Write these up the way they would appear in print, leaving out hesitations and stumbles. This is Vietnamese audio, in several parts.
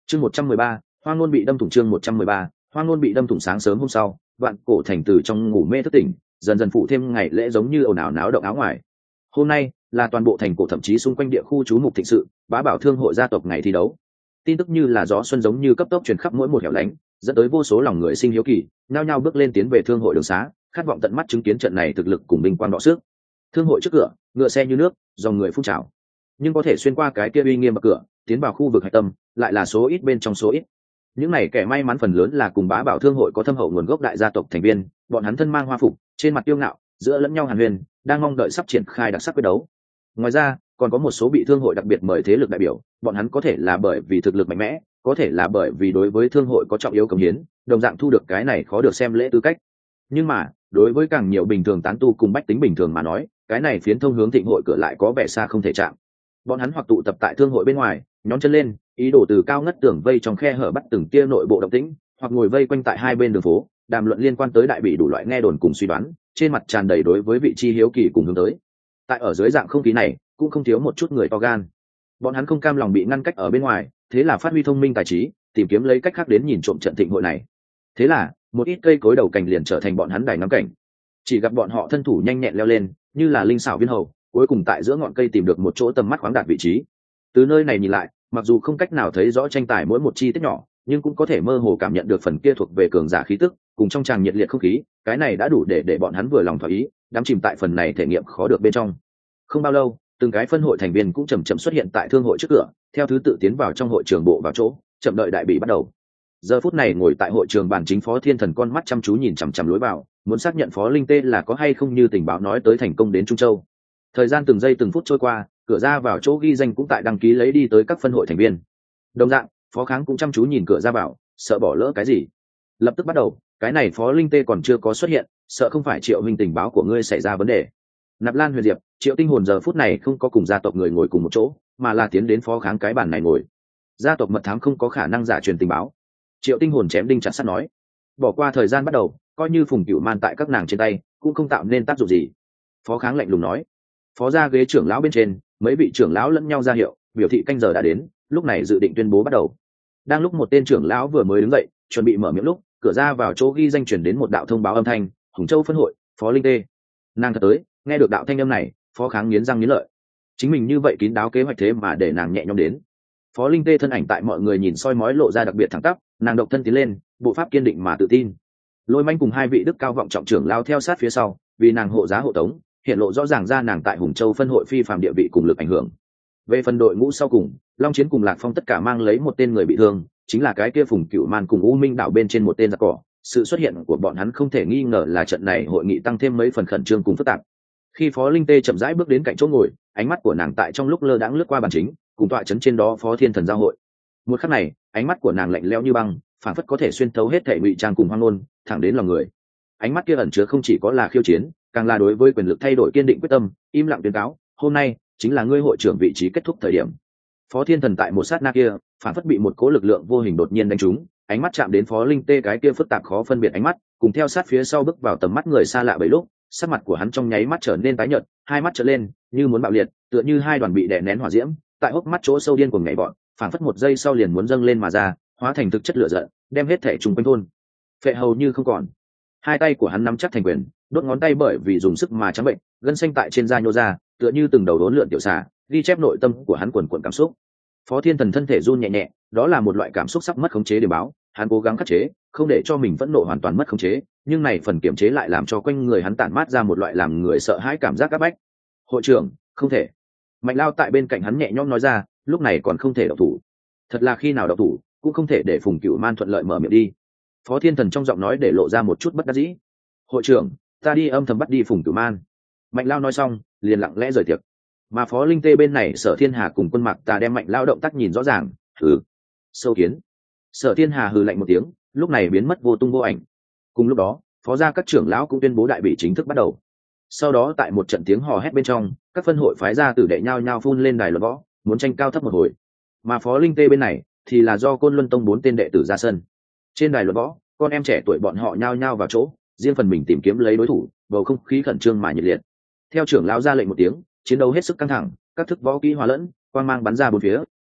Chương 113, Hoang Nôn bị đâm thủng. Chương 113, Hoang Nôn bị đâm thủng. Sáng sớm hôm sau, Vạn Cổ Thành từ trong ngủ mê thức tỉnh, dần dần phụ thêm ngày lễ giống như ồn ào náo động áo ngoài. Hôm nay là toàn bộ thành cổ thậm chí xung quanh địa khu trú mục thịnh sự, bá bảo thương hội gia tộc ngày thi đấu. Tin tức như là gió xuân giống như cấp tốc truyền khắp mỗi một hẻo lánh, dẫn tới vô số lòng người sinh hiếu kỳ, nhao nhao bước lên tiến về thương hội đường xá, khát vọng tận mắt chứng kiến trận này thực lực cùng binh quan đọ sức. Thương hội trước cửa, ngựa xe như nước, dòng người phun trào. Nhưng có thể xuyên qua cái kia uy nghiêm bậc cửa, tiến vào khu vực hạch tâm, lại là số ít bên trong số ít. Những này kẻ may mắn phần lớn là cùng bá bảo thương hội có thâm hậu nguồn gốc đại gia tộc thành viên, bọn hắn thân mang hoa phục, trên mặt tiêu ngạo, giữa lẫn nhau hàn huyền, đang mong đợi sắp triển khai đặc sắc quyết đấu. Ngoài ra, còn có một số bị thương hội đặc biệt mời thế lực đại biểu, bọn hắn có thể là bởi vì thực lực mạnh mẽ, có thể là bởi vì đối với thương hội có trọng yếu cống hiến, đồng dạng thu được cái này khó được xem lễ tư cách. Nhưng mà, đối với càng nhiều bình thường tán tu cùng bách tính bình thường mà nói, cái này phiến thông hướng thịnh hội cửa lại có vẻ xa không thể chạm. Bọn hắn hoặc tụ tập tại thương hội bên ngoài, nhón chân lên, ý đồ từ cao ngất tường vây trong khe hở bắt từng tia nội bộ động tĩnh, hoặc ngồi vây quanh tại hai bên đường phố, đàm luận liên quan tới đại bị đủ loại nghe đồn cùng suy đoán, trên mặt tràn đầy đối với vị chi hiếu kỳ cùng hướng tới. Tại ở dưới dạng không khí này, cũng không thiếu một chút người to gan. Bọn hắn không cam lòng bị ngăn cách ở bên ngoài, thế là phát huy thông minh tài trí, tìm kiếm lấy cách khác đến nhìn trộm trận thịnh hội này. Thế là, một ít cây cối đầu cành liền trở thành bọn hắn đài ngắm cảnh. Chỉ gặp bọn họ thân thủ nhanh nhẹn leo lên, như là linh xảo viên hầu, cuối cùng tại giữa ngọn cây tìm được một chỗ tầm mắt khoáng đạt vị trí. Từ nơi này nhìn lại, mặc dù không cách nào thấy rõ tranh tài mỗi một chi tiết nhỏ, nhưng cũng có thể mơ hồ cảm nhận được phần kia thuộc về cường giả khí tức, cùng trong tràng nhiệt liệt không khí, cái này đã đủ để bọn hắn vừa lòng thỏa ý, đắm chìm tại phần này thể nghiệm khó được bên trong. Không bao lâu, từng cái phân hội thành viên cũng chậm chậm xuất hiện tại thương hội trước cửa, theo thứ tự tiến vào trong hội trường bộ vào chỗ, chậm đợi đại bị bắt đầu. Giờ phút này ngồi tại hội trường bàn chính Phó Thiên Thần con mắt chăm chú nhìn chằm chằm lối vào, muốn xác nhận Phó Linh Tê là có hay không như tình báo nói tới thành công đến Trung Châu. Thời gian từng giây từng phút trôi qua, cửa ra vào chỗ ghi danh cũng tại đăng ký lấy đi tới các phân hội thành viên. Đồng dạng, Phó Kháng cũng chăm chú nhìn cửa ra vào, sợ bỏ lỡ cái gì. Lập tức bắt đầu, cái này Phó Linh Tê còn chưa có xuất hiện, sợ không phải Triệu huynh tình báo của ngươi xảy ra vấn đề. Nạp Lan Huyền Diệp, Triệu Tinh Hồn giờ phút này không có cùng gia tộc người ngồi cùng một chỗ, mà là tiến đến Phó Kháng cái bàn này ngồi. Gia tộc mật thám không có khả năng giả truyền tình báo. Triệu Tinh Hồn chém đinh chặt sắt nói. Bỏ qua thời gian bắt đầu, coi như Phùng Cửu Man tại các nàng trên tay, cũng không tạo nên tác dụng gì. Phó Kháng lạnh lùng nói. Phó gia ghế trưởng lão bên trên, mấy vị trưởng lão lẫn nhau ra hiệu, biểu thị canh giờ đã đến, lúc này dự định tuyên bố bắt đầu. Đang lúc một tên trưởng lão vừa mới đứng dậy, chuẩn bị mở miệng lúc, cửa ra vào chỗ ghi danh truyền đến một đạo thông báo âm thanh, Hùng Châu phân hội, Phó Linh Tê. Nàng thật tới, nghe được đạo thanh âm này, Phó Kháng nghiến răng nghiến lợi. Chính mình như vậy kín đáo kế hoạch thế mà để nàng nhẹ nhõm đến. Phó Linh Tê thân ảnh tại mọi người nhìn soi mói lộ ra đặc biệt thẳng tắp, nàng độc thân tiến lên, bộ pháp kiên định mà tự tin. Lôi Manh cùng hai vị đức cao vọng trọng trưởng lao theo sát phía sau, vì nàng hộ giá hộ tống, hiện lộ rõ ràng ra nàng tại Hùng Châu phân hội phi phàm địa vị cùng lực ảnh hưởng. Về phần đội ngũ sau cùng, Long Chiến cùng Lạc Phong tất cả mang lấy một tên người bị thương, chính là cái kia Phùng Cửu Man cùng U Minh đảo bên trên một tên giặc cỏ. Sự xuất hiện của bọn hắn không thể nghi ngờ là trận này hội nghị tăng thêm mấy phần khẩn trương cùng phức tạp. Khi Phó Linh Tê chậm rãi bước đến cạnh chỗ ngồi, ánh mắt của nàng tại trong lúc lơ đãng lướt qua bàn chính, cùng tọa trấn trên đó Phó Thiên Thần giao hội. Một khắc này, ánh mắt của nàng lạnh lẽo như băng, phảng phất có thể xuyên thấu hết thể ngụy trang cùng hoang ngôn, thẳng đến lòng người. Ánh mắt kia ẩn chứa không chỉ có là khiêu chiến, càng là đối với quyền lực thay đổi kiên định quyết tâm, im lặng tuyên cáo, hôm nay chính là ngươi hội trưởng vị trí kết thúc thời điểm. Phó Thiên Thần tại một sát na kia, phảng phất bị một cỗ lực lượng vô hình đột nhiên đánh trúng, ánh mắt chạm đến Phó Linh Tê cái kia phức tạp khó phân biệt ánh mắt, cùng theo sát phía sau bước vào tầm mắt người xa lạ bấy lúc, sắc mặt của hắn trong nháy mắt trở nên tái nhợt, hai mắt trợn lên, như muốn bạo liệt, tựa như hai đoàn bị đè nén hỏa diễm, tại hốc mắt chỗ sâu điên cuồng nhảy vọt, phảng phất một giây sau liền muốn dâng lên mà ra, hóa thành thực chất lửa giận, đem hết thể trùng quanh thôn phệ hầu như không còn. Hai tay của hắn nắm chắc thành quyền, đốt ngón tay bởi vì dùng sức mà trắng bệnh, gân xanh tại trên da nhô ra, tựa như từng đầu đốn lượn tiểu xà, ghi chép nội tâm của hắn quần quần cảm xúc. Phó Thiên Thần thân thể run nhẹ nhẹ, đó là một loại cảm xúc sắp mất khống chế để báo, hắn cố gắng khắc chế, không để cho mình phẫn nộ hoàn toàn mất khống chế, nhưng này phần kiểm chế lại làm cho quanh người hắn tản mát ra một loại làm người sợ hãi cảm giác áp bách. Hội trưởng, không thể. Mạnh Lao tại bên cạnh hắn nhẹ nhõm nói ra, lúc này còn không thể động thủ. Thật là khi nào động thủ, cũng không thể để Phùng Cửu Man thuận lợi mở miệng đi. Phó Thiên Thần trong giọng nói để lộ ra một chút bất đắc dĩ. Hội trưởng, ta đi âm thầm bắt đi Phùng Cửu Man. Mạnh Lao nói xong, liền lặng lẽ rời tiệc. Mà Phó Linh Tê bên này Sở Thiên Hà cùng Quân Mạc ta đem Mạnh Lao động tác nhìn rõ ràng. Hừ, sâu kiến. Sở Thiên Hà hừ lạnh một tiếng, lúc này biến mất vô tung vô ảnh. Cùng lúc đó, phó gia các trưởng lão cũng tuyên bố đại bị chính thức bắt đầu. Sau đó tại một trận tiếng hò hét bên trong, các phân hội phái gia tử đệ nhao nhao phun lên đài luận võ, muốn tranh cao thấp một hồi. Mà Phó Linh Tê bên này thì là do Côn Luân Tông 4 tên đệ tử ra sân. Trên đài luận võ, con em trẻ tuổi bọn họ nhao nhao vào chỗ, riêng phần mình tìm kiếm lấy đối thủ, bầu không khí khẩn trương mà nhiệt liệt. Theo trưởng lão ra lệnh một tiếng, chiến đấu hết sức căng thẳng, các thức võ kỹ hòa lẫn, quang mang bắn ra bốn phía,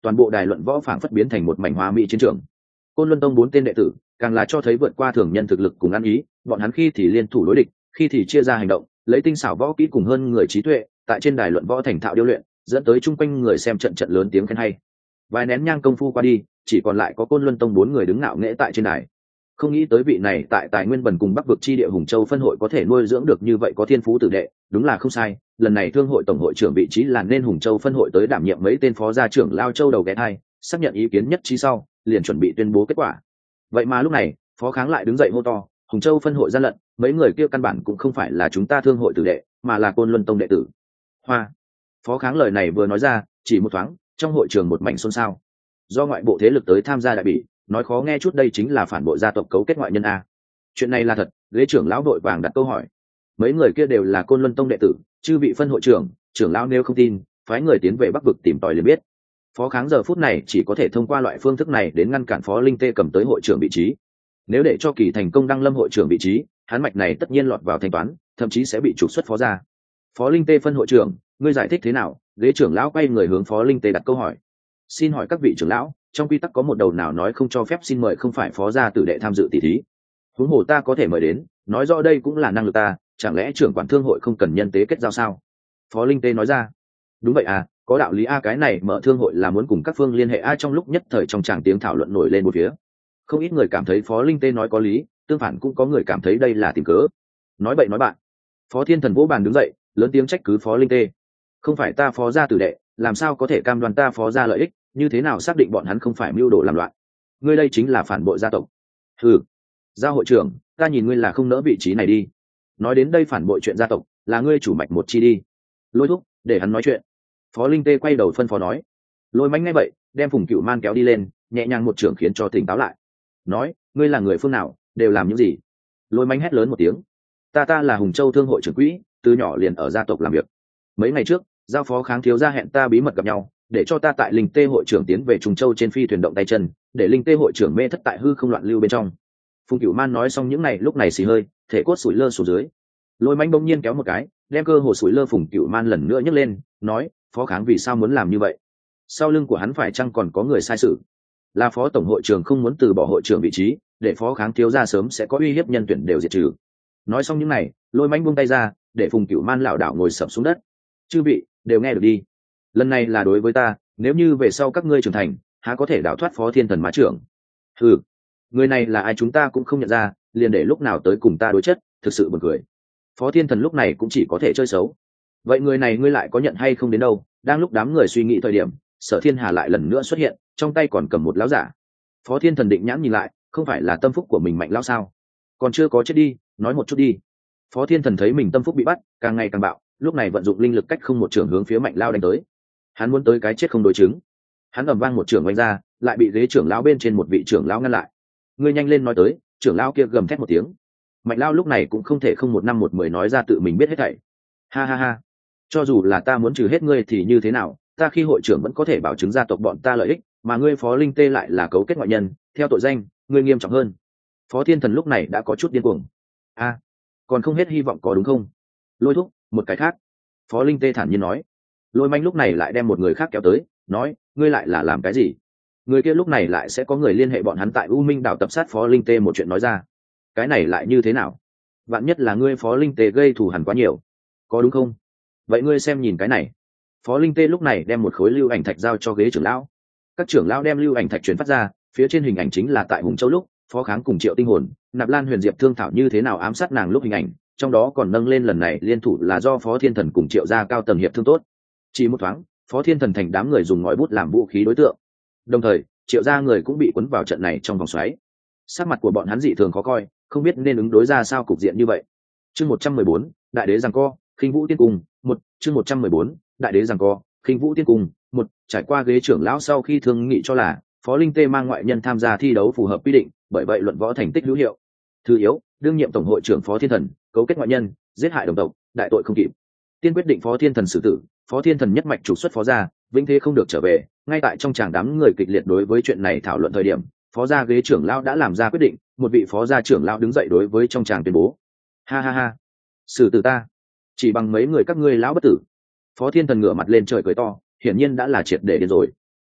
toàn bộ đài luận võ phảng phất biến thành một mảnh hoa mỹ chiến trường. Côn Luân Tông 4 tên đệ tử càng là cho thấy vượt qua thường nhân thực lực cùng ăn ý, bọn hắn khi thì liên thủ đối địch, khi thì chia ra hành động, lấy tinh xảo võ kỹ cùng hơn người trí tuệ, tại trên đài luận võ thành thạo điêu luyện, dẫn tới chung quanh người xem trận trận lớn tiếng khen hay. Vài nén nhang công phu qua đi, chỉ còn lại có Côn Luân Tông 4 người đứng ngạo nghễ tại trên đài. Không nghĩ tới vị này tại tài nguyên bần cùng Bắc vực chi địa Hùng Châu phân hội có thể nuôi dưỡng được như vậy có thiên phú tử đệ, đúng là không sai. Lần này thương hội tổng hội trưởng vị trí là nên Hùng Châu phân hội tới đảm nhiệm mấy tên phó gia trưởng lao châu đầu ghé thai, xác nhận ý kiến nhất trí sau, liền chuẩn bị tuyên bố kết quả. Vậy mà lúc này, Phó Kháng lại đứng dậy hô to, Hùng Châu phân hội gian lận, mấy người kia căn bản cũng không phải là chúng ta thương hội tử đệ, mà là Côn Luân Tông đệ tử. Hoa. Phó Kháng lời này vừa nói ra, chỉ một thoáng, trong hội trường một mảnh xôn xao. Do ngoại bộ thế lực tới tham gia đại bỉ, nói khó nghe chút đây chính là phản bội gia tộc cấu kết ngoại nhân a. Chuyện này là thật? Ghế trưởng lão đội vàng đặt câu hỏi. Mấy người kia đều là Côn Luân Tông đệ tử, chư vị phân hội trưởng, trưởng lão nếu không tin, phái người tiến về Bắc vực tìm tòi liền biết. Phó Kháng giờ phút này chỉ có thể thông qua loại phương thức này đến ngăn cản Phó Linh Tê cầm tới hội trưởng vị trí. Nếu để cho Kỳ thành công đăng lâm hội trưởng vị trí, hắn mạch này tất nhiên lọt vào thanh toán, thậm chí sẽ bị trục xuất phó gia. Phó Linh Tê phân hội trưởng, ngươi giải thích thế nào? Ghế trưởng lão quay người hướng Phó Linh Tê đặt câu hỏi. Xin hỏi các vị trưởng lão, trong quy tắc có một đầu nào nói không cho phép xin mời không phải phó gia tử đệ tham dự tỷ thí? Huống hồ ta có thể mời đến, nói rõ đây cũng là năng lực ta, chẳng lẽ trưởng quản thương hội không cần nhân tế kết giao sao? Phó Linh Tê nói ra. Đúng vậy à, có đạo lý a, cái này mở thương hội là muốn cùng các phương liên hệ a. Trong lúc nhất thời trong tràng tiếng thảo luận nổi lên một phía, không ít người cảm thấy Phó Linh Tê nói có lý, tương phản cũng có người cảm thấy đây là tìm cớ. Nói bậy nói bạn. Phó Thiên Thần vỗ bàn đứng dậy, lớn tiếng trách cứ Phó Linh Tê. Không phải ta phó gia tử đệ, làm sao có thể cam đoan ta phó gia lợi ích, như thế nào xác định bọn hắn không phải mưu đồ làm loạn? Ngươi đây chính là phản bội gia tộc. Ừ, giao hội trưởng, ta nhìn ngươi là không nỡ vị trí này đi. Nói đến đây phản bội chuyện gia tộc, là ngươi chủ mạch một chi đi. Lôi thúc, để hắn nói chuyện. Phó Linh Tê quay đầu phân phó nói. Lôi Mánh nghe vậy, đem Phùng Cửu Man kéo đi lên, nhẹ nhàng một trưởng khiến cho tỉnh táo lại. Nói, ngươi là người phương nào, đều làm những gì? Lôi Mánh hét lớn một tiếng. Ta là Hùng Châu thương hội trưởng quỹ, từ nhỏ liền ở gia tộc làm việc. Mấy ngày trước, giao Phó Kháng thiếu gia hẹn ta bí mật gặp nhau, để cho ta tại Linh Tê hội trưởng tiến về Trùng Châu trên phi thuyền động tay chân, để Linh Tê hội trưởng mê thất tại hư không loạn lưu bên trong. Phùng Cửu Man nói xong những này, lúc này xì hơi, thể cốt sủi lơ xuống dưới. Lôi Mánh bỗng nhiên kéo một cái, đem cơ hồ sủi lơ Phùng Cửu Man lần nữa nhấc lên, nói, Phó Kháng vì sao muốn làm như vậy? Sau lưng của hắn phải chăng còn có người sai sự? Là Phó tổng hội trưởng không muốn từ bỏ hội trưởng vị trí, để Phó Kháng thiếu gia sớm sẽ có uy hiếp nhân tuyển đều diệt trừ. Nói xong những này, Lôi Mánh buông tay ra, để Phùng Cửu Man lảo đảo ngồi sập xuống đất. Chư vị đều nghe được đi, lần này là đối với ta, nếu như về sau các ngươi trưởng thành, há có thể đào thoát Phó Thiên Thần má trưởng? Ừ, người này là ai chúng ta cũng không nhận ra, liền để lúc nào tới cùng ta đối chất, thực sự buồn cười. Phó Thiên Thần lúc này cũng chỉ có thể chơi xấu. Vậy người này ngươi lại có nhận hay không đến đâu? Đang lúc đám người suy nghĩ thời điểm, Sở Thiên Hà lại lần nữa xuất hiện, trong tay còn cầm một lão giả. Phó Thiên Thần định nhãn nhìn lại, không phải là tâm phúc của mình Mạnh lão sao? Còn chưa có chết đi, nói một chút đi. Phó Thiên Thần thấy mình tâm phúc bị bắt, càng ngày càng bạo, lúc này vận dụng linh lực cách không một trường hướng phía Mạnh lão đánh tới. Hắn muốn tới cái chết không đối chứng. Hắn ầm vang một trường oanh ra, lại bị ghế trưởng lão bên trên một vị trưởng lão ngăn lại. Ngươi nhanh lên nói tới, trưởng lão kia gầm thét một tiếng. Mạnh lão lúc này cũng không thể không một năm một mười nói ra tự mình biết hết thảy. Ha ha ha, cho dù là ta muốn trừ hết ngươi thì như thế nào, ta khi hội trưởng vẫn có thể bảo chứng gia tộc bọn ta lợi ích, mà ngươi Phó Linh Tê lại là cấu kết ngoại nhân, theo tội danh, ngươi nghiêm trọng hơn. Phó Thiên Thần lúc này đã có chút điên cuồng. A, còn không hết hy vọng có đúng không? Lôi thúc, một cái khác. Phó Linh Tê thản nhiên nói. Lôi Manh lúc này lại đem một người khác kéo tới, nói, ngươi lại là làm cái gì? Người kia lúc này lại sẽ có người liên hệ bọn hắn tại U Minh đảo tập sát Phó Linh Tê một chuyện nói ra. Cái này lại như thế nào? Vạn nhất là ngươi Phó Linh Tê gây thù hằn quá nhiều, có đúng không? Vậy ngươi xem nhìn cái này. Phó Linh Tê lúc này đem một khối lưu ảnh thạch giao cho ghế trưởng lão. Các trưởng lão đem lưu ảnh thạch truyền phát ra, phía trên hình ảnh chính là tại Hùng Châu lúc Phó Kháng cùng Triệu Tinh Hồn, Nạp Lan Huyền Diệp thương thảo như thế nào ám sát nàng lúc hình ảnh, trong đó còn nâng lên lần này liên thủ là do Phó Thiên Thần cùng Triệu gia cao tầng hiệp thương tốt. Chỉ một thoáng, Phó Thiên Thần thành đám người dùng ngòi bút làm vũ khí đối tượng. Đồng thời, Triệu gia người cũng bị cuốn vào trận này trong vòng xoáy. Sắc mặt của bọn hắn dị thường khó coi, không biết nên ứng đối ra sao cục diện như vậy. Chương 114, Đại đế giằng co, Khinh Vũ Tiên Cung, chương 114, Đại đế giằng co, Khinh Vũ Tiên Cung, trải qua ghế trưởng lão sau khi thương nghị cho là Phó Linh Tê mang ngoại nhân tham gia thi đấu phù hợp quy định, bởi vậy luận võ thành tích hữu hiệu. Thứ yếu, đương nhiệm tổng hội trưởng Phó Thiên Thần, cấu kết ngoại nhân, giết hại đồng tộc, đại tội không kịp. Tiên quyết định Phó Thiên Thần xử tử, Phó Thiên Thần nhất mạch trục xuất Phó gia, vĩnh thế không được trở về. Ngay tại trong tràng đám người kịch liệt đối với chuyện này thảo luận thời điểm, Phó gia ghế trưởng lão đã làm ra quyết định, một vị Phó gia trưởng lão đứng dậy đối với trong tràng tuyên bố: ha ha ha, xử tử ta, chỉ bằng mấy người các ngươi lão bất tử. Phó Thiên Thần ngửa mặt lên trời cười to, hiển nhiên đã là triệt để điên rồi.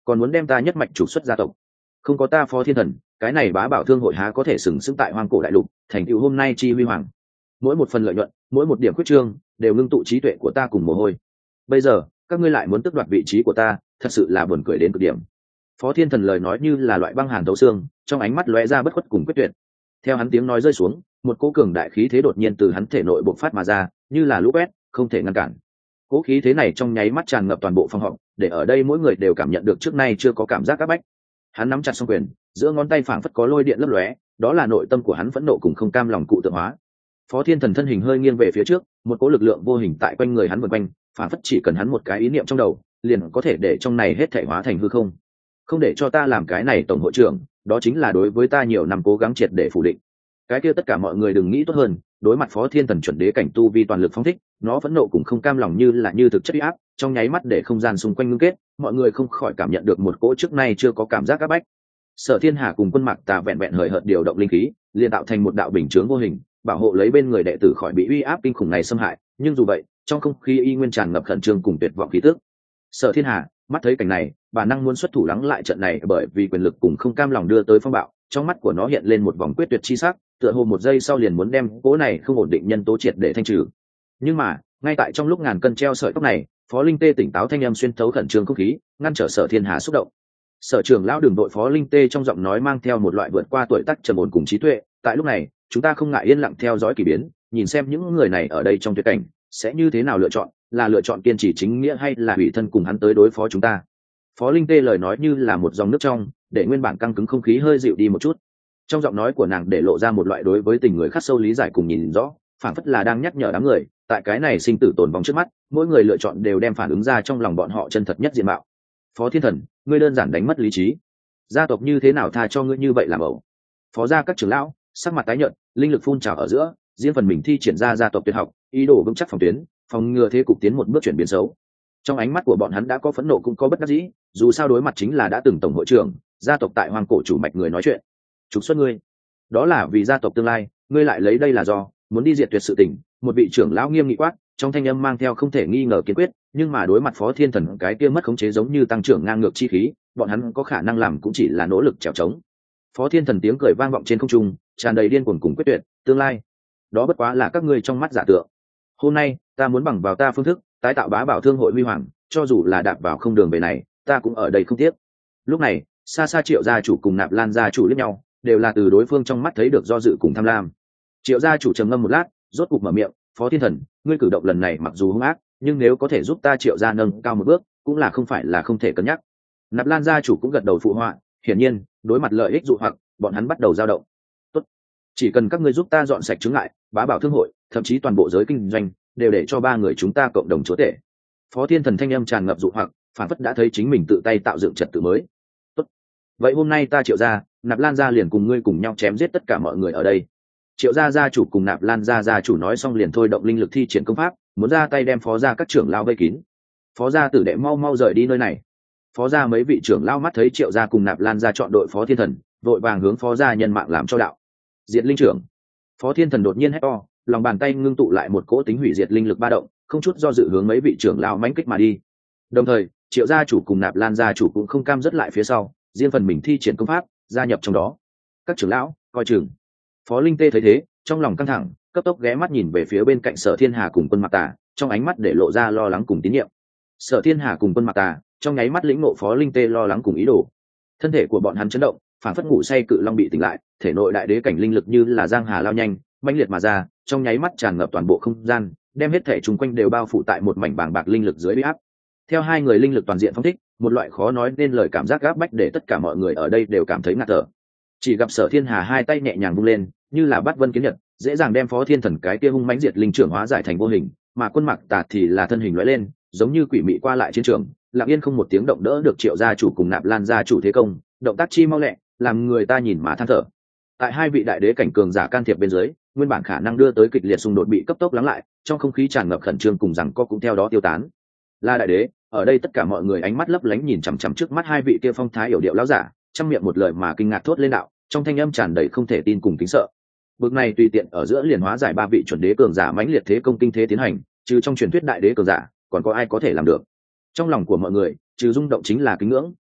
còn muốn đem ta nhất mạch trục xuất gia tộc. Không có ta Phó Thiên Thần, cái này bá bảo thương hội há có thể sừng sững tại hoang cổ đại lục, thành tựu hôm nay chi huy hoàng. Mỗi một phần lợi nhuận, mỗi một điểm quyết trương đều ngưng tụ trí tuệ của ta cùng mồ hôi. Bây giờ các ngươi lại muốn tước đoạt vị trí của ta, thật sự là buồn cười đến cực điểm. Phó Thiên Thần lời nói như là loại băng hàn thấu xương, trong ánh mắt lóe ra bất khuất cùng quyết tuyệt. Theo hắn tiếng nói rơi xuống, một cỗ cường đại khí thế đột nhiên từ hắn thể nội bộc phát mà ra, như là lũ quét, không thể ngăn cản. Cỗ khí thế này trong nháy mắt tràn ngập toàn bộ phòng họp, để ở đây mỗi người đều cảm nhận được trước nay chưa có cảm giác áp bách. Hắn nắm chặt song quyền, giữa ngón tay phảng phất có lôi điện lấp lóe, đó là nội tâm của hắn phẫn nộ cùng không cam lòng cụ tượng hóa. Phó Thiên Thần thân hình hơi nghiêng về phía trước, một cỗ lực lượng vô hình tại quanh người hắn vần quanh, phảng phất chỉ cần hắn một cái ý niệm trong đầu, liền có thể để trong này hết thảy hóa thành hư không. Không để cho ta làm cái này tổng hội trưởng, đó chính là đối với ta nhiều năm cố gắng triệt để phủ định. Cái kia tất cả mọi người đừng nghĩ tốt hơn, đối mặt Phó Thiên Thần chuẩn đế cảnh tu vi toàn lực phóng thích, nó phẫn nộ cùng không cam lòng như thực chất uy áp, trong nháy mắt để không gian xung quanh ngưng kết, mọi người không khỏi cảm nhận được một cỗ trước nay chưa có cảm giác áp bách. Sở Thiên Hà cùng Quân Mạc Tà vẹn vẹn hời hợt điều động linh khí, liền tạo thành một đạo bình chướng vô hình, bảo hộ lấy bên người đệ tử khỏi bị uy áp kinh khủng này xâm hại, nhưng dù vậy, trong không khí y nguyên tràn ngập khẩn trương cùng tuyệt vọng khí tức. Sở Thiên Hà mắt thấy cảnh này, bản năng muốn xuất thủ lắng lại trận này, bởi vì quyền lực cùng không cam lòng đưa tới phong bạo, trong mắt của nó hiện lên một vòng quyết tuyệt chi sắc, tựa hồ một giây sau liền muốn đem cỗ này không ổn định nhân tố triệt để thanh trừ. Nhưng mà, ngay tại trong lúc ngàn cân treo sợi tóc này, Phó Linh Tê tỉnh táo thanh âm xuyên thấu khẩn trương không khí, ngăn trở Sở Thiên Hà xúc động. Sở trưởng lão đường đội Phó Linh Tê trong giọng nói mang theo một loại vượt qua tuổi tác trầm ổn cùng trí tuệ, tại lúc này, chúng ta không ngại yên lặng theo dõi kỳ biến, nhìn xem những người này ở đây trong tuyệt cảnh sẽ như thế nào lựa chọn, là lựa chọn kiên trì chính nghĩa hay là hủy thân cùng hắn tới đối phó chúng ta. Phó Linh Tê lời nói như là một dòng nước trong, để nguyên bản căng cứng không khí hơi dịu đi một chút. Trong giọng nói của nàng để lộ ra một loại đối với tình người khắc sâu lý giải cùng nhìn rõ, phản phất là đang nhắc nhở đám người, tại cái này sinh tử tồn vong trước mắt, mỗi người lựa chọn đều đem phản ứng ra trong lòng bọn họ chân thật nhất diện mạo. Phó Thiên Thần, ngươi đơn giản đánh mất lý trí. Gia tộc như thế nào tha cho ngươi như vậy làm ẩu? Phó gia các trưởng lão sắc mặt tái nhợt, linh lực phun trào ở giữa, riêng phần mình thi triển ra gia tộc tuyệt học, ý đồ vững chắc phòng tuyến, phòng ngừa thế cục tiến một bước chuyển biến xấu. Trong ánh mắt của bọn hắn đã có phẫn nộ cũng có bất đắc dĩ, dù sao đối mặt chính là đã từng tổng hội trưởng, gia tộc tại hoang cổ chủ mạch người nói chuyện. Trục xuất ngươi, đó là vì gia tộc tương lai, ngươi lại lấy đây là do muốn đi diệt tuyệt sự tình. Một vị trưởng lão nghiêm nghị quát, trong thanh âm mang theo không thể nghi ngờ kiên quyết, nhưng mà đối mặt Phó Thiên Thần cái kia mất khống chế giống như tăng trưởng ngang ngược chi khí, bọn hắn có khả năng làm cũng chỉ là nỗ lực trèo trống. Phó Thiên Thần tiếng cười vang vọng trên không trung, tràn đầy điên cuồng cùng quyết tuyệt, tương lai, đó bất quá là các ngươi trong mắt giả tượng. Hôm nay, ta muốn bằng vào ta phương thức, tái tạo bá bảo thương hội huy hoàng, cho dù là đạp vào không đường về này, ta cũng ở đây không tiếc. Lúc này, xa xa Triệu gia chủ cùng Nạp Lan gia chủ liếc nhau, đều là từ đối phương trong mắt thấy được do dự cùng tham lam. Triệu gia chủ trầm ngâm một lát, rốt cục mở miệng, Phó Thiên Thần, ngươi cử động lần này mặc dù hung ác, nhưng nếu có thể giúp ta Triệu gia nâng cao một bước, cũng là không phải là không thể cân nhắc. Nạp Lan gia chủ cũng gật đầu phụ họa, hiển nhiên, đối mặt lợi ích dụ hoặc, bọn hắn bắt đầu dao động. Tốt, chỉ cần các ngươi giúp ta dọn sạch chướng ngại, bá bảo thương hội, thậm chí toàn bộ giới kinh doanh, đều để cho ba người chúng ta cộng đồng chúa tể. Phó Thiên Thần thanh âm tràn ngập dụ hoặc, phản phất đã thấy chính mình tự tay tạo dựng trật tự mới. Tốt, vậy hôm nay ta Triệu gia, Nạp Lan gia liền cùng ngươi cùng nhau chém giết tất cả mọi người ở đây. Triệu gia gia chủ cùng Nạp Lan gia gia chủ nói xong liền thôi động linh lực thi triển công pháp, muốn ra tay đem Phó gia các trưởng lao vây kín. Phó gia tử đệ mau mau rời đi nơi này. Phó gia mấy vị trưởng lao mắt thấy Triệu gia cùng Nạp Lan gia chọn đội Phó Thiên Thần, vội vàng hướng Phó gia nhân mạng làm cho đạo. Diệt linh trưởng. Phó Thiên Thần đột nhiên hét to, lòng bàn tay ngưng tụ lại một cỗ tính hủy diệt linh lực ba động, không chút do dự hướng mấy vị trưởng lao mãnh kích mà đi. Đồng thời, Triệu gia chủ cùng Nạp Lan gia chủ cũng không cam dứt lại phía sau, riêng phần mình thi triển công pháp, gia nhập trong đó. Các trưởng lão, coi chừng. Phó Linh Tê thấy thế, trong lòng căng thẳng, cấp tốc ghé mắt nhìn về phía bên cạnh Sở Thiên Hà cùng Quân Mạc Tà, trong ánh mắt để lộ ra lo lắng cùng tín nhiệm. Sở Thiên Hà cùng Quân Mạc Tà, trong nháy mắt lĩnh ngộ Phó Linh Tê lo lắng cùng ý đồ. Thân thể của bọn hắn chấn động, phản phất ngủ say cự long bị tỉnh lại, thể nội đại đế cảnh linh lực như là giang hà lao nhanh, mãnh liệt mà ra, trong nháy mắt tràn ngập toàn bộ không gian, đem hết thể chung quanh đều bao phủ tại một mảnh bàng bạc linh lực dưới uy áp. Theo hai người linh lực toàn diện phóng thích, một loại khó nói nên lời cảm giác áp bách để tất cả mọi người ở đây đều cảm thấy ngạt thở. Chỉ gặp Sở Thiên Hà hai tay nhẹ nhàng vung lên, như là bắt vân kiến nhật, dễ dàng đem Phó Thiên Thần cái kia hung mãnh diệt linh trưởng hóa giải thành vô hình, mà Quân Mạc Tà thì là thân hình lóe lên, giống như quỷ mị qua lại chiến trường, lặng yên không một tiếng động đỡ được Triệu gia chủ cùng Nạp Lan gia chủ thế công, động tác chi mau lẹ, làm người ta nhìn mà than thở. Tại hai vị đại đế cảnh cường giả can thiệp bên dưới, nguyên bản khả năng đưa tới kịch liệt xung đột bị cấp tốc lắng lại, trong không khí tràn ngập khẩn trương cùng rằng co cũng theo đó tiêu tán. La đại đế, ở đây tất cả mọi người ánh mắt lấp lánh nhìn chằm chằm trước mắt hai vị kia phong thái yểu điệu lão giả, trong miệng một lời mà kinh ngạc thốt lên đạo, trong thanh âm tràn đầy không thể tin cùng kính sợ. Bực này tùy tiện ở giữa liền hóa giải ba vị chuẩn đế cường giả mãnh liệt thế công kinh thế tiến hành, trừ trong truyền thuyết đại đế cường giả, còn có ai có thể làm được? Trong lòng của mọi người, trừ rung động chính là kính ngưỡng,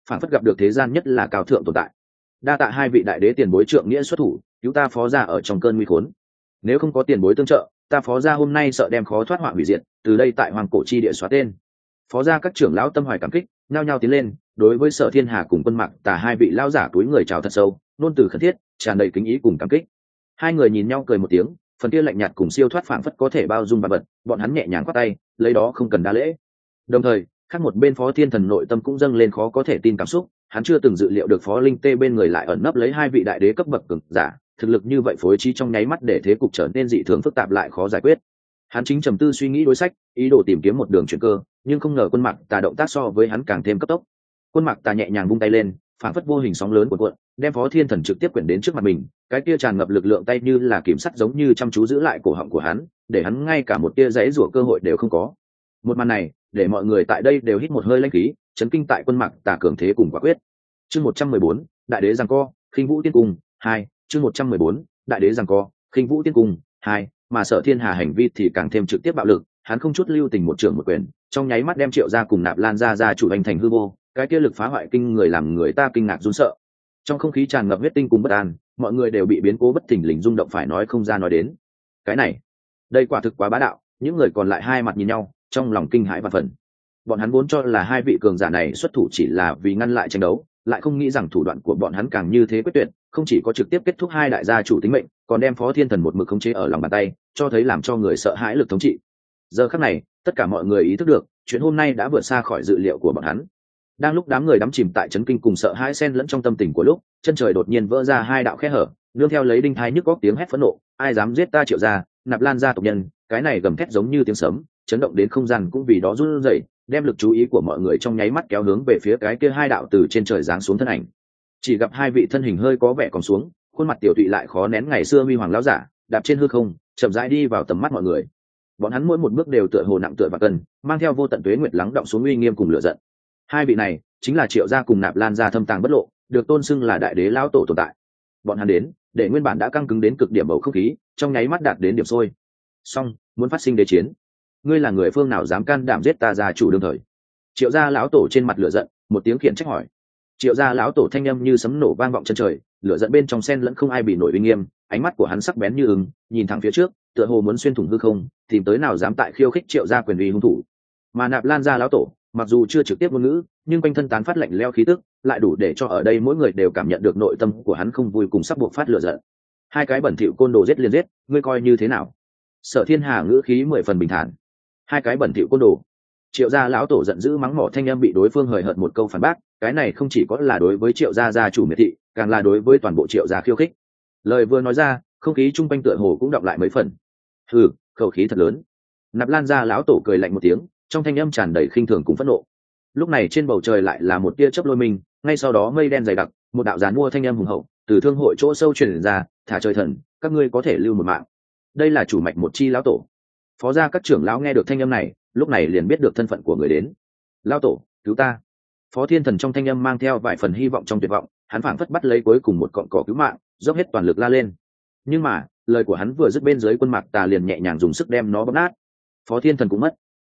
phản phất gặp được thế gian nhất là cao thượng tồn tại. Đa tạ hai vị đại đế tiền bối trượng nghĩa xuất thủ, cứu ta phó gia ở trong cơn nguy khốn. Nếu không có tiền bối tương trợ, ta phó gia hôm nay sợ đem khó thoát họa hủy diệt, từ đây tại hoàng cổ chi địa xóa tên. Phó gia các trưởng lão tâm hoài cảm kích, nhao nhao tiến lên, đối với Sở Thiên Hà cùng Quân Mạc Tà hai vị lão giả túi người chào thật sâu, nôn từ khẩn thiết, tràn đầy kính ý cùng cảm kích. Hai người nhìn nhau cười một tiếng, phần kia lạnh nhạt cùng siêu thoát phảng phất có thể bao dung vạn vật, bọn hắn nhẹ nhàng quát tay, lấy đó không cần đa lễ. Đồng thời, khác một bên Phó Thiên Thần nội tâm cũng dâng lên khó có thể tin cảm xúc, hắn chưa từng dự liệu được Phó Linh Tê bên người lại ẩn nấp lấy hai vị đại đế cấp bậc cường giả, thực lực như vậy phối trí trong nháy mắt để thế cục trở nên dị thường phức tạp lại khó giải quyết. Hắn chính trầm tư suy nghĩ đối sách, ý đồ tìm kiếm một đường chuyển cơ, nhưng không ngờ Quân Mạc Tà động tác so với hắn càng thêm cấp tốc. Quân Mạc Tà nhẹ nhàng vung tay lên, phảng phất vô hình sóng lớn cuộn cuộn, đem Phó Thiên Thần trực tiếp quyển đến trước mặt mình, cái kia tràn ngập lực lượng tay như là kiểm sắt giống như chăm chú giữ lại cổ họng của hắn, để hắn ngay cả một tia giãy giụa cơ hội đều không có. Một màn này, để mọi người tại đây đều hít một hơi lãnh khí, chấn kinh tại Quân Mạc Tà cường thế cùng quả quyết. Chương 114, Đại đế giằng co, Khinh Vũ Tiên Cung 2, chương 114, Đại đế giằng co, Khinh Vũ Tiên Cung 2, mà Sở Thiên Hà hành vi thì càng thêm trực tiếp bạo lực, hắn không chút lưu tình một trưởng một quyền, trong nháy mắt đem Triệu gia cùng Nạp Lan gia chủ anh thành hư vô, cái kia lực phá hoại kinh người làm người ta kinh ngạc run sợ. Trong không khí tràn ngập huyết tinh cùng bất an, mọi người đều bị biến cố bất thình lình rung động phải nói không ra nói đến. Cái này, đây quả thực quá bá đạo, những người còn lại hai mặt nhìn nhau, trong lòng kinh hãi và phần. Bọn hắn vốn cho là hai vị cường giả này xuất thủ chỉ là vì ngăn lại tranh đấu, lại không nghĩ rằng thủ đoạn của bọn hắn càng như thế quyết tuyệt, không chỉ có trực tiếp kết thúc hai đại gia chủ tính mệnh, còn đem Phó Thiên Thần một mực khống chế ở lòng bàn tay, cho thấy làm cho người sợ hãi lực thống trị. Giờ khắc này, tất cả mọi người ý thức được, chuyện hôm nay đã vượt xa khỏi dự liệu của bọn hắn. Đang lúc đám người đắm chìm tại chấn kinh cùng sợ hãi xen lẫn trong tâm tình của lúc, chân trời đột nhiên vỡ ra hai đạo khe hở, nương theo lấy đinh thai nhức góc tiếng hét phẫn nộ, ai dám giết ta Triệu gia, Nạp Lan gia tộc nhân, cái này gầm thét giống như tiếng sấm, chấn động đến không gian cũng vì đó run rẩy, đem lực chú ý của mọi người trong nháy mắt kéo hướng về phía cái kia hai đạo từ trên trời giáng xuống thân ảnh. Chỉ gặp hai vị thân hình hơi có vẻ còn xuống, khuôn mặt tiểu tụy lại khó nén ngày xưa huy hoàng lão giả, đạp trên hư không, chậm rãi đi vào tầm mắt mọi người. Bọn hắn mỗi một bước đều tựa hồ nặng tựa và cân, mang theo vô tận tuế nguyệt lắng động xuống uy nghiêm cùng lửa giận. Hai vị này chính là Triệu gia cùng Nạp Lan gia thâm tàng bất lộ, được tôn xưng là đại đế lão tổ tồn tại. Bọn hắn đến, để nguyên bản đã căng cứng đến cực điểm bầu không khí, trong nháy mắt đạt đến điểm sôi. Xong, muốn phát sinh đế chiến. Ngươi là người phương nào dám can đảm giết ta gia chủ đương thời? Triệu gia lão tổ trên mặt lửa giận, một tiếng khiển trách hỏi. Triệu gia lão tổ thanh âm như sấm nổ vang vọng chân trời, lửa giận bên trong sen lẫn không ai bị nổi uy nghiêm, ánh mắt của hắn sắc bén như ưng, nhìn thẳng phía trước, tựa hồ muốn xuyên thủng hư không, tìm tới nào dám tại khiêu khích Triệu gia quyền uy hung thủ. Mà Nạp Lan gia lão tổ, mặc dù chưa trực tiếp ngôn ngữ, nhưng quanh thân tán phát lạnh lẽo khí tức, lại đủ để cho ở đây mỗi người đều cảm nhận được nội tâm của hắn không vui cùng sắp buộc phát lửa giận. Hai cái bẩn thỉu côn đồ giết liền giết, ngươi coi như thế nào? Sở Thiên Hà ngữ khí 10 phần bình thản. Hai cái bẩn thỉu côn đồ. Triệu gia lão tổ giận dữ mắng mỏ thanh âm bị đối phương hời hợt một câu phản bác, cái này không chỉ có là đối với Triệu gia gia chủ miệt thị, càng là đối với toàn bộ Triệu gia khiêu khích. Lời vừa nói ra, không khí chung quanh tựa hồ cũng đọng lại mấy phần. Hừ, khẩu khí thật lớn. Nạp Lan gia lão tổ cười lạnh một tiếng, trong thanh âm tràn đầy khinh thường cùng phẫn nộ. Lúc này trên bầu trời lại là một tia chớp lôi mình, ngay sau đó mây đen dày đặc, một đạo giàn mua thanh âm hùng hậu từ thương hội chỗ sâu truyền ra, thả trời thần, các ngươi có thể lưu một mạng. Đây là chủ mạch một chi lão tổ. Phó gia các trưởng lão nghe được thanh âm này, lúc này liền biết được thân phận của người đến. Lão tổ, cứu ta! Phó Thiên Thần trong thanh âm mang theo vài phần hy vọng trong tuyệt vọng, hắn phảng phất bắt lấy cuối cùng một cọng cỏ cứu mạng, dốc hết toàn lực la lên. Nhưng mà, lời của hắn vừa dứt bên dưới Quân Mạc Tà liền nhẹ nhàng dùng sức đem nó bóp nát. Phó Thiên Thần cũng mất.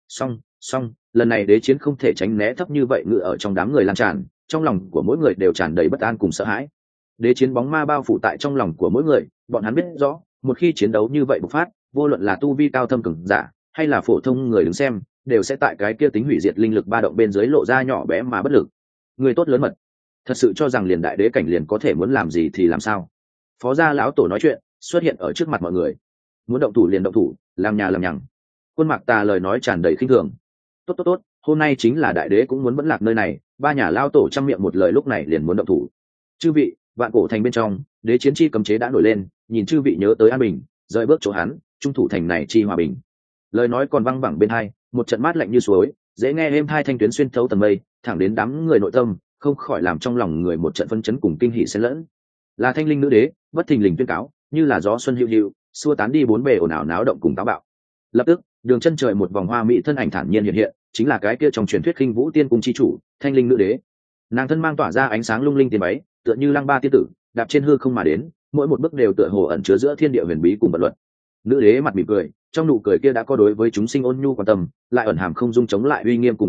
Xong, lần này đế chiến không thể tránh né thấp như vậy ngự ở trong đám người lan tràn, trong lòng của mỗi người đều tràn đầy bất an cùng sợ hãi. Đế chiến bóng ma bao phủ tại trong lòng của mỗi người, bọn hắn biết rõ, một khi chiến đấu như vậy bộc phát, vô luận là tu vi cao thâm cường giả, hay là phổ thông người đứng xem, đều sẽ tại cái kia tính hủy diệt linh lực ba động bên dưới lộ ra nhỏ bé mà bất lực. Người tốt lớn mật, thật sự cho rằng liền đại đế cảnh liền có thể muốn làm gì thì làm sao? Phó gia lão tổ nói chuyện, xuất hiện ở trước mặt mọi người. Muốn động thủ liền động thủ, làm nhà làm nhằng. Quân Mạc Tà lời nói tràn đầy khinh thường. Tốt, hôm nay chính là đại đế cũng muốn vẫn lạc nơi này, ba nhà lao tổ trăm miệng một lời lúc này liền muốn động thủ. Chư vị, vạn cổ thành bên trong, đế chiến chi cấm chế đã nổi lên, nhìn chư vị nhớ tới an bình, rời bước chỗ hắn, trung thủ thành này chi hòa bình. Lời nói còn văng vẳng bên hai, một trận mát lạnh như suối, dễ nghe êm hai thanh tuyến xuyên thấu tầng mây, thẳng đến đám người nội tâm, không khỏi làm trong lòng người một trận phân chấn cùng kinh hỉ xen lẫn. Là thanh linh nữ đế, bất thình lình tuyên cáo, như là gió xuân hữu hữu, xua tán đi bốn bề ồn ào náo động cùng táo bạo. Lập tức, đường chân trời một vòng hoa mỹ thân ảnh thản nhiên hiện hiện, chính là cái kia trong truyền thuyết Khinh Vũ Tiên Cung chi chủ, thanh linh nữ đế. Nàng thân mang tỏa ra ánh sáng lung linh tiền váy, tựa như lăng ba tiên tử, đạp trên hư không mà đến, mỗi một bước đều tựa hồ ẩn chứa giữa thiên địa huyền bí cùng vận luật. Nữ đế mặt mỉm cười, trong nụ cười kia đã có đối với chúng sinh ôn nhu quan tâm, lại ẩn hàm không dung chống lại uy nghiêm cùng lực lượng,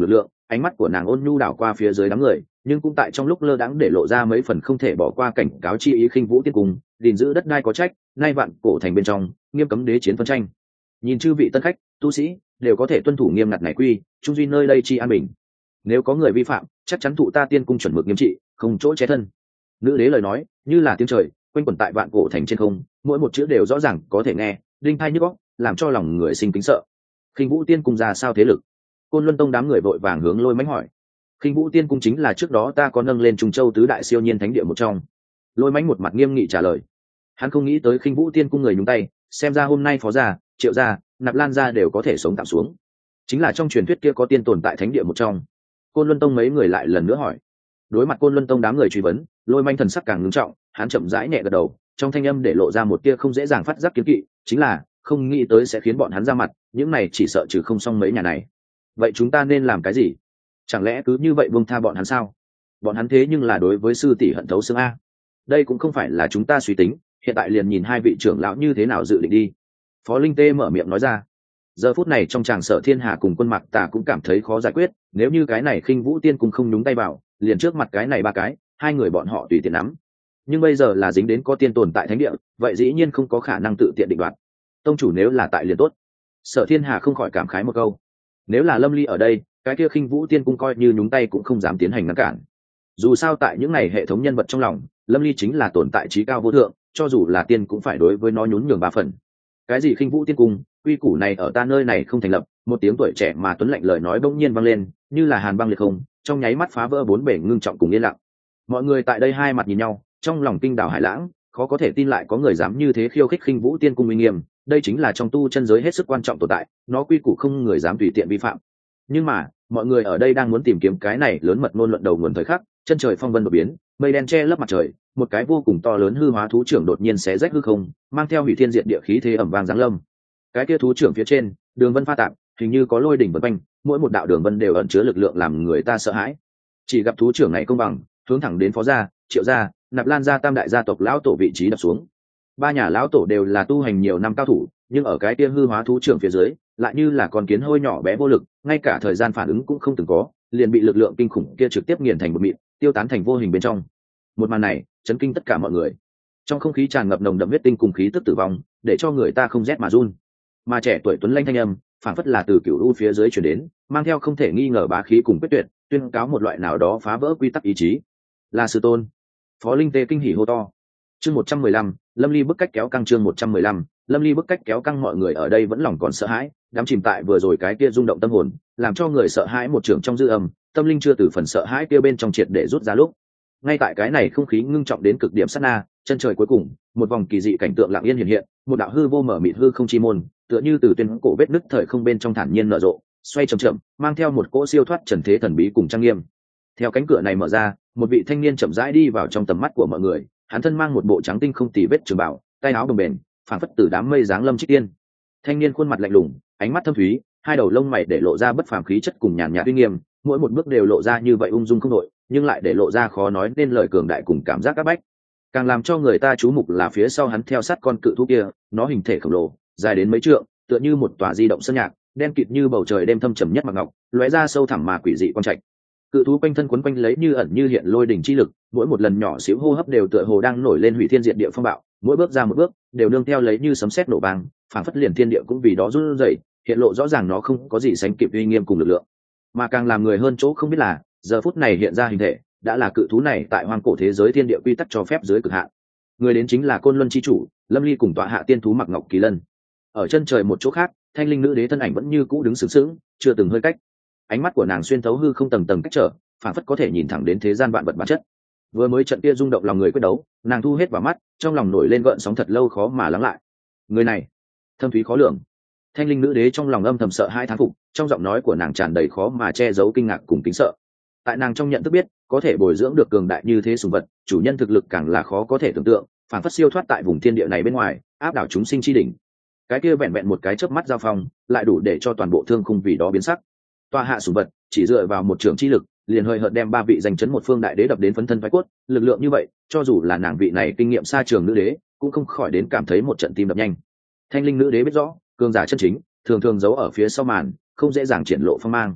ánh mắt của nàng ôn nhu đảo qua phía dưới đám người, nhưng cũng tại trong lúc lơ đãng để lộ ra mấy phần không thể bỏ qua cảnh cáo chi ý. Khinh Vũ Tiên Cung gìn giữ đất đai có trách, nay vạn cổ thành bên trong nghiêm cấm đế chiến phân tranh, nhìn chư vị tân khách tu sĩ đều có thể tuân thủ nghiêm ngặt này quy, trung duy nơi đây chi an bình. Nếu có người vi phạm, chắc chắn thụ ta Tiên Cung chuẩn mực nghiêm trị, không chỗ che thân. Nữ đế lời nói như là tiếng trời quanh quẩn tại vạn cổ thành trên không, mỗi một chữ đều rõ ràng có thể nghe, đinh tai nhức óc, làm cho lòng người sinh kính sợ. Khinh Vũ Tiên Cung ra sao thế lực? Côn Luân Tông đám người vội vàng hướng Lôi Mãnh hỏi. Khinh Vũ Tiên Cung chính là trước đó ta có nâng lên Trung Châu tứ đại siêu nhiên thánh địa một trong. Lôi Mãnh một mặt nghiêm nghị trả lời. Hắn không nghĩ tới Khinh Vũ Tiên Cung người nhúng tay, xem ra hôm nay Phó gia, Triệu gia, Nạp Lan gia đều có thể sống tạm xuống. Chính là trong truyền thuyết kia có tiên tồn tại thánh địa một trong. Côn Luân Tông mấy người lại lần nữa hỏi. Đối mặt Côn Luân Tông đám người truy vấn, Lôi Mãnh thần sắc càng ngưng trọng, hắn chậm rãi nhẹ gật đầu, trong thanh âm để lộ ra một tia không dễ dàng phát giác kiến kỵ, chính là không nghĩ tới sẽ khiến bọn hắn ra mặt, những này chỉ sợ trừ không xong mấy nhà này. Vậy chúng ta nên làm cái gì? Chẳng lẽ cứ như vậy buông tha bọn hắn sao? Bọn hắn thế nhưng là đối với sư tỷ hận thấu xương a. Đây cũng không phải là chúng ta suy tính, hiện tại liền nhìn hai vị trưởng lão như thế nào dự định đi. Phó Linh Tê mở miệng nói ra. Giờ phút này trong tràng Sở Thiên Hà cùng Quân Mạc Tà cũng cảm thấy khó giải quyết, nếu như cái này Khinh Vũ Tiên Cung không nhúng tay vào, liền trước mặt cái này ba cái, hai người bọn họ tùy tiện nắm. Nhưng bây giờ là dính đến có tiên tồn tại thánh địa, vậy dĩ nhiên không có khả năng tự tiện định đoạt. Tông chủ nếu là tại liền tốt. Sở Thiên Hà không khỏi cảm khái một câu. Nếu là Lâm Ly ở đây, cái kia Khinh Vũ Tiên Cung coi như nhúng tay cũng không dám tiến hành ngăn cản. Dù sao tại những này hệ thống nhân vật trong lòng, Lâm Ly chính là tồn tại trí cao vô thượng, cho dù là tiên cũng phải đối với nó nhún nhường ba phần. Cái gì Khinh Vũ Tiên Cung, quy củ này ở ta nơi này không thành lập. Một tiếng tuổi trẻ mà tuấn lạnh lời nói bỗng nhiên vang lên, như là hàn băng liệt không, trong nháy mắt phá vỡ bốn bể ngưng trọng cùng yên lặng. Mọi người tại đây hai mặt nhìn nhau, trong lòng kinh đảo hải lãng, khó có thể tin lại có người dám như thế khiêu khích Khinh Vũ Tiên Cung uy nghiêm. Đây chính là trong tu chân giới hết sức quan trọng tồn tại, nó quy củ không người dám tùy tiện vi phạm. Nhưng mà mọi người ở đây đang muốn tìm kiếm cái này lớn mật ngôn luận đầu nguồn thời khắc, chân trời phong vân đột biến, mây đen che lấp mặt trời, một cái vô cùng to lớn hư hóa thú trưởng đột nhiên xé rách hư không, mang theo hủy thiên diệt địa khí thế ầm vang giáng lâm. Cái kia thú trưởng phía trên, đường vân pha tạp, hình như có lôi đỉnh vần quanh, mỗi một đạo đường vân đều ẩn chứa lực lượng làm người ta sợ hãi. Chỉ gặp thú trưởng này công bằng, hướng thẳng đến Phó gia, Triệu gia, Nạp Lan gia tam đại gia tộc lão tổ vị trí đập xuống. Ba nhà lão tổ đều là tu hành nhiều năm cao thủ, nhưng ở cái kia hư hóa thú trưởng phía dưới, lại như là con kiến hôi nhỏ bé vô lực, ngay cả thời gian phản ứng cũng không từng có, liền bị lực lượng kinh khủng kia trực tiếp nghiền thành một mịn, tiêu tán thành vô hình bên trong. Một màn này chấn kinh tất cả mọi người. Trong không khí tràn ngập nồng đậm huyết tinh cùng khí tức tử vong, để cho người ta không rét mà run. Mà trẻ tuổi tuấn lanh thanh âm, phản phất là từ cửu u phía dưới truyền đến, mang theo không thể nghi ngờ bá khí cùng quyết tuyệt, tuyên cáo một loại nào đó phá vỡ quy tắc ý chí. Là sư tôn. Phó Linh Tê kinh hỉ hô to. Chương 115, Lâm Ly bức cách kéo căng. Chương 115, Lâm Ly bức cách kéo căng. Mọi người ở đây vẫn lòng còn sợ hãi, đắm chìm tại vừa rồi cái kia rung động tâm hồn, làm cho người sợ hãi một trường trong dư âm, tâm linh chưa từ phần sợ hãi kia bên trong triệt để rút ra lúc. Ngay tại cái này không khí ngưng trọng đến cực điểm sát na, chân trời cuối cùng, một vòng kỳ dị cảnh tượng lặng yên hiện hiện, một đạo hư vô mở mịt hư không chi môn, tựa như từ tuyên cổ vết nứt thời không bên trong thản nhiên nở rộ, xoay chậm chậm, mang theo một cỗ siêu thoát trần thế thần bí cùng trang nghiêm. Theo cánh cửa này mở ra, một vị thanh niên chậm rãi đi vào trong tầm mắt của mọi người, hắn thân mang một bộ trắng tinh không tì vết trường bào, tay áo bồng bềnh, phảng phất từ đám mây giáng lâm trích tiên. Thanh niên khuôn mặt lạnh lùng, ánh mắt thâm thúy, hai đầu lông mày để lộ ra bất phàm khí chất cùng nhàn nhạt uy nghiêm, mỗi một bước đều lộ ra như vậy ung dung không đội, nhưng lại để lộ ra khó nói nên lời cường đại cùng cảm giác áp bách. Càng làm cho người ta chú mục là phía sau hắn theo sát con cự thú kia, nó hình thể khổng lồ, dài đến mấy trượng, tựa như một tòa di động sơn nhạc, đen kịt như bầu trời đêm thâm trầm nhất mặc ngọc, lóe ra sâu thẳm mà quỷ dị quang trạch. Cự thú quanh thân quấn quanh lấy như ẩn như hiện lôi đỉnh chi lực, mỗi một lần nhỏ xíu hô hấp đều tựa hồ đang nổi lên hủy thiên diệt địa phong bạo, mỗi bước ra một bước đều nương theo lấy như sấm sét nổ vang, phảng phất liền thiên địa cũng vì đó run rẩy, hiện lộ rõ ràng nó không có gì sánh kịp uy nghiêm cùng lực lượng. Mà càng làm người hơn chỗ không biết là, giờ phút này hiện ra hình thể, đã là cự thú này tại hoang cổ thế giới thiên địa quy tắc cho phép dưới cực hạn. Người đến chính là Côn Luân chi chủ, Lâm Ly cùng tọa hạ tiên thú Mặc Ngọc Kỳ Lân. Ở chân trời một chỗ khác, Thanh Linh nữ đế thân ảnh vẫn như cũ đứng sướng sướng, chưa từng hơi cách. Ánh mắt của nàng xuyên thấu hư không tầng tầng cách trở, phản phất có thể nhìn thẳng đến thế gian vạn vật bản chất. Vừa mới trận kia rung động lòng người quyết đấu, nàng thu hết vào mắt, trong lòng nổi lên gợn sóng thật lâu khó mà lắng lại. Người này, thâm thúy khó lường. Thanh Linh nữ đế trong lòng âm thầm sợ hai thán phục, trong giọng nói của nàng tràn đầy khó mà che giấu kinh ngạc cùng kính sợ. Tại nàng trong nhận thức biết, có thể bồi dưỡng được cường đại như thế sùng vật, chủ nhân thực lực càng là khó có thể tưởng tượng, phản phất siêu thoát tại vùng thiên địa này bên ngoài, áp đảo chúng sinh chi đỉnh. Cái kia vẹn vẹn một cái chớp mắt giao phong, lại đủ để cho toàn bộ thương khung vì đó biến sắc. Toa hạ sùng vật, chỉ dựa vào một trường chi lực, liền hơi hợt đem ba vị giành chấn một phương đại đế đập đến phấn thân phái cốt, lực lượng như vậy, cho dù là nàng vị này kinh nghiệm xa trường nữ đế, cũng không khỏi đến cảm thấy một trận tim đập nhanh. Thanh Linh nữ đế biết rõ, cường giả chân chính thường thường giấu ở phía sau màn, không dễ dàng triển lộ phong mang.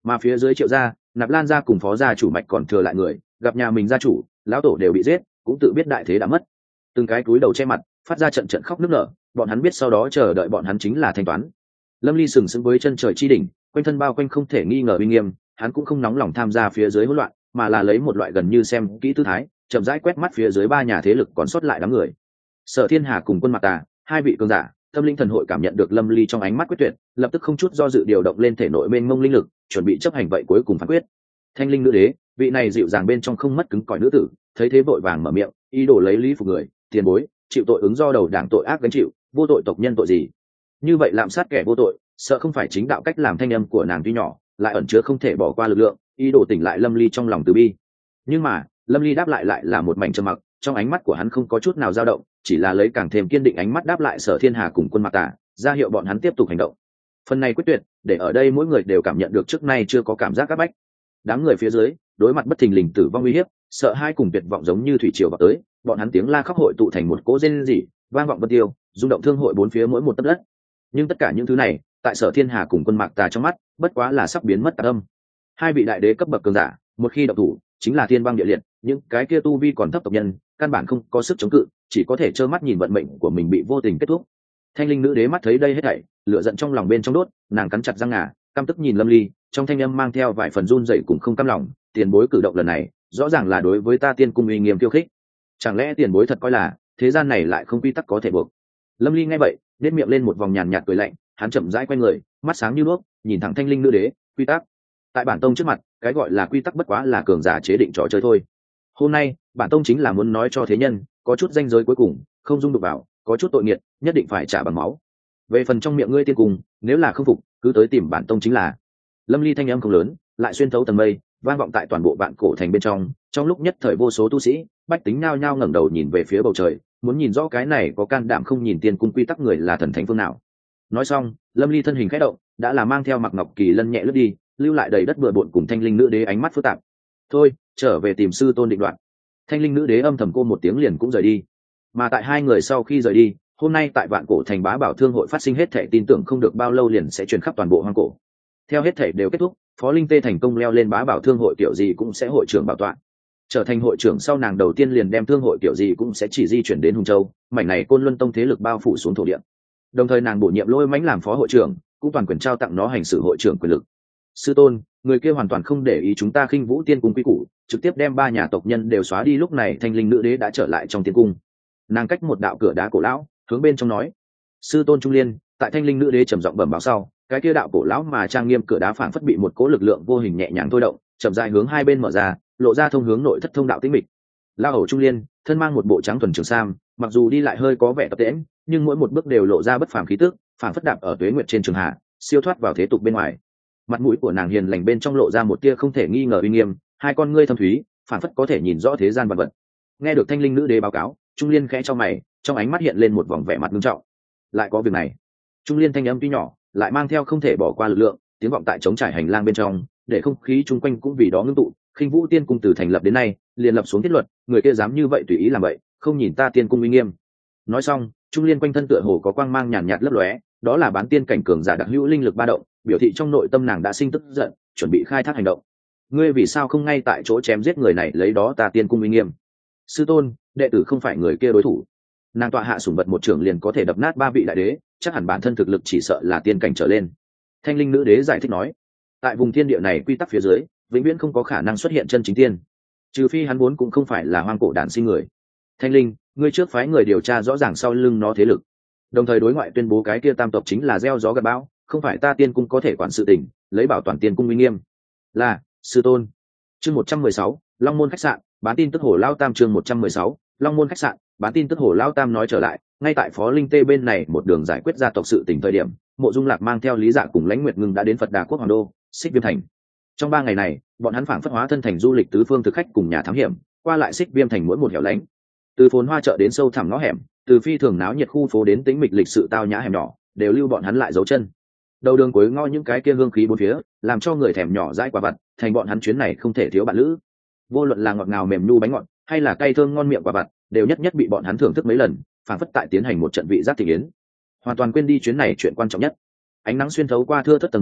Mà phía dưới Triệu gia, Nạp Lan gia cùng phó gia chủ mạch còn thừa lại người, gặp nhà mình gia chủ, lão tổ đều bị giết, cũng tự biết đại thế đã mất, từng cái túi đầu che mặt, phát ra trận trận khóc nức nở. Bọn hắn biết sau đó chờ đợi bọn hắn chính là thanh toán. Lâm Ly sừng sững với chân trời chi đỉnh, quanh thân bao quanh không thể nghi ngờ uy nghiêm, hắn cũng không nóng lòng tham gia phía dưới hỗn loạn, mà là lấy một loại gần như xem kỹ tư thái, chậm rãi quét mắt phía dưới ba nhà thế lực còn sót lại đám người. Sở Thiên Hà cùng Quân Mạc Tà, hai vị cường giả, Tâm Linh Thần Hội cảm nhận được Lâm Ly trong ánh mắt quyết tuyệt, lập tức không chút do dự điều động lên thể nội mênh mông linh lực, chuẩn bị chấp hành vậy cuối cùng phán quyết. Thanh Linh Nữ Đế, vị này dịu dàng bên trong không mất cứng cỏi nữ tử, thấy thế vội vàng mở miệng, ý đồ lấy lý phục người, tiền bối, chịu tội ứng do đầu đảng tội ác gánh chịu, vô tội tộc nhân tội gì? Như vậy lạm sát kẻ vô tội, sợ không phải chính đạo cách làm. Thanh âm của nàng tuy nhỏ, lại ẩn chứa không thể bỏ qua lực lượng, ý đồ tỉnh lại Lâm Ly trong lòng từ bi. Nhưng mà Lâm Ly đáp lại là một mảnh trầm mặc, trong ánh mắt của hắn không có chút nào dao động, chỉ là lấy càng thêm kiên định ánh mắt đáp lại Sở Thiên Hà cùng Quân Mạc Tà, ra hiệu bọn hắn tiếp tục hành động. Phần này quyết tuyệt, để ở đây mỗi người đều cảm nhận được trước nay chưa có cảm giác áp bách. Đám người phía dưới đối mặt bất thình lình tử vong uy hiếp, sợ hai cùng tuyệt vọng giống như thủy triều vào tới, bọn hắn tiếng la khóc hội tụ thành một cỗ rên rỉ, vang vọng vân tiêu, rung động thương hội bốn phía mỗi một tấc đất. Nhưng tất cả những thứ này, tại Sở Thiên Hà cùng Quân Mạc Tà trong mắt, bất quá là sắp biến mất tạc âm. Hai vị đại đế cấp bậc cường giả, một khi động thủ, chính là thiên băng địa liệt, những cái kia tu vi còn thấp tộc nhân, căn bản không có sức chống cự, chỉ có thể trơ mắt nhìn vận mệnh của mình bị vô tình kết thúc. Thanh Linh Nữ Đế mắt thấy đây hết thảy, lửa giận trong lòng bên trong đốt, nàng cắn chặt răng ngà, căm tức nhìn Lâm Ly, trong thanh âm mang theo vài phần run rẩy cùng không cam lòng. Tiền bối cử động lần này, rõ ràng là đối với ta Tiên Cung uy nghiêm khiêu khích. Chẳng lẽ tiền bối thật coi là thế gian này lại không quy tắc có thể buộc? Lâm Ly nghe vậy, nét miệng lên một vòng nhàn nhạt cười lạnh, hắn chậm rãi quay người, mắt sáng như đuốc, nhìn thẳng Thanh Linh Nữ Đế, quy tắc. Tại bản tông trước mặt, cái gọi là quy tắc bất quá là cường giả chế định trò chơi thôi. Hôm nay, bản tông chính là muốn nói cho thế nhân, có chút ranh giới cuối cùng, không dung đụng vào, có chút tội nghiệt, nhất định phải trả bằng máu. Về phần trong miệng ngươi Tiên Cung, nếu là không phục, cứ tới tìm bản tông chính là. Lâm Ly thanh âm không lớn, lại xuyên thấu tầng mây, vang vọng tại toàn bộ Vạn Cổ Thành bên trong lúc nhất thời vô số tu sĩ, bách tính nhao nhao ngẩng đầu nhìn về phía bầu trời, muốn nhìn rõ cái này có can đảm không nhìn Tiên Cung quy tắc người là thần thánh phương nào. Nói xong, Lâm Ly thân hình khẽ động, đã là mang theo Mặc Ngọc Kỳ Lân nhẹ lướt đi, lưu lại đầy đất bừa bộn cùng Thanh Linh Nữ Đế ánh mắt phức tạp. Thôi, trở về tìm sư tôn định đoạt. Thanh Linh Nữ Đế âm thầm cô một tiếng liền cũng rời đi. Mà tại hai người sau khi rời đi, hôm nay tại Vạn Cổ Thành Bá Bảo Thương hội phát sinh hết thảy, tin tưởng không được bao lâu liền sẽ truyền khắp toàn bộ hoang cổ. Theo hết thảy đều kết thúc, Phó Linh Tê thành công leo lên Bá Bảo Thương hội, kiểu gì cũng sẽ hội trưởng bảo tọa. Trở thành hội trưởng sau, nàng đầu tiên liền đem thương hội kiểu gì cũng sẽ chỉ di chuyển đến Hùng Châu, mảnh này Côn Luân Tông thế lực bao phủ xuống thổ địa. Đồng thời nàng bổ nhiệm Lôi Mãnh làm phó hội trưởng, cũng toàn quyền trao tặng nó hành xử hội trưởng quyền lực. Sư tôn, người kia hoàn toàn không để ý chúng ta khinh vũ Tiên Cung quy củ, trực tiếp đem ba nhà tộc nhân đều xóa đi. Lúc này Thanh Linh Nữ Đế đã trở lại trong Tiên Cung, nàng cách một đạo cửa đá cổ lão, hướng bên trong nói: sư tôn Trung Liên. Tại Thanh Linh Nữ Đế trầm giọng bẩm báo sau, cái kia đạo cổ lão mà trang nghiêm cửa đá phảng phất bị một cỗ lực lượng vô hình nhẹ nhàng thôi động, chậm rãi hướng hai bên mở ra, lộ ra thông hướng nội thất thông đạo tĩnh mịch. La Hầu Trung Liên thân mang một bộ trắng thuần trường sam, mặc dù đi lại hơi có vẻ tập tễnh, nhưng mỗi một bước đều lộ ra bất phàm khí tức, phảng phất đạp ở tuế nguyệt trên trường hạ, siêu thoát vào thế tục bên ngoài. Mặt mũi của nàng hiền lành bên trong lộ ra một tia không thể nghi ngờ uy nghiêm, hai con ngươi thâm thúy, phảng phất có thể nhìn rõ thế gian vật vật. Nghe được Thanh Linh Nữ Đế báo cáo, Trung Liên khẽ cho mày, trong ánh mắt hiện lên một vòng vẻ mặt nghiêm trọng. Lại có việc này? Trung Liên thanh âm tuy nhỏ, lại mang theo không thể bỏ qua lực lượng, tiếng vọng tại trống trải hành lang bên trong, để không khí chung quanh cũng vì đó ngưng tụ. Khinh Vũ Tiên Cung từ thành lập đến nay, liền lập xuống thiết luật, người kia dám như vậy tùy ý làm vậy, không nhìn ta Tiên Cung uy nghiêm. Nói xong, Trung Liên quanh thân tựa hồ có quang mang nhàn nhạt lấp lóe, đó là bán tiên cảnh cường giả đặc hữu linh lực ba động, biểu thị trong nội tâm nàng đã sinh tức giận, chuẩn bị khai thác hành động. Ngươi vì sao không ngay tại chỗ chém giết người này, lấy đó ta Tiên Cung uy nghiêm? Sư tôn, đệ tử không phải người kia đối thủ. Nàng tọa hạ sủng vật một trưởng liền có thể đập nát ba vị đại đế, chắc hẳn bản thân thực lực chỉ sợ là tiên cảnh trở lên. Thanh Linh Nữ Đế giải thích nói, tại vùng thiên địa này quy tắc phía dưới, vĩnh viễn không có khả năng xuất hiện chân chính tiên, trừ phi hắn vốn cũng không phải là hoang cổ đản sinh người. Thanh Linh, ngươi trước phái người điều tra rõ ràng sau lưng nó thế lực, đồng thời đối ngoại tuyên bố cái kia tam tộc chính là gieo gió gặt bão, không phải ta Tiên Cung có thể quản sự tình, lấy bảo toàn Tiên Cung uy nghiêm. Là sư tôn. Chương 116, Long Môn khách sạn, bán tin tức Hồ Lao Tam. Chương 116, Long Môn khách sạn, bán tin tức Hồ Lao Tam nói trở lại, ngay tại Phó Linh Tê bên này một đường giải quyết gia tộc sự tình thời điểm, Mộ Dung Lạc mang theo Lý Dạ cùng Lãnh Nguyệt Ngưng đã đến Phật Đà Quốc hoàng đô, Xích Viêm thành. Trong 3 ngày này, bọn hắn phảng phất hóa thân thành du lịch tứ phương thực khách cùng nhà thám hiểm, qua lại Xích Viêm thành mỗi một hẻo lánh, từ phồn hoa chợ đến sâu thẳm ngõ hẻm, từ phi thường náo nhiệt khu phố đến tĩnh mịch lịch sự tao nhã hẻm nhỏ, đều lưu bọn hắn lại dấu chân. Đầu đường cuối ngõ những cái kia hương khí bốn phía, làm cho người thèm nhỏ dãi quả vặt, thành bọn hắn chuyến này không thể thiếu bạn lữ. Vô luận là ngọt ngào mềm nu bánh ngọt, hay là cay thơm ngon miệng quả vặt, đều nhất nhất bị bọn hắn thưởng thức mấy lần, phảng phất tại tiến hành một trận vị giác thị yến, hoàn toàn quên đi chuyến này chuyện quan trọng nhất. Ánh nắng xuyên thấu qua thưa thớt tầng mây,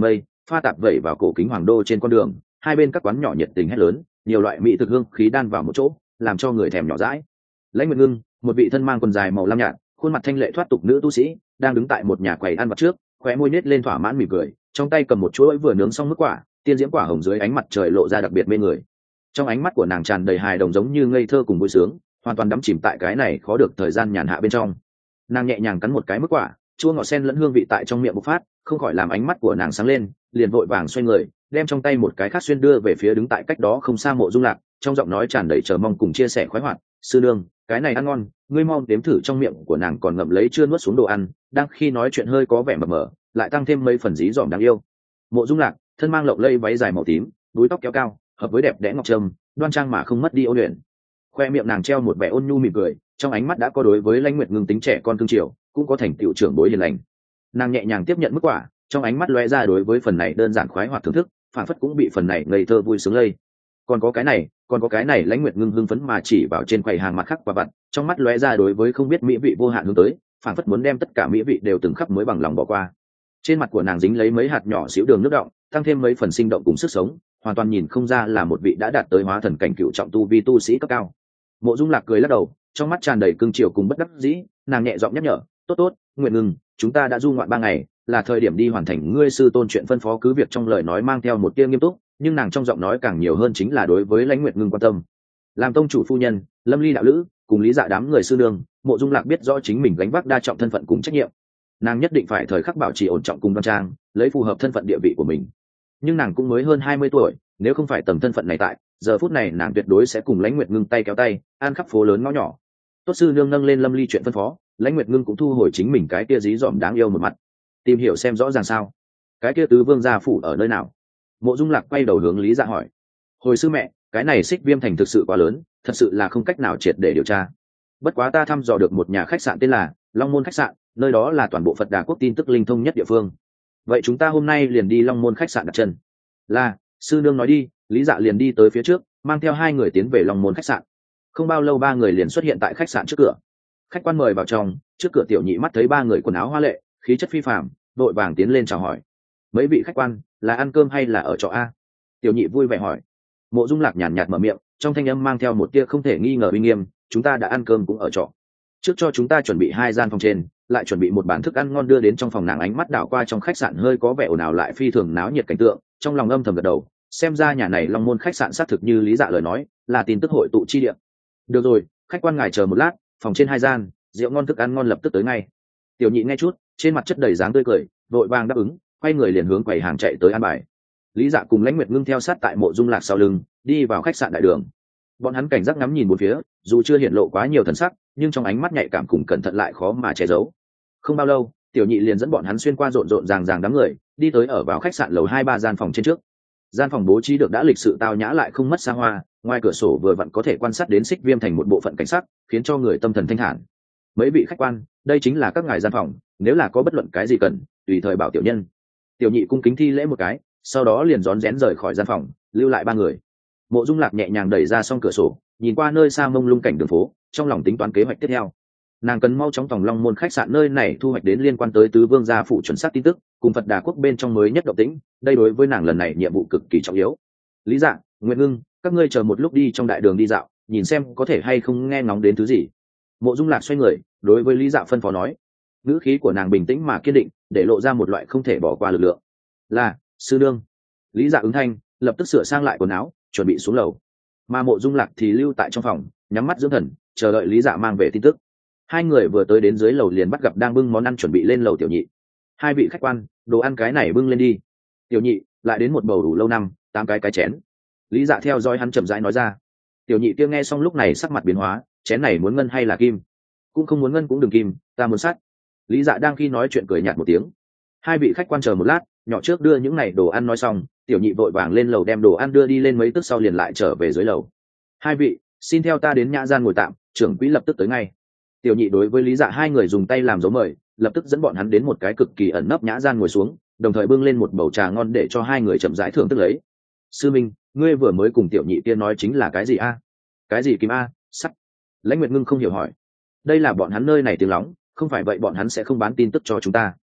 pha tạp vẩy vào cổ kính hoàng đô trên con đường, hai bên các quán nhỏ nhiệt tình hét lớn, nhiều loại mỹ thực hương khí đan vào một chỗ, làm cho người thèm nhỏ dãi. Lãnh Nguyệt Ngưng, một vị thân mang quần dài màu lam nhạt, khuôn mặt thanh lệ thoát tục nữ tu sĩ, đang đứng tại một nhà quầy ăn vặt trước, khóe môi nết lên thỏa mãn mỉm cười, trong tay cầm một chuỗi vừa nướng xong mức quả, tiên diễm quả hồng dưới ánh mặt trời lộ ra đặc biệt mê người. Trong ánh mắt của nàng tràn đầy hài đồng giống như ngây thơ cùng vui sướng, hoàn toàn đắm chìm tại cái này khó được thời gian nhàn hạ bên trong. Nàng nhẹ nhàng cắn một cái mức quả, chua ngọt sen lẫn hương vị tại trong miệng bộc phát, không khỏi làm ánh mắt của nàng sáng lên, liền vội vàng xoay người, đem trong tay một cái khác xuyên đưa về phía đứng tại cách đó không xa Mộ Dung Lạc, trong giọng nói tràn đầy chờ mong cùng chia sẻ khoái hoạt. Sư nương, cái này ăn ngon, ngươi mau đếm thử. Trong miệng của nàng còn ngậm lấy chưa nuốt xuống đồ ăn, đang khi nói chuyện hơi có vẻ mập mờ, lại tăng thêm mấy phần dí dỏm đáng yêu. Mộ Dung Lạc thân mang lộng lây váy dài màu tím, đuôi tóc kéo cao, hợp với đẹp đẽ ngọc trâm, đoan trang mà không mất đi ôn luyện. Khoe miệng nàng treo một vẻ ôn nhu mỉm cười, trong ánh mắt đã có đối với Lãnh Nguyệt Ngưng tính trẻ con cưng chiều, cũng có thành tựu trưởng bối hiền lành. Nàng nhẹ nhàng tiếp nhận mức quả, trong ánh mắt lóe ra đối với phần này đơn giản khoái hoạt thưởng thức, phản phất cũng bị phần này ngây thơ vui sướng lây. Còn có cái này, Lãnh Nguyệt Ngưng hưng phấn mà chỉ vào trên quầy hàng mặt khác quả vặt, trong mắt lóe ra đối với không biết mỹ vị vô hạn hướng tới, phản phất muốn đem tất cả mỹ vị đều từng khắp mới bằng lòng bỏ qua. Trên mặt của nàng dính lấy mấy hạt nhỏ xíu đường nước đọng, tăng thêm mấy phần sinh động cùng sức sống, hoàn toàn nhìn không ra là một vị đã đạt tới hóa thần cảnh cựu trọng tu vi tu sĩ cấp cao. Mộ Dung Lạc cười lắc đầu, trong mắt tràn đầy cương triều cùng bất đắc dĩ, nàng nhẹ giọng nhắc nhở, tốt tốt, Nguyệt Ngưng, chúng ta đã du ngoạn 3 ngày, là thời điểm đi hoàn thành ngươi sư tôn chuyện phân phó. Cứ việc trong lời nói mang theo một tia nghiêm túc, nhưng nàng trong giọng nói càng nhiều hơn chính là đối với Lãnh Nguyệt Ngưng quan tâm. Làm tông chủ phu nhân, Lâm Ly đạo lữ, cùng Lý Dạ đám người sư nương, Mộ Dung Lạc biết rõ chính mình gánh vác đa trọng thân phận cùng trách nhiệm, nàng nhất định phải thời khắc bảo trì ổn trọng cùng đoan trang, lấy phù hợp thân phận địa vị của mình. Nhưng nàng cũng mới hơn 20 tuổi, nếu không phải tầm thân phận này tại, giờ phút này nàng tuyệt đối sẽ cùng Lãnh Nguyệt Ngưng tay kéo tay, an khắp phố lớn ngõ nhỏ. Tốt sư nương nâng lên Lâm Ly chuyện phân phó, Lãnh Nguyệt Ngưng cũng thu hồi chính mình cái kia dí dỏm đáng yêu một mặt, tìm hiểu xem rõ ràng sao, cái kia tứ vương gia phủ ở nơi nào. Mộ Dung Lạc quay đầu hướng Lý Dạ hỏi, hồi sư mẹ, cái này Xích Viêm thành thực sự quá lớn, thật sự là không cách nào triệt để điều tra. Bất quá ta thăm dò được một nhà khách sạn tên là Long Môn khách sạn, nơi đó là toàn bộ Phật Đà quốc tin tức linh thông nhất địa phương. Vậy chúng ta hôm nay liền đi Long Môn khách sạn đặt chân. Là, sư nương nói đi. Lý Dạ liền đi tới phía trước, mang theo 2 người tiến về Long Môn khách sạn. Không bao lâu 3 người liền xuất hiện tại khách sạn trước cửa. Khách quan mời vào trong. Trước cửa Tiểu Nhị mắt thấy 3 người quần áo hoa lệ, khí chất phi phàm, vội vàng tiến lên chào hỏi. Mấy vị khách quan, là ăn cơm hay là ở trọ a? Tiểu Nhị vui vẻ hỏi. Mộ Dung Lạc nhàn nhạt mở miệng, trong thanh âm mang theo một tia không thể nghi ngờ uy nghiêm, chúng ta đã ăn cơm cũng ở trọ. Trước cho chúng ta chuẩn bị 2 gian phòng trên, lại chuẩn bị một bàn thức ăn ngon đưa đến trong phòng. Nàng ánh mắt đảo qua trong khách sạn hơi có vẻ ồn ào lại phi thường náo nhiệt cảnh tượng, trong lòng âm thầm gật đầu, xem ra nhà này Long Môn khách sạn xác thực như Lý Dạ lời nói, là tin tức hội tụ chi địa. Được rồi, khách quan ngài chờ một lát, phòng trên 2 gian, rượu ngon thức ăn ngon lập tức tới ngay. Tiểu Nhị nghe chút, trên mặt chất đầy dáng tươi cười, vội vàng đáp ứng, quay người liền hướng quầy hàng chạy tới ăn bài. Lý Dạ cùng Lãnh Nguyệt Ngưng theo sát tại Mộ Dung Lạc sau lưng, đi vào khách sạn đại đường. Bọn hắn cảnh giác ngắm nhìn bốn phía, dù chưa hiện lộ quá nhiều thần sắc, nhưng trong ánh mắt nhạy cảm cùng cẩn thận lại khó mà che giấu. Không bao lâu, Tiểu Nhị liền dẫn bọn hắn xuyên qua rộn rộn ràng ràng đám người, đi tới ở vào khách sạn lầu 2-3 gian phòng trên trước. Gian phòng bố trí được đã lịch sự tao nhã lại không mất xa hoa, ngoài cửa sổ vừa vặn có thể quan sát đến Xích Viêm thành một bộ phận cảnh sắc, khiến cho người tâm thần thanh thản. Mấy vị khách quan, đây chính là các ngài gian phòng, nếu là có bất luận cái gì cần, tùy thời bảo tiểu nhân. Tiểu Nhị cung kính thi lễ một cái, sau đó liền rón rén rời khỏi gian phòng, lưu lại 3 người. Mộ Dung Lạc nhẹ nhàng đẩy ra xong cửa sổ, nhìn qua nơi xa mông lung cảnh đường phố, trong lòng tính toán kế hoạch tiếp theo. Nàng cần mau chóng tòng Long Môn khách sạn nơi này thu hoạch đến liên quan tới tứ vương gia phụ chuẩn xác tin tức, cùng Phật Đà quốc bên trong mới nhất động tĩnh, đây đối với nàng lần này nhiệm vụ cực kỳ trọng yếu. Lý Dạ, Nguyệt Ngưng, các ngươi chờ một lúc đi trong đại đường đi dạo, nhìn xem có thể hay không nghe ngóng đến thứ gì. Mộ Dung Lạc xoay người, đối với Lý Dạ phân phó nói. Ngữ khí của nàng bình tĩnh mà kiên định, để lộ ra một loại không thể bỏ qua lực lượng. Là, sư nương. Lý Dạ ứng thanh, lập tức sửa sang lại quần áo, chuẩn bị xuống lầu. Mà Mộ Dung Lạc thì lưu tại trong phòng, nhắm mắt dưỡng thần, chờ đợi Lý Dạ mang về tin tức. 2 người vừa tới đến dưới lầu liền bắt gặp đang bưng món ăn chuẩn bị lên lầu Tiểu Nhị. 2 vị khách quan, đồ ăn cái này bưng lên đi. Tiểu Nhị lại đến một bầu đủ lâu năm, 8 cái chén. Lý Dạ theo dõi hắn chậm rãi nói ra. Tiểu Nhị kia nghe xong lúc này sắc mặt biến hóa, chén này muốn ngân hay là kim? Cũng không muốn ngân cũng đừng kim, ta muốn sắt. Lý Dạ đang khi nói chuyện cười nhạt một tiếng. 2 vị khách quan chờ một lát, nhỏ trước đưa những này đồ ăn nói xong, Tiểu Nhị vội vàng lên lầu đem đồ ăn đưa đi lên, mấy tức sau liền lại trở về dưới lầu. 2 vị, xin theo ta đến nhã gian ngồi tạm, trưởng quỹ lập tức tới ngay. Tiểu Nhị đối với Lý Dạ 2 người dùng tay làm dấu mời, lập tức dẫn bọn hắn đến một cái cực kỳ ẩn nấp nhã gian ngồi xuống, đồng thời bưng lên một bầu trà ngon để cho 2 người chậm rãi thưởng thức lấy. Sư Minh, ngươi vừa mới cùng Tiểu Nhị kia nói chính là cái gì a? Cái gì kim a? Sắt. Lãnh Nguyệt Ngưng không hiểu hỏi. Đây là bọn hắn nơi này tiếng lóng, không phải vậy bọn hắn sẽ không bán tin tức cho chúng ta.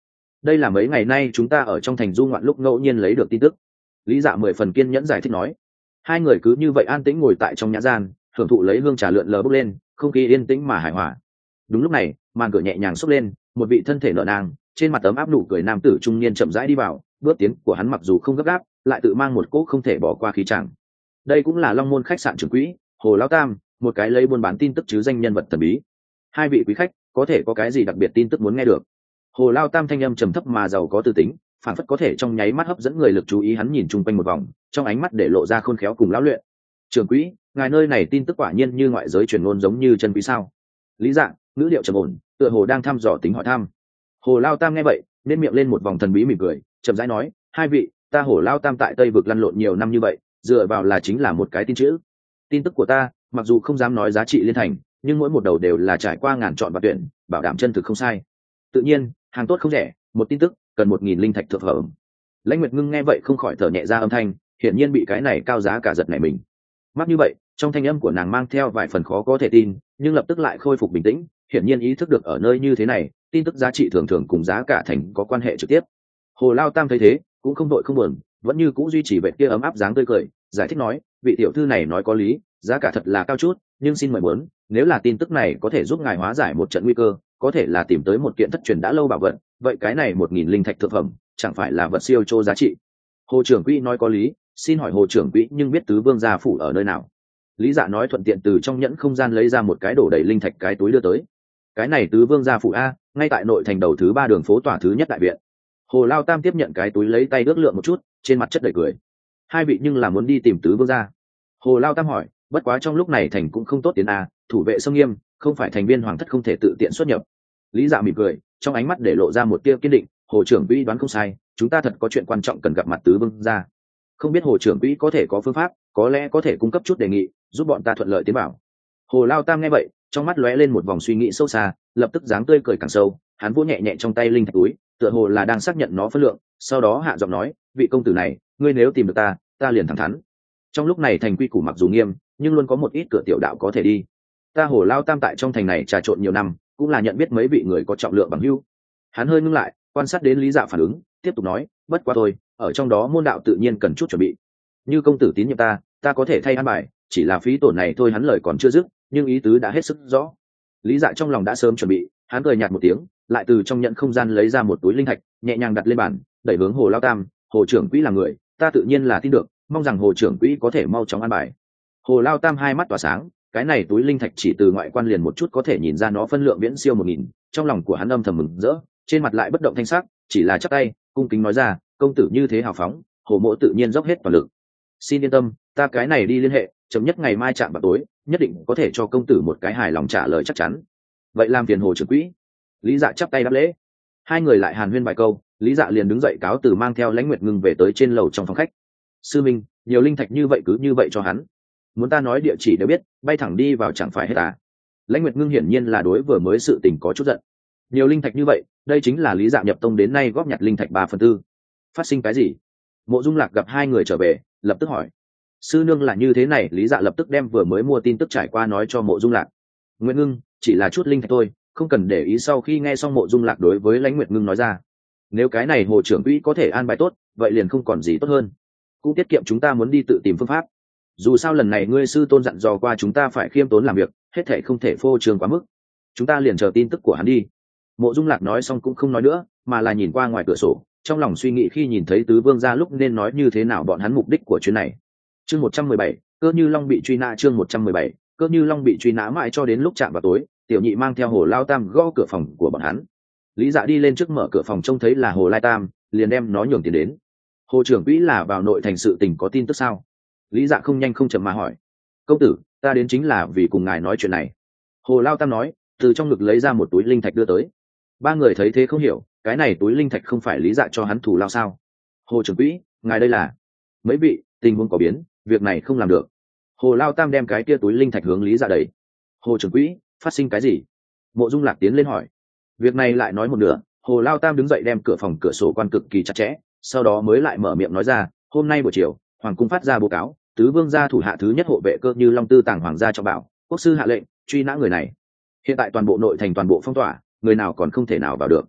đây là mấy ngày nay chúng ta ở trong thành du ngoạn lúc ngẫu nhiên lấy được tin tức. Lý Dạ 10 phần kiên nhẫn giải thích nói. Hai người cứ như vậy an tĩnh ngồi tại trong nhã gian, thưởng thụ lấy hương trà lượn lờ bốc lên, không khí yên tĩnh mà hài hòa. Đúng lúc này, màn cửa nhẹ nhàng xốc lên, một vị thân thể nở nang, trên mặt tấm áp nụ cười nam tử trung niên chậm rãi đi vào, bước tiến của hắn mặc dù không gấp gáp, lại tự mang một cỗ không thể bỏ qua khí chàng. Đây cũng là Long Môn khách sạn trưởng quỹ, Hồ Lão Tam, một cái lấy buôn bán tin tức chứ danh nhân vật thần bí. Hai vị quý khách, có thể có cái gì đặc biệt tin tức muốn nghe được? Hồ Lão Tam thanh âm trầm thấp mà giàu có tư tính, phản phất có thể trong nháy mắt hấp dẫn người lực chú ý. Hắn nhìn chung quanh một vòng, trong ánh mắt để lộ ra khôn khéo cùng lão luyện. Trưởng quỹ, ngài nơi này tin tức quả nhiên như ngoại giới truyền ngôn giống như chân quý sao? Lý Dạng, ngữ điệu trầm ổn, tựa hồ đang thăm dò tính hỏi thăm. Hồ Lão Tam nghe vậy, nên miệng lên một vòng thần bí mỉm cười, chậm rãi nói, hai vị, ta Hồ Lão Tam tại Tây vực lăn lộn nhiều năm như vậy, dựa vào là chính là một cái tin chữ. Tin tức của ta, mặc dù không dám nói giá trị liên thành, nhưng mỗi một đầu đều là trải qua ngàn chọn và tuyển, bảo đảm chân thực không sai. Tự nhiên, hàng tốt không rẻ, một tin tức cần 1000 linh thạch thực phẩm. Lãnh Nguyệt Ngưng nghe vậy không khỏi thở nhẹ ra âm thanh, hiển nhiên bị cái này cao giá cả giật nảy mình. Mắt như vậy, trong thanh âm của nàng mang theo vài phần khó có thể tin, nhưng lập tức lại khôi phục bình tĩnh, hiển nhiên ý thức được ở nơi như thế này, tin tức giá trị thường thường cùng giá cả thành có quan hệ trực tiếp. Hồ Lao Tam thấy thế, cũng không đội không buồn, vẫn như cũng duy trì vẻ kia ấm áp dáng tươi cười, giải thích nói, vị tiểu thư này nói có lý, giá cả thật là cao chút, nhưng xin mời muốn, nếu là tin tức này có thể giúp ngài hóa giải một trận nguy cơ, có thể là tìm tới một kiện thất truyền đã lâu bảo vật, vậy cái này 1000 linh thạch thực phẩm, chẳng phải là vật siêu chô giá trị. Hồ trưởng quỹ nói có lý, xin hỏi Hồ trưởng quỹ nhưng biết tứ vương gia phủ ở nơi nào? Lý Dạ nói thuận tiện từ trong nhẫn không gian lấy ra một cái đổ đầy linh thạch cái túi đưa tới. Cái này tứ vương gia phủ a, ngay tại nội thành đầu thứ 3 đường phố tòa thứ nhất đại viện. Hồ Lao Tam tiếp nhận cái túi lấy tay ước lượng một chút, trên mặt chất đầy cười. Hai vị nhưng là muốn đi tìm tứ vương gia? Hồ Lao Tam hỏi, bất quá trong lúc này thành cũng không tốt tiến a, thủ vệ sông nghiêm, không phải thành viên hoàng thất không thể tự tiện xuất nhập. Lý Dạ mỉm cười, trong ánh mắt để lộ ra một tia kiên định, Hồ trưởng quỹ đoán không sai, chúng ta thật có chuyện quan trọng cần gặp mặt tứ vương gia. Không biết Hồ trưởng quỹ có thể có phương pháp, có lẽ có thể cung cấp chút đề nghị, giúp bọn ta thuận lợi tiến bảo. Hồ Lao Tam nghe vậy, trong mắt lóe lên một vòng suy nghĩ sâu xa, lập tức dáng tươi cười càng sâu, hắn vỗ nhẹ nhẹ trong tay linh thạch túi, tựa hồ là đang xác nhận nó phân lượng, sau đó hạ giọng nói, vị công tử này, ngươi nếu tìm được ta liền thẳng thắn. Trong lúc này thành quy củ mặc dù nghiêm, nhưng luôn có một ít cửa tiểu đạo có thể đi. Ta Hồ Lao Tam tại trong thành này trà trộn nhiều năm, cũng là nhận biết mấy vị người có trọng lượng bằng hữu. Hắn hơi ngưng lại, quan sát đến Lý Dạ phản ứng, tiếp tục nói, bất quá thôi, ở trong đó môn đạo tự nhiên cần chút chuẩn bị. Như công tử tín nhiệm ta có thể thay an bài, chỉ là phí tổn này thôi. Hắn lời còn chưa dứt, nhưng ý tứ đã hết sức rõ. Lý Dạ trong lòng đã sớm chuẩn bị, hắn cười nhạt một tiếng, lại từ trong nhận không gian lấy ra một túi linh thạch, nhẹ nhàng đặt lên bàn, đẩy hướng Hồ Lao Tam. Hồ trưởng quỹ là người, ta tự nhiên là tin được, mong rằng Hồ trưởng quỹ có thể mau chóng an bài. Hồ Lao Tam hai mắt tỏa sáng, cái này túi linh thạch chỉ từ ngoại quan liền một chút có thể nhìn ra nó phân lượng viễn siêu 1000. Trong lòng của hắn âm thầm mừng rỡ, trên mặt lại bất động thanh sắc, chỉ là chắp tay cung kính nói ra, công tử như thế hào phóng, Hồ mỗ tự nhiên dốc hết toàn lực. Xin yên tâm, ta cái này đi liên hệ, chậm nhất ngày mai chạm vào tối, nhất định có thể cho công tử một cái hài lòng trả lời chắc chắn. Vậy làm phiền Hồ trưởng quỹ. Lý Dạ chắp tay đáp lễ. Hai người lại hàn huyên vài câu, Lý Dạ liền đứng dậy cáo từ, mang theo Lãnh Nguyệt Ngưng về tới trên lầu trong phòng khách. Sư minh, nhiều linh thạch như vậy cứ như vậy cho hắn, muốn ta nói địa chỉ đều biết, bay thẳng đi vào chẳng phải hết à? Lãnh Nguyệt Ngưng hiển nhiên là đối vừa mới sự tình có chút giận. Nhiều linh thạch như vậy, đây chính là Lý Dạ nhập tông đến nay góp nhặt linh thạch 3/4. Phát sinh cái gì? Mộ Dung Lạc gặp hai người trở về, lập tức hỏi. Sư nương là như thế này. Lý Dạ lập tức đem vừa mới mua tin tức trải qua nói cho Mộ Dung Lạc. Nguyệt Ngưng, chỉ là chút linh thạch thôi, không cần để ý. Sau khi nghe xong, Mộ Dung Lạc đối với Lãnh Nguyệt Ngưng nói ra, nếu cái này Hồ trưởng quỹ có thể an bài tốt, vậy liền không còn gì tốt hơn, cũng tiết kiệm chúng ta muốn đi tự tìm phương pháp. Dù sao lần này ngươi sư tôn dặn dò qua chúng ta phải khiêm tốn làm việc, hết thảy không thể phô trương quá mức, chúng ta liền chờ tin tức của hắn đi. Mộ Dung Lạc nói xong cũng không nói nữa, mà là nhìn qua ngoài cửa sổ, trong lòng suy nghĩ khi nhìn thấy tứ vương gia lúc nên nói như thế nào bọn hắn mục đích của chuyến này. Chương 117, Cơ Như Long bị truy nã. Chương 117, Cơ Như Long bị truy nã. Mãi cho đến lúc chạm vào tối, Tiểu Nhị mang theo Hồ Lao Tam gõ cửa phòng của bọn hắn. Lý Dạ đi lên trước mở cửa phòng, trông thấy là Hồ Lai Tam, liền đem nó nhường tiền đến. Hồ trưởng quỹ là vào nội thành sự tình có tin tức sao? Lý Dạ không nhanh không chậm mà hỏi. Công tử, ta đến chính là vì cùng ngài nói chuyện này. Hồ Lao Tam nói, từ trong ngực lấy ra một túi linh thạch đưa tới. Ba người thấy thế không hiểu, cái này túi linh thạch không phải Lý Dạ cho hắn thủ lao sao? Hồ trưởng quỹ, ngài đây là? Mấy vị, tình huống có biến, việc này không làm được. Hồ Lao Tam đem cái kia túi linh thạch hướng Lý Dạ đẩy. Hồ trưởng quỹ, phát sinh cái gì? Mộ Dung Lạc tiến lên hỏi. Việc này lại nói một nửa, Hồ Lao Tam đứng dậy đem cửa phòng cửa sổ quan cực kỳ chặt chẽ, sau đó mới lại mở miệng nói ra, hôm nay buổi chiều, hoàng cung phát ra báo cáo, tứ vương gia thủ hạ thứ nhất hộ vệ Cơ Như Long tư tàng hoàng gia trọng bảo, quốc sư hạ lệnh truy nã người này. Hiện tại toàn bộ nội thành toàn bộ phong tỏa, người nào còn không thể nào vào được.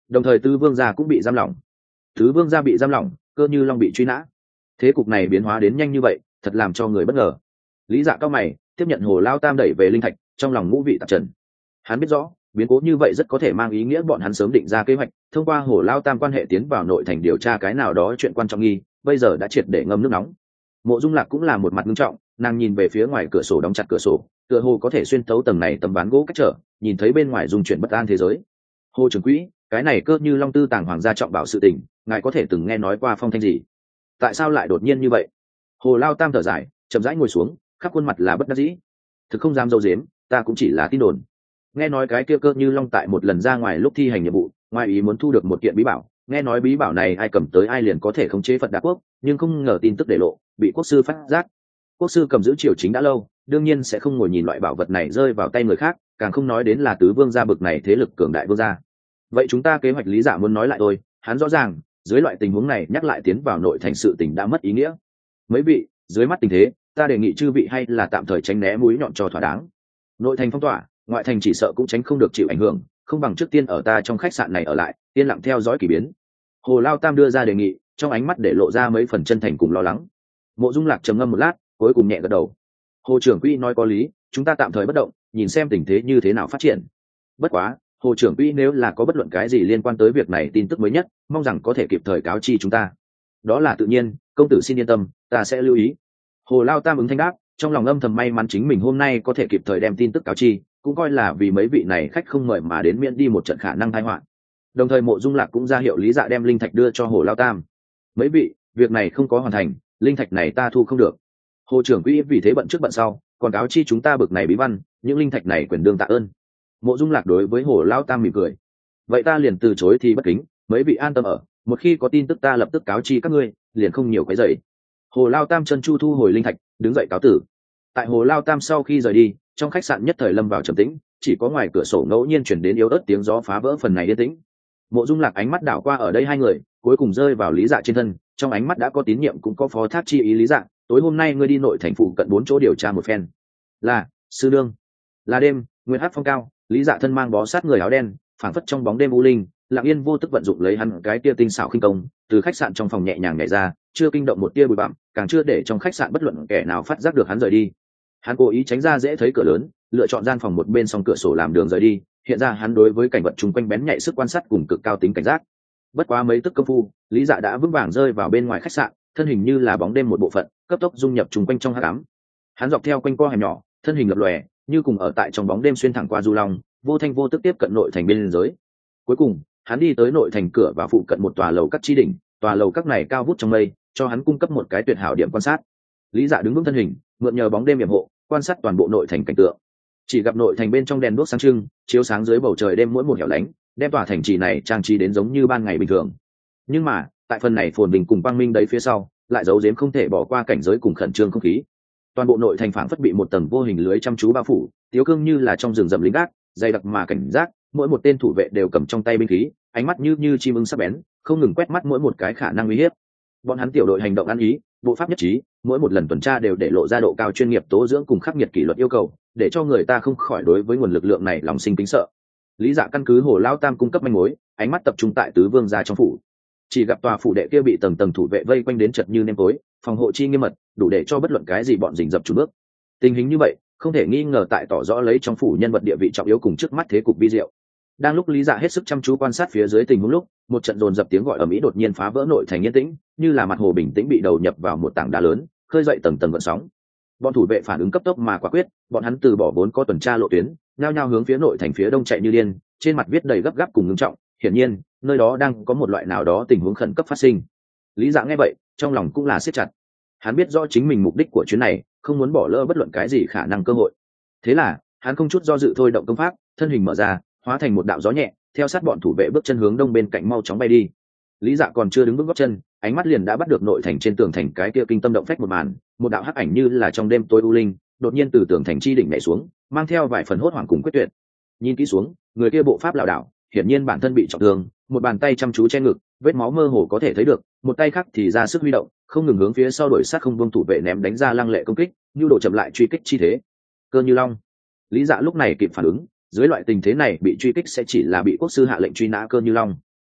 đồng thời tứ vương gia cũng bị giam lỏng. Tứ vương gia bị giam lỏng, Cơ Như Long bị truy nã. Thế cục này biến hóa đến nhanh như vậy, thật làm cho người bất ngờ. Lý Dạ cao mày, tiếp nhận Hồ Lao Tam đẩy về linh thạch, trong lòng ngũ vị tạp trần. Hắn biết rõ, biến cố như vậy rất có thể mang ý nghĩa bọn hắn sớm định ra kế hoạch, thông qua Hồ Lao Tam quan hệ tiến vào nội thành điều tra cái nào đó chuyện quan trọng nghi, bây giờ đã triệt để ngâm nước nóng. Mộ Dung Lạc cũng là một mặt nghiêm trọng, nàng nhìn về phía ngoài cửa sổ đóng chặt cửa sổ, tựa hồ có thể xuyên thấu tầng này tấm ván gỗ cách trở, nhìn thấy bên ngoài dung chuyển bất an thế giới. Hồ trưởng quỹ, cái này Cơ Như Long tư tàng hoàng gia trọng bảo sự tình, ngài có thể từng nghe nói qua phong thanh gì? Tại sao lại đột nhiên như vậy? Hồ Lao Tam thở dài, chậm rãi ngồi xuống, khắp khuôn mặt là bất đắc dĩ. Thực không dám dâu dếm, ta cũng chỉ là tin đồn. Nghe nói cái kia Cơ Như Long tại một lần ra ngoài lúc thi hành nhiệm vụ, ngoài ý muốn thu được một kiện bí bảo, nghe nói bí bảo này ai cầm tới ai liền có thể khống chế Phật Đà Quốc, nhưng không ngờ tin tức để lộ, bị quốc sư phát giác. Quốc sư cầm giữ triều chính đã lâu, đương nhiên sẽ không ngồi nhìn loại bảo vật này rơi vào tay người khác, càng không nói đến là tứ vương gia bực này thế lực cường đại vương gia. Vậy chúng ta kế hoạch Lý Dạ muốn nói lại thôi, hắn rõ ràng, dưới loại tình huống này nhắc lại tiến vào nội thành sự tình đã mất ý nghĩa. Mấy vị, dưới mắt tình thế, ta đề nghị chư vị hay là tạm thời tránh né mũi nhọn cho thỏa đáng. Nội thành phong tỏa, ngoại thành chỉ sợ cũng tránh không được chịu ảnh hưởng, không bằng trước tiên ở ta trong khách sạn này ở lại, yên lặng theo dõi kỳ biến. Hồ Lao Tam đưa ra đề nghị, trong ánh mắt để lộ ra mấy phần chân thành cùng lo lắng. Mộ Dung Lạc trầm ngâm một lát, cuối cùng nhẹ gật đầu. Hồ trưởng quỹ nói có lý, chúng ta tạm thời bất động, nhìn xem tình thế như thế nào phát triển. Bất quá, Hồ trưởng quỹ nếu là có bất luận cái gì liên quan tới việc này tin tức mới nhất, mong rằng có thể kịp thời cáo chi chúng ta. Đó là tự nhiên, công tử xin yên tâm, ta sẽ lưu ý. Hồ Lao Tam ứng thanh đáp, trong lòng âm thầm may mắn chính mình hôm nay có thể kịp thời đem tin tức cáo chi, cũng coi là vì mấy vị này khách không mời mà đến miễn đi một trận khả năng tai họa. Đồng thời Mộ Dung Lạc cũng ra hiệu Lý Dạ đem linh thạch đưa cho Hồ Lao Tam. Mấy vị, việc này không có hoàn thành, linh thạch này ta thu không được. Hồ trưởng quỹ vì thế bận trước bận sau, còn cáo chi chúng ta bực này bí văn, những linh thạch này quyền đương tạ ơn. Mộ Dung Lạc đối với Hồ Lao Tam mỉm cười. Vậy ta liền từ chối thì bất kính, mấy vị an tâm ở, một khi có tin tức ta lập tức cáo chi các ngươi, liền không nhiều cái dậy. Hồ Lao Tam chân chu thu hồi linh thạch, đứng dậy cáo tử. Tại Hồ Lao Tam sau khi rời đi, trong khách sạn nhất thời lâm vào trầm tĩnh, chỉ có ngoài cửa sổ ngẫu nhiên chuyển đến yếu ớt tiếng gió phá vỡ phần này yên tĩnh. Mộ Dung Lạc ánh mắt đảo qua ở đây hai người, cuối cùng rơi vào Lý Dạ trên thân, trong ánh mắt đã có tín nhiệm cũng có phó thác chi ý. Lý Dạ, tối hôm nay ngươi đi nội thành phụ cận 4 chỗ điều tra một phen. Là, sư nương. Là đêm, nguyên hát phong cao, Lý Dạ thân mang bó sát người áo đen, phảng phất trong bóng đêm u linh, lặng yên vô tức vận dụng lấy hắn cái tia tinh xảo khinh công, từ khách sạn trong phòng nhẹ nhàng nhảy ra, chưa kinh động một tia bụi bặm, càng chưa để trong khách sạn bất luận kẻ nào phát giác được hắn rời đi. Hắn cố ý tránh ra dễ thấy cửa lớn, lựa chọn gian phòng một bên song cửa sổ làm đường rời đi, hiện ra hắn đối với cảnh vật chung quanh bén nhạy sức quan sát cùng cực cao tính cảnh giác. Bất quá mấy tức công phu, Lý Dạ đã vững vàng rơi vào bên ngoài khách sạn, thân hình như là bóng đêm một bộ phận, cấp tốc dung nhập chung quanh trong hắc ám. Hắn dọc theo quanh co hẻm nhỏ, thân hình lập lòe, như cùng ở tại trong bóng đêm xuyên thẳng qua du long, vô thanh vô tức tiếp cận nội thành biên giới. Cuối cùng, hắn đi tới nội thành cửa và phụ cận một tòa lầu các chi đỉnh, tòa lầu các này cao vút trong mây, cho hắn cung cấp một cái tuyệt hảo điểm quan sát. Lý Dạ đứng vững thân hình, mượn nhờ bóng đêm yểm hộ, quan sát toàn bộ nội thành cảnh tượng. Chỉ gặp nội thành bên trong đèn đuốc sáng trưng, chiếu sáng dưới bầu trời đêm mỗi một hẻo lánh, đem tòa thành trì này trang trí đến giống như ban ngày bình thường. Nhưng mà, tại phần này phồn bình cùng quang minh đấy phía sau, lại giấu giếm không thể bỏ qua cảnh giới cùng khẩn trương không khí. Toàn bộ nội thành phảng phất bị một tầng vô hình lưới chăm chú bao phủ, tiếu cương như là trong rừng rậm lính gác, dày đặc mà cảnh giác, mỗi một tên thủ vệ đều cầm trong tay binh khí, ánh mắt như chim ưng sắc bén, không ngừng quét mắt mỗi một cái khả năng uy hiếp. Bọn hắn tiểu đội hành động ăn ý, bộ pháp nhất trí, mỗi một lần tuần tra đều để lộ ra độ cao chuyên nghiệp tố dưỡng cùng khắc nghiệt kỷ luật yêu cầu, để cho người ta không khỏi đối với nguồn lực lượng này lòng sinh kính sợ. Lý Dạ căn cứ Hồ Lao Tam cung cấp manh mối, ánh mắt tập trung tại tứ vương gia trong phủ. Chỉ gặp tòa phủ đệ kia bị tầng tầng thủ vệ vây quanh đến chật như nêm tối, phòng hộ chi nghiêm mật, đủ để cho bất luận cái gì bọn rình rập chùn bước. Tình hình như vậy, không thể nghi ngờ tại tỏ rõ lấy trong phủ nhân vật địa vị trọng yếu cùng trước mắt thế cục vi diệu. Đang lúc Lý Dạ hết sức chăm chú quan sát phía dưới tình huống lúc, một trận dồn dập tiếng gọi ầm ĩ đột nhiên phá vỡ nội thành yên tĩnh, như là mặt hồ bình tĩnh bị đầu nhập vào một tảng đá lớn, khơi dậy tầng tầng gợn sóng. Bọn thủ vệ phản ứng cấp tốc mà quả quyết, bọn hắn từ bỏ vốn có tuần tra lộ tuyến, nhao nhao hướng phía nội thành phía đông chạy như điên, trên mặt viết đầy gấp gáp cùng ngưng trọng, hiển nhiên, nơi đó đang có một loại nào đó tình huống khẩn cấp phát sinh. Lý Dạ nghe vậy, trong lòng cũng là siết chặt. Hắn biết rõ chính mình mục đích của chuyến này, không muốn bỏ lỡ bất luận cái gì khả năng cơ hội. Thế là, hắn không chút do dự thôi động công pháp, thân hình mở ra, hóa thành một đạo gió nhẹ, theo sát bọn thủ vệ bước chân hướng đông bên cạnh mau chóng bay đi. Lý Dạ còn chưa đứng bước gót chân, ánh mắt liền đã bắt được nội thành trên tường thành cái kia kinh tâm động phách một màn, một đạo hắc ảnh như là trong đêm tối u linh, đột nhiên từ tường thành chi đỉnh nhảy xuống, mang theo vài phần hốt hoảng cùng quyết tuyệt. Nhìn kỹ xuống, người kia bộ pháp lảo đảo, hiển nhiên bản thân bị trọng thương, một bàn tay chăm chú che ngực, vết máu mơ hồ có thể thấy được, một tay khác thì ra sức huy động, không ngừng hướng phía sau đuổi sát không buông thủ vệ ném đánh ra lăng lệ công kích, như độ chậm lại truy kích chi thế. Cơ Như Long. Lý Dạ lúc này kịp phản ứng, dưới loại tình thế này bị truy kích sẽ chỉ là bị quốc sư hạ lệnh truy nã Cơ Như Long.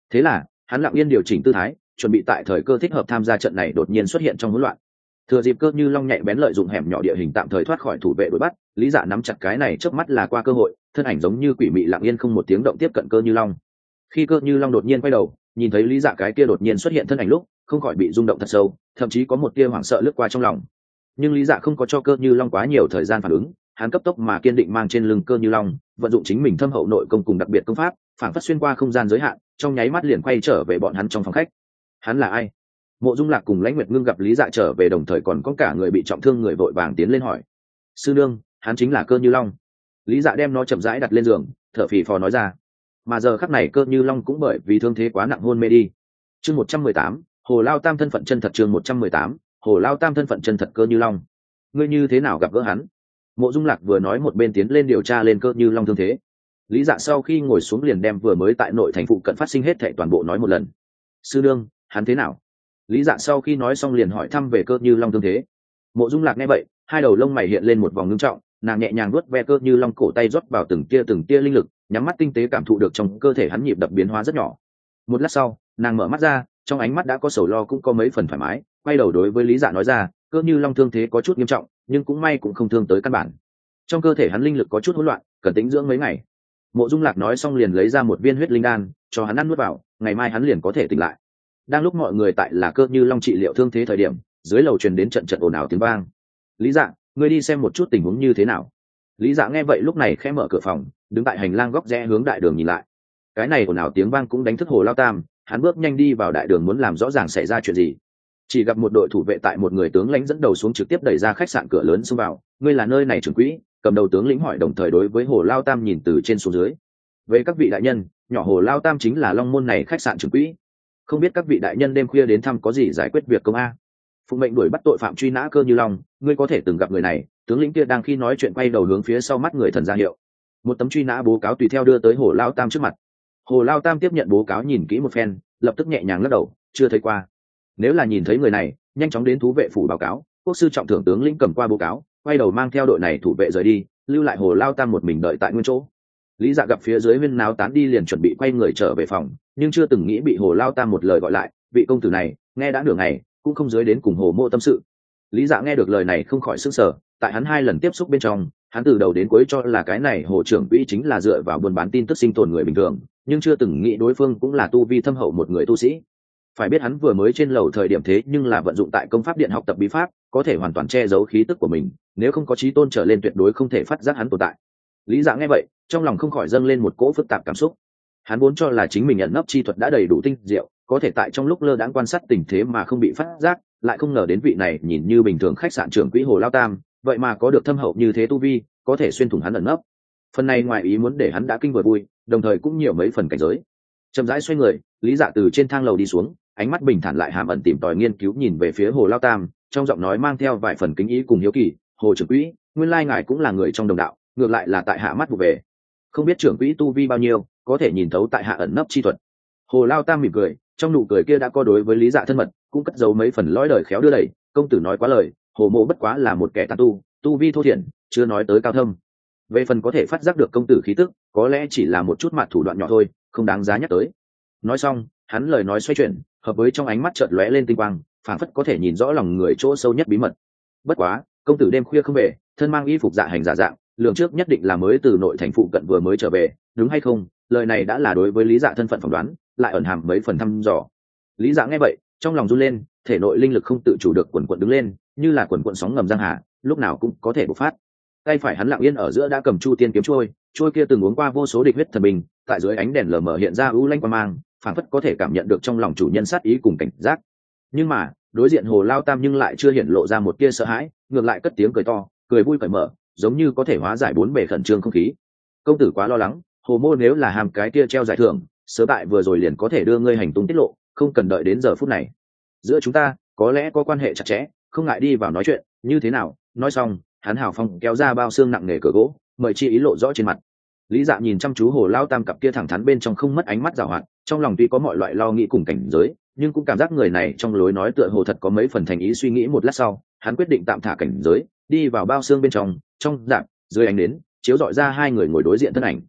Thế là hắn lặng yên điều chỉnh tư thái, chuẩn bị tại thời cơ thích hợp tham gia trận này đột nhiên xuất hiện trong hỗn loạn. Thừa dịp Cơ Như Long nhạy bén lợi dụng hẻm nhỏ địa hình tạm thời thoát khỏi thủ vệ đuổi bắt, Lý Dạ nắm chặt cái này chớp mắt là qua cơ hội, thân ảnh giống như quỷ mị lặng yên không một tiếng động tiếp cận Cơ Như Long. Khi Cơ Như Long đột nhiên quay đầu, nhìn thấy Lý Dạ cái kia đột nhiên xuất hiện thân ảnh lúc, không khỏi bị rung động thật sâu, thậm chí có một tia hoảng sợ lướt qua trong lòng. Nhưng Lý Dạ không có cho Cơ Như Long quá nhiều thời gian phản ứng, hắn cấp tốc mà kiên định mang trên lưng Cơ Như Long, vận dụng chính mình thâm hậu nội công cùng đặc biệt công pháp, phản phất xuyên qua không gian giới hạn, trong nháy mắt liền quay trở về bọn hắn trong phòng khách. Hắn là ai? Mộ Dung Lạc cùng Lãnh Nguyệt Ngưng gặp Lý Dạ trở về, đồng thời còn có cả người bị trọng thương người vội vàng tiến lên hỏi. Sư nương, hắn chính là Cơ Như Long. Lý Dạ đem nó chậm rãi đặt lên giường, thở phì phò nói ra. Mà giờ khắc này Cơ Như Long cũng bởi vì thương thế quá nặng hôn mê đi. Chương 118, Hồ Lao Tam thân phận chân thật. Chương 118, Hồ Lao Tam thân phận chân thật. Cơ Như Long, ngươi như thế nào gặp gỡ hắn? Mộ Dung Lạc vừa nói một bên tiến lên điều tra lên Cơ Như Long thương thế. Lý Dạ sau khi ngồi xuống liền đem vừa mới tại nội thành phụ cận phát sinh hết thảy toàn bộ nói một lần. Sư nương, hắn thế nào? Lý Dạ sau khi nói xong liền hỏi thăm về Cơ Như Long thương thế. Mộ Dung Lạc nghe vậy, hai đầu lông mày hiện lên một vòng ngưng trọng, nàng nhẹ nhàng vuốt ve Cơ Như Long cổ tay, rót vào từng tia linh lực, nhắm mắt tinh tế cảm thụ được trong cơ thể hắn nhịp đập biến hóa rất nhỏ. Một lát sau, nàng mở mắt ra, trong ánh mắt đã có sầu lo cũng có mấy phần thoải mái, quay đầu đối với Lý Dạ nói ra, Cơ Như Long thương thế có chút nghiêm trọng, nhưng cũng may cũng không thương tới căn bản. Trong cơ thể hắn linh lực có chút hỗn loạn, cần tĩnh dưỡng mấy ngày. Mộ Dung Lạc nói xong liền lấy ra một viên huyết linh đan, cho hắn ăn nuốt vào, ngày mai hắn liền có thể tỉnh lại. Đang lúc mọi người tại là Cơ Như Long trị liệu thương thế thời điểm, dưới lầu truyền đến trận ồn ào tiếng vang. Lý Dạ, ngươi đi xem một chút tình huống như thế nào. Lý Dạ nghe vậy lúc này khẽ mở cửa phòng, đứng tại hành lang góc rẽ hướng đại đường nhìn lại. Cái này ồn ào tiếng vang cũng đánh thức Hồ Lao Tam, hắn bước nhanh đi vào đại đường muốn làm rõ ràng xảy ra chuyện gì. Chỉ gặp một đội thủ vệ tại một người tướng lãnh dẫn đầu xuống trực tiếp đẩy ra khách sạn cửa lớn xông vào. Ngươi là nơi này trưởng quỹ? Cầm đầu tướng lĩnh hỏi, đồng thời đối với Hồ Lao Tam nhìn từ trên xuống dưới. Về các vị đại nhân, nhỏ Hồ Lao Tam chính là Long Môn này khách sạn trưởng quỹ. Không biết các vị đại nhân đêm khuya đến thăm có gì giải quyết việc công a? Phụng mệnh đuổi bắt tội phạm truy nã Cơ Như Long, ngươi có thể từng gặp người này. Tướng lĩnh kia đang khi nói chuyện quay đầu hướng phía sau mắt người thần ra hiệu. Một tấm truy nã bố cáo tùy theo đưa tới Hồ Lao Tam trước mặt. Hồ Lao Tam tiếp nhận bố cáo nhìn kỹ một phen, lập tức nhẹ nhàng lắc đầu, chưa thấy qua. Nếu là nhìn thấy người này, nhanh chóng đến thú vệ phủ báo cáo. Quốc sư trọng thưởng tướng lĩnh cầm qua bố cáo, quay đầu mang theo đội này thủ vệ rời đi, lưu lại Hồ Lao Tam một mình đợi tại nguyên chỗ. Lý Dạ gặp phía dưới huyên náo tán đi liền chuẩn bị quay người trở về phòng, nhưng chưa từng nghĩ bị Hồ Lao Tam một lời gọi lại. Vị công tử này nghe đã nửa ngày cũng không dưới đến cùng Hồ Mộ tâm sự. Lý Dạ nghe được lời này không khỏi sửng sở, tại hắn 2 lần tiếp xúc bên trong, hắn từ đầu đến cuối cho là cái này Hồ trưởng quỹ chính là dựa vào buôn bán tin tức sinh tồn người bình thường, nhưng chưa từng nghĩ đối phương cũng là tu vi thâm hậu một người tu sĩ. Phải biết hắn vừa mới trên lầu thời điểm thế nhưng là vận dụng tại công pháp điện học tập bí pháp, có thể hoàn toàn che giấu khí tức của mình, nếu không có chí tôn trở lên tuyệt đối không thể phát giác hắn tồn tại. Lý Dạ nghe vậy, trong lòng không khỏi dâng lên một cỗ phức tạp cảm xúc. Hắn vốn cho là chính mình ẩn nấp chi thuật đã đầy đủ tinh diệu, có thể tại trong lúc lơ đãng quan sát tình thế mà không bị phát giác, lại không ngờ đến vị này nhìn như bình thường khách sạn trưởng quỹ Hồ Lao Tam, vậy mà có được thâm hậu như thế tu vi, có thể xuyên thủng hắn ẩn nấp. Phần này ngoài ý muốn để hắn đã kinh vừa vui, đồng thời cũng nhiều mấy phần cảnh giới. Chậm rãi xoay người, Lý Dạ từ trên thang lầu đi xuống, ánh mắt bình thản lại hàm ẩn tìm tòi nghiên cứu nhìn về phía Hồ Lao Tam, trong giọng nói mang theo vài phần kính ý cùng hiếu kỳ. Hồ trưởng quỹ, nguyên lai ngài cũng là người trong đồng đạo, ngược lại là tại hạ mắt vụ về. Không biết trưởng quỹ tu vi bao nhiêu, có thể nhìn thấu tại hạ ẩn nấp chi thuật. Hồ Lao Tam mỉm cười, trong nụ cười kia đã có đối với Lý Dạ thân mật, cũng cất giấu mấy phần lõi đời khéo đưa đẩy. Công tử nói quá lời, Hồ Mộ bất quá là một kẻ tán tu vi thô thiển, chưa nói tới cao thâm. Về phần có thể phát giác được công tử khí tức, có lẽ chỉ là một chút mặt thủ đoạn nhỏ thôi, không đáng giá nhắc tới. Nói xong, hắn lời nói xoay chuyển, hợp với trong ánh mắt chợt lóe lên tinh quang, phảng phất có thể nhìn rõ lòng người chỗ sâu nhất bí mật. Bất quá, công tử đêm khuya không về, thân mang y phục dạ hành giả dạng, lượng trước nhất định là mới từ nội thành phụ cận vừa mới trở về, đúng hay không? Lời này đã là đối với Lý Dạ thân phận phỏng đoán, lại ẩn hàm mấy phần thăm dò. Lý Dạ nghe vậy, trong lòng run lên, thể nội linh lực không tự chủ được quần quật đứng lên, như là quần quật sóng ngầm giang hà, lúc nào cũng có thể bộc phát. Tay phải hắn lặng yên ở giữa đã cầm Chu Tiên kiếm trôi kia từng uống qua vô số địch huyết thần bình, tại dưới ánh đèn lờ mờ hiện ra u lanh quang mang, phảng phất có thể cảm nhận được trong lòng chủ nhân sát ý cùng cảnh giác. Nhưng mà, đối diện Hồ Lao Tam nhưng lại chưa hiện lộ ra một tia sợ hãi, ngược lại cất tiếng cười to, cười vui cởi mở, giống như có thể hóa giải bốn bề khẩn trương không khí. Công tử quá lo lắng, Hồ Mô nếu là hàm cái kia treo giải thưởng, sớm tại vừa rồi liền có thể đưa ngươi hành tung tiết lộ, không cần đợi đến giờ phút này. Giữa chúng ta có lẽ có quan hệ chặt chẽ, không ngại đi vào nói chuyện, như thế nào? Nói xong, hắn hào phong kéo ra bao xương nặng nề cửa gỗ, mời chi ý lộ rõ trên mặt. Lý Dạ nhìn chăm chú Hồ Lao Tam cặp kia thẳng thắn bên trong không mất ánh mắt giảo hoạt, trong lòng tuy có mọi loại lo nghĩ cùng cảnh giới, nhưng cũng cảm giác người này trong lối nói tựa hồ thật có mấy phần thành ý. Suy nghĩ một lát sau, hắn quyết định tạm thả cảnh giới, đi vào bao xương bên trong, trong rạp dưới ánh nến chiếu dọi ra hai người ngồi đối diện thân ảnh.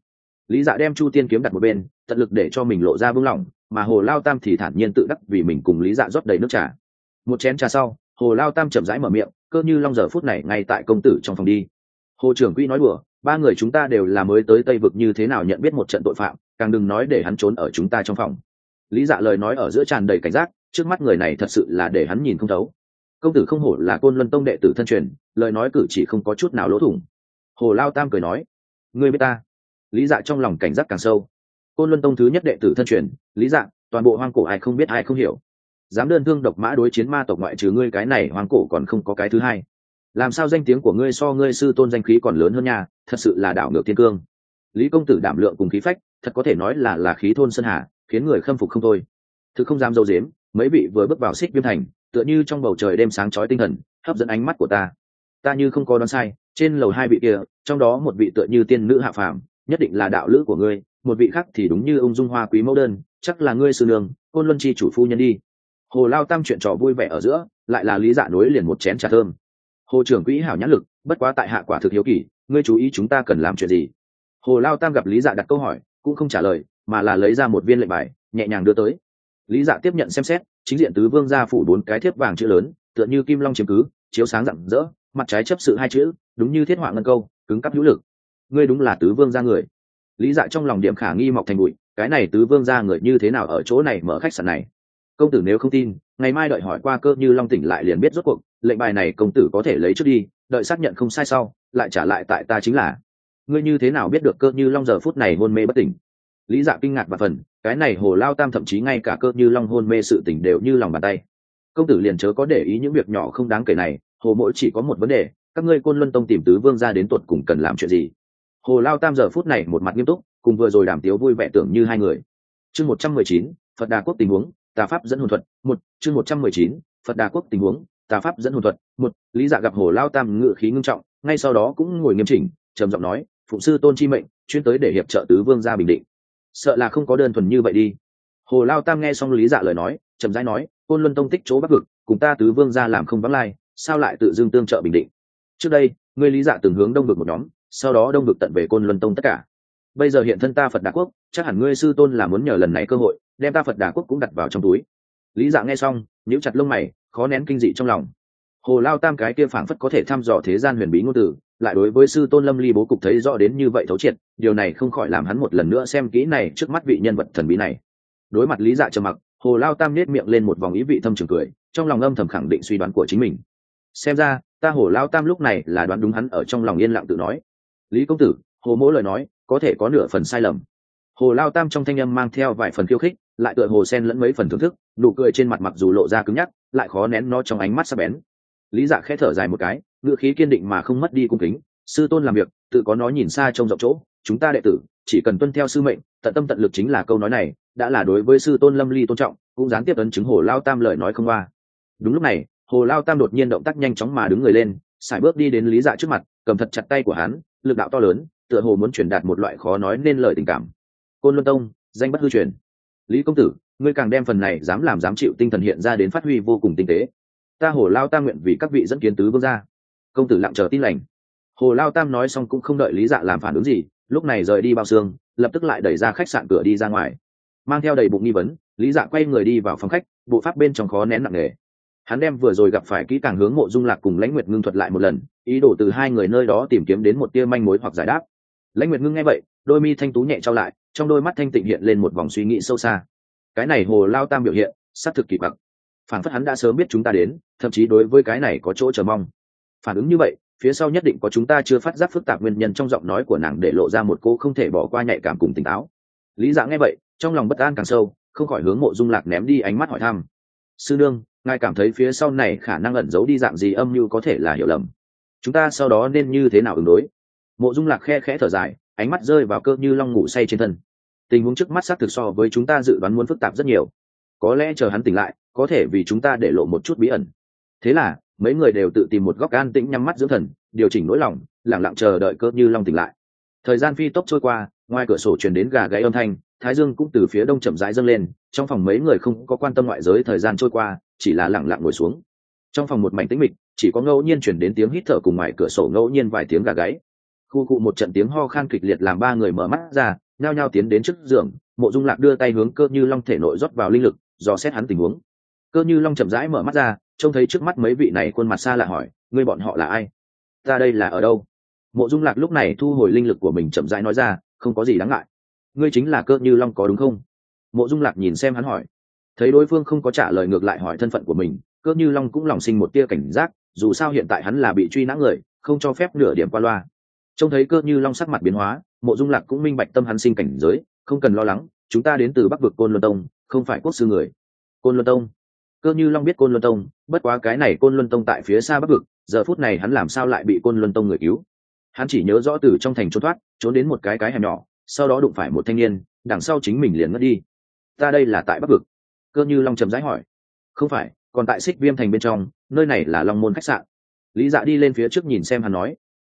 Lý Dạ đem Chu Tiên kiếm đặt một bên, tận lực để cho mình lộ ra vững lòng, mà Hồ Lao Tam thì thản nhiên tự đắc vì mình cùng Lý Dạ rót đầy nước trà. Một chén trà sau, Hồ Lao Tam chậm rãi mở miệng, Cơ Như Long giờ phút này ngay tại công tử trong phòng đi. Hồ trưởng quỹ nói đùa, ba người chúng ta đều là mới tới Tây vực, như thế nào nhận biết một trận tội phạm, càng đừng nói để hắn trốn ở chúng ta trong phòng. Lý Dạ lời nói ở giữa tràn đầy cảnh giác, trước mắt người này thật sự là để hắn nhìn không thấu. Công tử không hổ là Côn Luân Tông đệ tử thân truyền, lời nói cử chỉ không có chút nào lỗ thủng. Hồ Lao Tam cười nói, ngươi biết ta? Lý Dạ trong lòng cảnh giác càng sâu. Côn Luân Tông thứ nhất đệ tử thân truyền, Lý Dạ, toàn bộ hoang cổ ai không biết ai không hiểu. Dám đơn thương độc mã đối chiến ma tộc ngoại trừ ngươi cái này hoang cổ còn không có cái thứ hai. Làm sao danh tiếng của ngươi so ngươi sư tôn danh khí còn lớn hơn nha, thật sự là đảo ngược thiên cương. Lý công tử đảm lượng cùng khí phách, thật có thể nói là khí thôn sơn hà, khiến người khâm phục không thôi. Thực không dám dâu dếm, mấy vị vừa bước vào Xích Viêm thành, tựa như trong bầu trời đêm sáng chói tinh thần, hấp dẫn ánh mắt của ta. Ta như không có đoán sai, trên lầu hai vị kia, trong đó một vị tựa như tiên nữ hạ phàm, nhất định là đạo lữ của ngươi, một vị khác thì đúng như ung dung hoa quý mẫu đơn, chắc là ngươi sư nương, Côn Luân chi chủ phu nhân đi. Hồ Lao Tam chuyện trò vui vẻ ở giữa, lại là Lý Dạ nối liền một chén trà thơm. Hồ trưởng quỹ hảo nhãn lực, bất quá tại hạ quả thực hiếu kỳ, ngươi chú ý chúng ta cần làm chuyện gì? Hồ Lao Tam gặp Lý Dạ đặt câu hỏi, cũng không trả lời, mà là lấy ra một viên lệnh bài, nhẹ nhàng đưa tới. Lý Dạ tiếp nhận xem xét, chính diện tứ vương gia phủ 4 cái thiếp vàng chữ lớn, tựa như kim long chiếm cứ, chiếu sáng rạng rỡ, mặt trái chấp sự 2 chữ, đúng như thiết họa ngân câu, cứng cáp hữu lực. Ngươi đúng là tứ vương gia người. Lý Dạ trong lòng điểm khả nghi mọc thành bụi, cái này tứ vương gia người như thế nào ở chỗ này mở khách sạn này? Công tử nếu không tin, ngày mai đợi hỏi qua Cơ Như Long tỉnh lại liền biết rốt cuộc, lệnh bài này công tử có thể lấy trước đi, đợi xác nhận không sai sau, lại trả lại tại ta chính là. Ngươi như thế nào biết được Cơ Như Long giờ phút này hôn mê bất tỉnh? Lý Dạ kinh ngạc và phần, cái này Hồ Lao Tam thậm chí ngay cả Cơ Như Long hôn mê sự tỉnh đều như lòng bàn tay. Công tử liền chớ có để ý những việc nhỏ không đáng kể này, Hồ mỗi chỉ có một vấn đề, các ngươi Côn Luân Tông tìm tứ vương gia đến tuột cùng cần làm chuyện gì? Hồ Lao Tam giờ phút này một mặt nghiêm túc, cùng vừa rồi đàm tiếu vui vẻ tưởng như hai người. Chương 119, Phật Đà Quốc tình huống, tà pháp dẫn hồn thuật, 1, chương 119, Phật Đà Quốc tình huống, tà pháp dẫn hồn thuật, 1. Lý Dạ gặp Hồ Lao Tam ngự khí ngưng trọng, ngay sau đó cũng ngồi nghiêm chỉnh, trầm giọng nói, phụng sư tôn chi mệnh, chuyên tới để hiệp trợ tứ vương gia bình định. Sợ là không có đơn thuần như vậy đi. Hồ Lao Tam nghe xong Lý Dạ lời nói, trầm rãi nói, Côn Luân Tông tích chỗ Bắc vực, cùng ta tứ vương gia làm không vắng lai, sao lại tự dưng tương trợ bình định? Trước đây, ngươi Lý Dạ từng hướng đông vực một nhóm, sau đó đông vực tận về Côn Luân Tông tất cả. Bây giờ hiện thân ta Phật Đà Quốc, chắc hẳn ngươi sư tôn là muốn nhờ lần này cơ hội, đem ta Phật Đà Quốc cũng đặt vào trong túi. Lý Dạ nghe xong, nhíu chặt lông mày, khó nén kinh dị trong lòng. Hồ Lao Tam cái kia phảng phất có thể thăm dò thế gian huyền bí ngôn từ, lại đối với sư tôn Lâm Ly bố cục thấy rõ đến như vậy thấu triệt, điều này không khỏi làm hắn một lần nữa xem kỹ này trước mắt vị nhân vật thần bí này. Đối mặt Lý Dạ trầm mặc, Hồ Lao Tam nhếch miệng lên một vòng ý vị thâm trường cười, trong lòng âm thầm khẳng định suy đoán của chính mình. Xem ra, ta Hồ Lao Tam lúc này là đoán đúng, hắn ở trong lòng yên lặng tự nói. Lý công tử, Hồ mỗ lời nói, có thể có nửa phần sai lầm. Hồ Lao Tam trong thanh âm mang theo vài phần khiêu khích, lại tựa hồ xen lẫn mấy phần thưởng thức, nụ cười trên mặt mặc dù lộ ra cứng nhắc, lại khó nén nó trong ánh mắt sắc bén. Lý Dạ khẽ thở dài một cái, ngữ khí kiên định mà không mất đi cung kính, sư tôn làm việc, tự có nó nhìn xa trông rộng chỗ, chúng ta đệ tử chỉ cần tuân theo sư mệnh, tận tâm tận lực chính là câu nói này, đã là đối với sư tôn Lâm Ly tôn trọng, cũng gián tiếp ấn chứng Hồ Lao Tam lời nói không qua. Đúng lúc này, Hồ Lao Tam đột nhiên động tác nhanh chóng mà đứng người lên, sải bước đi đến Lý Dạ trước mặt, cầm thật chặt tay của hắn, lực đạo to lớn, tựa hồ muốn truyền đạt một loại khó nói nên lời tình cảm. Côn Luân Tông, danh bất hư truyền. Lý công tử, ngươi càng đem phần này dám làm dám chịu tinh thần hiện ra đến phát huy vô cùng tinh tế. Ta Hồ Lao Tam nguyện vì các vị dẫn kiến tứ vương gia. Công tử lặng chờ tin lành. Hồ Lao Tam nói xong cũng không đợi Lý Dạ làm phản ứng gì, lúc này rời đi bao xương, lập tức lại đẩy ra khách sạn cửa đi ra ngoài. Mang theo đầy bụng nghi vấn, Lý Dạ quay người đi vào phòng khách, bộ pháp bên trong khó nén nặng nề. Hắn đem vừa rồi gặp phải kỹ càng hướng Mộ Dung Lạc cùng Lãnh Nguyệt Ngưng thuật lại một lần, ý đồ từ hai người nơi đó tìm kiếm đến một tia manh mối hoặc giải đáp. Lãnh Nguyệt Ngưng nghe vậy, đôi mi thanh tú nhẹ trao lại, trong đôi mắt thanh tịnh hiện lên một vòng suy nghĩ sâu xa. Cái này Hồ Lao Tam biểu hiện, xác thực kỳ bậc. Phản phất hắn đã sớm biết chúng ta đến, thậm chí đối với cái này có chỗ chờ mong. Phản ứng như vậy, phía sau nhất định có chúng ta chưa phát giác phức tạp nguyên nhân, trong giọng nói của nàng để lộ ra một cô không thể bỏ qua nhạy cảm cùng tỉnh táo. Lý Dạ nghe vậy, trong lòng bất an càng sâu, không khỏi hướng Mộ Dung Lạc ném đi ánh mắt hỏi thăm. Sư nương, ngài cảm thấy phía sau này khả năng ẩn giấu đi dạng gì âm mưu có thể là hiểu lầm, chúng ta sau đó nên như thế nào ứng đối? Mộ Dung Lạc khe khẽ thở dài, ánh mắt rơi vào Cơ Như Long ngủ say trên thân. Tình huống trước mắt xác thực so với chúng ta dự đoán muốn phức tạp rất nhiều, có lẽ chờ hắn tỉnh lại, có thể vì chúng ta để lộ một chút bí ẩn. Thế là mấy người đều tự tìm một góc an tĩnh nhắm mắt dưỡng thần, điều chỉnh nỗi lòng, lặng lặng chờ đợi Cơ Như Long tỉnh lại. Thời gian phi tốc trôi qua, ngoài cửa sổ truyền đến gà gáy âm thanh, thái dương cũng từ phía đông chậm rãi dâng lên. Trong phòng mấy người không có quan tâm ngoại giới thời gian trôi qua, chỉ là lặng lặng ngồi xuống. Trong phòng một mảnh tĩnh mịch, chỉ có ngẫu nhiên truyền đến tiếng hít thở cùng ngoài cửa sổ ngẫu nhiên vài tiếng gà gáy. Khu cụ một trận tiếng ho khan kịch liệt làm ba người mở mắt ra, nhao nhao tiến đến trước giường. Mộ Dung Lạc đưa tay hướng Cơ Như Long thể nội rót vào linh lực, dò xét hắn tình huống. Cơ Như Long chậm rãi mở mắt ra, trông thấy trước mắt mấy vị này khuôn mặt xa lạ, hỏi: ngươi bọn họ là ai? Ta đây là ở đâu? Mộ Dung Lạc lúc này thu hồi linh lực của mình, chậm rãi nói ra: không có gì đáng ngại. Ngươi chính là Cơ Như Long có đúng không? Mộ Dung Lạc nhìn xem hắn hỏi. Thấy đối phương không có trả lời, ngược lại hỏi thân phận của mình, Cơ Như Long cũng lòng sinh một tia cảnh giác, dù sao hiện tại hắn là bị truy nã người, không cho phép nửa điểm qua loa. Trông thấy Cơ Như Long sắc mặt biến hóa, Mộ Dung Lạc cũng minh bạch tâm hắn sinh cảnh giới, không cần lo lắng, chúng ta đến từ Bắc vực Côn Luân Tông, không phải quốc sư người. Côn Luân Tông? Cơ Như Long biết Côn Luân Tông, bất quá cái này Côn Luân Tông tại phía xa Bắc vực, giờ phút này hắn làm sao lại bị Côn Luân Tông người cứu? Hắn chỉ nhớ rõ từ trong thành trốn thoát, trốn đến một cái hẻm nhỏ, sau đó đụng phải một thanh niên, đằng sau chính mình liền ngất đi. Ta đây là tại Bắc vực. Cơ Như Long trầm rãi hỏi. Không phải, còn tại Xích Viêm thành bên trong, nơi này là Long Môn khách sạn. Lý Dạ đi lên phía trước nhìn xem hắn nói.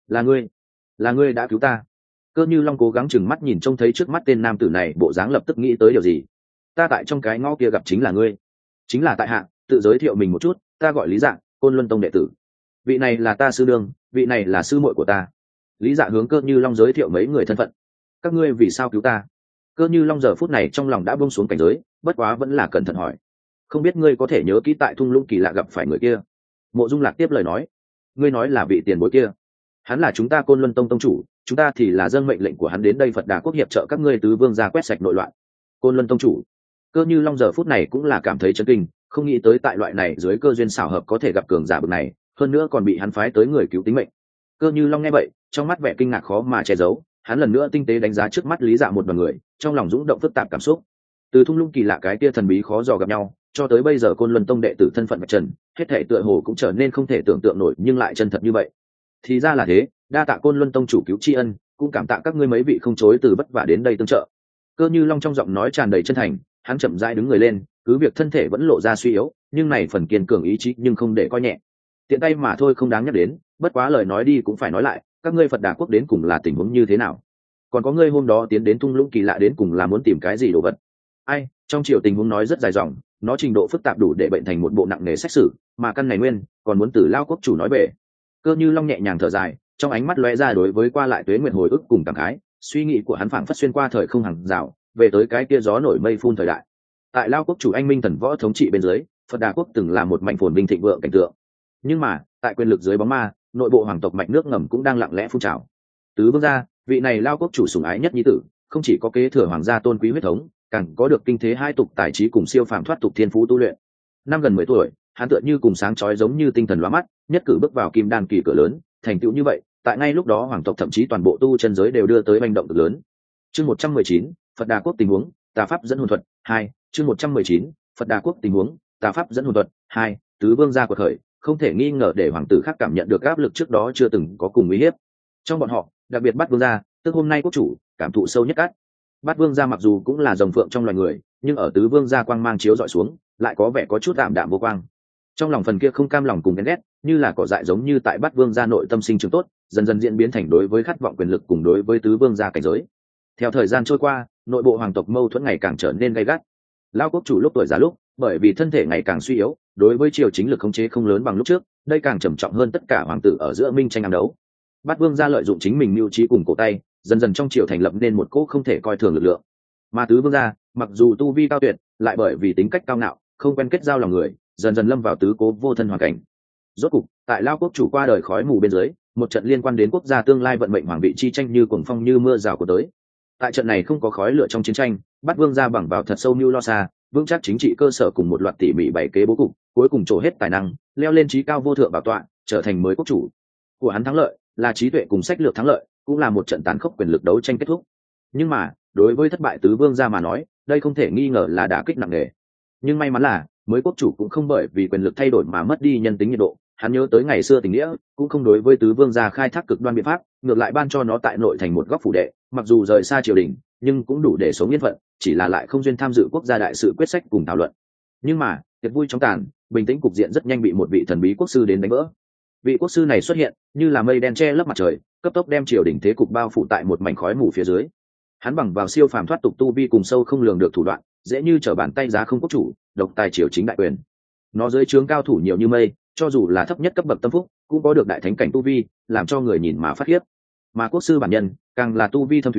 Là ngươi đã cứu ta. Cơ Như Long cố gắng chừng mắt nhìn, trông thấy trước mắt tên nam tử này bộ dáng, lập tức nghĩ tới điều gì. Ta tại trong cái ngõ kia gặp chính là ngươi. Chính là tại hạ, tự giới thiệu mình một chút, ta gọi Lý Dạ, Côn Luân Tông đệ tử. Vị này là ta sư đương, vị này là sư muội của ta. Lý Dạ hướng Cơ Như Long giới thiệu mấy người thân phận. Các ngươi vì sao cứu ta? Cơ Như Long giờ phút này trong lòng đã buông xuống cảnh giới, bất quá vẫn là cẩn thận hỏi. Không biết ngươi có thể nhớ kỹ tại thung lũng kỳ lạ gặp phải người kia? Mộ Dung Lạc tiếp lời nói. Ngươi nói là vị tiền bối kia? Hắn là chúng ta Côn Luân Tông tông chủ, chúng ta thì là dâng mệnh lệnh của hắn đến đây Phật Đà Quốc hiệp trợ các ngươi tứ vương gia quét sạch nội loạn. Côn Luân tông chủ? Cơ Như Long giờ phút này cũng là cảm thấy chấn kinh, không nghĩ tới tại loại này dưới cơ duyên xảo hợp có thể gặp cường giả bậc này, hơn nữa còn bị hắn phái tới người cứu tính mệnh. Cơ Như Long nghe vậy, trong mắt vẻ kinh ngạc khó mà che giấu, hắn lần nữa tinh tế đánh giá trước mắt Lý Dạ một đoàn người, trong lòng dũng động phức tạp cảm xúc. Từ thung lũng kỳ lạ cái kia thần bí khó dò gặp nhau, cho tới bây giờ Côn Luân Tông đệ tử thân phận bạch trần, hết thảy tựa hồ cũng trở nên không thể tưởng tượng nổi, nhưng lại chân thật như vậy. Thì ra là thế, đa tạ Côn Luân Tông chủ cứu tri ân, cũng cảm tạ các ngươi mấy vị không chối từ vất vả đến đây tương trợ. Cơ Như Long trong giọng nói tràn đầy chân thành, hắn chậm rãi đứng người lên, cứ việc thân thể vẫn lộ ra suy yếu, nhưng này phần kiên cường ý chí nhưng không để coi nhẹ. Tiện tay mà thôi không đáng nhắc đến, bất quá lời nói đi cũng phải nói lại, các ngươi Phật Đà Quốc đến cùng là tình huống như thế nào? Còn có ngươi hôm đó tiến đến thung lũng kỳ lạ đến cùng là muốn tìm cái gì đồ vật? Ai, trong triều tình huống nói rất dài dòng, nó trình độ phức tạp đủ để bệnh thành một bộ nặng nề xét xử, mà căn này nguyên còn muốn từ Lao quốc chủ nói về. Cơ Như Long nhẹ nhàng thở dài, trong ánh mắt lóe ra đối với qua lại tuế nguyện hồi ức cùng cảm khái, suy nghĩ của hắn phảng phất xuyên qua thời không hàng rào, về tới cái kia gió nổi mây phun thời đại. Tại Lao quốc chủ anh minh thần võ thống trị bên dưới, Phật Đà Quốc từng là một mảnh phồn vinh thịnh vượng cảnh tượng. Nhưng mà, tại quyền lực dưới bóng ma, nội bộ hoàng tộc mạch nước ngầm cũng đang lặng lẽ phun trào. Tứ vương gia, vị này Lao quốc chủ sủng ái nhất nhi tử, không chỉ có kế thừa hoàng gia tôn quý huyết thống, càng có được kinh thế hai tục tài trí cùng siêu phàm thoát tục thiên phú tu luyện. Năm gần 10 tuổi, hắn tựa như cùng sáng chói giống như tinh thần lóa mắt, nhất cử bước vào kim đan kỳ cửa lớn, thành tựu như vậy, tại ngay lúc đó hoàng tộc thậm chí toàn bộ tu chân giới đều đưa tới hành động cực lớn. Chương 119, Phật Đà Quốc tình huống, tà pháp dẫn hồn thuật 2, chương 119, Phật Đà Quốc tình huống, tà pháp dẫn hồn thuật 2, tứ vương gia của khởi, không thể nghi ngờ để hoàng tử khác cảm nhận được áp lực trước đó chưa từng có cùng uy hiếp. Trong bọn họ, đặc biệt Bát vương gia, tức hôm nay quốc chủ, cảm thụ sâu nhất cát. Bát vương gia mặc dù cũng là rồng phượng trong loài người, nhưng ở tứ vương gia quang mang chiếu dọi xuống, lại có vẻ có chút tạm đạm vô quang. Trong lòng phần kia không cam lòng cùng ghen ghét, như là cỏ dại giống như tại Bát vương gia nội tâm sinh trưởng tốt, dần dần diễn biến thành đối với khát vọng quyền lực cùng đối với tứ vương gia cảnh giới. Theo thời gian trôi qua, nội bộ hoàng tộc mâu thuẫn ngày càng trở nên gay gắt. Lao quốc chủ lúc tuổi già lúc, bởi vì thân thể ngày càng suy yếu, đối với triều chính lực khống chế không lớn bằng lúc trước, đây càng trầm trọng hơn tất cả hoàng tử ở giữa minh tranh ám đấu. Bát vương gia lợi dụng chính mình mưu trí cùng cổ tay, dần dần trong triều thành lập nên một cỗ không thể coi thường lực lượng. Mà tứ vương gia, mặc dù tu vi cao tuyệt, lại bởi vì tính cách cao ngạo, không quen kết giao lòng người, dần dần lâm vào tứ cố vô thân hoàn cảnh. Rốt cục, tại Lao quốc chủ qua đời khói mù bên dưới, một trận liên quan đến quốc gia tương lai vận mệnh hoàng vị chi tranh như cuồng phong như mưa rào của tới. Tại trận này không có khói lửa trong chiến tranh, Bát vương gia bằng vào thật sâu mưu lo xa, vững chắc chính trị cơ sở cùng một loạt tỉ mỉ bày kế bố cục, cuối cùng trổ hết tài năng, leo lên trí cao vô thượng bảo tọa, trở thành mới quốc chủ. Của hắn thắng lợi, là trí tuệ cùng sách lược thắng lợi, cũng là một trận tàn khốc quyền lực đấu tranh kết thúc. Nhưng mà, đối với thất bại tứ vương gia mà nói, đây không thể nghi ngờ là đả kích nặng nề. Nhưng may mắn là, mới quốc chủ cũng không bởi vì quyền lực thay đổi mà mất đi nhân tính nhiệt độ, hắn nhớ tới ngày xưa tình nghĩa, cũng không đối với tứ vương gia khai thác cực đoan biện pháp, ngược lại ban cho nó tại nội thành một góc phủ đệ, mặc dù rời xa triều đình, nhưng cũng đủ để sống yên phận, chỉ là lại không duyên tham dự quốc gia đại sự quyết sách cùng thảo luận. Nhưng mà, tiệc vui trong tàn, bình tĩnh cục diện rất nhanh bị một vị thần bí quốc sư đến đánh vỡ. Vị quốc sư này xuất hiện, như là mây đen che lấp mặt trời, cấp tốc đem triều đình thế cục bao phủ tại một mảnh khói mù phía dưới. Hắn bằng vào siêu phàm thoát tục tu vi cùng sâu không lường được thủ đoạn, dễ như trở bàn tay giá không quốc chủ, độc tài triều chính đại quyền. Nó dưới trướng cao thủ nhiều như mây, cho dù là thấp nhất cấp bậc tâm phúc, cũng có được đại thánh cảnh tu vi, làm cho người nhìn mà phát khiếp. Mà quốc sư bản nhân, càng là tu vi thâm thúy,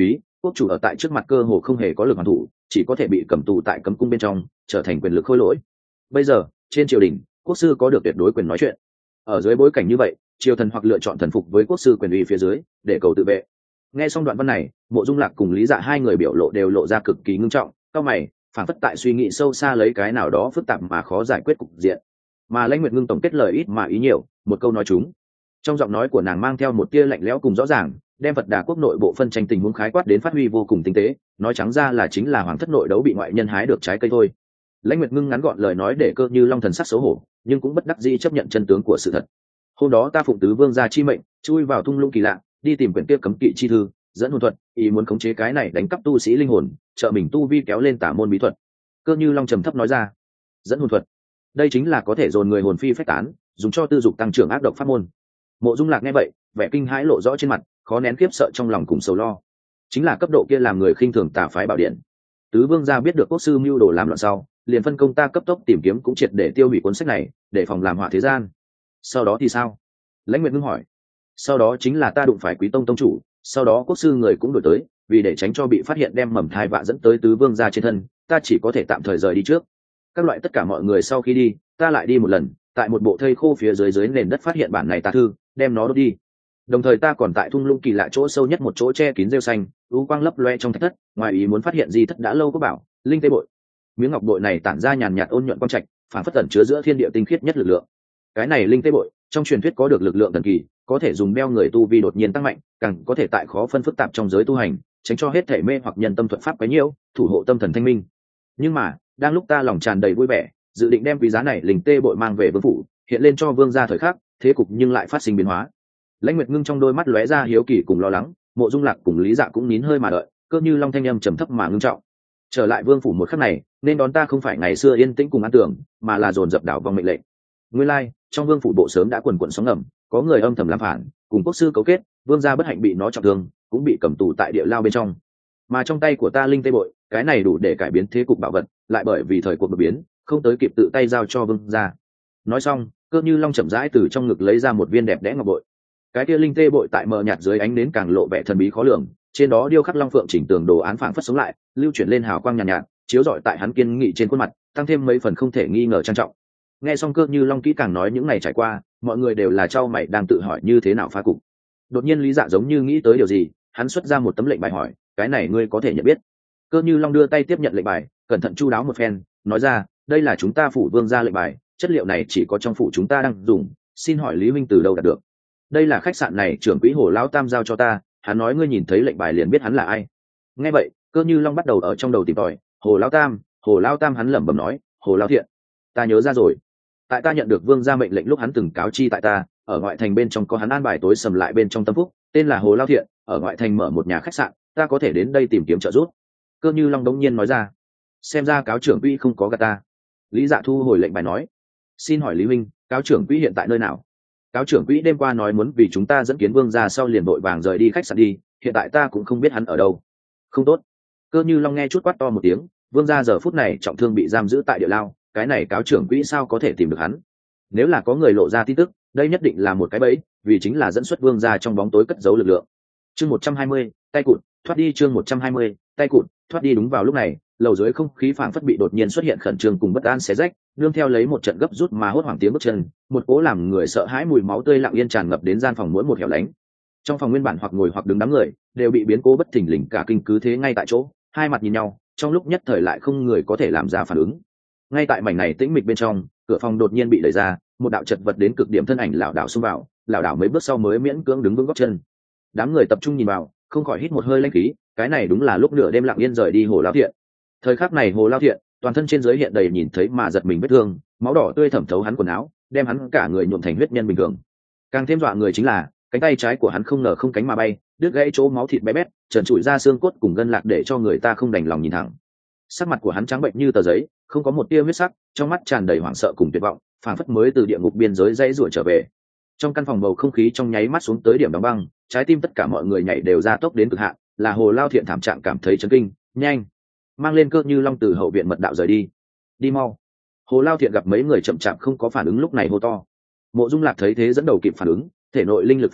quốc chủ ở tại trước mặt cơ hồ không hề có lực hoàn thủ, chỉ có thể bị cầm tù tại cấm cung bên trong, trở thành quyền lực khôi lỗi. Bây giờ trên triều đình, quốc sư có được tuyệt đối quyền nói chuyện. Ở dưới bối cảnh như vậy, triều thần hoặc lựa chọn thần phục với quốc sư quyền uy phía dưới để cầu tự vệ. Nghe xong đoạn văn này, Mộ Dung Lạc cùng Lý Dạ hai người biểu lộ đều lộ ra cực kỳ ngưng trọng, cau mày, phảng phất tại suy nghĩ sâu xa lấy cái nào đó phức tạp mà khó giải quyết cục diện. Mà Lãnh Nguyệt Ngưng tổng kết lời ít mà ý nhiều, một câu nói chúng. Trong giọng nói của nàng mang theo một tia lạnh lẽo cùng rõ ràng, đem Phật Đà quốc nội bộ phân tranh tình huống khái quát đến phát huy vô cùng tinh tế, nói trắng ra là chính là hoàng thất nội đấu bị ngoại nhân hái được trái cây thôi. Lãnh Nguyệt Ngưng ngắn gọn lời nói để Cơ Như Long thần sắc xấu hổ, nhưng cũng bất đắc dĩ chấp nhận chân tướng của sự thật. Hôm đó ta phụng tứ vương gia chi mệnh, chui vào thung lũng kỳ lạ, đi tìm quyển kia cấm kỵ chi thư, dẫn hồn thuật, ý muốn khống chế cái này đánh cắp tu sĩ linh hồn, trợ mình tu vi kéo lên tả môn bí thuật. Cơ Như Long trầm thấp nói ra, dẫn hồn thuật, đây chính là có thể dồn người hồn phi phách tán, dùng cho tư dục tăng trưởng ác độc pháp môn. Mộ Dung Lạc nghe vậy, vẻ kinh hãi lộ rõ trên mặt, khó nén khiếp sợ trong lòng cùng sầu lo. Chính là cấp độ kia làm người khinh thường tà phái bảo điện. Tứ vương gia biết được quốc sư mưu đồ làm loạn sau, liền phân công ta cấp tốc tìm kiếm cũng triệt để tiêu hủy cuốn sách này, để phòng làm họa thế gian. Sau đó thì sao? Lãnh Nguyệt Ngưng hỏi. Sau đó chính là ta đụng phải Quý Tông tông chủ, sau đó quốc sư người cũng đổi tới, vì để tránh cho bị phát hiện đem mầm thai vạ dẫn tới tứ vương gia trên thân, ta chỉ có thể tạm thời rời đi trước. Các loại tất cả mọi người sau khi đi, ta lại đi một lần, tại một bộ thây khô phía dưới nền đất phát hiện bản này tà thư, đem nó đốt đi. Đồng thời ta còn tại thung lũng kỳ lạ chỗ sâu nhất một chỗ che kín rêu xanh, u quang lấp loe trong thạch thất, ngoài ý muốn phát hiện di thất đã lâu có bảo, linh tê bội. Miếng ngọc bội này tản ra nhàn nhạt ôn nhuận quang trạch, phản phất tẩn chứa giữa thiên địa tinh khiết nhất lực lượng. Cái này linh tê bội, trong truyền thuyết có được lực lượng thần kỳ, có thể dùng đeo người tu vi đột nhiên tăng mạnh, càng có thể tại khó phân phức tạp trong giới tu hành, tránh cho hết thể mê hoặc nhân tâm thuật pháp quấy nhiễu, thủ hộ tâm thần thanh minh. Nhưng mà, đang lúc ta lòng tràn đầy vui vẻ, dự định đem quý giá này linh tê bội mang về vương phủ, hiện lên cho vương gia thời khắc, thế cục nhưng lại phát sinh biến hóa. Lãnh Nguyệt Ngưng trong đôi mắt lóe ra hiếu kỳ cùng lo lắng, Mộ Dung Lạc cùng Lý Dạ cũng nín hơi mà đợi, Cơ Như Long thanh âm trầm thấp mà ngưng trọng. Trở lại vương phủ một khắc này, nên đón ta không phải ngày xưa yên tĩnh cùng an tưởng, mà là dồn dập đảo vòng mệnh lệnh. Nguyên lai, trong vương phủ bộ sớm đã quần quần sóng ngầm, có người âm thầm làm phản, cùng quốc sư cấu kết, vương gia bất hạnh bị nó trọng thương, cũng bị cầm tù tại địa lao bên trong. Mà trong tay của ta linh tê bội, cái này đủ để cải biến thế cục bảo vật, lại bởi vì thời cuộc đột biến, không tới kịp tự tay giao cho vương gia. Nói xong, Cơ Như Long chậm rãi từ trong ngực lấy ra một viên đẹp đẽ ngọc bội. Cái kia linh tê bội tại mờ nhạt dưới ánh nến càng lộ vẻ thần bí khó lường, trên đó điêu khắc long phượng chỉnh tường đồ án phảng phất sống lại, lưu chuyển lên hào quang nhàn nhạt, chiếu rọi tại hắn kiên nghị trên khuôn mặt, tăng thêm mấy phần không thể nghi ngờ trang trọng. Nghe xong Cơ Như Long kỹ càng nói những ngày trải qua, mọi người đều là trao mày đang tự hỏi như thế nào phá cục. Đột nhiên Lý Dạ giống như nghĩ tới điều gì, hắn xuất ra một tấm lệnh bài hỏi, cái này ngươi có thể nhận biết? Cơ Như Long đưa tay tiếp nhận lệnh bài, cẩn thận chu đáo một phen, nói ra, đây là chúng ta phủ vương gia lệnh bài, chất liệu này chỉ có trong phủ chúng ta đang dùng, xin hỏi Lý huynh từ đâu đạt được? Đây là khách sạn này trưởng quỹ Hồ Lão Tam giao cho ta, hắn nói ngươi nhìn thấy lệnh bài liền biết hắn là ai. Nghe vậy, Cơ Như Long bắt đầu ở trong đầu tìm tòi, Hồ Lão Tam hắn lẩm bẩm nói, Hồ Lão Thiện, ta nhớ ra rồi. Tại ta nhận được vương gia mệnh lệnh lúc hắn từng cáo chi tại ta, ở ngoại thành bên trong có hắn an bài tối sầm lại bên trong tâm phúc, tên là Hồ Lão Thiện, ở ngoại thành mở một nhà khách sạn, ta có thể đến đây tìm kiếm trợ giúp. Cơ Như Long đống nhiên nói ra, xem ra cáo trưởng quỹ không có gạt ta. Lý Dạ thu hồi lệnh bài nói, xin hỏi Lý huynh, cáo trưởng quỹ hiện tại nơi nào? Cáo trưởng quỹ đêm qua nói muốn vì chúng ta dẫn kiến vương gia sau liền vội vàng rời đi khách sạn đi, hiện tại ta cũng không biết hắn ở đâu. Không tốt. Cơ Như Long nghe chút quát to một tiếng, vương gia giờ phút này trọng thương bị giam giữ tại địa lao, cái này cáo trưởng quỹ sao có thể tìm được hắn? Nếu là có người lộ ra tin tức, đây nhất định là một cái bẫy, vì chính là dẫn xuất vương gia trong bóng tối cất giấu lực lượng. Chương 120, tay cụt, thoát đi. Chương 120, tay cụt, thoát đi. Đúng vào lúc này, lầu dưới không khí phảng phất bị đột nhiên xuất hiện khẩn trương cùng bất an xé rách, nương theo lấy một trận gấp rút mà hốt hoảng tiếng bước chân, một cỗ làm người sợ hãi mùi máu tươi lặng yên tràn ngập đến gian phòng mỗi một hẻo lánh. Trong phòng nguyên bản hoặc ngồi hoặc đứng đám người, đều bị biến cố bất thình lình cả kinh cứ thế ngay tại chỗ, hai mặt nhìn nhau, trong lúc nhất thời lại không người có thể làm ra phản ứng. Ngay tại mảnh này tĩnh mịch bên trong, cửa phòng đột nhiên bị đẩy ra, một đạo chật vật đến cực điểm thân ảnh lảo đảo xông vào, lảo đảo mấy bước sau mới miễn cưỡng đứng vững gót chân. Đám người tập trung nhìn vào, không khỏi hít một hơi lãnh khí, cái này đúng là lúc nửa đêm lặng yên rời đi Hồ Lão Thiện. Thời khắc này Hồ Lão Thiện, toàn thân trên dưới hiện đầy nhìn thấy mà giật mình vết thương, máu đỏ tươi thẩm thấu hắn quần áo, đem hắn cả người nhuộm thành huyết nhân bình thường. Càng thêm dọa người chính là, cánh tay trái của hắn không ngờ không cánh mà bay, đứt gãy chỗ máu thịt bé bét, trần trụi ra xương cốt cùng gân lạc để cho người ta không đành lòng nhìn thẳng. Sắc mặt của hắn trắng bệnh như tờ giấy, không có một tia huyết sắc, trong mắt tràn đầy hoảng sợ cùng tuyệt vọng, phảng phất mới từ địa ngục biên giới dãy rủa trở về. Trong căn phòng bầu không khí trong nháy mắt xuống tới điểm đóng băng, trái tim tất cả mọi người nhảy đều ra tốc đến cực hạn, là Hồ Lão Thiện thảm trạng cảm thấy chấn kinh, nhanh, mang lên Cơ Như Long từ hậu viện mật đạo rời đi. Đi mau. Hồ Lão Thiện gặp mấy người chậm chạp không có phản ứng lúc này hô to. Mộ Dung Lạc thấy thế dẫn đầu kịp phản ứng, thể nội linh lực phun trào,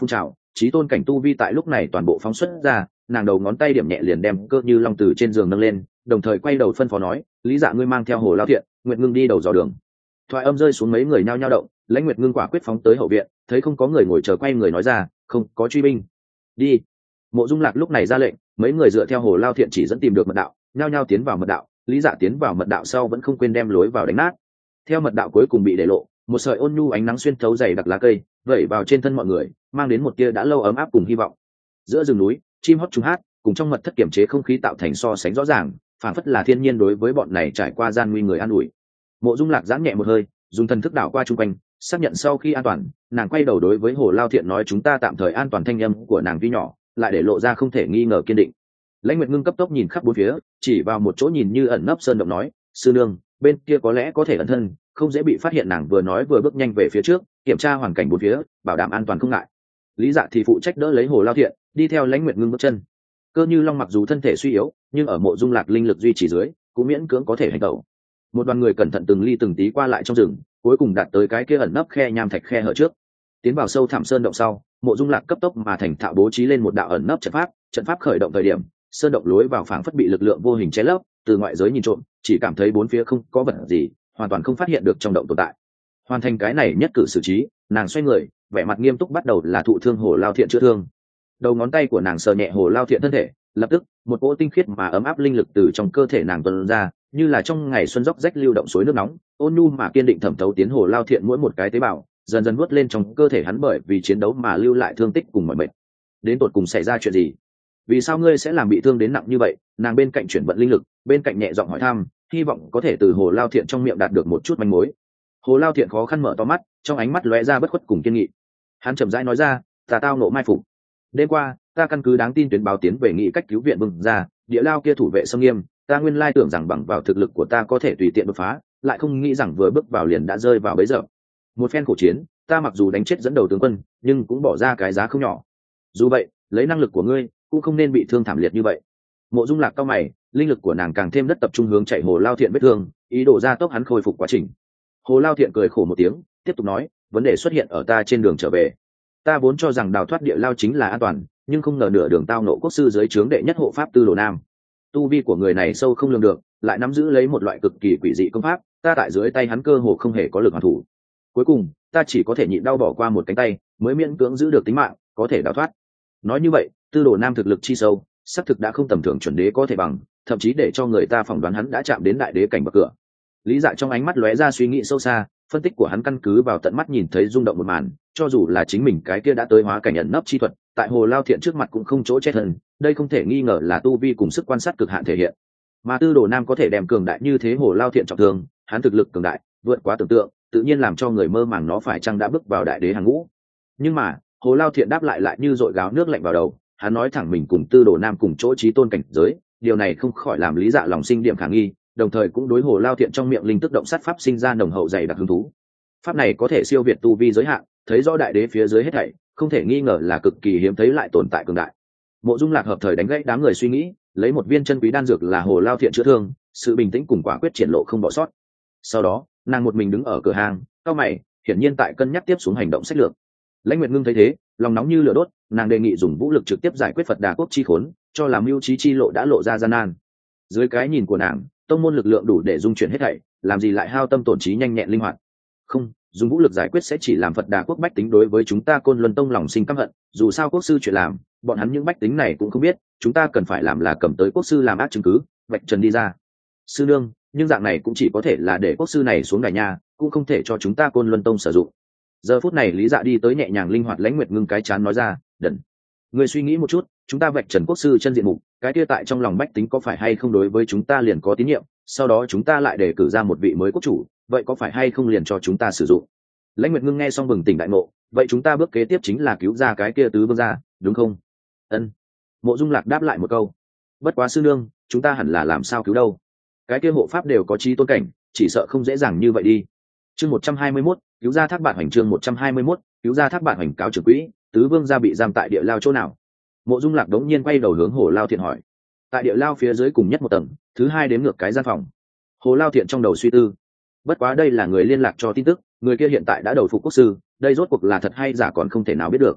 chí tôn cảnh tu vi tại lúc này toàn bộ phóng xuất ra, nàng đầu ngón tay điểm nhẹ liền đem Cơ Như Long từ trên giường nâng lên, đồng thời quay đầu phân phó nói, lý dạ ngươi mang theo Hồ Lao Thiện, Nguyệt Ngưng đi đầu dò đường. Thoại âm rơi xuống, mấy người nhao nhao động, Lãnh Nguyệt Ngưng quả quyết phóng tới hậu viện, thấy không có người ngồi chờ, quay người nói ra, không có truy binh, đi. Mộ Dung Lạc lúc này ra lệnh, mấy người dựa theo Hồ Lao Thiện chỉ dẫn tìm được mật đạo, nhao nhao tiến vào mật đạo. Lý Dạ tiến vào mật đạo sau vẫn không quên đem lối vào đánh nát. Theo mật đạo cuối cùng bị để lộ, một sợi ôn nhu ánh nắng xuyên thấu dày đặc lá cây, vẩy vào trên thân mọi người, mang đến một tia đã lâu ấm áp cùng hy vọng. Giữa rừng núi, chim hót trùng hát, cùng trong mật thất kiểm chế không khí tạo thành so sánh rõ ràng, phản phất là thiên nhiên đối với bọn này trải qua gian nguy người an ủi. Mộ Dung Lạc giãn nhẹ một hơi, dùng thần thức đảo qua chung quanh, xác nhận sau khi an toàn, nàng quay đầu đối với Hồ Lao Thiện nói, chúng ta tạm thời an toàn. Thanh âm của nàng tuy nhỏ, lại để lộ ra không thể nghi ngờ kiên định. Lãnh Nguyệt Ngưng cấp tốc nhìn khắp bốn phía, chỉ vào một chỗ nhìn như ẩn nấp sơn động nói, sư nương, bên kia có lẽ có thể ẩn thân, không dễ bị phát hiện. Nàng vừa nói vừa bước nhanh về phía trước, kiểm tra hoàn cảnh bốn phía, bảo đảm an toàn không ngại. Lý Dạ thì phụ trách đỡ lấy Hồ Lao Thiện, đi theo Lãnh Nguyệt Ngưng bước chân. Cơ Như Long mặc dù thân thể suy yếu, nhưng ở Mộ Dung Lạc linh lực duy trì dưới, cũng miễn cưỡng có thể hành động. Một đoàn người cẩn thận từng ly từng tí qua lại trong rừng, cuối cùng đạt tới cái kia ẩn nấp khe nham thạch khe hở trước. Tiến vào sâu thẳm sơn động sau, Mộ Dung Lạc cấp tốc mà thành thạo bố trí lên một đạo ẩn nấp trận pháp khởi động thời điểm, sơn động lối vào phảng phất bị lực lượng vô hình che lấp, từ ngoại giới nhìn trộm, chỉ cảm thấy bốn phía không có vật gì, hoàn toàn không phát hiện được trong động tồn tại. Hoàn thành cái này nhất cử xử trí, nàng xoay người, vẻ mặt nghiêm túc bắt đầu là thụ thương Hồ Lao Thiện chữa thương. Đầu ngón tay của nàng sờ nhẹ Hồ Lao Thiện thân thể, lập tức một cỗ tinh khiết mà ấm áp linh lực từ trong cơ thể nàng tuôn ra, như là trong ngày xuân róc rách lưu động suối nước nóng, ôn nhu mà kiên định thẩm thấu tiến Hồ Lao Thiện mỗi một cái tế bào, dần dần nuốt lên trong cơ thể hắn bởi vì chiến đấu mà lưu lại thương tích cùng mọi mệt. Đến tột cùng xảy ra chuyện gì? Vì sao ngươi sẽ làm bị thương đến nặng như vậy? Nàng bên cạnh chuyển vận linh lực, bên cạnh nhẹ giọng hỏi thăm, hy vọng có thể từ Hồ Lao Thiện trong miệng đạt được một chút manh mối. Hồ Lao Thiện khó khăn mở to mắt, trong ánh mắt lóe ra bất khuất cùng kiên nghị. Hắn chậm rãi nói ra, tao nộ mai phục. Đêm qua, ta căn cứ đáng tin tuyến báo tiến về nghị cách cứu viện bừng ra, địa lao kia thủ vệ xâm nghiêm, ta nguyên lai tưởng rằng bằng vào thực lực của ta có thể tùy tiện đột phá, lại không nghĩ rằng vừa bước vào liền đã rơi vào bẫy dập. Một phen khổ chiến, ta mặc dù đánh chết dẫn đầu tướng quân, nhưng cũng bỏ ra cái giá không nhỏ. Dù vậy, lấy năng lực của ngươi, cũng không nên bị thương thảm liệt như vậy. Mộ Dung Lạc cao mày, linh lực của nàng càng thêm đất tập trung hướng chạy Hồ Lao Thiện vết thương, ý đồ ra tốc hắn khôi phục quá trình. Hồ Lao Thiện cười khổ một tiếng, tiếp tục nói, vấn đề xuất hiện ở ta trên đường trở về. Ta vốn cho rằng đào thoát địa lao chính là an toàn, nhưng không ngờ nửa đường tao nộ quốc sư dưới trướng đệ nhất hộ pháp Tư Đồ Nam. Tu vi của người này sâu không lường được, lại nắm giữ lấy một loại cực kỳ quỷ dị công pháp, ta tại dưới tay hắn cơ hồ không hề có lực hoàn thủ. Cuối cùng, ta chỉ có thể nhịn đau bỏ qua một cánh tay, mới miễn cưỡng giữ được tính mạng, có thể đào thoát. Nói như vậy, Tư Đồ Nam thực lực chi sâu, xác thực đã không tầm thường chuẩn đế có thể bằng, thậm chí để cho người ta phỏng đoán hắn đã chạm đến đại đế cảnh bậc cửa. Lý Dạ trong ánh mắt lóe ra suy nghĩ sâu xa, phân tích của hắn căn cứ vào tận mắt nhìn thấy rung động một màn, cho dù là chính mình cái kia đã tới hóa cảnh ẩn nấp chi thuật, tại Hồ Lao Thiện trước mặt cũng không chỗ che thân, đây không thể nghi ngờ là tu vi cùng sức quan sát cực hạn thể hiện. Mà Tư Đồ Nam có thể đem cường đại như thế Hồ Lao Thiện trọng thương, hắn thực lực cường đại, vượt quá tưởng tượng, tự nhiên làm cho người mơ màng nó phải chăng đã bước vào đại đế hàng ngũ. Nhưng mà, Hồ Lao Thiện đáp lại như dội gáo nước lạnh vào đầu, hắn nói thẳng mình cùng Tư Đồ Nam cùng chỗ chí tôn cảnh giới, điều này không khỏi làm Lý Dạ lòng sinh điểm khả nghi, đồng thời cũng đối Hồ Lao Thiện trong miệng linh tức động sát pháp sinh ra nồng hậu dày đặc hứng thú. Pháp này có thể siêu việt tu vi giới hạn, thấy rõ đại đế phía dưới hết thảy, không thể nghi ngờ là cực kỳ hiếm thấy lại tồn tại cường đại. Mộ Dung Lạc hợp thời đánh gãy đám người suy nghĩ, lấy một viên chân quý đan dược là Hồ Lao Thiện chữa thương, sự bình tĩnh cùng quả quyết triển lộ không bỏ sót. Sau đó, nàng một mình đứng ở cửa hàng, cau mày, hiển nhiên tại cân nhắc tiếp xuống hành động sách lược. Lãnh Nguyệt Ngưng thấy thế, lòng nóng như lửa đốt, nàng đề nghị dùng vũ lực trực tiếp giải quyết Phật Đà quốc chi khốn, cho làm mưu trí chi lộ đã lộ ra gian nan. Dưới cái nhìn của nàng, tông môn lực lượng đủ để dung chuyển hết thảy, làm gì lại hao tâm tổn trí nhanh nhẹn linh hoạt. Không, dùng vũ lực giải quyết sẽ chỉ làm Phật Đà quốc bách tính đối với chúng ta Côn Luân tông lòng sinh căm hận, dù sao quốc sư chuyện làm, bọn hắn những bách tính này cũng không biết, chúng ta cần phải làm là cầm tới quốc sư làm ác chứng cứ, vạch trần đi ra. Sư nương, nhưng dạng này cũng chỉ có thể là để quốc sư này xuống đài nhà, cũng không thể cho chúng ta Côn Luân tông sử dụng. Giờ phút này Lý Dạ đi tới nhẹ nhàng linh hoạt, Lãnh Nguyệt Ngưng cái chán nói ra, đần, người suy nghĩ một chút, chúng ta vạch trần quốc sư chân diện mục, cái kia tại trong lòng bách tính có phải hay không đối với chúng ta liền có tín nhiệm, sau đó chúng ta lại đề cử ra một vị mới quốc chủ, vậy có phải hay không liền cho chúng ta sử dụng. Lãnh Nguyệt Ngưng nghe xong bừng tỉnh đại ngộ, vậy chúng ta bước kế tiếp chính là cứu ra cái kia tứ vương gia, đúng không? Ân. Mộ Dung Lạc đáp lại một câu. Bất quá sư nương, chúng ta hẳn là làm sao cứu đâu? Cái kia hộ pháp đều có chí tôn cảnh, chỉ sợ không dễ dàng như vậy đi. Chương 121, cứu ra Thác Bạt Hoành. Chương 121, cứu ra Thác Bạt Hoành. Cáo trưởng quỹ, tứ vương gia bị giam tại địa lao chỗ nào? Mộ Dung Lạc đống nhiên quay đầu hướng Hồ Lao Thiện hỏi. Tại địa lao phía dưới cùng nhất một tầng, thứ hai đếm ngược cái gian phòng. Hồ Lao Thiện trong đầu suy tư. Bất quá đây là người liên lạc cho tin tức, người kia hiện tại đã đầu phục quốc sư, đây rốt cuộc là thật hay giả còn không thể nào biết được.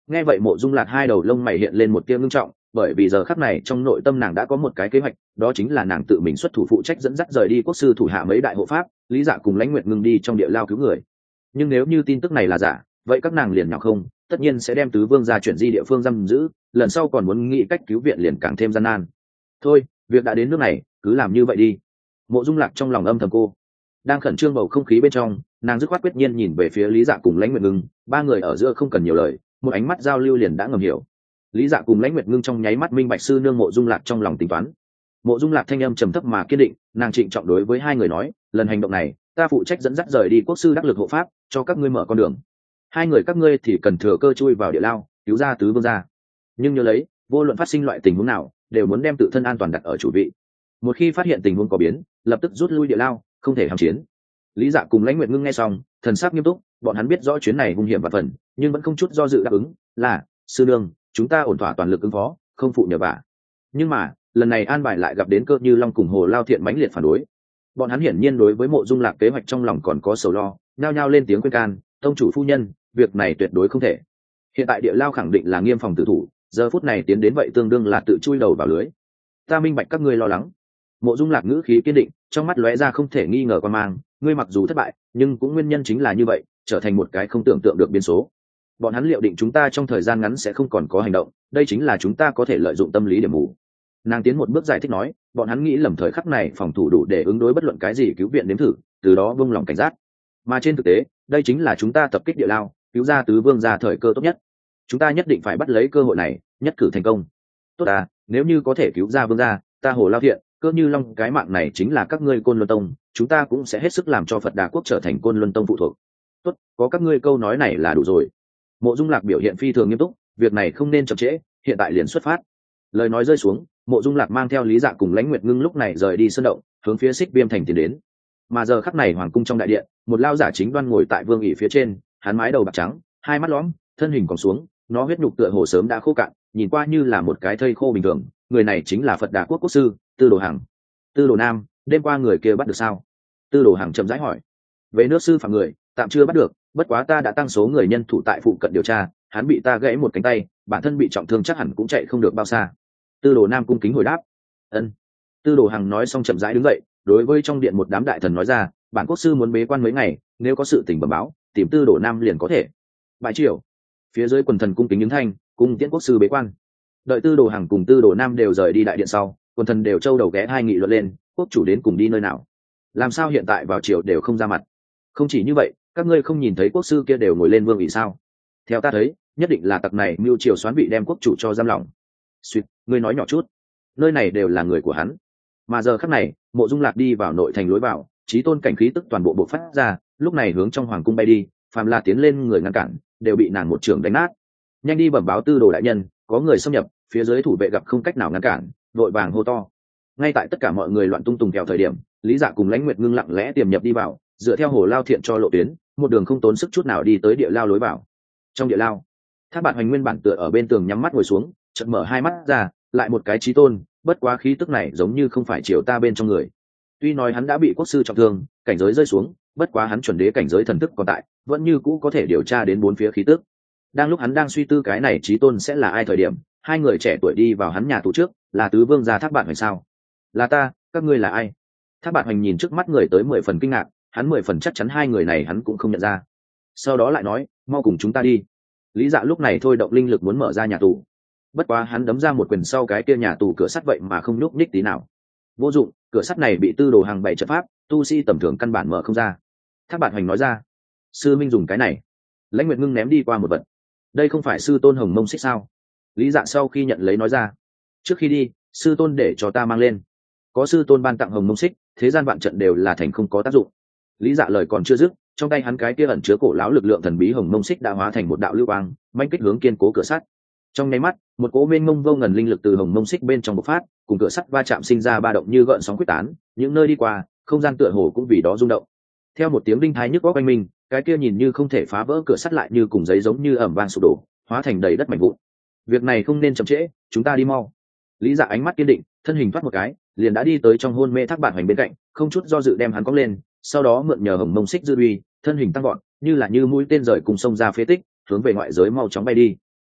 Nghe vậy Mộ Dung Lạc hai đầu lông mày hiện lên một tia ngưng trọng, bởi vì giờ khắc này trong nội tâm nàng đã có một cái kế hoạch, đó chính là nàng tự mình xuất thủ phụ trách dẫn dắt rời đi quốc sư thủ hạ mấy đại hộ pháp, Lý Dạ cùng Lãnh Nguyệt Ngưng đi trong địa lao cứu người. Nhưng nếu như tin tức này là giả, vậy các nàng liền nhào không, tất nhiên sẽ đem tứ vương gia chuyển di địa phương giam giữ, lần sau còn muốn nghĩ cách cứu viện liền càng thêm gian nan. Thôi, việc đã đến nước này, cứ làm như vậy đi. Mộ Dung Lạc trong lòng âm thầm cô, đang khẩn trương bầu không khí bên trong, nàng dứt khoát quyết nhiên nhìn về phía Lý Dạ cùng Lãnh Nguyệt Ngưng, ba người ở giữa không cần nhiều lời, một ánh mắt giao lưu liền đã ngầm hiểu. Lý Dạ cùng Lãnh Nguyệt Ngưng trong nháy mắt minh bạch sư nương Mộ Dung Lạc trong lòng tính toán. Mộ Dung Lạc thanh âm trầm thấp mà kiên định, nàng trịnh trọng đối với hai người nói, lần hành động này ta phụ trách dẫn dắt rời đi quốc sư đắc lực hộ pháp, cho các ngươi mở con đường. Hai người các ngươi thì cần thừa cơ chui vào địa lao, cứu ra tứ vương gia. Nhưng nhớ lấy, vô luận phát sinh loại tình huống nào, đều muốn đem tự thân an toàn đặt ở chủ vị. Một khi phát hiện tình huống có biến, lập tức rút lui địa lao, không thể hòng chiến. Lý Dạ cùng Lãnh Nguyệt Ngưng nghe xong, thần sắc nghiêm túc, bọn hắn biết rõ chuyến này hung hiểm và phần, nhưng vẫn không chút do dự đáp ứng, là sư nương, chúng ta ổn thỏa toàn lực ứng phó, không phụ nhờ vả. Nhưng mà lần này an bài lại gặp đến Cơ Như Long cùng Hồ Lao Thiện mãnh liệt phản đối. Bọn hắn hiển nhiên đối với Mộ Dung Lạc kế hoạch trong lòng còn có sầu lo, nhao nhao lên tiếng khuyên can, tông chủ phu nhân, việc này tuyệt đối không thể. Hiện tại địa lao khẳng định là nghiêm phòng tử thủ, giờ phút này tiến đến vậy tương đương là tự chui đầu vào lưới. Ta minh bạch các ngươi lo lắng. Mộ Dung Lạc ngữ khí kiên định, trong mắt lóe ra không thể nghi ngờ quan mang, ngươi mặc dù thất bại, nhưng cũng nguyên nhân chính là như vậy, trở thành một cái không tưởng tượng được biến số. Bọn hắn liệu định chúng ta trong thời gian ngắn sẽ không còn có hành động, đây chính là chúng ta có thể lợi dụng tâm lý điểm mù. Nàng tiến một bước giải thích nói, bọn hắn nghĩ lầm thời khắc này phòng thủ đủ để ứng đối bất luận cái gì cứu viện đến thử, từ đó buông lòng cảnh giác. Mà trên thực tế, đây chính là chúng ta tập kích địa lao, cứu ra tứ vương ra thời cơ tốt nhất. Chúng ta nhất định phải bắt lấy cơ hội này, nhất cử thành công. Tốt à, nếu như có thể cứu ra vương gia, ta Hồ Lao Thiện, Cơ Như Long cái mạng này chính là các ngươi Côn Luân Tông, chúng ta cũng sẽ hết sức làm cho Phật Đà Quốc trở thành Côn Luân Tông phụ thuộc. Tốt, có các ngươi câu nói này là đủ rồi. Mộ Dung Lạc biểu hiện phi thường nghiêm túc, việc này không nên chậm trễ, hiện tại liền xuất phát. Lời nói rơi xuống, Mộ Dung Lạc mang theo Lý Dạ cùng Lãnh Nguyệt Ngưng lúc này rời đi sơn động, hướng phía Xích Viêm thành tiến đến. Mà giờ khắc này hoàng cung trong đại điện, một lao giả chính đoan ngồi tại vương ỷ phía trên, hắn mái đầu bạc trắng, hai mắt lõm, thân hình còn xuống, nó huyết nhục tựa hồ sớm đã khô cạn, nhìn qua như là một cái thây khô bình thường. Người này chính là Phật Đà Quốc quốc sư Tư Đồ Hằng. Tư Đồ Nam, đêm qua người kia bắt được sao? Tư Đồ Hằng chậm rãi hỏi. Về nước sư phạm người tạm chưa bắt được, bất quá ta đã tăng số người nhân thủ tại phụ cận điều tra, hắn bị ta gãy một cánh tay, bản thân bị trọng thương chắc hẳn cũng chạy không được bao xa. Tư Đồ Nam cung kính hồi đáp. Ân. Tư Đồ Hằng nói xong chậm rãi đứng dậy, đối với trong điện một đám đại thần nói ra, bản quốc sư muốn bế quan mấy ngày, nếu có sự tình bẩm báo, tìm Tư Đồ Nam liền có thể. Bại triều. Phía dưới quần thần cung kính ứng thanh, cùng tiễn quốc sư bế quan. Đợi Tư Đồ Hằng cùng Tư Đồ Nam đều rời đi đại điện sau, quần thần đều châu đầu ghé hai nghị luận lên, quốc chủ đến cùng đi nơi nào? Làm sao hiện tại vào triều đều không ra mặt? Không chỉ như vậy, các ngươi không nhìn thấy quốc sư kia đều ngồi lên vương vị sao? Theo ta thấy, nhất định là tặc này mưu triều xoán vị đem quốc chủ cho giam lỏng. Suýt, ngươi nói nhỏ chút. Nơi này đều là người của hắn. Mà giờ khắc này, Mộ Dung Lạc đi vào nội thành lối vào, chí tôn cảnh khí tức toàn bộ bộc phát ra, lúc này hướng trong hoàng cung bay đi, phàm là tiến lên người ngăn cản, đều bị nàng một trường đánh nát. Nhanh đi bẩm báo Tư Đồ đại nhân, có người xâm nhập, phía dưới thủ vệ gặp không cách nào ngăn cản, vội vàng hô to. Ngay tại tất cả mọi người loạn tung tùng kèo thời điểm, Lý Dạ cùng Lãnh Nguyệt Ngưng lặng lẽ tiềm nhập đi vào, dựa theo Hồ Lao Thiện cho lộ tuyến, một đường không tốn sức chút nào đi tới địa lao lối vào. Trong địa lao, Thác Bạt Hoành nguyên bản tựa ở bên tường nhắm mắt ngồi xuống, chợt mở hai mắt ra, lại một cái chí tôn, bất quá khí tức này giống như không phải chiều ta bên trong người. Tuy nói hắn đã bị quốc sư trọng thương, cảnh giới rơi xuống, bất quá hắn chuẩn đế cảnh giới thần thức còn tại, vẫn như cũ có thể điều tra đến bốn phía khí tức. Đang lúc hắn đang suy tư cái này chí tôn sẽ là ai thời điểm, hai người trẻ tuổi đi vào hắn nhà tù trước, là tứ vương gia Thác Bạt Hoành sao? Là ta, các ngươi là ai? Thác Bạt Hoành nhìn trước mắt người tới 10 phần kinh ngạc, hắn 10 phần chắc chắn hai người này hắn cũng không nhận ra. Sau đó lại nói, mau cùng chúng ta đi. Lý Dạ lúc này thôi động linh lực muốn mở ra nhà tù, bất quá hắn đấm ra một quyền sau cái kia nhà tù cửa sắt vậy mà không nhúc nhích tí nào. Vô dụng, cửa sắt này bị Tư Đồ Hằng bày trận pháp, tu sĩ tầm thường căn bản mở không ra. Thác Bạt Hoành nói ra. Sư minh dùng cái này. Lãnh Nguyệt Ngưng ném đi qua một vật. Đây không phải sư tôn Hồng Mông Xích sao? Lý Dạ sau khi nhận lấy nói ra. Trước khi đi, sư tôn để cho ta mang lên. Có sư tôn ban tặng Hồng Mông Xích, thế gian vạn trận đều là thành không có tác dụng. Lý Dạ lời còn chưa dứt, trong tay hắn cái kia ẩn chứa cổ lão lực lượng thần bí Hồng Mông Xích đã hóa thành một đạo lưu quang, manh kích hướng kiên cố cửa sắt. Trong nháy mắt, một cỗ mênh mông vô ngần linh lực từ Hồng Mông Xích bên trong bộc phát, cùng cửa sắt va chạm sinh ra ba động như gợn sóng quyết tán, những nơi đi qua, không gian tựa hồ cũng vì đó rung động. Theo một tiếng đinh thái nhức óc oanh minh, cái kia nhìn như không thể phá vỡ cửa sắt lại như cùng giấy giống như ẩm vang sụp đổ, hóa thành đầy đất mảnh vụn. Việc này không nên chậm trễ, chúng ta đi mau. Lý Dạ ánh mắt kiên định, thân hình thoát một cái, liền đã đi tới trong hôn mê Thác Bạt Hoành bên cạnh, không chút do dự đem hắn cõng lên, sau đó mượn nhờ Hồng Mông Xích dư uy, thân hình tăng vọt, như là như mũi tên rời cùng sông ra phế tích, hướng về ngoại giới mau chóng bay đi.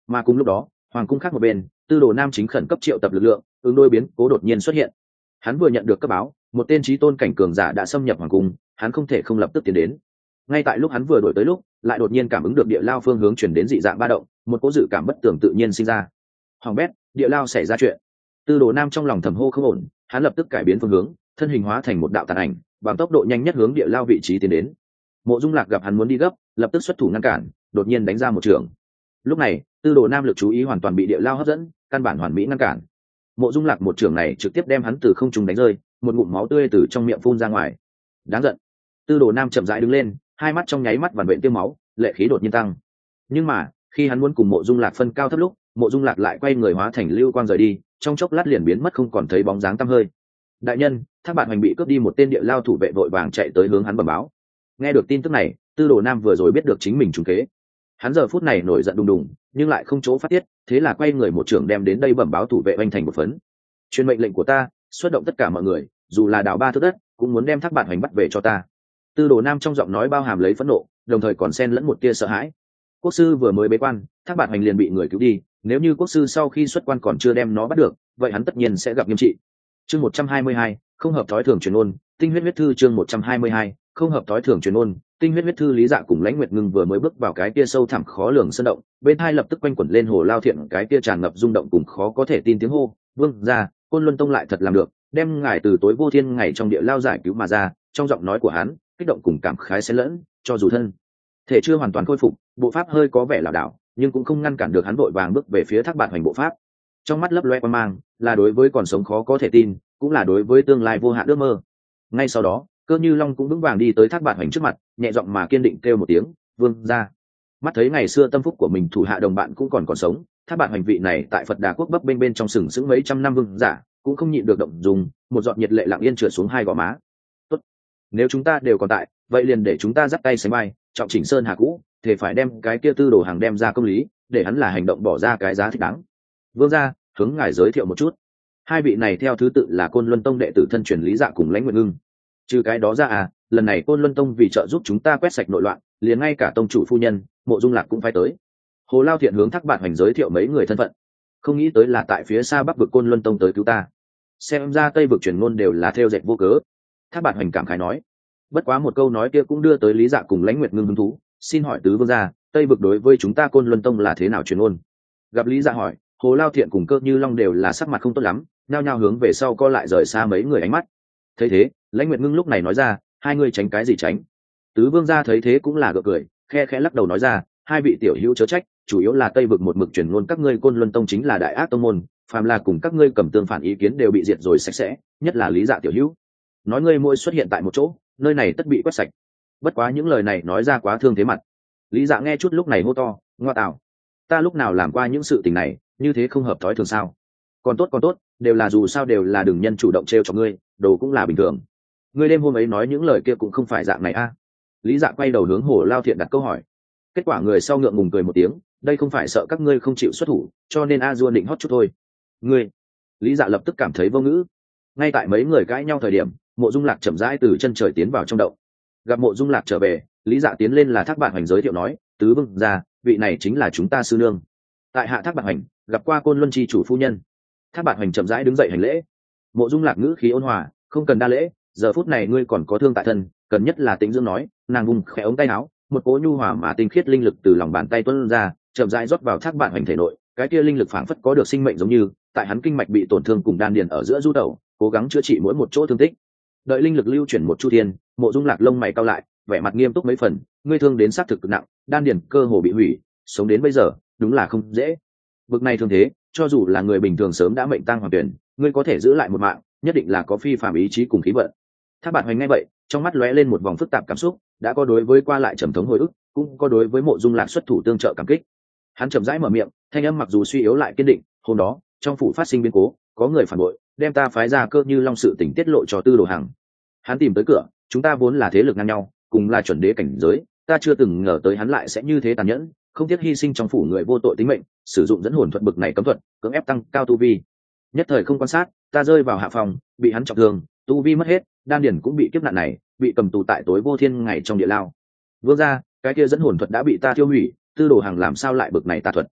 Mà cùng lúc đó hoàng cung khác một bên, Tư Đồ Nam chính khẩn cấp triệu tập lực lượng ứng đối biến cố đột nhiên xuất hiện. Hắn vừa nhận được cấp báo một tên chí tôn cảnh cường giả đã xâm nhập hoàng cung, hắn không thể không lập tức tiến đến. Ngay tại lúc hắn vừa đổi tới lúc, lại đột nhiên cảm ứng được địa lao phương hướng chuyển đến dị dạng ba động, một cỗ dự cảm bất tường tự nhiên sinh ra. Hoàng bét, địa lao xảy ra chuyện. Tư Đồ Nam trong lòng thầm hô không ổn, hắn lập tức cải biến phương hướng, thân hình hóa thành một đạo tàn ảnh, bằng tốc độ nhanh nhất hướng địa lao vị trí tiến đến. Mộ Dung Lạc gặp hắn muốn đi gấp, lập tức xuất thủ ngăn cản, đột nhiên đánh ra một trường. Lúc này, Tư Đồ Nam lực chú ý hoàn toàn bị địa lao hấp dẫn, căn bản hoàn mỹ ngăn cản. Mộ Dung Lạc một trường này trực tiếp đem hắn từ không trung đánh rơi, một ngụm máu tươi từ trong miệng phun ra ngoài. Đáng giận. Tư Đồ Nam chậm rãi đứng lên, hai mắt trong nháy mắt vằn vện tiêm máu, lệ khí đột nhiên tăng. Nhưng mà, khi hắn muốn cùng Mộ Dung Lạc phân cao thấp lúc, Mộ Dung Lạc lại quay người hóa thành lưu quang rời đi, trong chốc lát liền biến mất không còn thấy bóng dáng tăm hơi. Đại nhân, Thác Bạn Hoành bị cướp đi, một tên địa lao thủ vệ vội vàng chạy tới hướng hắn bẩm báo. Nghe được tin tức này, Tư Đồ Nam vừa rồi biết được chính mình trúng kế. Hắn giờ phút này nổi giận đùng đùng, nhưng lại không chỗ phát tiết, thế là quay người một trưởng đem đến đây bẩm báo thủ vệ oanh thành một phấn. Truyền mệnh lệnh của ta, xuất động tất cả mọi người, dù là đào ba thước đất, cũng muốn đem Thác Bạn Hoành bắt về cho ta. Tư Đồ Nam trong giọng nói bao hàm lấy phẫn nộ, đồng thời còn xen lẫn một tia sợ hãi. Quốc sư vừa mới bế quan, Thác Bạn Hoành liền bị người cứu đi, nếu như quốc sư sau khi xuất quan còn chưa đem nó bắt được, vậy hắn tất nhiên sẽ gặp nghiêm trị. Chương 122, không hợp thói thường truyền ôn, tinh huyết huyết thư. Chương 122, không hợp thói thường truyền ôn, tinh huyết huyết thư. Lý Dạ cùng Lãnh Nguyệt Ngưng vừa mới bước vào cái kia sâu thẳm khó lường sơn động, bên hai lập tức quanh quẩn lên Hồ Lao Thiện cái kia tràn ngập rung động cùng khó có thể tin tiếng hô. Vương gia, Côn Luân Tông lại thật làm được, đem ngài từ tối vô thiên ngày trong địa lao giải cứu mà ra. Trong giọng nói của hắn kích động cùng cảm khái xen lẫn, cho dù thân thể chưa hoàn toàn khôi phục, bộ pháp hơi có vẻ lảo đảo, nhưng cũng không ngăn cản được hắn vội vàng bước về phía Thác Bạn Hoành bộ pháp. Trong mắt lấp loe quan mang, là đối với còn sống khó có thể tin, cũng là đối với tương lai vô hạn ước mơ. Ngay sau đó, Cơ Như Long cũng vững vàng đi tới Thác Bạn Hoành trước mặt, nhẹ giọng mà kiên định kêu một tiếng, "Vương gia." Mắt thấy ngày xưa tâm phúc của mình thủ hạ đồng bạn cũng còn sống, Thác Bạn Hoành vị này tại Phật Đà quốc bấp bênh bên trong sừng sững mấy trăm năm vương giả, cũng không nhịn được động dung, một giọt nhiệt lệ lặng yên trượt xuống hai gò má. "Tốt, nếu chúng ta đều còn tại, vậy liền để chúng ta dắt tay sánh vai, trọng chỉnh sơn hà cũ, thể phải đem cái kia Tư Đồ Hàng đem ra công lý, để hắn là hành động bỏ ra cái giá thích đáng." Vương gia, hướng ngài giới thiệu một chút, hai vị này theo thứ tự là Côn Luân Tông đệ tử thân truyền Lý Dạ cùng Lãnh Nguyệt Ngưng. Trừ cái đó ra lần này Côn Luân Tông vì trợ giúp chúng ta quét sạch nội loạn, liền ngay cả tông chủ phu nhân Mộ Dung Lạc cũng phải tới. Hồ Lao Thiện hướng Thác Bạn Hoành giới thiệu mấy người thân phận, không nghĩ tới là tại phía xa Bắc vực Côn Luân Tông tới cứu ta. Xem ra Tây vực truyền ngôn đều là theo dệt vô cớ. Thác Bạn Hoành cảm khái nói. Bất quá một câu nói kia cũng đưa tới Lý Dạ cùng Lãnh Nguyệt Ngưng hứng thú, xin hỏi tứ vương gia, Tây vực đối với chúng ta Côn Luân Tông là thế nào truyền ngôn? Gặp Lý Dạ hỏi, Hồ Lao Thiện cùng Cơ Như Long đều là sắc mặt không tốt lắm, nhao nhao hướng về sau co lại rời xa mấy người ánh mắt. Thấy thế, Lãnh Nguyệt Ngưng lúc này nói ra, hai người tránh cái gì tránh? Tứ vương gia thấy thế cũng là gượng cười, khe khẽ lắc đầu nói ra, hai vị tiểu hữu chớ trách, chủ yếu là Tây vực một mực truyền ngôn các ngươi Côn Luân Tông chính là đại ác tông môn, phàm là cùng các ngươi cầm tương phản ý kiến đều bị diệt rồi sạch sẽ, nhất là Lý Dạ tiểu hữu, nói ngươi mỗi xuất hiện tại một chỗ, nơi này tất bị quét sạch. Bất quá những lời này nói ra quá thương thế mặt. Lý Dạ nghe chút lúc này hô to, ngoa tạo, ta lúc nào làm qua những sự tình này, như thế không hợp thói thường sao? Còn tốt, đều là dù sao đều là đừng nhân chủ động trêu cho ngươi, đồ cũng là bình thường. Ngươi đêm hôm ấy nói những lời kia cũng không phải dạng này a. Lý Dạ quay đầu hướng Hồ Lao Thiện đặt câu hỏi. Kết quả người sau ngượng ngùng cười một tiếng, đây không phải sợ các ngươi không chịu xuất thủ, cho nên a dua định hót chút thôi. Ngươi. Lý Dạ lập tức cảm thấy vô ngữ. Ngay tại mấy người cãi nhau thời điểm, Mộ Dung Lạc chậm rãi từ chân trời tiến vào trong động. Gặp Mộ Dung Lạc trở về, Lý Dạ tiến lên là Thác Bạn Hoành giới thiệu nói, tứ vương gia, vị này chính là chúng ta sư nương. Tại hạ Thác Bạn Hoành, gặp qua Côn Luân chi chủ phu nhân. Thác Bạn Hoành chậm rãi đứng dậy hành lễ. Mộ Dung Lạc ngữ khí ôn hòa, không cần đa lễ, giờ phút này ngươi còn có thương tại thân, cần nhất là tĩnh dưỡng nói. Nàng vùng khẽ ống tay áo, một cỗ nhu hòa mà tinh khiết linh lực từ lòng bàn tay tuôn ra, chậm rãi rót vào Thác Bạn Hoành thể nội. Cái kia linh lực phảng phất có được sinh mệnh giống như, tại hắn kinh mạch bị tổn thương cùng đan điền ở giữa du tẩu, cố gắng chữa trị mỗi một chỗ thương tích. Đợi linh lực lưu chuyển một chu thiên, Mộ Dung Lạc lông mày cau lại, vẻ mặt nghiêm túc mấy phần, ngươi thương đến xác thực cực nặng, đan điền cơ hồ bị hủy, sống đến bây giờ đúng là không dễ. Bực này thương thế, cho dù là người bình thường sớm đã mệnh tang hoàn tuyển, ngươi có thể giữ lại một mạng, nhất định là có phi phàm ý chí cùng khí vận. Thác Bạn Hoành nghe vậy, trong mắt lóe lên một vòng phức tạp cảm xúc, đã có đối với qua lại trầm thống hồi ức, cũng có đối với Mộ Dung Lạc xuất thủ tương trợ cảm kích. Hắn chậm rãi mở miệng, thanh âm mặc dù suy yếu lại kiên định, hôm đó, trong phủ phát sinh biến cố, có người phản bội, đem ta phái ra Cơ Như Long sự tình tiết lộ cho Tư Đồ Hàng. Hắn tìm tới cửa, chúng ta vốn là thế lực ngang nhau, cùng là chuẩn đế cảnh giới, ta chưa từng ngờ tới hắn lại sẽ như thế tàn nhẫn, không tiếc hy sinh trong phủ người vô tội tính mệnh, sử dụng dẫn hồn thuật bực này cấm thuật, cưỡng ép tăng cao tu vi. Nhất thời không quan sát, ta rơi vào hạ phòng, bị hắn trọng thương, tu vi mất hết, đan điển cũng bị kiếp nạn này, bị cầm tù tại tối vô thiên ngày trong địa lao. Vương gia, cái kia dẫn hồn thuật đã bị ta tiêu hủy, Tư Đồ Hàng làm sao lại bực này tà thuật?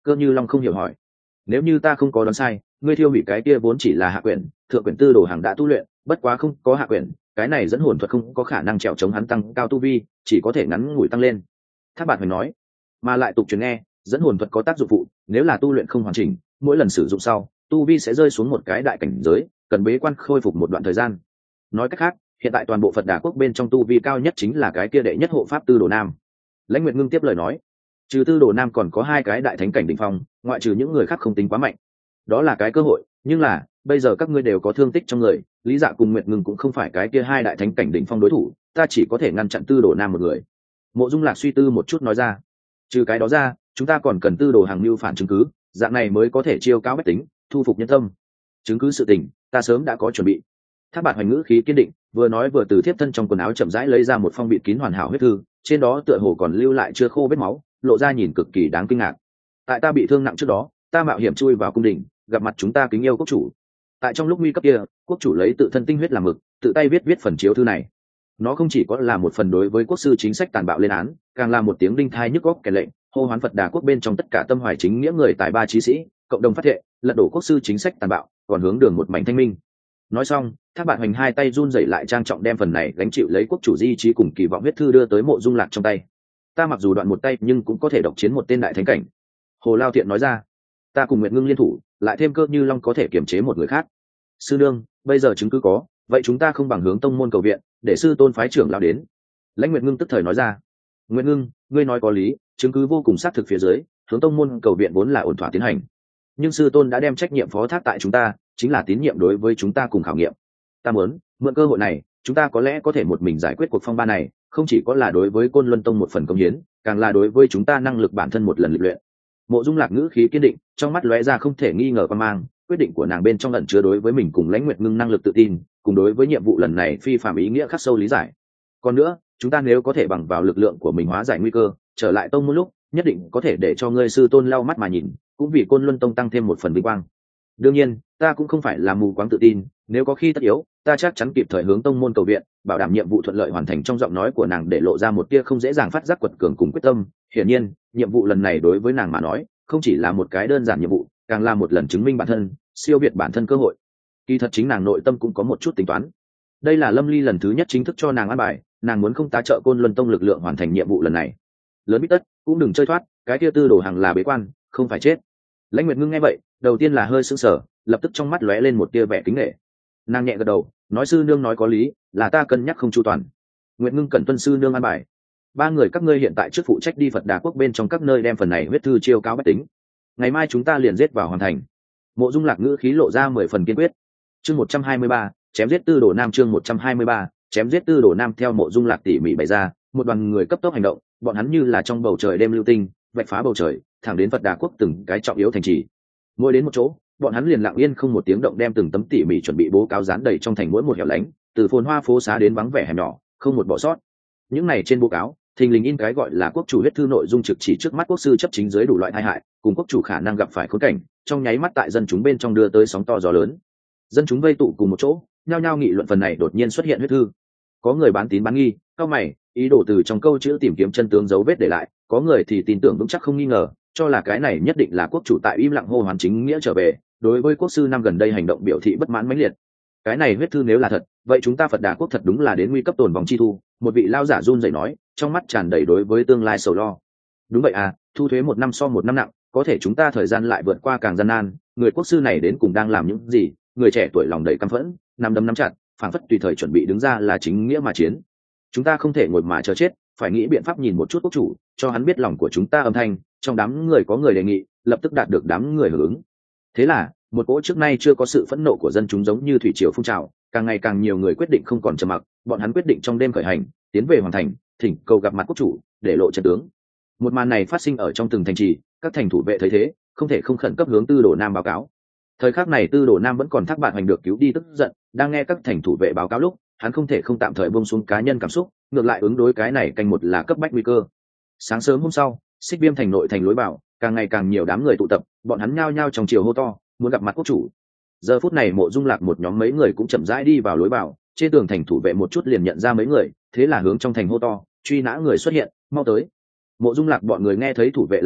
Cơ Như Long không hiểu hỏi: nếu như ta không có đoán sai, ngươi thiêu hủy cái kia vốn chỉ là hạ quyển, thượng quyển tư đồ hàng đã tu luyện, bất quá không có hạ quyển, cái này dẫn hồn thuật không có khả năng trèo chống hắn tăng cao tu vi, chỉ có thể ngắn ngủi tăng lên. Thác Bạt Hoành nói. Mà lại tục truyền nghe, dẫn hồn thuật có tác dụng phụ, nếu là tu luyện không hoàn chỉnh, mỗi lần sử dụng sau, tu vi sẽ rơi xuống một cái đại cảnh giới, cần bế quan khôi phục một đoạn thời gian. Nói cách khác, hiện tại toàn bộ Phật Đà quốc bên trong tu vi cao nhất chính là cái kia đệ nhất hộ pháp Tư Đồ Nam. Lãnh Nguyệt Ngưng tiếp lời nói, trừ Tư Đồ Nam còn có hai cái đại thánh cảnh đỉnh phong, ngoại trừ những người khác không tính quá mạnh. Đó là cái cơ hội, nhưng là bây giờ các ngươi đều có thương tích trong người, Lý Dạ cùng Nguyệt Ngưng cũng không phải cái kia hai đại thánh cảnh đỉnh phong đối thủ, ta chỉ có thể ngăn chặn Tư Đồ Nam một người. Mộ Dung Lạc suy tư một chút nói ra, trừ cái đó ra, chúng ta còn cần Tư Đồ hàng lưu phản chứng cứ, dạng này mới có thể chiêu cáo bách tính, thu phục nhân tâm. Chứng cứ sự tình, ta sớm đã có chuẩn bị. Thác Bạt Hoành ngữ khí kiên định, vừa nói vừa từ thiếp thân trong quần áo chậm rãi lấy ra một phong bịt kín hoàn hảo huyết thư, trên đó tựa hồ còn lưu lại chưa khô vết máu, lộ ra nhìn cực kỳ đáng kinh ngạc. Tại ta bị thương nặng trước đó, ta mạo hiểm chui vào cung đình, gặp mặt chúng ta kính yêu quốc chủ. Tại trong lúc nguy cấp kia, quốc chủ lấy tự thân tinh huyết làm mực, tự tay viết phần chiếu thư này. Nó không chỉ có là một phần đối với quốc sư chính sách tàn bạo lên án, càng là một tiếng đinh thai nhức góc kèn lệnh, hô hoán Phật Đà quốc bên trong tất cả tâm hoài chính nghĩa người tài ba chí sĩ, cộng đồng phát thệ, lật đổ quốc sư chính sách tàn bạo, còn hướng đường một mảnh thanh minh. Nói xong, Thác Bạt Hoành hai tay run rẩy lại trang trọng đem phần này gánh chịu lấy quốc chủ di trí cùng kỳ vọng huyết thư đưa tới Mộ Dung Lạc trong tay. Ta mặc dù đoạn một tay nhưng cũng có thể độc chiến một tên đại thánh cảnh. Hồ Lao Thiện nói ra, ta cùng Nguyệt Ngưng liên thủ, lại thêm Cơ Như Long có thể kiểm chế một người khác. Sư nương, bây giờ chứng cứ có, vậy chúng ta không bằng hướng tông môn cầu viện, để sư tôn phái trưởng lão đến. Lãnh Nguyệt Ngưng tức thời nói ra, Nguyệt Ngưng, ngươi nói có lý, chứng cứ vô cùng xác thực phía dưới, hướng tông môn cầu viện vốn là ổn thỏa tiến hành. Nhưng sư tôn đã đem trách nhiệm phó thác tại chúng ta, chính là tín nhiệm đối với chúng ta cùng khảo nghiệm. Ta muốn mượn cơ hội này, chúng ta có lẽ có thể một mình giải quyết cuộc phong ba này, không chỉ có là đối với Côn Luân Tông một phần công hiến, càng là đối với chúng ta năng lực bản thân một lần luyện luyện. Mộ Dung Lạc ngữ khí kiên định, trong mắt lóe ra không thể nghi ngờ quan mang, quyết định của nàng bên trong ẩn chứa đối với mình cùng Lãnh Nguyệt Ngưng năng lực tự tin, cùng đối với nhiệm vụ lần này phi phàm ý nghĩa khắc sâu lý giải. Còn nữa, chúng ta nếu có thể bằng vào lực lượng của mình hóa giải nguy cơ, trở lại tông môn lúc, nhất định có thể để cho ngươi sư tôn lau mắt mà nhìn, cũng vì Côn Luân Tông tăng thêm một phần vinh quang. Đương nhiên, ta cũng không phải là mù quáng tự tin, nếu có khi tất yếu, ta chắc chắn kịp thời hướng tông môn cầu viện, bảo đảm nhiệm vụ thuận lợi hoàn thành. Trong giọng nói của nàng để lộ ra một tia không dễ dàng phát giác quật cường cùng quyết tâm. Hiển nhiên, nhiệm vụ lần này đối với nàng mà nói, không chỉ là một cái đơn giản nhiệm vụ, càng là một lần chứng minh bản thân, siêu việt bản thân cơ hội. Kỳ thật chính nàng nội tâm cũng có một chút tính toán. Đây là Lâm Ly lần thứ nhất chính thức cho nàng ăn bài, nàng muốn không tá trợ Côn Luân Tông lực lượng hoàn thành nhiệm vụ lần này. Lớn biết tất, cũng đừng chơi thoát, cái kia Tư Đồ Hằng là bế quan, không phải chết. Lãnh Nguyệt Ngưng nghe vậy, đầu tiên là hơi sững sờ, lập tức trong mắt lóe lên một tia vẻ kính nể. Nàng nhẹ gật đầu, nói sư nương nói có lý, là ta cân nhắc không chu toàn. Nguyệt Ngưng cẩn tuân sư nương an bài. Ba người các ngươi hiện tại trước phụ trách đi Phật Đà quốc bên trong các nơi đem phần này huyết thư chiêu cáo bách tính. Ngày mai chúng ta liền giết vào hoàn thành. Mộ Dung Lạc ngữ khí lộ ra 10 phần kiên quyết. Chương 123, chém giết Tư Đồ Nam. Chương 123, chém giết Tư Đồ Nam. Theo Mộ Dung Lạc tỉ mỉ bày ra, một đoàn người cấp tốc hành động, bọn hắn như là trong bầu trời đêm lưu tinh, vạch phá bầu trời, thẳng đến Phật Đà quốc từng cái trọng yếu thành trì. Mỗi đến một chỗ, bọn hắn liền lặng yên không một tiếng động đem từng tấm tỉ mỉ chuẩn bị bố cáo dán đầy trong thành mỗi một hẻo lánh, từ phồn hoa phố xá đến vắng vẻ hẻm nhỏ, không một bỏ sót. Những này trên bố cáo, thình lình in cái gọi là quốc chủ huyết thư, nội dung trực chỉ trước mắt quốc sư chấp chính dưới đủ loại tai hại, cùng quốc chủ khả năng gặp phải khốn cảnh, trong nháy mắt tại dân chúng bên trong đưa tới sóng to gió lớn. Dân chúng vây tụ cùng một chỗ, nhao nhao nghị luận phần này đột nhiên xuất hiện huyết thư. Có người bán tín bán nghi, cao mày, ý đồ từ trong câu chữ tìm kiếm chân tướng dấu vết để lại, có người thì tin tưởng vững chắc không nghi ngờ, cho là cái này nhất định là quốc chủ tại im lặng hô hoán chính nghĩa trở về, đối với quốc sư năm gần đây hành động biểu thị bất mãn mãnh liệt. Cái này huyết thư nếu là thật, vậy chúng ta Phật Đà quốc thật đúng là đến nguy cấp tồn vòng chi thu. Một vị lao giả run rẩy nói, trong mắt tràn đầy đối với tương lai sầu lo. Đúng vậy à, thu thuế một năm so một năm nặng, có thể chúng ta thời gian lại vượt qua càng gian nan. Người quốc sư này đến cùng đang làm những gì? Người trẻ tuổi lòng đầy căm phẫn, nắm đấm nắm chặt, phảng phất tùy thời chuẩn bị đứng ra là chính nghĩa mà chiến. Chúng ta không thể ngồi mà chờ chết, phải nghĩ biện pháp nhìn một chút quốc chủ, cho hắn biết lòng của chúng ta. Âm thanh trong đám người có người đề nghị, lập tức đạt được đám người hưởng ứng. Thế là một cỗ trước nay chưa có sự phẫn nộ của dân chúng giống như thủy triều phun trào, càng ngày càng nhiều người quyết định không còn trầm mặc, bọn hắn quyết định trong đêm khởi hành, tiến về hoàn thành, thỉnh cầu gặp mặt quốc chủ, để lộ trận tướng. Một màn này phát sinh ở trong từng thành trì, các thành thủ vệ thấy thế, không thể không khẩn cấp hướng Tư Đồ Nam báo cáo. Thời khắc này Tư Đồ Nam vẫn còn Thác Bạt Hoành được cứu đi tức giận, đang nghe các thành thủ vệ báo cáo lúc, hắn không thể không tạm thời buông xuống cá nhân cảm xúc, ngược lại ứng đối cái này canh một là cấp bách nguy cơ. Sáng sớm hôm sau, Xích Viêm thành nội thành lối vào, càng ngày càng nhiều đám người tụ tập, bọn hắn nhao nhao trong chiều hô to, muốn gặp mặt quốc chủ. Giờ phút này Mộ Dung Lạc một nhóm mấy người cũng chậm rãi đi vào lối vào, trên tường thành thủ vệ một chút liền nhận ra mấy người, thế là hướng trong thành hô to, truy nã người xuất hiện, mau tới. Mộ Dung Lạc bọn người nghe thấy thủ vệ la lên,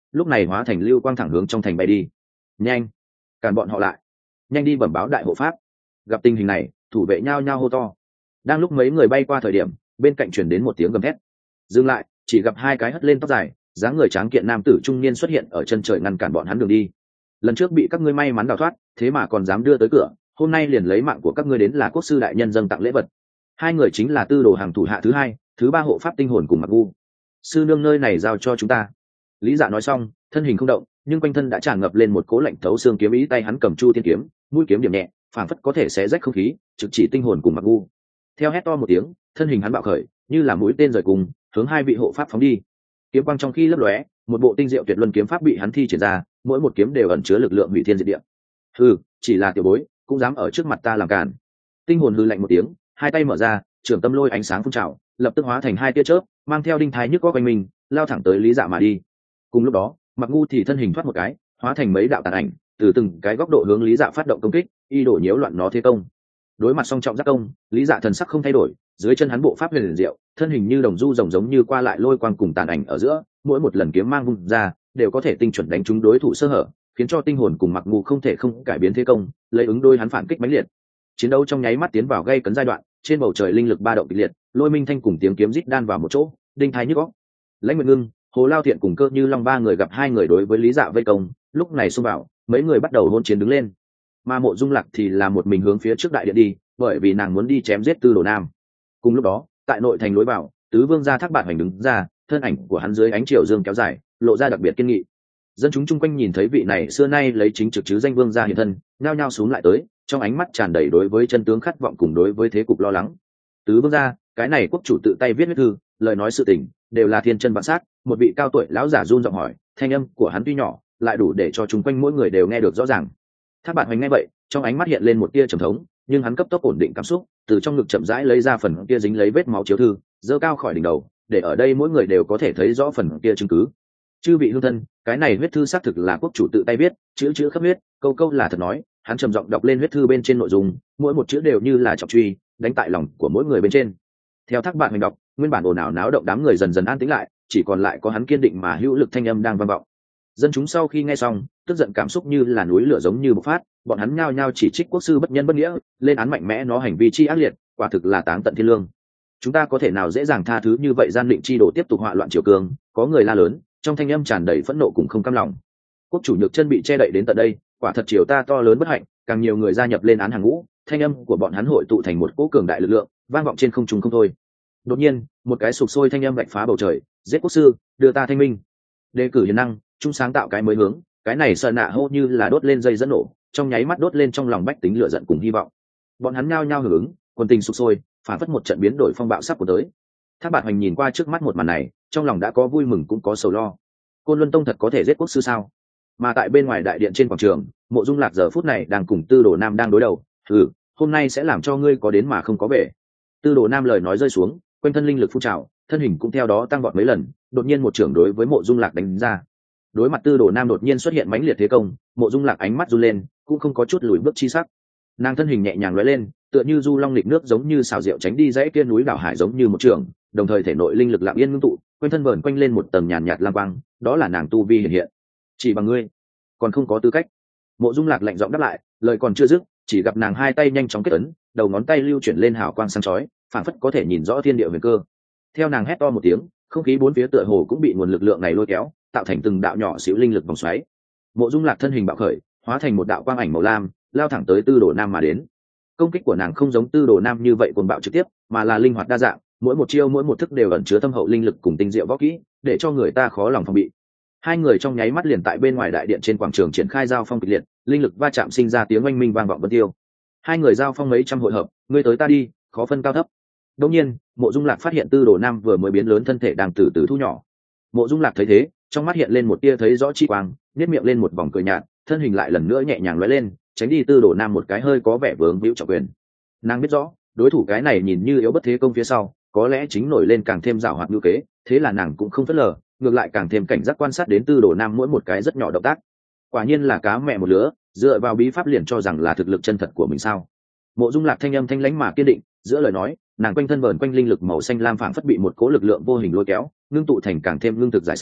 lúc này hóa thành lưu quang thẳng hướng trong thành bay đi. Nhanh, cản bọn họ lại, nhanh đi bẩm báo đại hộ pháp. Gặp tình hình này, thủ vệ nhao nhao hô to. Đang lúc mấy người bay qua thời điểm, bên cạnh truyền đến một tiếng gầm thét. Dừng lại, chỉ gặp hai cái hất lên tóc dài, dáng người tráng kiện nam tử trung niên xuất hiện ở chân trời ngăn cản bọn hắn đường đi. Lần trước bị các ngươi may mắn đào thoát, thế mà còn dám đưa tới cửa, hôm nay liền lấy mạng của các ngươi đến là quốc sư đại nhân dâng tặng lễ vật. Hai người chính là Tư Đồ hàng thủ hạ thứ hai, thứ ba hộ pháp tinh hồn cùng Mặc Vu. Sư nương nơi này giao cho chúng ta. Lý Dạ nói xong, thân hình không động, nhưng quanh thân đã tràn ngập lên một cố lạnh thấu xương kiếm ý, tay hắn cầm Chu Tiên kiếm, mũi kiếm điểm nhẹ, phảng phất có thể xé rách không khí, trực chỉ tinh hồn cùng Mặc Vu. Theo hét to một tiếng, thân hình hắn bạo khởi, như là mũi tên rời cùng, hướng hai vị hộ pháp phóng đi. Kiếm quang trong khi lấp lóe, một bộ tinh diệu tuyệt luân kiếm pháp bị hắn thi triển ra, mỗi một kiếm đều ẩn chứa lực lượng hủy thiên diệt địa. Hừ, chỉ là tiểu bối, cũng dám ở trước mặt ta làm cản. Tinh hồn hừ lạnh một tiếng, hai tay mở ra, trường tâm lôi ánh sáng phun trào, lập tức hóa thành hai tia chớp, mang theo đinh thái nhức có quanh mình, lao thẳng tới Lý Dạ mà đi. Cùng lúc đó, Mặc Ngu thì thân hình thoát một cái, hóa thành mấy đạo tàn ảnh, từ từng cái góc độ hướng Lý Dạ phát động công kích, y đổ nhiễu loạn nó thế công. Đối mặt song trọng giác công, Lý Dạ thần sắc không thay đổi, dưới chân hắn bộ pháp huyền diệu, thân hình như đồng du rồng giống như qua lại lôi quang cùng tàn ảnh ở giữa, mỗi một lần kiếm mang vung ra, đều có thể tinh chuẩn đánh trúng đối thủ sơ hở, khiến cho tinh hồn cùng Mặc Ngu không thể không cải biến thế công, lấy ứng đôi hắn phản kích mãnh liệt. Chiến đấu trong nháy mắt tiến vào gây cấn giai đoạn, trên bầu trời linh lực ba động kịch liệt, lôi minh thanh cùng tiếng kiếm rít đan vào một chỗ, đinh thái nhức óc. Lãnh Nguyệt Ngưng, Hồ Lao Thiện cùng Cơ Như Long ba người gặp hai người đối với Lý Dạ vây công, lúc này xông vào, mấy người bắt đầu hôn chiến đứng lên. Mà Mộ Dung Lạc thì là một mình hướng phía trước đại điện đi, bởi vì nàng muốn đi chém giết Tư Đồ Nam. Cùng lúc đó, tại nội thành lối vào, tứ vương gia Thác Bạt Hoành đứng ra, thân ảnh của hắn dưới ánh chiều dương kéo dài, lộ ra đặc biệt kiên nghị. Dân chúng chung quanh nhìn thấy vị này xưa nay lấy chính trực chứ danh vương gia hiện thân, nhao nhao xuống lại tới, trong ánh mắt tràn đầy đối với chân tướng khát vọng cùng đối với thế cục lo lắng. Tứ vương gia, cái này quốc chủ tự tay viết huyết thư, lời nói sự tình đều là thiên chân vạn sát. Một vị cao tuổi lão giả run giọng hỏi, thanh âm của hắn tuy nhỏ, lại đủ để cho chúng quanh mỗi người đều nghe được rõ ràng. Thác Bạt Hoành nghe vậy, trong ánh mắt hiện lên một tia trầm thống, nhưng hắn cấp tốc ổn định cảm xúc, từ trong ngực chậm rãi lấy ra phần kia dính lấy vết máu chiếu thư, giơ cao khỏi đỉnh đầu, để ở đây mỗi người đều có thể thấy rõ phần kia chứng cứ. Chư vị hương thân, cái này huyết thư xác thực là quốc chủ tự tay viết, chữ chữ khắc huyết, câu câu là thật nói. Hắn trầm giọng đọc lên huyết thư bên trên nội dung, mỗi một chữ đều như là trọng truy, đánh tại lòng của mỗi người bên trên. Theo Thác Bạt Hoành đọc, nguyên bản ồn ào náo động đám người dần dần an tĩnh lại, chỉ còn lại có hắn kiên định mà hữu lực thanh âm đang vang vọng. Dân chúng sau khi nghe xong, tức giận cảm xúc như là núi lửa giống như bộc phát, bọn hắn nhao nhao chỉ trích quốc sư bất nhân bất nghĩa, lên án mạnh mẽ nó hành vi chi ác liệt, quả thực là táng tận thiên lương. Chúng ta có thể nào dễ dàng tha thứ như vậy gian định chi đồ tiếp tục họa loạn triều cường? Có người la lớn, trong thanh âm tràn đầy phẫn nộ cùng không cam lòng. Quốc chủ Nhược Chân bị che đậy đến tận đây, quả thật triều ta to lớn bất hạnh, càng nhiều người gia nhập lên án hàng ngũ, thanh âm của bọn hắn hội tụ thành một cỗ cường đại lực lượng, vang vọng trên không trung không thôi. Đột nhiên, một cái sục sôi thanh âm vạch phá bầu trời, giết quốc sư, đưa ta thanh minh. Đề cử hiền năng, chung sáng tạo cái mới hướng, cái này sợ nạ hô như là đốt lên dây dẫn nổ, trong nháy mắt đốt lên trong lòng bách tính lửa giận cùng hy vọng. Bọn hắn nhao nhao hưởng ứng, quân tình sục sôi, phản phất một trận biến đổi phong bạo sắp của tới. Thác Bạt Hoành nhìn qua trước mắt một màn này, trong lòng đã có vui mừng cũng có sầu lo. Côn Luân Tông thật có thể giết quốc sư sao? Mà tại bên ngoài đại điện trên quảng trường, Mộ Dung Lạc giờ phút này đang cùng Tư Đồ Nam đang đối đầu. Hôm nay sẽ làm cho ngươi có đến mà không có về. Tư Đồ Nam lời nói rơi xuống, quanh thân linh lực phun trào, thân hình cũng theo đó tăng vọt mấy lần, đột nhiên một trưởng đối với Mộ Dung Lạc đánh ra. Đối mặt Tư Đồ Nam đột nhiên xuất hiện mãnh liệt thế công, Mộ Dung Lạc ánh mắt run lên, cũng không có chút lùi bước chi sắc. Nàng thân hình nhẹ nhàng lóe lên, tựa như du long lịch nước giống như xào rượu tránh đi dãy kia núi đảo hải giống như một trường, đồng thời thể nội linh lực lặng yên ngưng tụ, quanh thân vờn quanh lên một tầng nhàn nhạt lam quang, đó là nàng tu vi hiện hiện. Chỉ bằng ngươi, còn không có tư cách. Mộ Dung Lạc lạnh giọng đáp lại, lời còn chưa dứt, chỉ gặp nàng hai tay nhanh chóng kết ấn, đầu ngón tay lưu chuyển lên hào quang sáng chói, phảng phất có thể nhìn rõ thiên địa huyền cơ. Theo nàng hét to một tiếng, không khí bốn phía tựa hồ cũng bị nguồn lực lượng này lôi kéo, tạo thành từng đạo nhỏ xíu linh lực vòng xoáy. Mộ Dung Lạc thân hình bạo khởi, hóa thành một đạo quang ảnh màu lam, lao thẳng tới Tư Đồ Nam mà đến. Công kích của nàng không giống Tư Đồ Nam như vậy cuồng bạo trực tiếp, mà là linh hoạt đa dạng, mỗi một chiêu mỗi một thức đều ẩn chứa thâm hậu linh lực cùng tinh diệu võ kỹ, để cho người ta khó lòng phòng bị. Hai người trong nháy mắt liền tại bên ngoài đại điện trên quảng trường triển khai giao phong kịch liệt, linh lực va chạm sinh ra tiếng oanh minh vang vọng vân tiêu. Hai người giao phong mấy trăm hội hợp, ngươi tới ta đi, khó phân cao thấp. Đột nhiên, Mộ Dung Lạc phát hiện Tư Đồ Nam vừa mới biến lớn thân thể đang từ từ thu nhỏ. Mộ Dung Lạc thấy thế, trong mắt hiện lên một tia thấy rõ chi quang, nhếch miệng lên một vòng cười nhạt, thân hình lại lần nữa nhẹ nhàng lóe lên, tránh đi Tư Đồ Nam một cái hơi có vẻ vướng víu trọng quyền. Nàng biết rõ, đối thủ cái này nhìn như yếu bất thế công phía sau, có lẽ chính nổi lên càng thêm giàu hoạt như kế, thế là nàng cũng không phớt lờ, ngược lại càng thêm cảnh giác quan sát đến Tư Đồ Nam mỗi một cái rất nhỏ động tác. Quả nhiên là cá mẹ một lứa, dựa vào bí pháp liền cho rằng là thực lực chân thật của mình sao? Mộ Dung Lạc thanh âm thanh lãnh mà kiên định, giữa lời nói, nàng quanh thân vờn quanh linh lực màu xanh lam phảng phất bị một cỗ lực lượng vô hình lôi kéo, ngưng tụ thành càng thêm ngưng thực giải sáng,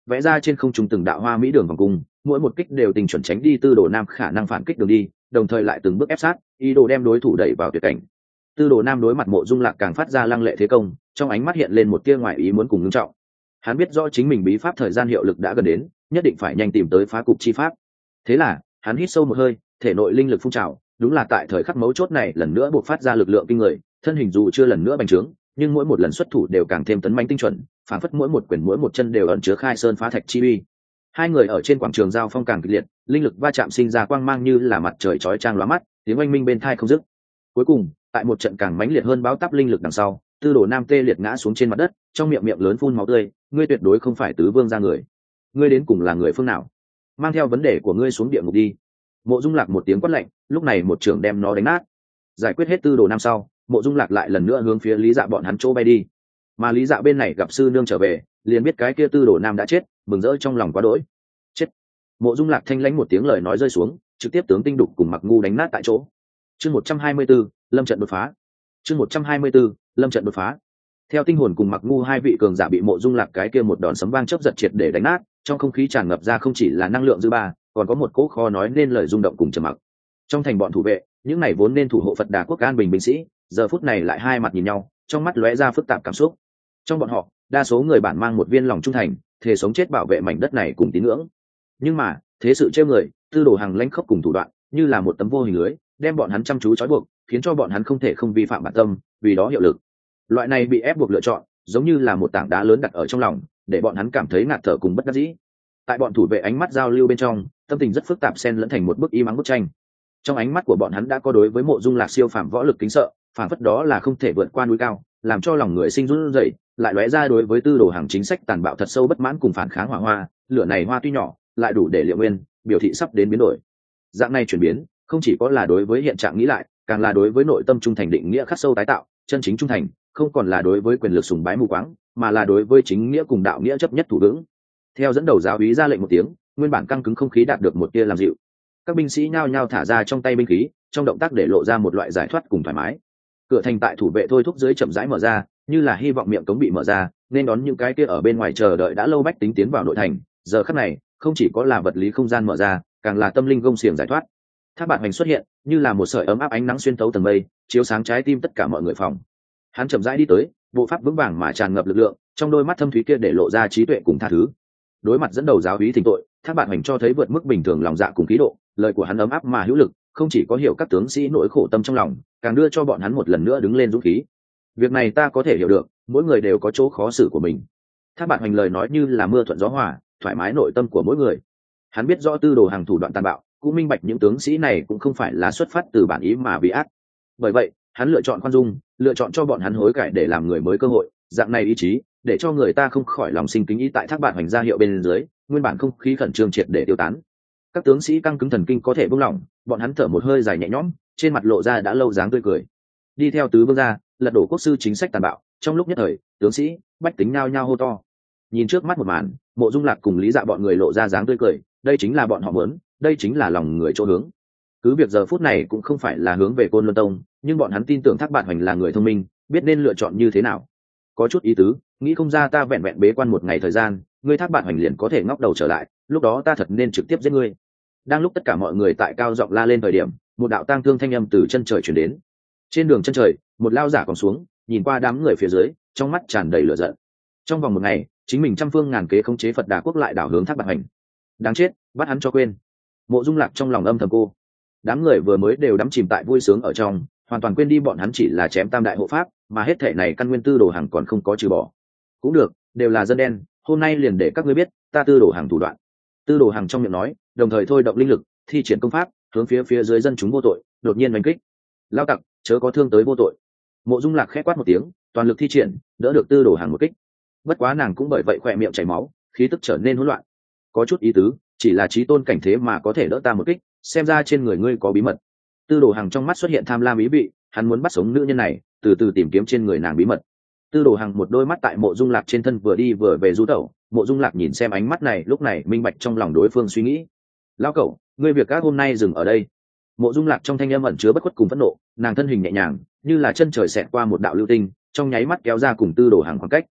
vẽ ra trên không trung từng đạo hoa mỹ đường vòng cung, mỗi một kích đều tình chuẩn tránh đi Tư Đồ Nam khả năng phản kích đường đi, đồng thời lại từng bước ép sát, ý đồ đem đối thủ đẩy vào tuyệt cảnh. Tư Đồ Nam đối mặt Mộ Dung Lạc càng phát ra lăng lệ thế công, trong ánh mắt hiện lên một tia ngoại ý muốn cùng ngưng trọng. Hắn biết rõ chính mình bí pháp thời gian hiệu lực đã gần đến, nhất định phải nhanh tìm tới phá cục chi pháp. Thế là, hắn hít sâu một hơi, thể nội linh lực phun trào, đúng là tại thời khắc mấu chốt này lần nữa bộc phát ra lực lượng kinh người, thân hình dù chưa lần nữa bành trướng, nhưng mỗi một lần xuất thủ đều càng thêm tấn mãnh tinh chuẩn, phản phất mỗi một quyền mỗi một chân đều ẩn chứa khai sơn phá thạch chi uy. Hai người ở trên quảng trường giao phong càng kịch liệt, linh lực va chạm sinh ra quang mang như là mặt trời chói chang lóa mắt, tiếng oanh minh bên tai không dứt. Cuối cùng, tại một trận càng mãnh liệt hơn báo táp linh lực đằng sau, Tư Đồ Nam tê liệt ngã xuống trên mặt đất, trong miệng miệng lớn phun máu tươi, ngươi tuyệt đối không phải tứ vương gia người. Ngươi đến cùng là người phương nào? Mang theo vấn đề của ngươi xuống địa ngục đi. Mộ Dung Lạc một tiếng quát lạnh, lúc này một trưởng đem nó đánh nát. Giải quyết hết Tư Đồ Nam sau, Mộ Dung Lạc lại lần nữa hướng phía Lý Dạ bọn hắn chỗ bay đi. Mà Lý Dạ bên này gặp sư nương trở về, liền biết cái kia Tư Đồ Nam đã chết, mừng rỡ trong lòng quá đỗi. Chết. Mộ Dung Lạc thanh lãnh một tiếng lời nói rơi xuống, trực tiếp tướng Tinh Đục cùng Mặc Ngu đánh nát tại chỗ. Chương 124, lâm trận đột phá. Chương 124, lâm trận đột phá. Theo Tinh Hồn cùng Mặc Ngu hai vị cường giả bị Mộ Dung Lạc cái kia một đòn sấm vang chớp giật triệt để đánh nát, trong không khí tràn ngập ra không chỉ là năng lượng dư ba, còn có một cỗ khó nói nên lời rung động cùng trầm mặc. Trong thành bọn thủ vệ, những này vốn nên thủ hộ Phật Đà quốc an bình binh sĩ, giờ phút này lại hai mặt nhìn nhau, trong mắt lóe ra phức tạp cảm xúc. Trong bọn họ, đa số người bản mang một viên lòng trung thành, thề sống chết bảo vệ mảnh đất này cùng tín ngưỡng. Nhưng mà, thế sự trêu người, Tư Đồ Hằng lãnh khốc cùng thủ đoạn, như là một tấm vô hình lưới, đem bọn hắn chăm chú trói buộc, khiến cho bọn hắn không thể không vi phạm bản tâm, vì đó hiệu lực. Loại này bị ép buộc lựa chọn, giống như là một tảng đá lớn đặt ở trong lòng, để bọn hắn cảm thấy ngạt thở cùng bất đắc dĩ. Tại bọn thủ vệ ánh mắt giao lưu bên trong, tâm tình rất phức tạp xen lẫn thành một bức im ắng bức tranh. Trong ánh mắt của bọn hắn đã có đối với Mộ Dung Lạc siêu phàm võ lực kính sợ, phản phất đó là không thể vượt qua núi cao, làm cho lòng người sinh run rẩy, lại lóe ra đối với Tư Đồ Hằng chính sách tàn bạo thật sâu bất mãn cùng phản kháng hỏa hoa, lửa này hoa tuy nhỏ, lại đủ để liệu nguyên, biểu thị sắp đến biến đổi. Dạng này chuyển biến, không chỉ có là đối với hiện trạng nghĩ lại, càng là đối với nội tâm trung thành định nghĩa khắc sâu tái tạo, chân chính trung thành, không còn là đối với quyền lực sùng bái mù quáng, mà là đối với chính nghĩa cùng đạo nghĩa chấp nhất thủ vững. Theo dẫn đầu giáo úy ra lệnh một tiếng, nguyên bản căng cứng không khí đạt được một tia làm dịu. Các binh sĩ nhao nhao thả ra trong tay binh khí, trong động tác để lộ ra một loại giải thoát cùng thoải mái. Cửa thành tại thủ vệ thôi thúc dưới chậm rãi mở ra, như là hy vọng miệng cống bị mở ra, nên đón những cái kia ở bên ngoài chờ đợi đã lâu bách tính tiến vào nội thành. Giờ khắc này, không chỉ có là vật lý không gian mở ra, càng là tâm linh gông xiềng giải thoát. Thác Bạt Hoành xuất hiện, như là một sợi ấm áp ánh nắng xuyên thấu tầng mây, chiếu sáng trái tim tất cả mọi người phòng. Hắn chậm rãi đi tới, bộ pháp vững vàng mà tràn ngập lực lượng, trong đôi mắt thâm thúy kia để lộ ra trí tuệ cùng tha thứ. Đối mặt dẫn đầu giáo úy thỉnh tội, Thác Bạt Hoành cho thấy vượt mức bình thường lòng dạ cùng khí độ, lời của hắn ấm áp mà hữu lực, không chỉ có hiểu các tướng sĩ nỗi khổ tâm trong lòng, càng đưa cho bọn hắn một lần nữa đứng lên dũng khí. Việc này ta có thể hiểu được, mỗi người đều có chỗ khó xử của mình. Thác Bạt Hoành lời nói như là mưa thuận gió hòa, thoải mái nội tâm của mỗi người. Hắn biết rõ Tư Đồ Hằng thủ đoạn tàn bạo, cũng minh bạch những tướng sĩ này cũng không phải là xuất phát từ bản ý mà vì ác. Bởi vậy, hắn lựa chọn khoan dung, lựa chọn cho bọn hắn hối cải để làm người mới cơ hội, dạng này ý chí, để cho người ta không khỏi lòng sinh kính ý. Tại Thác Bạt Hoành ra hiệu bên dưới, nguyên bản không khí khẩn trương triệt để tiêu tán. Các tướng sĩ căng cứng thần kinh có thể buông lỏng, bọn hắn thở một hơi dài nhẹ nhõm, trên mặt lộ ra đã lâu dáng tươi cười. Đi theo tứ vương gia, lật đổ quốc sư chính sách tàn bạo, trong lúc nhất thời, tướng sĩ, bách tính nhao nhao hô to. Nhìn trước mắt một màn, Mộ Dung Lạc cùng Lý Dạ bọn người lộ ra dáng tươi cười, đây chính là bọn họ muốn, đây chính là lòng người chỗ hướng. Cứ việc giờ phút này cũng không phải là hướng về Côn Luân Tông, nhưng bọn hắn tin tưởng Thác Bạt Hoành là người thông minh, biết nên lựa chọn như thế nào. Có chút ý tứ, nghĩ không ra ta vẹn vẹn bế quan một ngày thời gian, ngươi Thác Bạt Hoành liền có thể ngóc đầu trở lại, lúc đó ta thật nên trực tiếp giết ngươi. Đang lúc tất cả mọi người tại cao giọng la lên thời điểm, một đạo tang thương thanh âm từ chân trời truyền đến. Trên đường chân trời, một lao giả còn xuống, nhìn qua đám người phía dưới, trong mắt tràn đầy lửa giận. Trong vòng một ngày, chính mình trăm phương ngàn kế khống chế Phật Đà quốc lại đảo hướng Thác Bạt Hoành. Đáng chết, bắt hắn cho quên. Mộ Dung Lạc trong lòng âm thầm cô. Đám người vừa mới đều đắm chìm tại vui sướng ở trong, hoàn toàn quên đi bọn hắn chỉ là chém tam đại hộ pháp, mà hết thể này căn nguyên Tư Đồ Hằng còn không có trừ bỏ. Cũng được, đều là dân đen, hôm nay liền để các ngươi biết, ta Tư Đồ Hằng thủ đoạn. Tư Đồ Hằng trong miệng nói, đồng thời thôi động linh lực, thi triển công pháp, hướng phía dưới dân chúng vô tội, đột nhiên đánh kích. Lao tặc, chớ có thương tới vô tội. Mộ Dung Lạc khẽ quát một tiếng, toàn lực thi triển, đỡ được Tư Đồ Hằng một kích. Bất quá nàng cũng bởi vậy khỏe miệng chảy máu, khí tức trở nên hỗn loạn. Có chút ý tứ, chỉ là chí tôn cảnh thế mà có thể đỡ ta một kích, xem ra trên người ngươi có bí mật. Tư Đồ Hằng trong mắt xuất hiện tham lam ý vị, hắn muốn bắt sống nữ nhân này, từ từ tìm kiếm trên người nàng bí mật. Tư Đồ Hằng một đôi mắt tại Mộ Dung Lạc trên thân vừa đi vừa về du tẩu, Mộ Dung Lạc nhìn xem ánh mắt này, lúc này minh bạch trong lòng đối phương suy nghĩ. Lão cẩu, ngươi việc các hôm nay dừng ở đây. Mộ Dung Lạc trong thanh âm ẩn chứa bất khuất cùng phẫn nộ, nàng thân hình nhẹ nhàng, như là chân trời xẹt qua một đạo lưu tinh, trong nháy mắt kéo ra cùng Tư Đồ Hằng khoảng cách.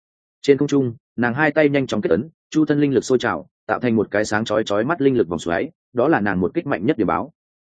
Trên không trung, nàng hai tay nhanh chóng kết ấn, chu thân linh lực sôi trào, tạo thành một cái sáng chói chói mắt linh lực vòng xoáy, đó là nàng một kích mạnh nhất điểm báo.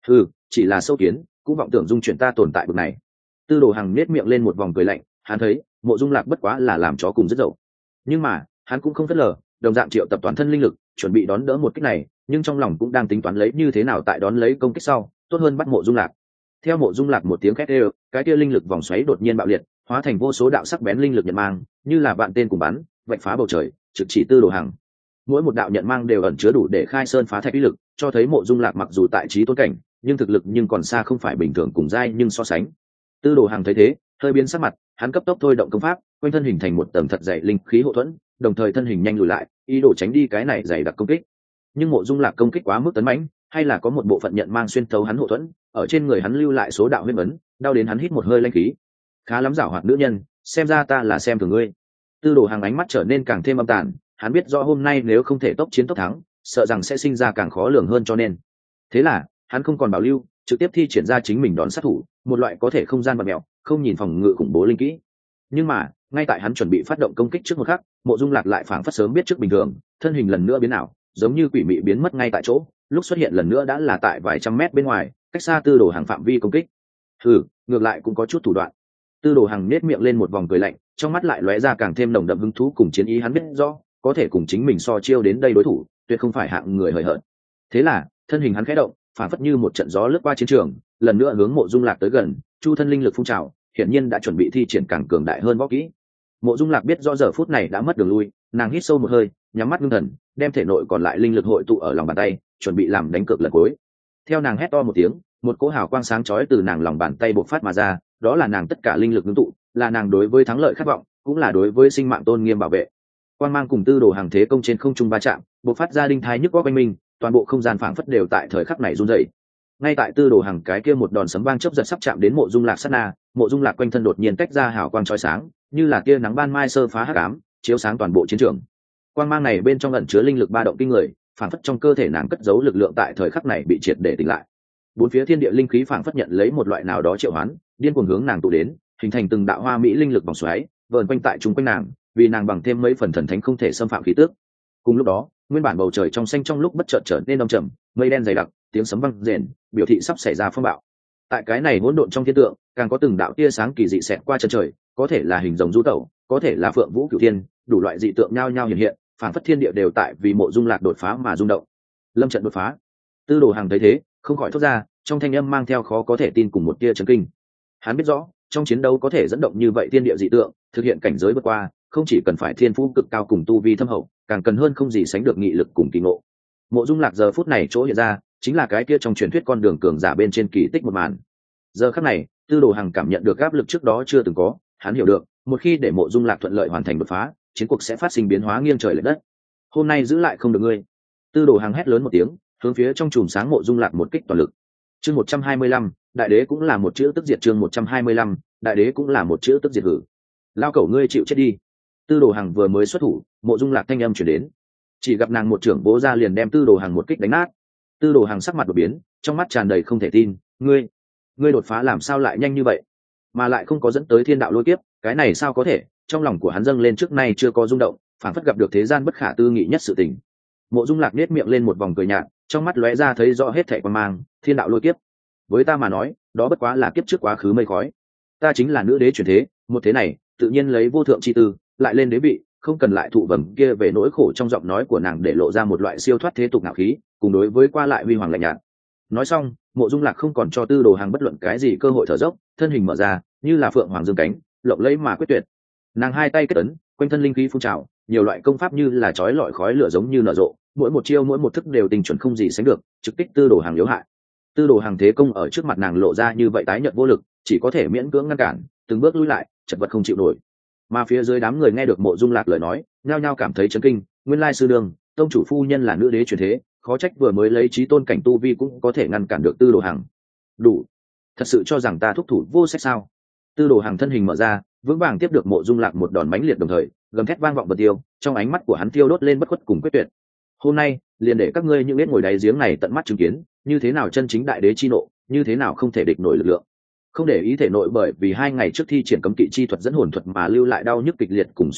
Chỉ là sâu kiến, cũng vọng tưởng dung chuyển ta tồn tại bực này. Tư Đồ Hằng nết miệng lên một vòng cười lạnh, hắn thấy Mộ Dung Lạc bất quá là làm chó cùng rất dậu, nhưng mà hắn cũng không phớt lờ, đồng dạng triệu tập toàn thân linh lực chuẩn bị đón đỡ một kích này, nhưng trong lòng cũng đang tính toán lấy như thế nào tại đón lấy công kích sau tốt hơn bắt Mộ Dung Lạc. Theo Mộ Dung Lạc một tiếng khét ê, cái kia linh lực vòng xoáy đột nhiên bạo liệt, hóa thành vô số đạo sắc bén linh lực nhận mang, như là vạn tên cùng bắn, vạch phá bầu trời, trực chỉ Tư Đồ Hằng. Mỗi một đạo nhận mang đều ẩn chứa đủ để khai sơn phá thạch uy lực, cho thấy Mộ Dung Lạc mặc dù tại trí tôn cảnh, nhưng thực lực nhưng còn xa không phải bình thường cùng giai nhưng so sánh. Tư Đồ Hằng thấy thế, hơi biến sắc mặt, hắn cấp tốc thôi động công pháp, quanh thân hình thành một tầng thật dày linh khí hộ thuẫn, đồng thời thân hình nhanh lùi lại, ý đồ tránh đi cái này dày đặc công kích. Nhưng Mộ Dung Lạc công kích quá mức tấn mãnh, hay là có một bộ phận nhận mang xuyên thấu hắn hộ thuẫn, ở trên người hắn lưu lại số đạo huyết ấn, đau đến hắn hít một hơi linh khí. Khá lắm giảo hoạt nữ nhân, xem ra ta là xem thường ngươi. Tư Đồ Hằng ánh mắt trở nên càng thêm âm tàn, hắn biết rõ hôm nay nếu không thể tốc chiến tốc thắng, sợ rằng sẽ sinh ra càng khó lường hơn, cho nên thế là hắn không còn bảo lưu, trực tiếp thi triển ra chính mình đón sát thủ, một loại có thể không gian bật mèo, không nhìn phòng ngự khủng bố linh kỹ. Nhưng mà ngay tại hắn chuẩn bị phát động công kích trước một khắc, Mộ Dung Lạc lại phảng phất sớm biết trước bình thường, thân hình lần nữa biến ảo, giống như quỷ mị biến mất ngay tại chỗ, lúc xuất hiện lần nữa đã là tại vài trăm mét bên ngoài, cách xa Tư Đồ Hằng phạm vi công kích. Ngược lại cũng có chút thủ đoạn. Tư Đồ Hằng nết miệng lên một vòng cười lạnh, trong mắt lại lóe ra càng thêm nồng đậm hứng thú cùng chiến ý, hắn biết rõ có thể cùng chính mình so chiêu đến đây đối thủ tuyệt không phải hạng người hời hợt. Thế là thân hình hắn khẽ động, phản phất như một trận gió lướt qua chiến trường, lần nữa hướng Mộ Dung Lạc tới gần, chu thân linh lực phun trào, hiển nhiên đã chuẩn bị thi triển càng cường đại hơn võ kỹ. Mộ Dung Lạc biết rõ giờ phút này đã mất đường lui, nàng hít sâu một hơi, nhắm mắt ngưng thần, đem thể nội còn lại linh lực hội tụ ở lòng bàn tay, chuẩn bị làm đánh cược lần cuối. Theo nàng hét to một tiếng, một cỗ hào quang sáng chói từ nàng lòng bàn tay bộc phát mà ra, đó là nàng tất cả linh lực ngưng tụ, là nàng đối với thắng lợi khát vọng, cũng là đối với sinh mạng tôn nghiêm bảo vệ. Quang mang cùng Tư Đồ Hằng thế công trên không trung va chạm, bộc phát ra đinh thai nhức óc quanh mình, toàn bộ không gian phảng phất đều tại thời khắc này run rẩy. Ngay tại Tư Đồ Hằng cái kia một đòn sấm vang chớp giật sắp chạm đến Mộ Dung Lạc sát na, Mộ Dung Lạc quanh thân đột nhiên tách ra hào quang chói sáng, như là tia nắng ban mai sơ phá hắc ám, chiếu sáng toàn bộ chiến trường. Quang mang này bên trong ẩn chứa linh lực ba động kinh người, phảng phất trong cơ thể nàng cất giấu lực lượng tại thời khắc này bị triệt để tỉnh lại. Bốn phía thiên địa linh khí phảng phất nhận lấy một loại nào đó triệu hoán, điên cuồng hướng nàng tụ đến, hình thành từng đạo hoa mỹ linh lực vòng xoáy, vờn quanh tại chúng quanh nàng, vì nàng bằng thêm mấy phần thần thánh không thể xâm phạm khí tước. Cùng lúc đó, nguyên bản bầu trời trong xanh trong lúc bất chợt trở nên đông trầm, mây đen dày đặc, tiếng sấm vang rền, biểu thị sắp xảy ra phong bạo. Tại cái này hỗn độn trong thiên tượng, càng có từng đạo tia sáng kỳ dị xẹt qua chân trời, có thể là hình rồng du tẩu, có thể là phượng vũ cửu thiên, đủ loại dị tượng nhao nhao hiện hiện, phảng phất thiên địa đều tại vì Mộ Dung Lạc đột phá mà rung động. Lâm trận đột phá. Tư Đồ Hằng thấy thế, không khỏi thốt ra, trong thanh âm mang theo khó có thể tin cùng một tia chấn kinh. Hắn biết rõ, trong chiến đấu có thể dẫn động như vậy thiên địa dị tượng, thực hiện cảnh giới vượt qua, không chỉ cần phải thiên phú cực cao cùng tu vi thâm hậu, càng cần hơn không gì sánh được nghị lực cùng kỳ ngộ. Mộ Dung Lạc giờ phút này chỗ hiện ra, chính là cái kia trong truyền thuyết con đường cường giả bên trên kỳ tích một màn. Giờ khắc này, Tư Đồ Hằng cảm nhận được áp lực trước đó chưa từng có, hắn hiểu được, một khi để Mộ Dung Lạc thuận lợi hoàn thành đột phá, chiến cuộc sẽ phát sinh biến hóa nghiêng trời lệch đất. Hôm nay giữ lại không được ngươi. Tư Đồ Hằng hét lớn một tiếng, hướng phía trong chùm sáng Mộ Dung Lạc một kích toàn lực. Chương 125, đại đế cũng là một chữ tức diệt. Chương 125, đại đế cũng là một chữ tức diệt hử. Lao cẩu ngươi chịu chết đi. Tư Đồ Hằng vừa mới xuất thủ, Mộ Dung Lạc thanh âm truyền đến, chỉ gặp nàng một trưởng bố ra liền đem Tư Đồ Hằng một kích đánh nát. Tư Đồ Hằng sắc mặt đột biến, trong mắt tràn đầy không thể tin, ngươi đột phá làm sao lại nhanh như vậy, mà lại không có dẫn tới thiên đạo lôi kiếp, cái này sao có thể? Trong lòng của hắn dâng lên trước nay chưa có rung động, phảng phất gặp được thế gian bất khả tư nghị nhất sự tình. Mộ Dung Lạc nét miệng lên một vòng cười nhạt, trong mắt lóe ra thấy rõ hết thảy quan mang, thiên đạo lôi kiếp. Với ta mà nói, đó bất quá là kiếp trước quá khứ mây khói. Ta chính là nữ đế chuyển thế, một thế này, tự nhiên lấy vô thượng chi tư, lại lên đế vị, không cần lại thụ vầng kia về nỗi khổ trong giọng nói của nàng để lộ ra một loại siêu thoát thế tục ngạo khí, cùng đối với qua lại huy hoàng lạnh nhạt. Nói xong, Mộ Dung Lạc không còn cho Tư Đồ Hằng bất luận cái gì cơ hội thở dốc, thân hình mở ra, như là phượng hoàng dương cánh, lộng lẫy mà quyết tuyệt. Nàng hai tay kết ấn, quanh thân linh khí phun trào, nhiều loại công pháp như là chói lọi khói lửa giống như nở rộ, mỗi một chiêu mỗi một thức đều tình chuẩn không gì sánh được, trực kích Tư Đồ Hằng yếu hại. Tư Đồ Hằng thế công ở trước mặt nàng lộ ra như vậy tái nhợt vô lực, chỉ có thể miễn cưỡng ngăn cản, từng bước lùi lại, chật vật không chịu nổi. Mà phía dưới đám người nghe được Mộ Dung Lạc lời nói, nhao nhao cảm thấy chấn kinh, nguyên lai sư đường, tông chủ phu nhân là nữ đế chuyển thế, khó trách vừa mới lấy chí tôn cảnh tu vi cũng có thể ngăn cản được Tư Đồ Hằng. Đủ, thật sự cho rằng ta thúc thủ vô sách sao? Tư Đồ Hằng thân hình mở ra, vững vàng tiếp được Mộ Dung Lạc một đòn mãnh liệt, đồng thời gầm thét vang vọng bờ tiêu, trong ánh mắt của hắn thiêu đốt lên bất khuất cùng quyết tuyệt. Hôm nay, liền để các ngươi những biết ngồi đáy giếng này tận mắt chứng kiến, như thế nào chân chính đại đế chi nộ, như thế nào không thể địch nổi lực lượng. Không để ý thể nội bởi vì 2 ngày trước thi triển cấm kỵ chi thuật dẫn hồn thuật mà lưu lại đau nhức kịch liệt cùng suy yếu,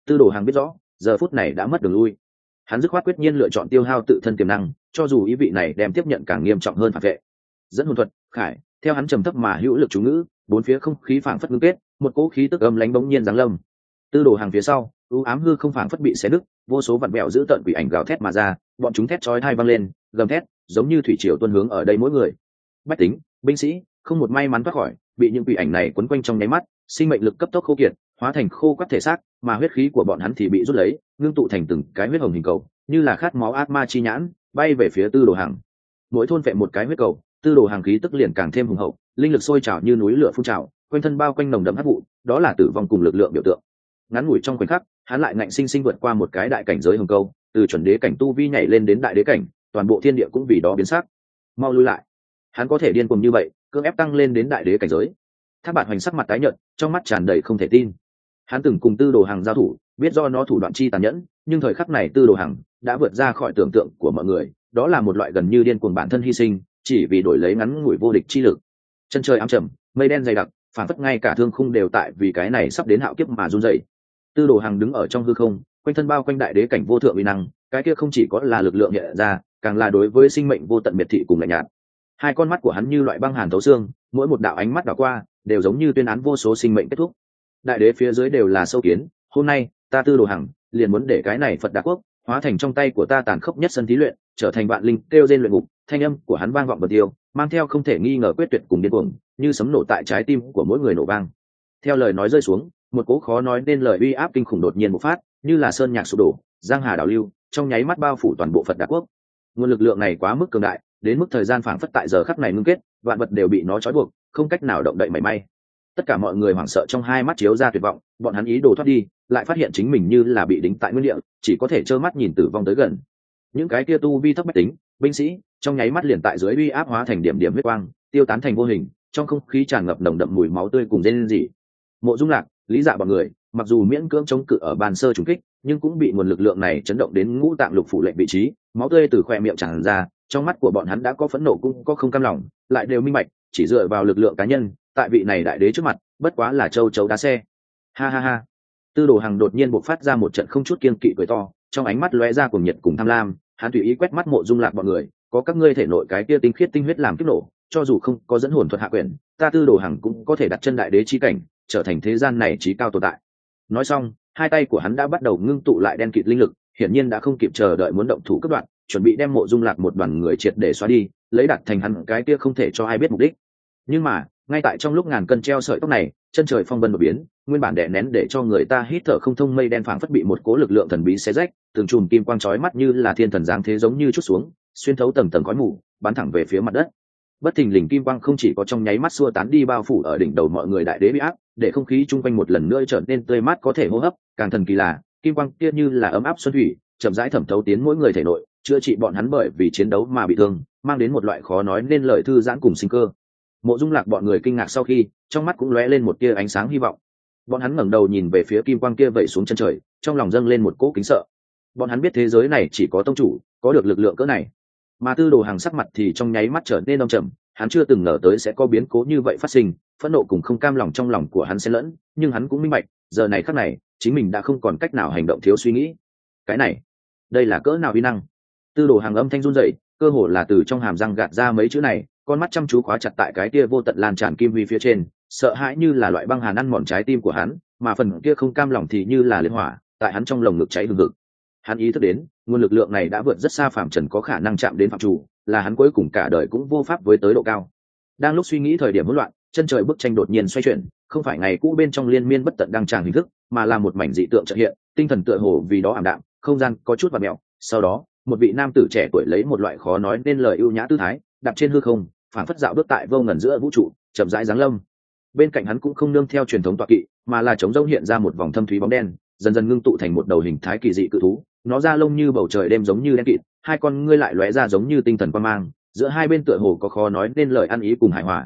Tư Đồ Hàng biết rõ giờ phút này đã mất đường lui, hắn dứt khoát quyết nhiên lựa chọn tiêu hao tự thân tiềm năng, cho dù ý vị này đem tiếp nhận càng nghiêm trọng hơn phản vệ. Dẫn hồn thuật khải, theo hắn trầm thấp mà hữu lực chú ngữ, bốn phía không khí phảng phất ngưng kết, một cỗ khí tức âm lãnh bỗng nhiên giáng lâm. Tư Đồ Hàng phía sau u ám hư không phảng phất bị xé nứt, vô số vặn vẹo giữ tận quỷ ảnh gào thét mà ra, bọn chúng thét chói tai vang lên, gầm thét giống như thủy triều tuôn hướng ở đây mỗi người. Bách tính, binh sĩ không một may mắn thoát khỏi, bị những quỷ ảnh này quấn quanh trong nháy mắt, sinh mệnh lực cấp tốc khô kiệt, hóa thành khô quắt thể xác, mà huyết khí của bọn hắn thì bị rút lấy, ngưng tụ thành từng cái huyết hồng hình cầu, như là khát máu ác ma chi nhãn, bay về phía Tư Đồ Hàng. Mỗi thôn vẹn một cái huyết cầu, Tư Đồ Hàng khí tức liền càng thêm hùng hậu, linh lực sôi trào như núi lửa phun trào, quanh thân bao quanh nồng đậm hắc vụ, đó là tử vong cùng lực lượng biểu tượng. Ngắn ngủi trong khoảnh khắc, hắn lại ngạnh sinh sinh vượt qua một cái đại cảnh giới hồng câu, từ chuẩn đế cảnh tu vi nhảy lên đến đại đế cảnh, toàn bộ thiên địa cũng vì đó biến sắc. Mau lui lại. Hắn có thể điên cuồng như vậy, cưỡng ép tăng lên đến đại đế cảnh giới. Thác Bạt Hoành sắc mặt tái nhợt, trong mắt tràn đầy không thể tin. Hắn từng cùng Tư Đồ Hàng giao thủ, biết do nó thủ đoạn chi tàn nhẫn, nhưng thời khắc này Tư Đồ Hàng đã vượt ra khỏi tưởng tượng của mọi người, đó là một loại gần như điên cuồng bản thân hy sinh, chỉ vì đổi lấy ngắn ngủi vô địch chi lực. Chân trời ám trầm, mây đen dày đặc, phản phất ngay cả thương khung đều tại vì cái này sắp đến hạo kiếp mà run rẩy. Tư Đồ Hàng đứng ở trong hư không, quanh thân bao quanh đại đế cảnh vô thượng uy năng, cái kia không chỉ có là lực lượng hiện ra, càng là đối với sinh mệnh vô tận miệt thị cùng lạnh nhạt. Hai con mắt của hắn như loại băng hàn thấu xương, mỗi một đạo ánh mắt đảo qua đều giống như tuyên án vô số sinh mệnh kết thúc. Đại đế phía dưới đều là sâu kiến, hôm nay ta Tư Đồ Hàng liền muốn để cái này Phật Đà Quốc hóa thành trong tay của ta tàn khốc nhất sân thí luyện, trở thành vạn linh kêu rên luyện ngục. Thanh âm của hắn vang vọng bờ tiêu, mang theo không thể nghi ngờ quyết tuyệt cùng điên cuồng, như sấm nổ tại trái tim của mỗi người nổ vang. Theo lời nói rơi xuống, một cỗ khó nói nên lời uy áp kinh khủng đột nhiên bộc phát, như là sơn nhạc sụp đổ, giang hà đảo lưu, trong nháy mắt bao phủ toàn bộ Phật Đà Quốc. Nguồn lực lượng này quá mức cường đại, đến mức thời gian phảng phất tại giờ khắc này ngưng kết, vạn vật đều bị nó trói buộc, không cách nào động đậy mảy may. Tất cả mọi người hoảng sợ trong hai mắt chiếu ra tuyệt vọng, bọn hắn ý đồ thoát đi, lại phát hiện chính mình như là bị đính tại nguyên địa, chỉ có thể trơ mắt nhìn tử vong tới gần. Những cái kia tu vi thấp bách tính, binh sĩ, trong nháy mắt liền tại dưới uy áp hóa thành điểm điểm huyết quang, tiêu tán thành vô hình, trong không khí tràn ngập nồng đậm mùi máu tươi cùng rên rỉ. Mộ Dung Lạc, Lý Dạ bọn người, mặc dù miễn cưỡng chống cự ở bàn sơ trùng kích, nhưng cũng bị nguồn lực lượng này chấn động đến ngũ tạng lục phủ lệnh vị trí, máu tươi từ khóe miệng tràn ra, trong mắt của bọn hắn đã có phẫn nộ cũng có không cam lòng, lại đều minh bạch, chỉ dựa vào lực lượng cá nhân, tại vị này đại đế trước mặt, bất quá là châu chấu đá xe. Ha ha ha. Tư Đồ Hàng đột nhiên bộc phát ra một trận không chút kiêng kỵ cười to, trong ánh mắt lóe ra cuồng nhiệt cùng tham lam, hắn tùy ý quét mắt Mộ Dung Lạc bọn người, có các ngươi thể nội cái kia tinh khiết tinh huyết làm kích nổ, cho dù không có dẫn hồn thuật hạ quyền, ta Tư Đồ Hàng cũng có thể đặt chân đại đế chi cảnh, trở thành thế gian này chí cao tồn tại. Nói xong, hai tay của hắn đã bắt đầu ngưng tụ lại đen kịt linh lực, hiển nhiên đã không kịp chờ đợi muốn động thủ cắt đoạn, chuẩn bị đem Mộ Dung Lạc một đoàn người triệt để xóa đi, lấy đạt thành hắn cái kia không thể cho ai biết mục đích. Nhưng mà, ngay tại trong lúc ngàn cân treo sợi tóc này, chân trời phong vân đột biến, nguyên bản đè nén để cho người ta hít thở không thông mây đen phảng phất bị một cố lực lượng thần bí xé rách, từng chùm kim quang chói mắt như là thiên thần giáng thế giống như chút xuống, xuyên thấu tầng tầng khói mù, bắn thẳng về phía mặt đất. Bất thình lình kim quang không chỉ có trong nháy mắt xua tán đi bao phủ ở đỉnh đầu mọi người đại đế bị áp, để không khí chung quanh một lần nữa trở nên tươi mát có thể hô hấp, càng thần kỳ là, kim quang kia như là ấm áp xuân thủy, chậm rãi thẩm thấu tiến mỗi người thể nội, chữa trị bọn hắn bởi vì chiến đấu mà bị thương, mang đến một loại khó nói nên lời thư giãn cùng sinh cơ. Mộ Dung Lạc bọn người kinh ngạc sau khi, trong mắt cũng lóe lên một tia ánh sáng hy vọng. Bọn hắn ngẩng đầu nhìn về phía kim quang kia vẩy xuống chân trời, trong lòng dâng lên một cỗ kính sợ. Bọn hắn biết thế giới này chỉ có tông chủ có được lực lượng cỡ này, mà Tư Đồ Hàng sắc mặt thì trong nháy mắt trở nên âm trầm, hắn chưa từng ngờ tới sẽ có biến cố như vậy phát sinh, phẫn nộ cùng không cam lòng trong lòng của hắn xen lẫn, nhưng hắn cũng minh bạch, giờ này khắc này, chính mình đã không còn cách nào hành động thiếu suy nghĩ. Cái này, đây là cỡ nào uy năng? Tư Đồ Hàng âm thanh run rẩy, cơ hồ là từ trong hàm răng gạt ra mấy chữ này, con mắt chăm chú khóa chặt tại cái kia vô tận lan tràn kim huy phía trên, sợ hãi như là loại băng hàn ăn mòn trái tim của hắn, mà phần kia không cam lòng thì như là liên hỏa, tại hắn trong lồng ngực cháy hừng hực. Hắn ý thức đến, nguồn lực lượng này đã vượt rất xa phàm trần có khả năng chạm đến phạm chủ, là hắn cuối cùng cả đời cũng vô pháp với tới độ cao. Đang lúc suy nghĩ thời điểm hỗn loạn, chân trời bức tranh đột nhiên xoay chuyển, không phải ngày cũ bên trong liên miên bất tận đang tràn hình thức, mà là một mảnh dị tượng chợt hiện, tinh thần tựa hồ vì đó ảm đạm, không gian có chút vặn mèo. Sau đó, một vị nam tử trẻ tuổi lấy một loại khó nói nên lời ưu nhã tư thái, đạp trên hư không, phảng phất dạo bước tại vô ngần giữa vũ trụ, chậm rãi giáng lâm. Bên cạnh hắn cũng không nương theo truyền thống tọa kỵ, mà là trống rỗng hiện ra một vòng thâm thúy bóng đen, dần dần ngưng tụ thành một đầu hình thái kỳ dị cự thú, nó da lông như bầu trời đêm giống như đen kịt, hai con ngươi lại lóe ra giống như tinh thần quang mang, giữa hai bên tựa hồ có khó nói nên lời ăn ý cùng hài hòa.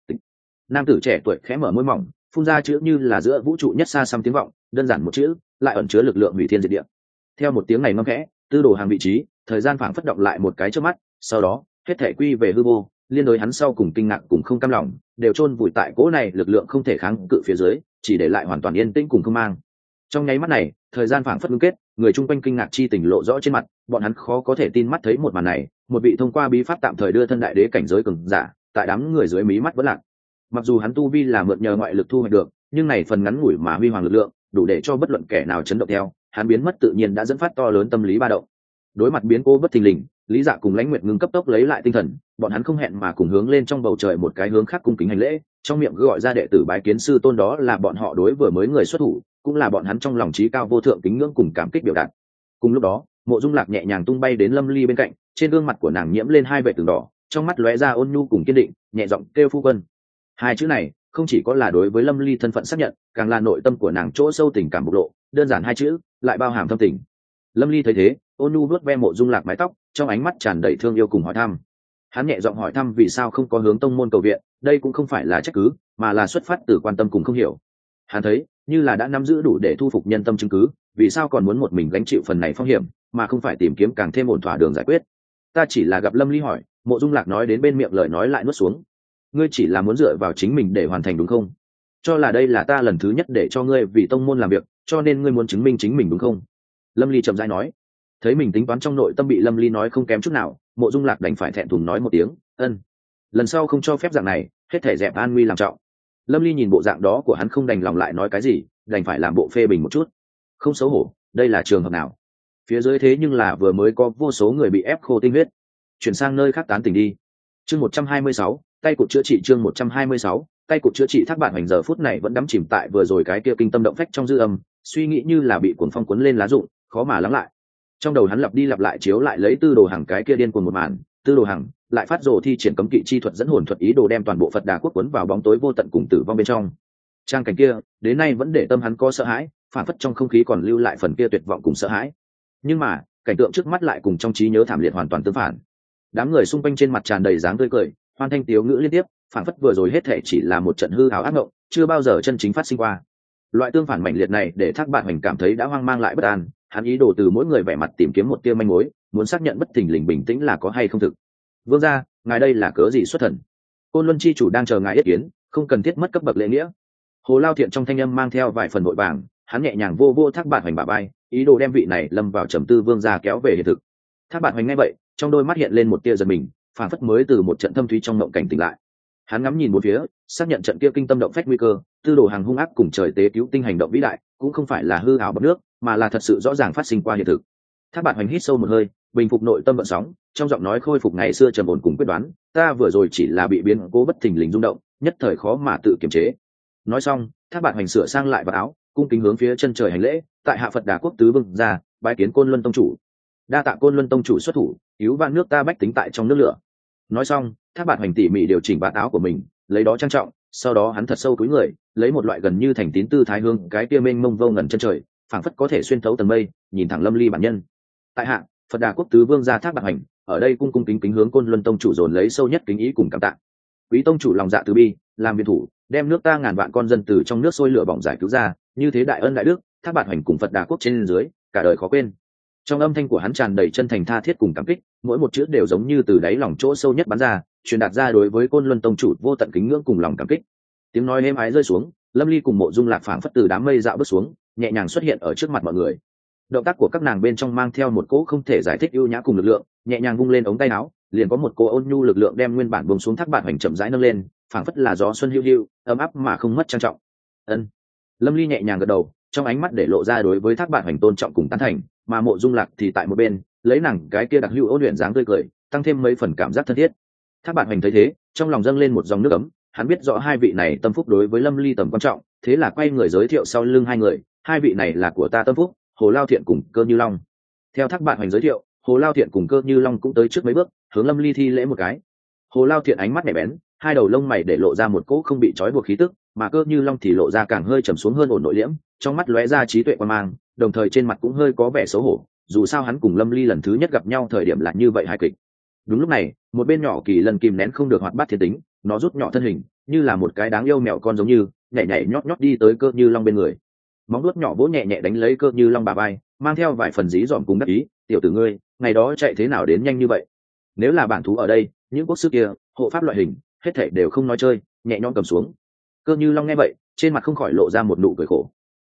Nam tử trẻ tuổi khẽ mở môi mỏng, phun ra chữ như là giữa vũ trụ nhất xa xăm tiếng vọng, đơn giản một chữ, lại ẩn chứa lực lượng hủy thiên diệt địa. Theo một tiếng này ngâm khẽ, Tư Đồ Hàng vị trí, thời gian phảng phất động lại một cái chớp mắt, sau đó, hết thảy quy về hư vô, liên đối hắn sau cùng kinh ngạc cùng không cam lòng, đều chôn vùi tại cỗ này lực lượng không thể kháng cự phía dưới, chỉ để lại hoàn toàn yên tĩnh cùng không mang. Trong nháy mắt này thời gian phảng phất ngưng kết, người chung quanh kinh ngạc chi tình lộ rõ trên mặt, bọn hắn khó có thể tin mắt thấy một màn này, một vị thông qua bí pháp tạm thời đưa thân đại đế cảnh giới cường giả tại đám người dưới mí mắt vẫn lạc. Mặc dù hắn tu vi là mượn nhờ ngoại lực thu hoạch được, nhưng này phần ngắn ngủi mà huy hoàng lực lượng đủ để cho bất luận kẻ nào chấn động theo. Hắn biến mất tự nhiên đã dẫn phát to lớn tâm lý ba động. Đối mặt biến cố bất thình lình, Lý Dạ cùng Lãnh Nguyệt ngưng cấp tốc lấy lại tinh thần, bọn hắn không hẹn mà cùng hướng lên trong bầu trời một cái hướng khác cung kính hành lễ, trong miệng gọi ra đệ tử bái kiến sư tôn, đó là bọn họ đối vừa mới người xuất thủ, cũng là bọn hắn trong lòng trí cao vô thượng kính ngưỡng cùng cảm kích biểu đạt. Cùng lúc đó, Mộ Dung Lạc nhẹ nhàng tung bay đến Lâm Ly bên cạnh, trên gương mặt của nàng nhiễm lên hai vệt tường đỏ, trong mắt lóe ra ôn nhu cùng kiên định, nhẹ giọng kêu phu quân. Hai chữ này không chỉ có là đối với Lâm Ly thân phận xác nhận, càng là nội tâm của nàng chỗ sâu tình cảm bộc lộ, đơn giản hai chữ lại bao hàm thâm tình. Lâm Ly thấy thế, ôn nhu vuốt ve Mộ Dung Lạc mái tóc, trong ánh mắt tràn đầy thương yêu cùng hỏi thăm. Hắn nhẹ giọng hỏi thăm vì sao không có hướng tông môn cầu viện, đây cũng không phải là trách cứ, mà là xuất phát từ quan tâm cùng không hiểu. Hắn thấy như là đã nắm giữ đủ để thu phục nhân tâm chứng cứ, vì sao còn muốn một mình gánh chịu phần này phong hiểm, mà không phải tìm kiếm càng thêm ổn thỏa đường giải quyết. Ta chỉ là gặp Lâm Ly hỏi. Mộ Dung Lạc nói đến bên miệng lời nói lại nuốt xuống. Ngươi chỉ là muốn dựa vào chính mình để hoàn thành đúng không? Cho là đây là ta lần thứ nhất để cho ngươi vì tông môn làm việc, cho nên ngươi muốn chứng minh chính mình đúng không? Lâm Ly chậm rãi nói. Thấy mình tính toán trong nội tâm bị Lâm Ly nói không kém chút nào, Mộ Dung Lạc đành phải thẹn thùng nói một tiếng ân. Lần sau không cho phép dạng này, hết thể dẹp an nguy làm trọng. Lâm Ly nhìn bộ dạng đó của hắn không đành lòng lại nói cái gì, đành phải làm bộ phê bình một chút. Không xấu hổ, đây là trường hợp nào? Phía dưới thế nhưng là vừa mới có vô số người bị ép khô tinh huyết. Chuyển sang nơi khác tán tỉnh đi. Chương 126, tay cụt chữa trị. Chương 126, tay cụt chữa trị. Thác Bạn Hoành giờ phút này vẫn đắm chìm tại vừa rồi cái kia kinh tâm động phách trong dư âm, suy nghĩ như là bị cuồng phong cuốn lên lá rụng, khó mà lắng lại. Trong đầu hắn lặp đi lặp lại chiếu lại lấy Tư Đồ Hằng cái kia điên cuồng một màn, Tư Đồ Hằng lại phát rồ thi triển cấm kỵ chi thuật dẫn hồn thuật, ý đồ đem toàn bộ Phật Đà quốc cuốn vào bóng tối vô tận cùng tử vong bên trong. Trang cảnh kia, đến nay vẫn để tâm hắn có sợ hãi, phản phất trong không khí còn lưu lại phần kia tuyệt vọng cùng sợ hãi. Nhưng mà, cảnh tượng trước mắt lại cùng trong trí nhớ thảm liệt hoàn toàn tương phản. Đám người xung quanh trên mặt tràn đầy dáng tươi cười, hoan thanh tiếu ngữ liên tiếp, phản phất vừa rồi hết thể chỉ là một trận hư ảo ác mộng, chưa bao giờ chân chính phát sinh qua. Loại tương phản mạnh liệt này để Thác Bạn Hoành cảm thấy đã hoang mang lại bất an, hắn ý đồ từ mỗi người vẻ mặt tìm kiếm một tia manh mối, muốn xác nhận bất thình lình bình tĩnh là có hay không thực. Vương gia, ngài đây là cớ gì xuất thần? Côn Luân chi chủ đang chờ ngài yết kiến, không cần thiết mất cấp bậc lễ nghĩa. Hồ Lao Thiện trong thanh âm mang theo vài phần vội vàng, hắn nhẹ nhàng vô vô Thác Bạn Hoành bả vai, ý đồ đem vị này lâm vào trầm tư vương gia kéo về hiện thực. Thác Bạn Hoành nghe vậy, trong đôi mắt hiện lên một tia giật mình, phản phất mới từ một trận thâm thúy trong mộng cảnh tỉnh lại. Hắn ngắm nhìn một phía, xác nhận trận kia kinh tâm động phách nguy cơ, Tư Đồ Hàng hung ác cùng trời tế cứu tinh hành động vĩ đại, cũng không phải là hư ảo bọt nước, mà là thật sự rõ ràng phát sinh qua hiện thực. Thác Bạn Hoành hít sâu một hơi, bình phục nội tâm gợn sóng, trong giọng nói khôi phục ngày xưa trầm ổn cùng quyết đoán, ta vừa rồi chỉ là bị biến cố bất thình lình rung động, nhất thời khó mà tự kiềm chế. Nói xong, Thác Bạn Hoành sửa sang lại vào áo, cung kính hướng phía chân trời hành lễ, tại hạ Phật Đà quốc tứ vương gia, bái kiến Côn Luân tông chủ. Đa tạ Côn Luân tông chủ xuất thủ, cứu vãn nước ta bách tính tại trong nước lửa. Nói xong, Thác Bạn Hoành tỉ mỉ điều chỉnh vạt áo của mình, lấy đó trang trọng, sau đó hắn thật sâu cúi người, lấy một loại gần như thành tín tư thái hương cái kia mênh mông vô ngần chân trời, phảng phất có thể xuyên thấu tầng mây, nhìn thẳng Lâm Ly bản nhân. Tại hạ Phật Đà quốc tứ vương gia Thác Bạn Hoành, ở đây cung cung kính kính hướng Côn Luân tông chủ dồn lấy sâu nhất kính ý cùng cảm tạ. Quý tông chủ lòng dạ từ bi, làm viên thủ, đem nước ta ngàn vạn con dân từ trong nước sôi lửa bỏng giải cứu ra, như thế đại ân đại đức, Thác Bạn Hoành cùng Phật Đà quốc trên dưới, cả đời khó quên. Trong âm thanh của hắn tràn đầy chân thành tha thiết cùng cảm kích, mỗi một chữ đều giống như từ đáy lòng chỗ sâu nhất bắn ra, truyền đạt ra đối với Côn Luân tông chủ vô tận kính ngưỡng cùng lòng cảm kích. Tiếng nói êm ái rơi xuống, Lâm Ly cùng Mộ Dung Lạc phảng phất từ đám mây dạo bước xuống, nhẹ nhàng xuất hiện ở trước mặt mọi người. Động tác của các nàng bên trong mang theo một cỗ không thể giải thích ưu nhã cùng lực lượng, nhẹ nhàng vung lên ống tay áo, liền có một cỗ ôn nhu lực lượng đem nguyên bản buông xuống Thác Bạn Hoành chậm rãi nâng lên, phảng phất là gió xuân hiu hiu, ấm áp mà không mất trang trọng. Ân. Lâm Ly nhẹ nhàng gật đầu, trong ánh mắt để lộ ra đối với Thác Bạn Hoành tôn trọng cùng tán thành, mà Mộ Dung Lạc thì tại một bên, lấy nàng cái kia đặc hữu ôn luyện dáng tươi cười, tăng thêm mấy phần cảm giác thân thiết. Thác Bạn Hoành thấy thế, trong lòng dâng lên một dòng nước ấm, hắn biết rõ hai vị này tâm phúc đối với Lâm Ly tầm quan trọng, thế là quay người giới thiệu sau lưng hai người, hai vị này là của ta tâm phúc, Hồ Lao Thiện cùng Cơ Như Long. Theo Thác Bạn Hoành giới thiệu, Hồ Lao Thiện cùng Cơ Như Long cũng tới trước mấy bước, hướng Lâm Ly thi lễ một cái. Hồ Lao Thiện ánh mắt nhạy bén, hai đầu lông mày để lộ ra một cỗ không bị trói buộc khí tức, mà Cơ Như Long thì lộ ra càng hơi trầm xuống hơn ổn nội liễm, trong mắt lóe ra trí tuệ quan mang, đồng thời trên mặt cũng hơi có vẻ xấu hổ, dù sao hắn cùng Lâm Ly lần thứ nhất gặp nhau thời điểm là như vậy hài kịch. Đúng lúc này, một bên nhỏ Kỳ Lân kìm nén không được hoạt bát thiên tính, nó rút nhỏ thân hình, như là một cái đáng yêu mèo con giống như, nhảy nhảy nhót nhót đi tới Cơ Như Long bên người. Móng vuốt nhỏ vỗ nhẹ nhẹ đánh lấy Cơ Như Long bà vai, mang theo vài phần dí dỏm cùng đắc ý, tiểu tử ngươi, ngày đó chạy thế nào đến nhanh như vậy? Nếu là bản thú ở đây, những quốc sư kia, hộ pháp loại hình, hết thảy đều không nói chơi, nhẹ nhõm cầm xuống. Cơ Như Long nghe vậy, trên mặt không khỏi lộ ra một nụ cười khổ.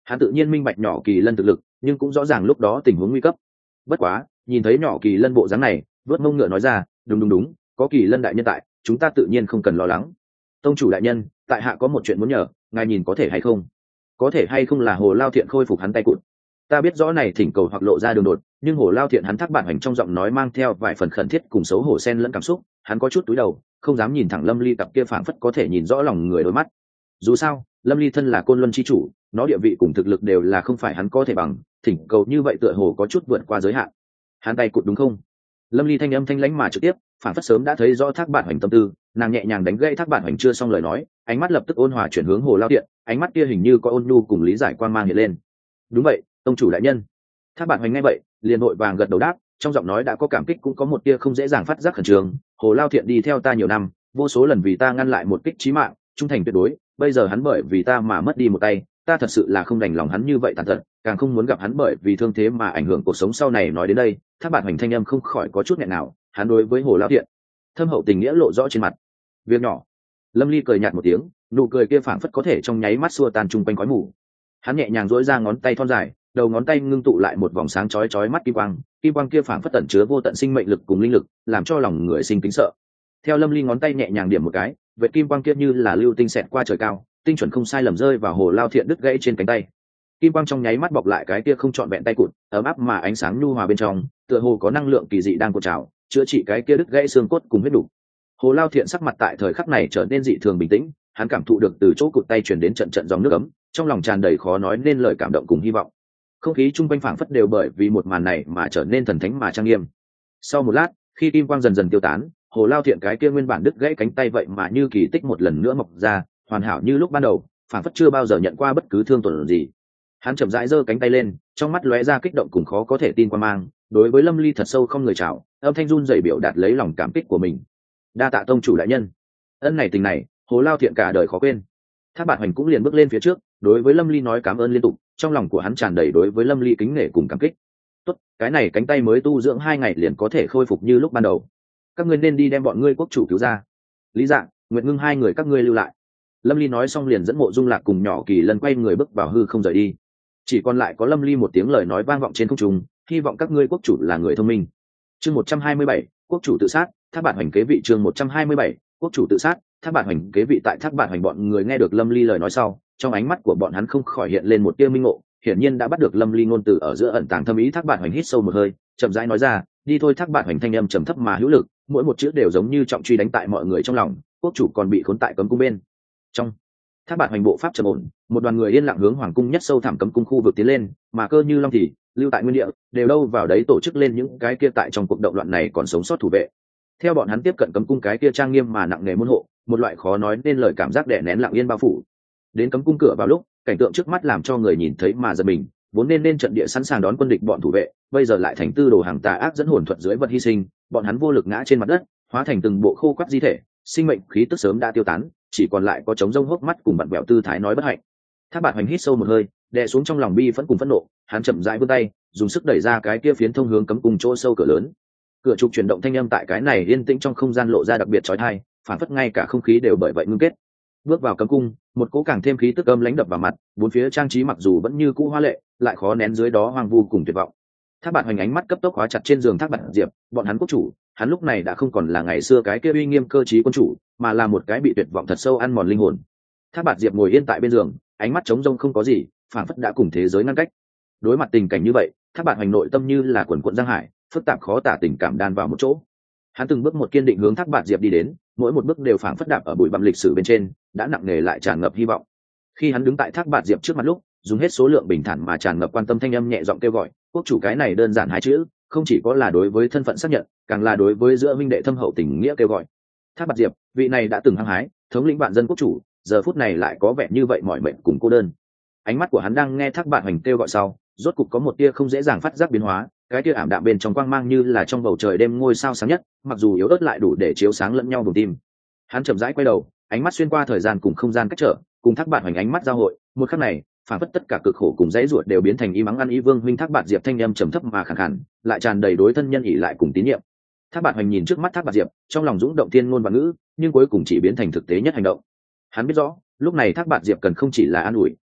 Hắn tự nhiên minh bạch nhỏ kỳ lân thực lực, nhưng cũng rõ ràng lúc đó tình huống nguy cấp. Bất quá nhìn thấy nhỏ kỳ lân bộ dáng này, vớt mông ngựa nói ra, đúng, có kỳ lân đại nhân tại, chúng ta tự nhiên không cần lo lắng. Tông chủ đại nhân, tại hạ có một chuyện muốn nhờ, ngài nhìn có thể hay không? Có thể hay không là Hồ Lao Thiện khôi phục hắn tay cụt. Ta biết rõ này thỉnh cầu hoặc lộ ra đường đột, nhưng Hồ Lao Thiện hắn Thác Bạn Hoành trong giọng nói mang theo vài phần khẩn thiết cùng xấu hổ xen lẫn cảm xúc, hắn có chút túi đầu, không dám nhìn thẳng Lâm Ly cặp kia phảng phất có thể nhìn rõ lòng người đôi mắt. Dù sao, Lâm Ly thân là Côn Luân chi chủ, nó địa vị cùng thực lực đều là không phải hắn có thể bằng, thỉnh cầu như vậy tựa hồ có chút vượt qua giới hạn. Hắn tay cụt đúng không? Lâm Ly thanh âm thanh lãnh mà trực tiếp, phảng phất sớm đã thấy rõ Thác Bạn Hoành tâm tư, nàng nhẹ nhàng đánh gãy Thác Bạn Hoành chưa xong lời nói, ánh mắt lập tức ôn hòa chuyển hướng Hồ Lao Thiện, ánh mắt kia hình như có ôn nhu cùng lý giải quang mang hiện lên. Đúng vậy, tông chủ đại nhân. Thác Bạn Hoành nghe vậy, liền vội vàng gật đầu đáp, trong giọng nói đã có cảm kích cũng có một tia không dễ dàng phát giác khẩn trương. Hồ Lao Thiện đi theo ta nhiều năm, vô số lần vì ta ngăn lại một kích chí mạng, trung thành tuyệt đối, bây giờ hắn bởi vì ta mà mất đi một tay, ta thật sự là không đành lòng hắn như vậy tàn tật, càng không muốn gặp hắn bởi vì thương thế mà ảnh hưởng cuộc sống sau này. Nói đến đây, Thác Bạn Hoành thanh âm không khỏi có chút nghẹn nào, hắn đối với Hồ Lao Thiện thâm hậu tình nghĩa lộ rõ trên mặt. Việc nhỏ. Lâm Ly cười nhạt một tiếng, nụ cười kia phảng phất có thể trong nháy mắt xua tan chung quanh khói mù. Hắn nhẹ nhàng duỗi ra ngón tay thon dài, đầu ngón tay ngưng tụ lại một vòng sáng chói mắt kim quang kia phảng phất tẩn chứa vô tận sinh mệnh lực cùng linh lực, làm cho lòng người sinh kính sợ. Theo Lâm Ly ngón tay nhẹ nhàng điểm một cái, vệt kim quang kia như là lưu tinh xẹt qua trời cao, tinh chuẩn không sai lầm rơi vào Hồ Lao Thiện đứt gãy trên cánh tay. Kim quang trong nháy mắt bọc lại cái kia không trọn vẹn tay cụt, ấm áp mà ánh sáng nhu hòa bên trong, tựa hồ có năng lượng kỳ dị đang cuộn trào, chữa trị cái kia đứt gãy xương cốt cùng huyết đủ. Hồ Lao Thiện sắc mặt tại thời khắc này trở nên dị thường bình tĩnh, hắn cảm thụ được từ chỗ cụt tay truyền đến trận trận dòng nước ấm, trong lòng tràn đầy khó nói nên lời cảm động cùng hy vọng. Không khí chung quanh phảng phất đều bởi vì một màn này mà trở nên thần thánh mà trang nghiêm. Sau một lát, khi kim quang dần dần tiêu tán, Hồ Lao Thiện cái kia nguyên bản đứt gãy cánh tay vậy mà như kỳ tích một lần nữa mọc ra, hoàn hảo như lúc ban đầu, phảng phất chưa bao giờ nhận qua bất cứ thương tổn gì. Hắn chậm rãi giơ cánh tay lên, trong mắt lóe ra kích động cùng khó có thể tin qua mang, đối với Lâm Ly thật sâu không người chào, âm thanh run rẩy biểu đạt lấy lòng cảm kích của mình. Đa tạ tông chủ đại nhân. Ân này tình này, Hồ Lao Thiện cả đời khó quên. Thác Bạn Hoành cũng liền bước lên phía trước, đối với Lâm Ly nói cảm ơn liên tục, trong lòng của hắn tràn đầy đối với Lâm Ly kính nể cùng cảm kích. Tốt, cái này cánh tay mới tu dưỡng 2 ngày liền có thể khôi phục như lúc ban đầu. Các ngươi nên đi đem bọn ngươi quốc chủ cứu ra. Lý Dạng, Nguyệt Ngưng hai người các ngươi lưu lại. Lâm Ly nói xong liền dẫn Mộ Dung Lạc cùng nhỏ Kỳ Lân quay người bước vào hư không rời đi. Chỉ còn lại có Lâm Ly một tiếng lời nói vang vọng trên không trung, hy vọng các ngươi quốc chủ là người thông minh. Chương 127, quốc chủ tự sát, Thác Bạn Hoành kế vị. Chương 127, quốc chủ tự sát, Thác Bạn Hoành kế vị. Tại Thác Bạn Hoành bọn người nghe được Lâm Ly lời nói sau, trong ánh mắt của bọn hắn không khỏi hiện lên một tia minh ngộ, hiển nhiên đã bắt được Lâm Ly ngôn từ ở giữa ẩn tàng thâm ý. Thác Bạn Hoành hít sâu một hơi, chậm rãi nói ra, đi thôi. Thác Bạn Hoành thanh âm trầm thấp mà hữu lực, mỗi một chữ đều giống như trọng truy đánh tại mọi người trong lòng. Quốc chủ còn bị khốn tại cấm cung bên trong. Thác Bạn Hoành bộ pháp trầm ổn, một đoàn người yên lặng hướng hoàng cung nhất sâu thẳm cấm cung khu vực tiến lên, mà Cơ Như Long thì lưu tại nguyên địa, đều đâu vào đấy tổ chức lên những cái kia tại trong cuộc động loạn này còn sống sót thủ vệ. Theo bọn hắn tiếp cận cấm cung cái kia trang nghiêm mà nặng nề môn hộ, một loại khó nói nên lời cảm giác đè nén lặng yên bao phủ. Đến cấm cung cửa vào lúc, cảnh tượng trước mắt làm cho người nhìn thấy mà giật mình, vốn nên trận địa sẵn sàng đón quân địch bọn thủ vệ, bây giờ lại thành tư đồ hàng tà ác dẫn hồn thuật dưới vật hy sinh, bọn hắn vô lực ngã trên mặt đất, hóa thành từng bộ khô quắt di thể, sinh mệnh khí tức sớm đã tiêu tán, chỉ còn lại có trống rông hốc mắt cùng bặn bẹo tư thái nói bất hạnh. Thác Bạn Hoành hít sâu một hơi, đè xuống trong lòng bi phẫn cùng phẫn nộ, hắn chậm rãi vươn tay, dùng sức đẩy ra cái kia phiến thông hướng cấm cung chỗ sâu cửa lớn. Cửa trục chuyển động thanh âm tại cái này yên tĩnh trong không gian lộ ra đặc biệt chói tai, phản phất ngay cả không khí đều bởi vậy ngưng kết. Bước vào cấm cung, một cỗ càng thêm khí tức âm lãnh đập vào mặt, bốn phía trang trí mặc dù vẫn như cũ hoa lệ, lại khó nén dưới đó hoang vu cùng tuyệt vọng. Thác Bạn Hoành ánh mắt cấp tốc khóa chặt trên giường Thác Bạn Diệp, bọn hắn quốc chủ, hắn lúc này đã không còn là ngày xưa cái kia uy nghiêm cơ trí quân chủ, mà là một cái bị tuyệt vọng thật sâu ăn mòn linh hồn. Thác Bạn Diệp ngồi yên tại bên giường, ánh mắt trống rông không có gì, phản phất đã cùng thế giới ngăn cách. Đối mặt tình cảnh như vậy, Thác Bạn Hoành nội tâm như là quần quận giang hải, phức tạp khó tả tình cảm đan vào một chỗ. Hắn từng bước một kiên định hướng Thác Bạn Diệp đi đến, mỗi một bước đều phảng phất đạp ở bụi bặm lịch sử bên trên, đã nặng nề lại tràn ngập hy vọng. Khi hắn đứng tại Thác Bạn Diệp trước mặt lúc, dùng hết số lượng bình thản mà tràn ngập quan tâm thanh âm nhẹ giọng kêu gọi, quốc chủ. Cái này đơn giản hai chữ, không chỉ có là đối với thân phận xác nhận, càng là đối với giữa minh đệ thâm hậu tình nghĩa kêu gọi. Thác Bạn Diệp, vị này đã từng hăng hái thống lĩnh vạn dân quốc chủ, giờ phút này lại có vẻ như vậy mỏi mệt cùng cô đơn. Ánh mắt của hắn đang nghe Thác Bạn Hoành kêu gọi sau, rốt cục có một tia không dễ dàng phát giác biến hóa, cái tia ảm đạm bên trong quang mang như là trong bầu trời đêm ngôi sao sáng nhất, mặc dù yếu ớt lại đủ để chiếu sáng lẫn nhau vùng tim. Hắn chậm rãi quay đầu, ánh mắt xuyên qua thời gian cùng không gian cách trở, cùng Thác Bạn Hoành ánh mắt giao hội, một khắc này, phản phất tất cả cực khổ cùng dãy ruột đều biến thành y mắng ăn y vương huynh. Thác Bạn Diệp thanh âm trầm thấp mà khàn khàn, lại tràn đầy đối thân nhân ỷ lại cùng tín nhiệm. Thác Bạn Hoành nhìn trước mắt Thác Bạn Diệp, trong lòng dũng động thiên ngôn và ngữ, nhưng cuối cùng chỉ biến thành thực tế nhất hành động. Hắn biết rõ, lúc này Thác Bạn Diệp cần không chỉ là an ủi,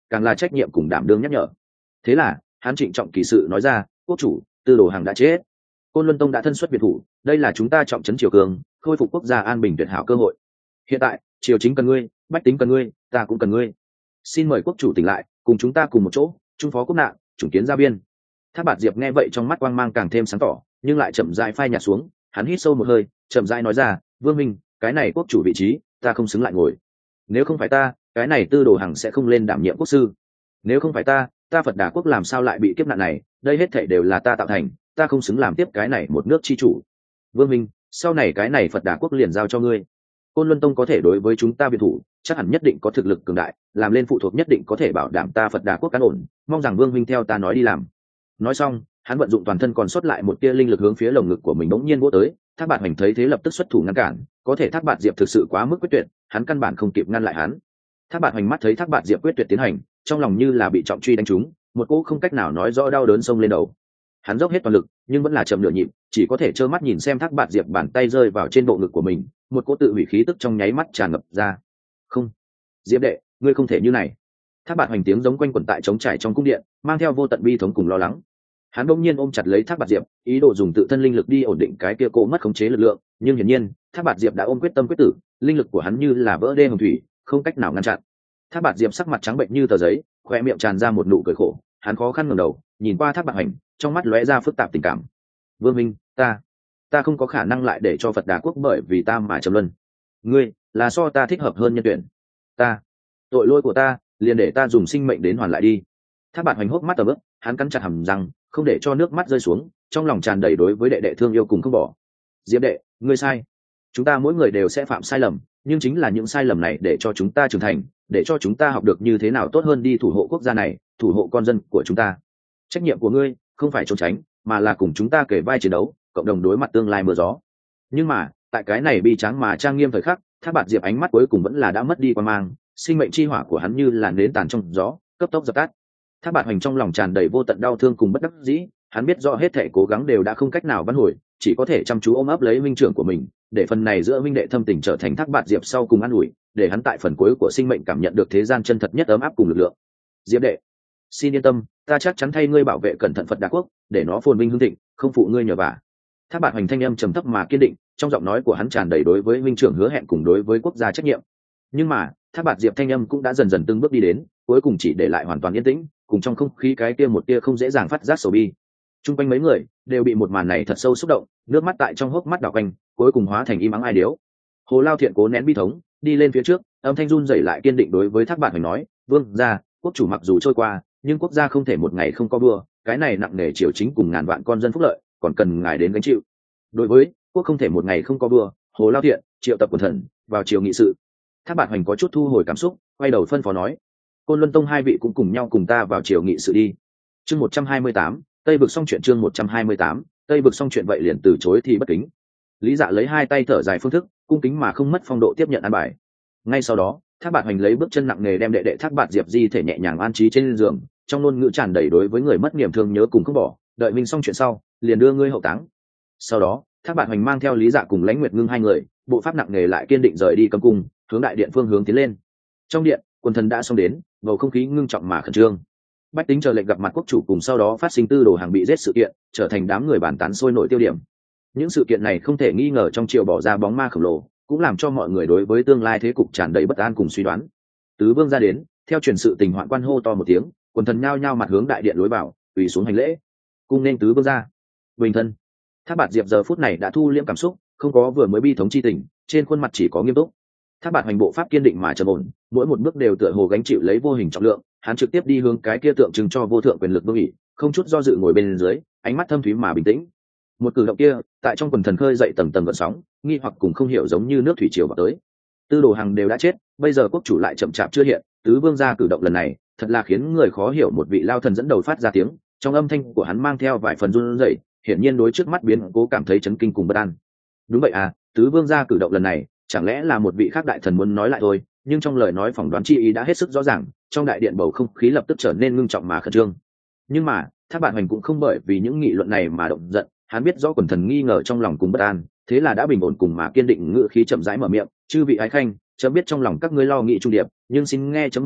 càng là trách nhiệm cùng đảm đương nhắc nhở. Thế là hắn trịnh trọng kỳ sự nói ra, quốc chủ, Tư Đồ Hằng đã chết, Côn Luân Tông đã thân xuất biệt thủ, đây là chúng ta trọng trấn triều cường, khôi phục quốc gia an bình tuyệt hảo cơ hội. Hiện tại triều chính cần ngươi, bách tính cần ngươi, ta cũng cần ngươi, xin mời quốc chủ tỉnh lại, cùng chúng ta cùng một chỗ trung phó quốc nạn, chủng kiến gia biên. Thác Bạt Diệp nghe vậy trong mắt quang mang càng thêm sáng tỏ, nhưng lại chậm rãi phai nhạt xuống. Hắn hít sâu một hơi, chậm rãi nói ra, Vương Minh, cái này quốc chủ vị trí ta không xứng lại ngồi. Nếu không phải ta, cái này Tư Đồ Hằng sẽ không lên đảm nhiệm quốc sư. Nếu không phải ta Phật Đà quốc làm sao lại bị kiếp nạn này, đây hết thảy đều là ta tạo thành, ta không xứng làm tiếp cái này một nước chi chủ. Vương Minh, sau này cái này Phật Đà quốc liền giao cho ngươi. Côn Luân Tông có thể đối với chúng ta biệt thủ, chắc hẳn nhất định có thực lực cường đại, làm lên phụ thuộc nhất định có thể bảo đảm ta Phật Đà quốc cán ổn, mong rằng Vương Minh theo ta nói đi làm. Nói xong, hắn vận dụng toàn thân còn sót lại một tia linh lực hướng phía lồng ngực của mình bỗng nhiên vỗ tới. Thác Bạt Hoành thấy thế lập tức xuất thủ ngăn cản, có thể Thác Bạt Diệp thực sự quá mức quyết tuyệt, hắn căn bản không kịp ngăn lại hắn. Thác Bạt Hoành mắt thấy Thác Bạt Diệp quyết tuyệt tiến hành, trong lòng như là bị trọng truy đánh trúng, một cỗ không cách nào nói rõ đau đớn xông lên đầu. Hắn dốc hết toàn lực, nhưng vẫn là chậm nửa nhịp, chỉ có thể trơ mắt nhìn xem Thác Bạt Diệp bàn tay rơi vào trên bộ ngực của mình, một cỗ tự hủy khí tức trong nháy mắt tràn ngập ra. Không, Diệp đệ, ngươi không thể như này. Thác Bạt Hoành tiếng giống quanh quẩn tại trống trải trong cung điện, mang theo vô tận bi thống cùng lo lắng. Hắn bỗng nhiên ôm chặt lấy Thác Bạt Diệp, ý đồ dùng tự thân linh lực đi ổn định cái kia cỗ mất khống chế lực lượng, nhưng hiển nhiên Thác Bạt Diệp đã ôm quyết tâm quyết tử, linh lực của hắn như là vỡ đê hồng thủy, không cách nào ngăn chặn. Thác Bạt Diệp sắc mặt trắng bệnh như tờ giấy, khoe miệng tràn ra một nụ cười khổ, hắn khó khăn ngẩng đầu, nhìn qua Thác Bạt Hoành, trong mắt lóe ra phức tạp tình cảm. Vương Minh, ta không có khả năng lại để cho Phật Đà quốc bởi vì ta mà trầm luân. Ngươi là so ta thích hợp hơn nhân tuyển. Tội lỗi của ta, liền để ta dùng sinh mệnh đến hoàn lại đi. Thác Bạt Hoành hốc mắt tầm ướp, hắn cắn chặt hàm răng, không để cho nước mắt rơi xuống, trong lòng tràn đầy đối với đệ đệ thương yêu cùng không bỏ. Diệp đệ, ngươi sai. Chúng ta mỗi người đều sẽ phạm sai lầm, nhưng chính là những sai lầm này để cho chúng ta trưởng thành, để cho chúng ta học được như thế nào tốt hơn đi thủ hộ quốc gia này, thủ hộ con dân của chúng ta. Trách nhiệm của ngươi không phải trốn tránh, mà là cùng chúng ta kể vai chiến đấu, cộng đồng đối mặt tương lai mưa gió. Nhưng mà tại cái này bi tráng mà trang nghiêm thời khắc, Thác Bạt Diệp ánh mắt cuối cùng vẫn là đã mất đi quan mang, sinh mệnh chi hỏa của hắn như là nến tàn trong gió, cấp tốc dập tắt. Thác Bạt Hoành trong lòng tràn đầy vô tận đau thương cùng bất đắc dĩ, hắn biết rõ hết thể cố gắng đều đã không cách nào vãn hồi, chỉ có thể chăm chú ôm ấp lấy minh trưởng của mình, để phần này giữa minh đệ thâm tình trở thành Thác Bạt Diệp sau cùng an ủi, để hắn tại phần cuối của sinh mệnh cảm nhận được thế gian chân thật nhất ấm áp cùng lực lượng. Diệp đệ, xin yên tâm, ta chắc chắn thay ngươi bảo vệ cẩn thận Phật Đà quốc, để nó phồn vinh hưng thịnh, không phụ ngươi nhờ vả. Thác Bạt Hoành thanh âm trầm thấp mà kiên định, trong giọng nói của hắn tràn đầy đối với minh trưởng hứa hẹn cùng đối với quốc gia trách nhiệm. Nhưng mà Thác Bạt Diệp thanh âm cũng đã dần dần từng bước đi đến, cuối cùng chỉ để lại hoàn toàn yên tĩnh, cùng trong không khí cái kia một tia không dễ dàng phát giác sầu bi. Trung quanh mấy người đều bị một màn này thật sâu xúc động, nước mắt tại trong hốc mắt đảo quanh, cuối cùng hóa thành im ắng ai điếu. Hồ Lao Thiện cố nén bi thống, đi lên phía trước, âm thanh run rẩy lại kiên định đối với Thác Bạt Hoành nói, vương gia, quốc chủ mặc dù trôi qua, nhưng quốc gia không thể một ngày không có vua, cái này nặng nề triều chính cùng ngàn vạn con dân phúc lợi, còn cần ngài đến gánh chịu. Đối với quốc không thể một ngày không có vua, Hồ Lao Thiện triệu tập quần thần vào triều nghị sự. Thác Bạt Hoành có chút thu hồi cảm xúc, quay đầu phân phó nói, Côn Luân Tông hai vị cũng cùng nhau cùng ta vào triều nghị sự đi. Chương 128, Tây vực xong chuyện. Chương 128, Tây vực xong chuyện vậy liền từ chối thì bất kính. Lý Dạ lấy hai tay thở dài phương thức, cung kính mà không mất phong độ tiếp nhận an bài. Ngay sau đó, Thác Bạt Hoành lấy bước chân nặng nề đem đệ đệ Thác Bạt Diệp di thể nhẹ nhàng an trí trên giường, trong ngôn ngữ tràn đầy đối với người mất niềm thương nhớ cùng không bỏ, đợi mình xong chuyện sau, liền đưa ngươi hậu táng. Sau đó, Thác Bạt Hoành mang theo Lý Dạ cùng Lãnh Nguyệt Ngưng hai người, bộ pháp nặng nề lại kiên định rời đi cấm cung, hướng đại điện phương hướng tiến lên. Trong điện, quần thần đã xong đến, bầu không khí ngưng trọng mà khẩn trương. Bách tính chờ lệnh gặp mặt quốc chủ cùng sau đó phát sinh Tư Đồ Hàng bị giết sự kiện, trở thành đám người bàn tán sôi nổi tiêu điểm. Những sự kiện này không thể nghi ngờ trong triều bỏ ra bóng ma khổng lồ, cũng làm cho mọi người đối với tương lai thế cục tràn đầy bất an cùng suy đoán. Tứ vương ra đến, theo truyền sự tình hoạn quan hô to một tiếng, quần thần nhao nhao mặt hướng đại điện lối vào, quỳ xuống hành lễ. Cung nên tứ vương ra. Bình thân. Thác Bạt Diệp giờ phút này đã thu liễm cảm xúc, không có vừa mới bi thống chi tình, trên khuôn mặt chỉ có nghiêm túc. Thác Bạt Hoành bộ pháp kiên định mà trầm ổn, mỗi một bước đều tựa hồ gánh chịu lấy vô hình trọng lượng, hắn trực tiếp đi hướng cái kia tượng trưng cho vô thượng quyền lực vương ỉ, không chút do dự ngồi bên dưới, ánh mắt thâm thúy mà bình tĩnh. Một cử động kia, tại trong quần thần khơi dậy tầng tầng gợn sóng, nghi hoặc cùng không hiểu giống như nước thủy triều vào tới. Tư Đồ Hằng đều đã chết, bây giờ quốc chủ lại chậm chạp chưa hiện, tứ vương gia cử động lần này, thật là khiến người khó hiểu. Một vị lao thần dẫn đầu phát ra tiếng, trong âm thanh của hắn mang theo vài phần run rẩy, hiển nhiên đối trước mắt biến cố cảm thấy chấn kinh cùng bất an. Đúng vậy à, tứ vương gia cử động lần này, chẳng lẽ là một vị khác đại thần muốn nói lại thôi, nhưng trong lời nói phỏng đoán chi ý đã hết sức rõ ràng, trong đại điện bầu không khí lập tức trở nên ngưng trọng mà khẩn trương. Nhưng mà Thác Bạt Hoành cũng không bởi vì những nghị luận này mà động giận, hắn biết rõ quần thần nghi ngờ trong lòng cùng bất an, thế là đã bình ổn cùng mà kiên định ngữ khí chậm rãi mở miệng, chư vị ái khanh, chấm biết trong lòng các ngươi lo nghị trung điệp, nhưng xin nghe chấm một lời,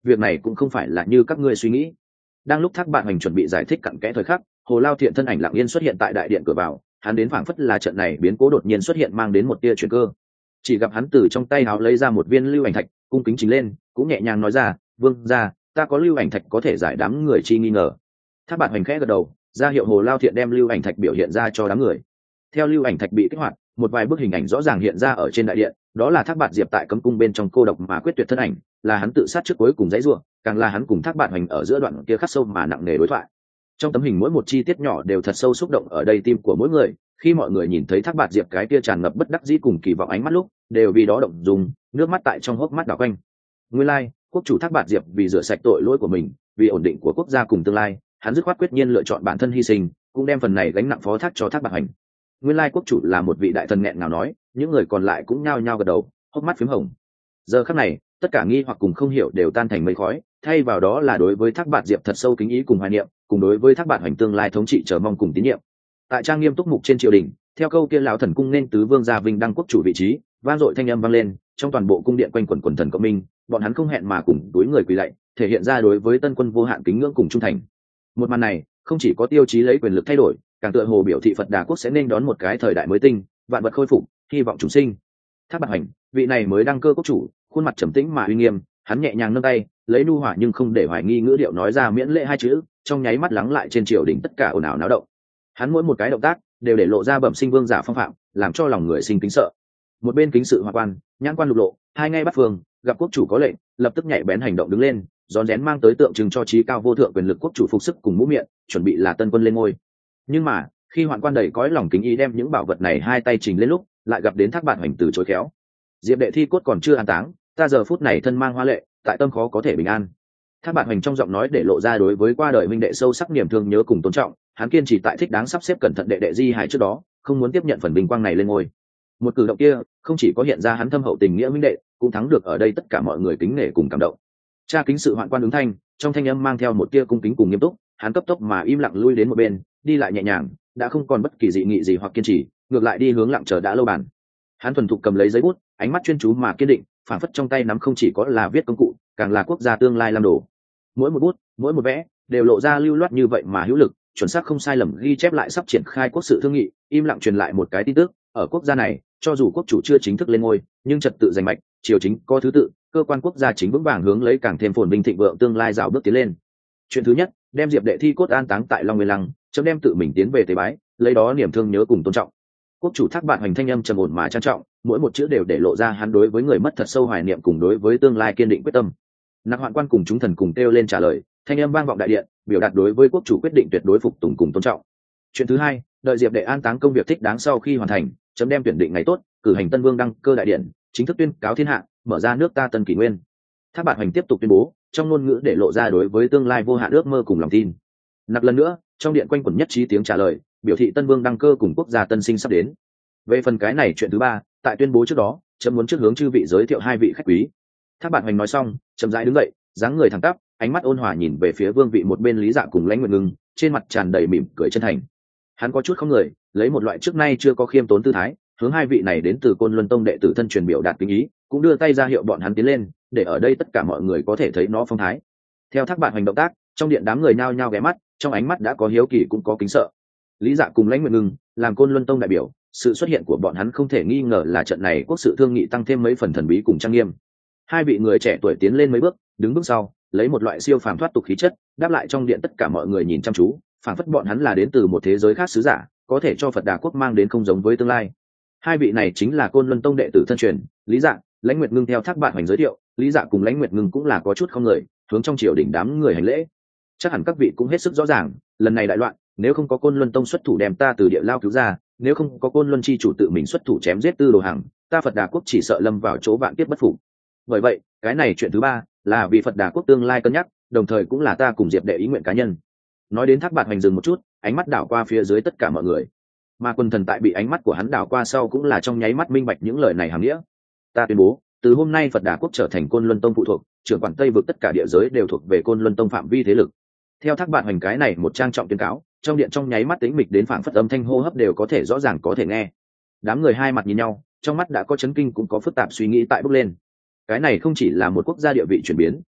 việc này cũng không phải là như các ngươi suy nghĩ. Đang lúc Thác Bạn Hoành chuẩn bị giải thích cặn kẽ thời khắc, Hồ Lao Thiện thân ảnh lặng yên xuất hiện tại đại điện cửa vào, hắn đến phảng phất là trận này biến cố đột nhiên xuất hiện mang đến một tia chuyển cơ. Chỉ gặp hắn từ trong tay áo lấy ra một viên lưu ảnh thạch, cung kính chính lên, cũng nhẹ nhàng nói ra, "Vương gia, ta có lưu ảnh thạch có thể giải đám người chi nghi ngờ." Thác Bạn Hoành khẽ gật đầu, ra hiệu Hồ Lao Thiện đem lưu ảnh thạch biểu hiện ra cho đám người. Theo lưu ảnh thạch bị kích hoạt, một vài bức hình ảnh rõ ràng hiện ra ở trên đại điện, đó là Thác Bạn Diệp tại cấm cung bên trong cô độc mà quyết tuyệt thân ảnh, là hắn tự sát trước cuối cùng dãy rủa, càng là hắn cùng Thác Bạn Hoành ở giữa đoạn kia khắc sâu mà nặng nề đối thoại. Trong tấm hình mỗi một chi tiết nhỏ đều thật sâu xúc động ở đây tim của mỗi người, khi mọi người nhìn thấy Thác Bạn Diệp cái kia tràn ngập bất đắc dĩ cùng kỳ vọng ánh mắt lúc, đều vì đó động dung, nước mắt tại trong hốc mắt đảo quanh. Nguyên lai, quốc chủ Thác Bạn Diệp vì rửa sạch tội lỗi của mình, vì ổn định của quốc gia cùng tương lai, hắn dứt khoát quyết nhiên lựa chọn bản thân hy sinh, cũng đem phần này gánh nặng phó thác cho Thác Bạn Hoành. Nguyên lai quốc chủ là một vị đại thần nghẹn ngào nói, những người còn lại cũng nhao nhao gật đầu, hốc mắt phím hồng. Giờ khắc này, tất cả nghi hoặc cùng không hiểu đều tan thành mây khói, thay vào đó là đối với Thác Bạn Diệp thật sâu kính ý cùng hoài niệm, cùng đối với Thác Bạn Hoành tương lai thống trị chờ mong cùng tín nhiệm. Tại trang nghiêm túc mục trên triều đình, theo câu kia lão thần cung nên tứ vương gia vinh đăng quốc chủ vị trí, vang dội thanh âm vang lên, trong toàn bộ cung điện quanh quẩn quần thần cộng minh, bọn hắn không hẹn mà cùng đối người quỳ lạy, thể hiện ra đối với tân quân vô hạn kính ngưỡng cùng trung thành. Một màn này, không chỉ có tiêu chí lấy quyền lực thay đổi, càng tựa hồ biểu thị Phật Đà quốc sẽ nên đón một cái thời đại mới tinh, vạn vật khôi phục, hy vọng chúng sinh. Thác Bạn Hoành, vị này mới đăng cơ quốc chủ, khuôn mặt trầm tĩnh mà uy nghiêm, hắn nhẹ nhàng nâng tay, lấy nu hỏa nhưng không để hoài nghi ngữ điệu nói ra miễn lễ hai chữ, trong nháy mắt lắng lại trên triều đình tất cả ồn ào náo động. Hắn mỗi một cái động tác đều để lộ ra bẩm sinh vương giả phong phạm, làm cho lòng người sinh kính sợ. Một bên kính sự hoa quan, nhãn quan lục lộ, hai ngay bắt phương, gặp quốc chủ có lệnh, lập tức nhạy bén hành động đứng lên, rón rén mang tới tượng trưng cho trí cao vô thượng quyền lực quốc chủ phục sức cùng mũ miệng, chuẩn bị là tân quân lên ngôi. Nhưng mà khi hoạn quan đầy cõi lòng kính ý đem những bảo vật này hai tay trình lên lúc, lại gặp đến Thác Bạn Hoành từ chối khéo. Diệp đệ thi cốt còn chưa an táng, ta giờ phút này thân mang hoa lệ, tại tâm khó có thể bình an. Thác Bạn Hoành trong giọng nói để lộ ra đối với qua đời minh đệ sâu sắc niềm thương nhớ cùng tôn trọng, hắn kiên trì tại thích đáng sắp xếp cẩn thận đệ đệ di hài trước đó, không muốn tiếp nhận phần vinh quang này lên ngôi. Một cử động kia không chỉ có hiện ra hắn thâm hậu tình nghĩa minh đệ, cũng thắng được ở đây tất cả mọi người kính nể cùng cảm động. Cha kính sự hoạn quan ứng thanh, trong thanh âm mang theo một tia cung kính cùng nghiêm túc, hắn cấp tốc mà im lặng lui đến một bên, đi lại nhẹ nhàng, đã không còn bất kỳ dị nghị gì hoặc kiên trì, ngược lại đi hướng lặng chờ đã lâu bàn. Hắn thuần thục cầm lấy giấy bút, ánh mắt chuyên chú mà kiên định, phảng phất trong tay nắm không chỉ có là viết công cụ, càng là quốc gia tương lai làm đồ. Mỗi một bút, mỗi một vẽ đều lộ ra lưu loát như vậy mà hữu lực, chuẩn xác không sai lầm ghi chép lại sắp triển khai quốc sự thương nghị, im lặng truyền lại một cái tin tức, ở quốc gia này, cho dù quốc chủ chưa chính thức lên ngôi, nhưng trật tự giành mạch, triều chính có thứ tự, cơ quan quốc gia chính vững vàng hướng lấy càng thêm phồn vinh thịnh vượng tương lai dạo bước tiến lên. Chuyện thứ nhất, đem Diệp đệ thi cốt an táng tại Long Nguyên Lăng, chấm đem tự mình tiến về tế bái, lấy đó niềm thương nhớ cùng tôn trọng. Quốc chủ Thác Bạn Hoành thanh âm trầm ổn mà trang trọng, mỗi một chữ đều để lộ ra hắn đối với người mất thật sâu hoài niệm cùng đối với tương lai kiên định quyết tâm. Nặc hoạn quan cùng chúng thần cùng kêu lên trả lời, thanh âm vang vọng đại điện, biểu đạt đối với quốc chủ quyết định tuyệt đối phục tùng cùng tôn trọng. Chuyện thứ hai, đợi Diệp đệ an táng công việc thích đáng sau khi hoàn thành, chấm đem tuyển định ngày tốt, cử hành tân vương đăng cơ đại điện, chính thức tuyên cáo thiên hạ, mở ra nước ta tân kỷ nguyên. Thác Bạn Hoành tiếp tục tuyên bố, trong ngôn ngữ để lộ ra đối với tương lai vô hạn ước mơ cùng lòng tin. Nặc lần nữa, trong điện quanh quẩn nhất trí tiếng trả lời, biểu thị tân vương đăng cơ cùng quốc gia tân sinh sắp đến. Về phần cái này chuyện thứ ba, tại tuyên bố trước đó, chấm muốn trước hướng chư vị giới thiệu hai vị khách quý. Thác Bạn Hoành nói xong, chậm rãi đứng dậy, dáng người thẳng tắp, ánh mắt ôn hòa nhìn về phía vương vị một bên Lý Dạ cùng Lãnh Nguyệt Ngưng, trên mặt tràn đầy mỉm cười chân thành. Hắn có chút không người, lấy một loại trước nay chưa có khiêm tốn tư thái, hướng hai vị này đến từ Côn Luân Tông đệ tử thân truyền biểu đạt kính ý, cũng đưa tay ra hiệu bọn hắn tiến lên, để ở đây tất cả mọi người có thể thấy nó phong thái. Theo Thác Bạn Hoành động tác, trong điện đám người nhao nhao ghé mắt, trong ánh mắt đã có hiếu kỳ cũng có kính sợ. Lý Dạ cùng Lãnh Nguyệt Ngưng, làm Côn Luân Tông đại biểu, sự xuất hiện của bọn hắn không thể nghi ngờ là trận này quốc sự thương nghị tăng thêm mấy phần thần bí cùng trang nghiêm. Hai vị người trẻ tuổi tiến lên mấy bước, đứng bước sau, lấy một loại siêu phàm thoát tục khí chất, đáp lại trong điện tất cả mọi người nhìn chăm chú, phảng phất bọn hắn là đến từ một thế giới khác sứ giả, có thể cho Phật Đà quốc mang đến không giống với tương lai. Hai vị này chính là Côn Luân Tông đệ tử thân truyền, Lý Dạ, Lãnh Nguyệt Ngưng. Theo Thác Bạn Hoành giới thiệu, Lý Dạ cùng Lãnh Nguyệt Ngưng cũng là có chút không người, hướng trong triều đình đám người hành lễ. Chắc hẳn các vị cũng hết sức rõ ràng, lần này đại loạn, nếu không có Côn Luân Tông xuất thủ đem ta từ địa lao cứu ra, nếu không có Côn Luân chi chủ tự mình xuất thủ chém giết Tư Đồ Hằng, ta Phật Đà quốc chỉ sợ lâm vào chỗ vạn kiếp bất phục. Bởi vậy, cái này chuyện thứ ba, là vì Phật Đà quốc tương lai cân nhắc, đồng thời cũng là ta cùng Diệp đệ ý nguyện cá nhân. Nói đến Thác Bạn Hoành dừng một chút, ánh mắt đảo qua phía dưới tất cả mọi người, mà quần thần tại bị ánh mắt của hắn đảo qua sau cũng là trong nháy mắt minh bạch những lời này hàm nghĩa. Ta tuyên bố, từ hôm nay Phật Đà quốc trở thành Côn Luân Tông phụ thuộc, trưởng quản Tây vực tất cả địa giới đều thuộc về Côn Luân Tông phạm vi thế lực. Theo Thác Bạn Hoành cái này một trang trọng tuyên cáo, trong điện trong nháy mắt tĩnh mịch đến phảng phất âm thanh hô hấp đều có thể rõ ràng có thể nghe. Đám người hai mặt nhìn nhau, trong mắt đã có chấn kinh cũng có phức tạp suy nghĩ tại bốc lên. Cái này không chỉ là một quốc gia địa vị chuyển biến,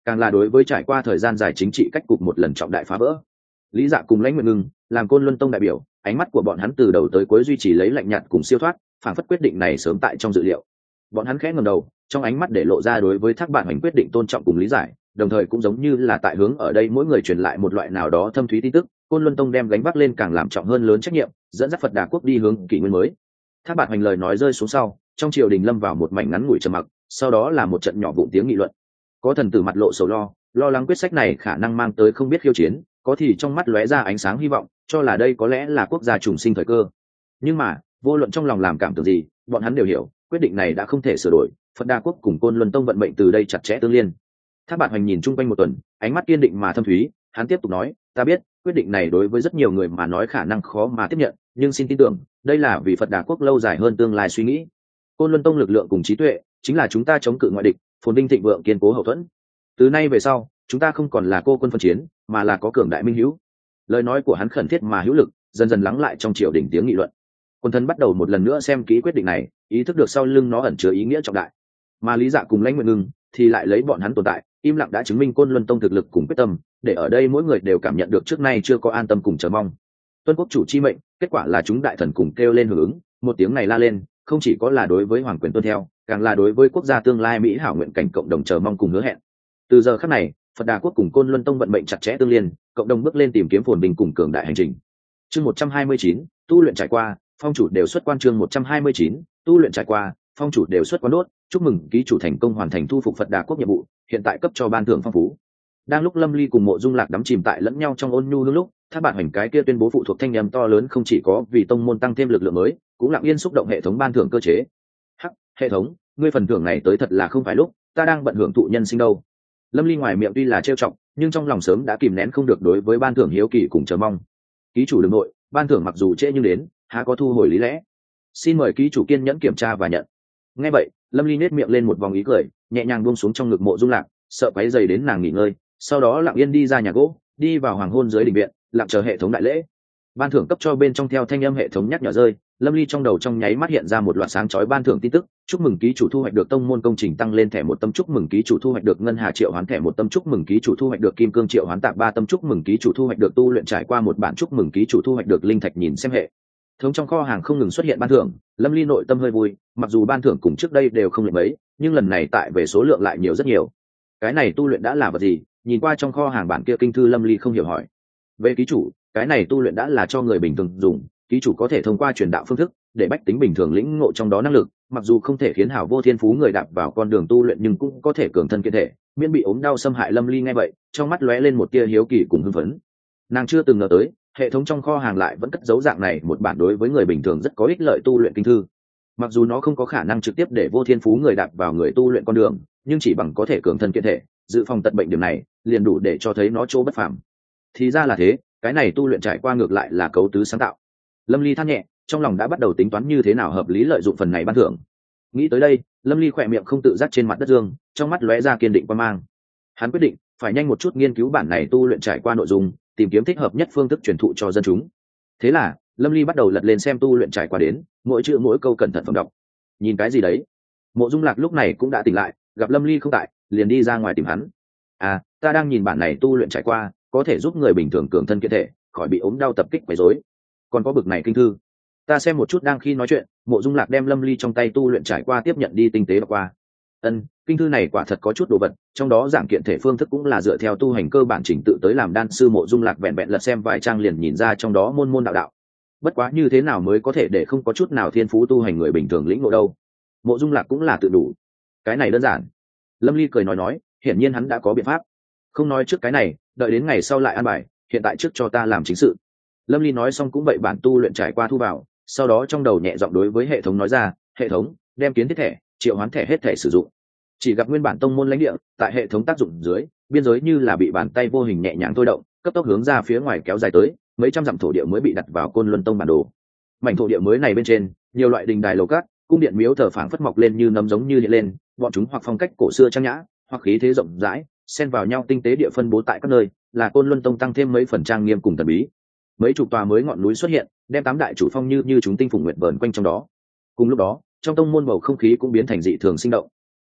càng là đối với trải qua thời gian dài chính trị cách cục một lần trọng đại phá vỡ. Lý Dạ cùng Lãnh Nguyệt Ngưng làm Côn Luân Tông đại biểu, ánh mắt của bọn hắn từ đầu tới cuối duy trì lấy lạnh nhạt cùng siêu thoát, phản phất quyết định này sớm tại trong dự liệu. Bọn hắn khẽ ngẩng đầu, trong ánh mắt để lộ ra đối với Thác Bạn Hoành quyết định tôn trọng cùng lý giải, đồng thời cũng giống như là tại hướng ở đây mỗi người truyền lại một loại nào đó thâm thúy tin tức. Côn Luân Tông đem gánh vác lên càng làm trọng hơn lớn trách nhiệm, dẫn dắt Phật Đà quốc đi hướng kỷ nguyên mới. Thác Bạn Hoành lời nói rơi xuống sau, trong triều đình lâm vào một mảnh ngắn ngủi trầm mặc, sau đó là một trận nhỏ vụn tiếng nghị luận. Có thần tử mặt lộ sầu lo lắng quyết sách này khả năng mang tới không biết khiêu chiến, có thì trong mắt lóe ra ánh sáng hy vọng, cho là đây có lẽ là quốc gia trùng sinh thời cơ. Nhưng mà vô luận trong lòng làm cảm tưởng gì, bọn hắn đều hiểu quyết định này đã không thể sửa đổi. Phật Đà quốc cùng Côn Luân Tông vận mệnh từ đây chặt chẽ tương liên. Thác Bạn Hoành nhìn chung quanh một tuần, ánh mắt kiên định mà thâm thúy, hắn tiếp tục nói, ta biết quyết định này đối với rất nhiều người mà nói khả năng khó mà tiếp nhận, nhưng xin tin tưởng đây là vì Phật Đà quốc lâu dài hơn tương lai suy nghĩ. Côn Luân Tông lực lượng cùng trí tuệ chính là chúng ta chống cự ngoại địch, phồn vinh thịnh vượng kiên cố hậu thuẫn. Từ nay về sau chúng ta không còn là cô quân phân chiến, mà là có cường đại minh hữu. Lời nói của hắn khẩn thiết mà hữu lực, dần dần lắng lại trong triều đình tiếng nghị luận. Quân thân bắt đầu một lần nữa xem kỹ quyết định này, ý thức được sau lưng nó ẩn chứa ý nghĩa trọng đại. Mà Lý Dạ cùng Lãnh Nguyệt Ngưng thì lại lấy bọn hắn tồn tại im lặng đã chứng minh Côn Luân Tông thực lực cùng quyết tâm, để ở đây mỗi người đều cảm nhận được trước nay chưa có an tâm cùng chờ mong. Tuân quốc chủ chi mệnh, kết quả là chúng đại thần cùng kêu lên hưởng ứng, một tiếng này la lên không chỉ có là đối với hoàng quyền tuân theo, càng là đối với quốc gia tương lai mỹ hảo nguyện cảnh cộng đồng chờ mong cùng hứa hẹn. Từ giờ khắc này Phật Đà quốc cùng Côn Luân Tông vận mệnh chặt chẽ tương liên, cộng đồng bước lên tìm kiếm phồn bình cùng cường đại hành trình. Chương 129, tu luyện trải qua, phong chủ đều xuất quan. Chương 129, tu luyện trải qua, phong chủ đều xuất quan đốt. Chúc mừng ký chủ thành công hoàn thành thu phục Phật Đà quốc nhiệm vụ, hiện tại cấp cho ban thưởng phong phú. Đang lúc Lâm Ly cùng Mộ Dung Lạc đắm chìm tại lẫn nhau trong ôn nhu lúc, Thác Bạn Hoành cái kia tuyên bố phụ thuộc thanh âm to lớn không chỉ có vì tông môn tăng thêm lực lượng mới, cũng lặng yên xúc động hệ thống ban thưởng cơ chế. Hắc, hệ thống, ngươi phần thưởng này tới thật là không phải lúc, ta đang bận hưởng thụ nhân sinh đâu. Lâm Ly ngoài miệng tuy là trêu chọc, nhưng trong lòng sớm đã kìm nén không được đối với ban thưởng hiếu kỳ cùng chờ mong. Ký chủ đừng nội, ban thưởng mặc dù trễ nhưng đến, há có thu hồi lý lẽ. Xin mời ký chủ kiên nhẫn kiểm tra và nhận. Nghe vậy, Lâm Ly nét miệng lên một vòng ý cười, nhẹ nhàng buông xuống trong ngực Mộ Dung Lạc, sợ quấy rầy đến nàng nghỉ ngơi, sau đó lặng yên đi ra nhà gỗ, đi vào hoàng hôn dưới đình viện, lặng chờ hệ thống đại lễ. Ban thưởng cấp cho bên trong theo thanh âm hệ thống nhắc nhở rơi, Lâm Ly trong đầu trong nháy mắt hiện ra một loạt sáng chói ban thưởng tin tức. Chúc mừng ký chủ thu hoạch được tông môn công trình tăng lên thẻ 1 tâm, chúc mừng ký chủ thu hoạch được ngân hà triệu hoán thẻ 1 tâm, chúc mừng ký chủ thu hoạch được kim cương triệu hoán tạp 3 tâm, chúc mừng ký chủ thu hoạch được tu luyện trải qua một bản, chúc mừng ký chủ thu hoạch được linh thạch nhìn xem hệ thống trong kho hàng không ngừng xuất hiện ban thưởng. Lâm Ly nội tâm hơi vui, mặc dù ban thưởng cùng trước đây đều không lệch mấy, nhưng lần này tại về số lượng lại nhiều rất nhiều. Cái này tu luyện đã là vật gì? Nhìn qua trong kho hàng bản kia kinh thư, Lâm Ly không hiểu hỏi. Về ký chủ, cái này tu luyện đã là cho người bình thường dùng, ký chủ có thể thông qua truyền đạo phương thức để bách tính bình thường lĩnh ngộ trong đó năng lực, mặc dù không thể khiến hảo vô thiên phú người đạp vào con đường tu luyện, nhưng cũng có thể cường thân kiên thể, miễn bị ốm đau xâm hại. Lâm Ly nghe vậy, trong mắt lóe lên một tia hiếu kỳ cùng hưng phấn. Nàng chưa từng ngờ tới hệ thống trong kho hàng lại vẫn cất dấu dạng này một bản đối với người bình thường rất có ích lợi tu luyện kinh thư. Mặc dù nó không có khả năng trực tiếp để vô thiên phú người đạp vào người tu luyện con đường, nhưng chỉ bằng có thể cường thân kiên thể, dự phòng tật bệnh điểm này liền đủ để cho thấy nó chỗ bất phàm. Thì ra là thế, cái này tu luyện trải qua ngược lại là cấu tứ sáng tạo. Lâm Ly than nhẹ, trong lòng đã bắt đầu tính toán như thế nào hợp lý lợi dụng phần này ban thưởng. Nghĩ tới đây, Lâm Ly khỏe miệng không tự giác trên mặt đất dương, trong mắt lóe ra kiên định quan mang. Hắn quyết định phải nhanh một chút nghiên cứu bản này tu luyện trải qua nội dung, tìm kiếm thích hợp nhất phương thức truyền thụ cho dân chúng. Thế là Lâm Ly bắt đầu lật lên xem tu luyện trải qua đến, mỗi chữ mỗi câu cẩn thận phẩm đọc. Nhìn cái gì đấy? Mộ Dung Lạc lúc này cũng đã tỉnh lại, gặp Lâm Ly không tại, liền đi ra ngoài tìm hắn. À, ta đang nhìn bản này tu luyện trải qua, có thể giúp người bình thường cường thân kiện thể, khỏi bị ốm đau tập kích quấy rối. Còn có bực này kinh thư, ta xem một chút. Đang khi nói chuyện, Mộ Dung Lạc đem Lâm Ly trong tay tu luyện trải qua tiếp nhận đi tinh tế đọc qua. Kinh thư này quả thật có chút đồ vật, trong đó giảng kiện thể phương thức cũng là dựa theo tu hành cơ bản trình tự tới làm đan sư. Mộ Dung Lạc vẹn vẹn lật xem vài trang liền nhìn ra trong đó môn môn đạo đạo. Bất quá như thế nào mới có thể để không có chút nào thiên phú tu hành người bình thường lĩnh ngộ đâu? Mộ Dung Lạc cũng là tự đủ. Cái này đơn giản. Lâm Ly cười nói, hiển nhiên hắn đã có biện pháp. Không nói trước cái này, đợi đến ngày sau lại an bài, hiện tại trước cho ta làm chính sự. Lâm Ly nói xong cũng vậy bản tu luyện trải qua thu vào, sau đó trong đầu nhẹ giọng đối với hệ thống nói ra, hệ thống đem kiến thiết thẻ, triệu hoán thẻ hết thẻ sử dụng. Chỉ gặp nguyên bản tông môn lãnh địa tại hệ thống tác dụng dưới, biên giới như là bị bàn tay vô hình nhẹ nhàng thôi động, cấp tốc hướng ra phía ngoài kéo dài tới mấy trăm dặm thổ địa mới bị đặt vào Côn Luân Tông bản đồ. Mảnh thổ địa mới này bên trên, nhiều loại đình đài lầu cát, cung điện miếu thờ phảng phất mọc lên như nấm giống như hiện lên, bọn chúng hoặc phong cách cổ xưa trang nhã, hoặc khí thế rộng rãi, xen vào nhau tinh tế địa phân bố tại các nơi, là Côn Luân Tông tăng thêm mấy phần trang nghiêm cùng thần bí. Mấy chục tòa mới ngọn núi xuất hiện, đem tám đại chủ phong như chúng tinh phùng nguyệt vờn quanh trong đó. Cùng lúc đó, trong tông môn bầu không khí cũng biến thành dị thường sinh động.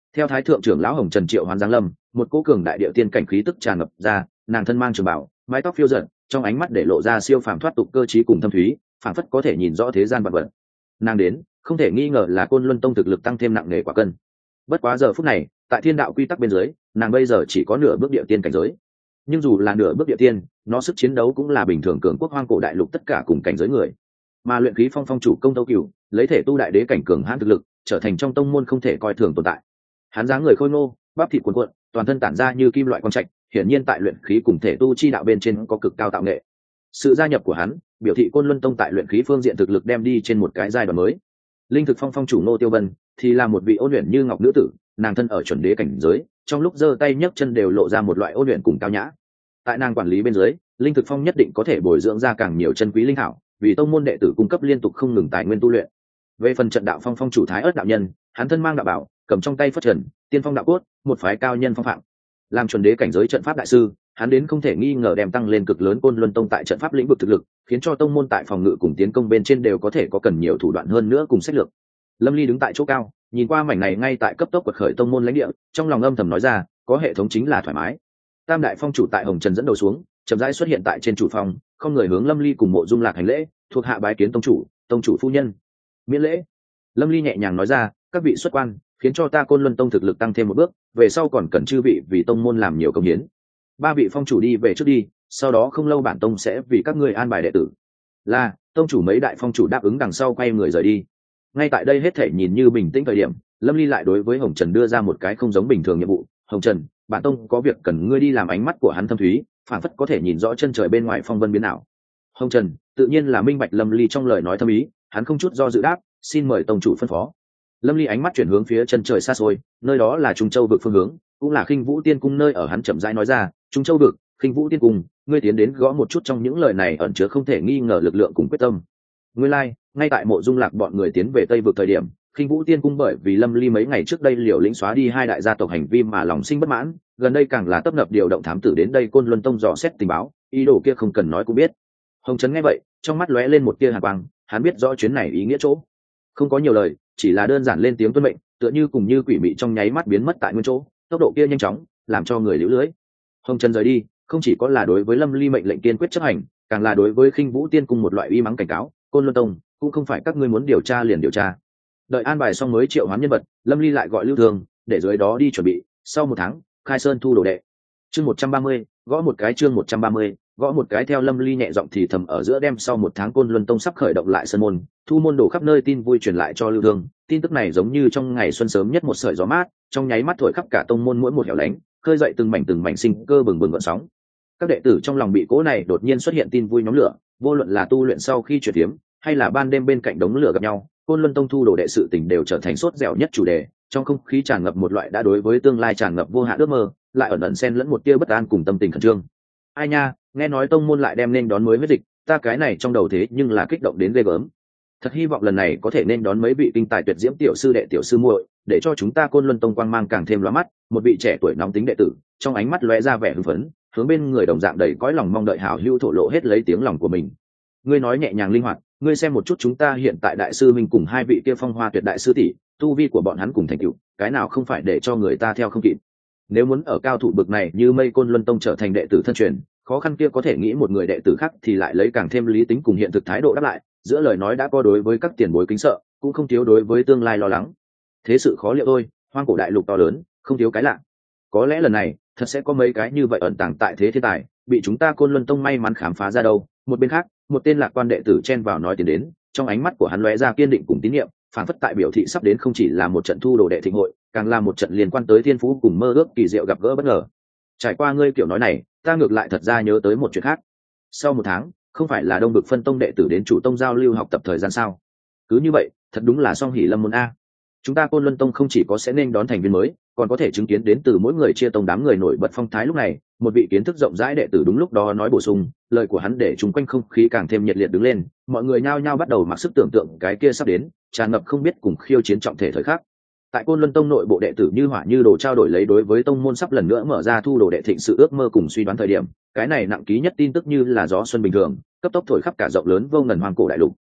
Theo thái thượng trưởng lão Hồng Trần triệu hoán giáng lâm, một cỗ cường đại địa tiên cảnh khí tức tràn ngập ra, nàng thân mang trường bảo, mái tóc phiêu dật, trong ánh mắt để lộ ra siêu phàm thoát tục cơ trí cùng thâm thúy, phảng phất có thể nhìn rõ thế gian vật vật. Nàng đến, không thể nghi ngờ là Côn Luân Tông thực lực tăng thêm nặng nề quả cân. Bất quá giờ phút này, tại thiên đạo quy tắc bên dưới, nàng bây giờ chỉ có nửa bước địa tiên cảnh giới. Nhưng dù là nửa bước địa tiên, nó sức chiến đấu cũng là bình thường cường quốc hoang cổ đại lục tất cả cùng cảnh giới người. Mà luyện khí phong phong chủ Công Tâu Cửu, lấy thể tu đại đế cảnh cường hãn thực lực, trở thành trong tông môn không thể coi thường tồn tại. Hắn dáng người khôi ngô, bắp thịt cuồn cuộn, toàn thân tản ra như kim loại quang trạch, hiển nhiên tại luyện khí cùng thể tu chi đạo bên trên có cực cao tạo nghệ. Sự gia nhập của hắn, biểu thị Côn Luân Tông tại luyện khí phương diện thực lực đem đi trên một cái giai đoạn mới. Linh thực phong phong chủ Ngô Tiêu Vân thì là một vị ôn luyện như ngọc nữ tử, nàng thân ở chuẩn đế cảnh giới, trong lúc giơ tay nhấc chân đều lộ ra một loại ôn luyện cùng cao nhã. Tại nàng quản lý bên dưới, linh thực phong nhất định có thể bồi dưỡng ra càng nhiều chân quý linh thảo, vì tông môn đệ tử cung cấp liên tục không ngừng tài nguyên tu luyện. Về phần trận đạo phong phong chủ Thái Ức đạo nhân, hắn thân mang đạo bảo, cầm trong tay phất trần, tiên phong đạo cốt, một phái cao nhân phong phạm. Làm chuẩn đế cảnh giới trận pháp đại sư, hắn đến không thể nghi ngờ đem tăng lên cực lớn Côn Luân Tông tại trận pháp lĩnh vực thực lực, khiến cho tông môn tại phòng ngự cùng tiến công bên trên đều có thể có cần nhiều thủ đoạn hơn nữa cùng sách lược. Lâm Ly đứng tại chỗ cao, nhìn qua mảnh này ngay tại cấp tốc quật khởi tông môn lãnh địa, trong lòng âm thầm nói ra, có hệ thống chính là thoải mái. Tam đại phong chủ tại Hồng Trần dẫn đầu xuống, chậm rãi xuất hiện tại trên chủ phòng, không người hướng Lâm Ly cùng Mộ Dung Lạc hành lễ, thuộc hạ bái kiến tông chủ phu nhân. Miễn lễ. Lâm Ly nhẹ nhàng nói ra, các vị xuất quan, khiến cho ta Côn Luân Tông thực lực tăng thêm một bước, về sau còn cần chư vị vì tông môn làm nhiều công hiến. Ba vị phong chủ đi về trước đi, sau đó không lâu bản tông sẽ vì các ngươi an bài đệ tử. Là, tông chủ mấy đại phong chủ đáp ứng đằng sau quay người rời đi. Ngay tại đây hết thể nhìn như bình tĩnh thời điểm, Lâm Ly lại đối với Hồng Trần đưa ra một cái không giống bình thường nhiệm vụ. Hồng Trần, bản tông có việc cần ngươi đi làm. Ánh mắt của hắn thâm thúy, phảng phất có thể nhìn rõ chân trời bên ngoài phong vân biến ảo. Hồng Trần tự nhiên là minh bạch Lâm Ly trong lời nói thâm ý, hắn không chút do dự đáp, xin mời tông chủ phân phó. Lâm Ly ánh mắt chuyển hướng phía chân trời xa xôi, nơi đó là Trung Châu vực phương hướng, cũng là Khinh Vũ Tiên cung nơi ở. Hắn chậm rãi nói ra, Trung Châu vực, Khinh Vũ Tiên cung, ngươi tiến đến gõ một chút, trong những lời này ẩn chứa không thể nghi ngờ lực lượng cùng quyết tâm. Nguyên lai, ngay tại Mộ Dung Lạc bọn người tiến về Tây vực thời điểm, Khinh Vũ Tiên cung bởi vì Lâm Ly mấy ngày trước đây liều lĩnh xóa đi hai đại gia tộc hành vi mà lòng sinh bất mãn, gần đây càng là tấp nập điều động thám tử đến đây Côn Luân Tông dò xét tình báo, ý đồ kia không cần nói cũng biết. Hồng Trấn nghe vậy, trong mắt lóe lên một tia hàn quang, hắn biết rõ chuyến này ý nghĩa chỗ, không có nhiều lời, chỉ là đơn giản lên tiếng tuân mệnh, tựa như cùng như quỷ mị trong nháy mắt biến mất tại nguyên chỗ, tốc độ kia nhanh chóng, làm cho người liễu lưới. Hồng Trần rời đi, không chỉ có là đối với Lâm Ly mệnh lệnh kiên quyết chấp hành, càng là đối với Khinh Vũ Tiên cung một loại uy mắng cảnh cáo, Côn Luân Tông cũng không phải các ngươi muốn điều tra liền điều tra. Đợi an bài xong mới triệu hoán nhân vật, Lâm Ly lại gọi Lưu Thường để dưới đó đi chuẩn bị, sau một tháng, khai sơn thu đồ đệ. Chương 130, gõ một cái. Chương 130, gõ một cái. Theo Lâm Ly nhẹ giọng thì thầm ở giữa, đem sau một tháng Côn Luân Tông sắp khởi động lại sơn môn, thu môn đổ khắp nơi tin vui truyền lại cho Lưu Thương. Tin tức này giống như trong ngày xuân sớm nhất một sợi gió mát, trong nháy mắt thổi khắp cả tông môn mỗi một hẻo lánh, khơi dậy từng mảnh sinh cơ bừng bừng gợn sóng. Các đệ tử trong lòng bị cỗ này đột nhiên xuất hiện tin vui nhóm lửa, vô luận là tu luyện sau khi chuyển tiếm, hay là ban đêm bên cạnh đống lửa gặp nhau, Côn Luân Tông thu đồ đệ sự tình đều trở thành sốt dẻo nhất chủ đề. Trong không khí tràn ngập một loại đã đối với tương lai tràn ngập vô hạn ước mơ, lại ẩn ẩn xen lẫn một tia bất an cùng tâm tình khẩn trương. Ai nha, nghe nói tông môn lại đem nên đón mới huyết dịch, ta cái này trong đầu thế nhưng là kích động đến ghê gớm. Thật hy vọng lần này có thể nên đón mấy vị kinh tài tuyệt diễm tiểu sư đệ tiểu sư muội, để cho chúng ta Côn Luân Tông quang mang càng thêm lóa mắt. Một vị trẻ tuổi nóng tính đệ tử, trong ánh mắt lóe ra vẻ hưng phấn, hướng bên người đồng dạng đầy cõi lòng mong đợi hảo hữu thổ lộ hết lấy tiếng lòng của mình. Ngươi nói nhẹ nhàng linh hoạt, ngươi xem một chút chúng ta hiện tại đại sư minh cùng hai vị kia phong hoa tuyệt đại sư tỷ, tu vi của bọn hắn cùng thành tựu, cái nào không phải để cho người ta theo không kịp. Nếu muốn ở cao thủ bực này như Mây Côn Luân Tông trở thành đệ tử thân truyền, khó khăn kia có thể nghĩ một người đệ tử khác thì lại lấy càng thêm lý tính cùng hiện thực thái độ đáp lại, giữa lời nói đã có đối với các tiền bối kính sợ, cũng không thiếu đối với tương lai lo lắng. Thế sự khó liệu thôi, hoang cổ đại lục to lớn, không thiếu cái lạ. Có lẽ lần này thật sẽ có mấy cái như vậy ẩn tàng tại thế thiên tài, bị chúng ta Côn Luân Tông may mắn khám phá ra đâu. Một bên khác, một tên lạc quan đệ tử chen vào nói tiến đến, trong ánh mắt của hắn lóe ra kiên định cùng tín nhiệm, phản phất tại biểu thị sắp đến không chỉ là một trận thu đồ đệ thịnh hội, càng là một trận liên quan tới thiên phú cùng mơ ước kỳ diệu gặp gỡ bất ngờ. Trải qua ngươi kiểu nói này, ta ngược lại thật ra nhớ tới một chuyện khác. Sau một tháng, không phải là Đông Vực phân tông đệ tử đến chủ tông giao lưu học tập thời gian sao? Cứ như vậy, thật đúng là song hỷ lâm môn a. Chúng ta Côn Luân Tông không chỉ có sẽ nên đón thành viên mới, còn có thể chứng kiến đến từ mỗi người chia tông đám người nổi bật phong thái. Lúc này, một vị kiến thức rộng rãi đệ tử đúng lúc đó nói bổ sung, lời của hắn để chúng quanh không khí càng thêm nhiệt liệt đứng lên, mọi người nhao nhao bắt đầu mặc sức tưởng tượng cái kia sắp đến, tràn ngập không biết cùng khiêu chiến trọng thể thời khắc. Tại Côn Luân Tông nội bộ đệ tử như hỏa như đồ trao đổi lấy đối với tông môn sắp lần nữa mở ra thu đồ đệ thịnh sự ước mơ cùng suy đoán thời điểm, cái này nặng ký nhất tin tức như là gió xuân bình thường, cấp tốc thổi khắp cả rộng lớn vô ngần hoang cổ đại lục.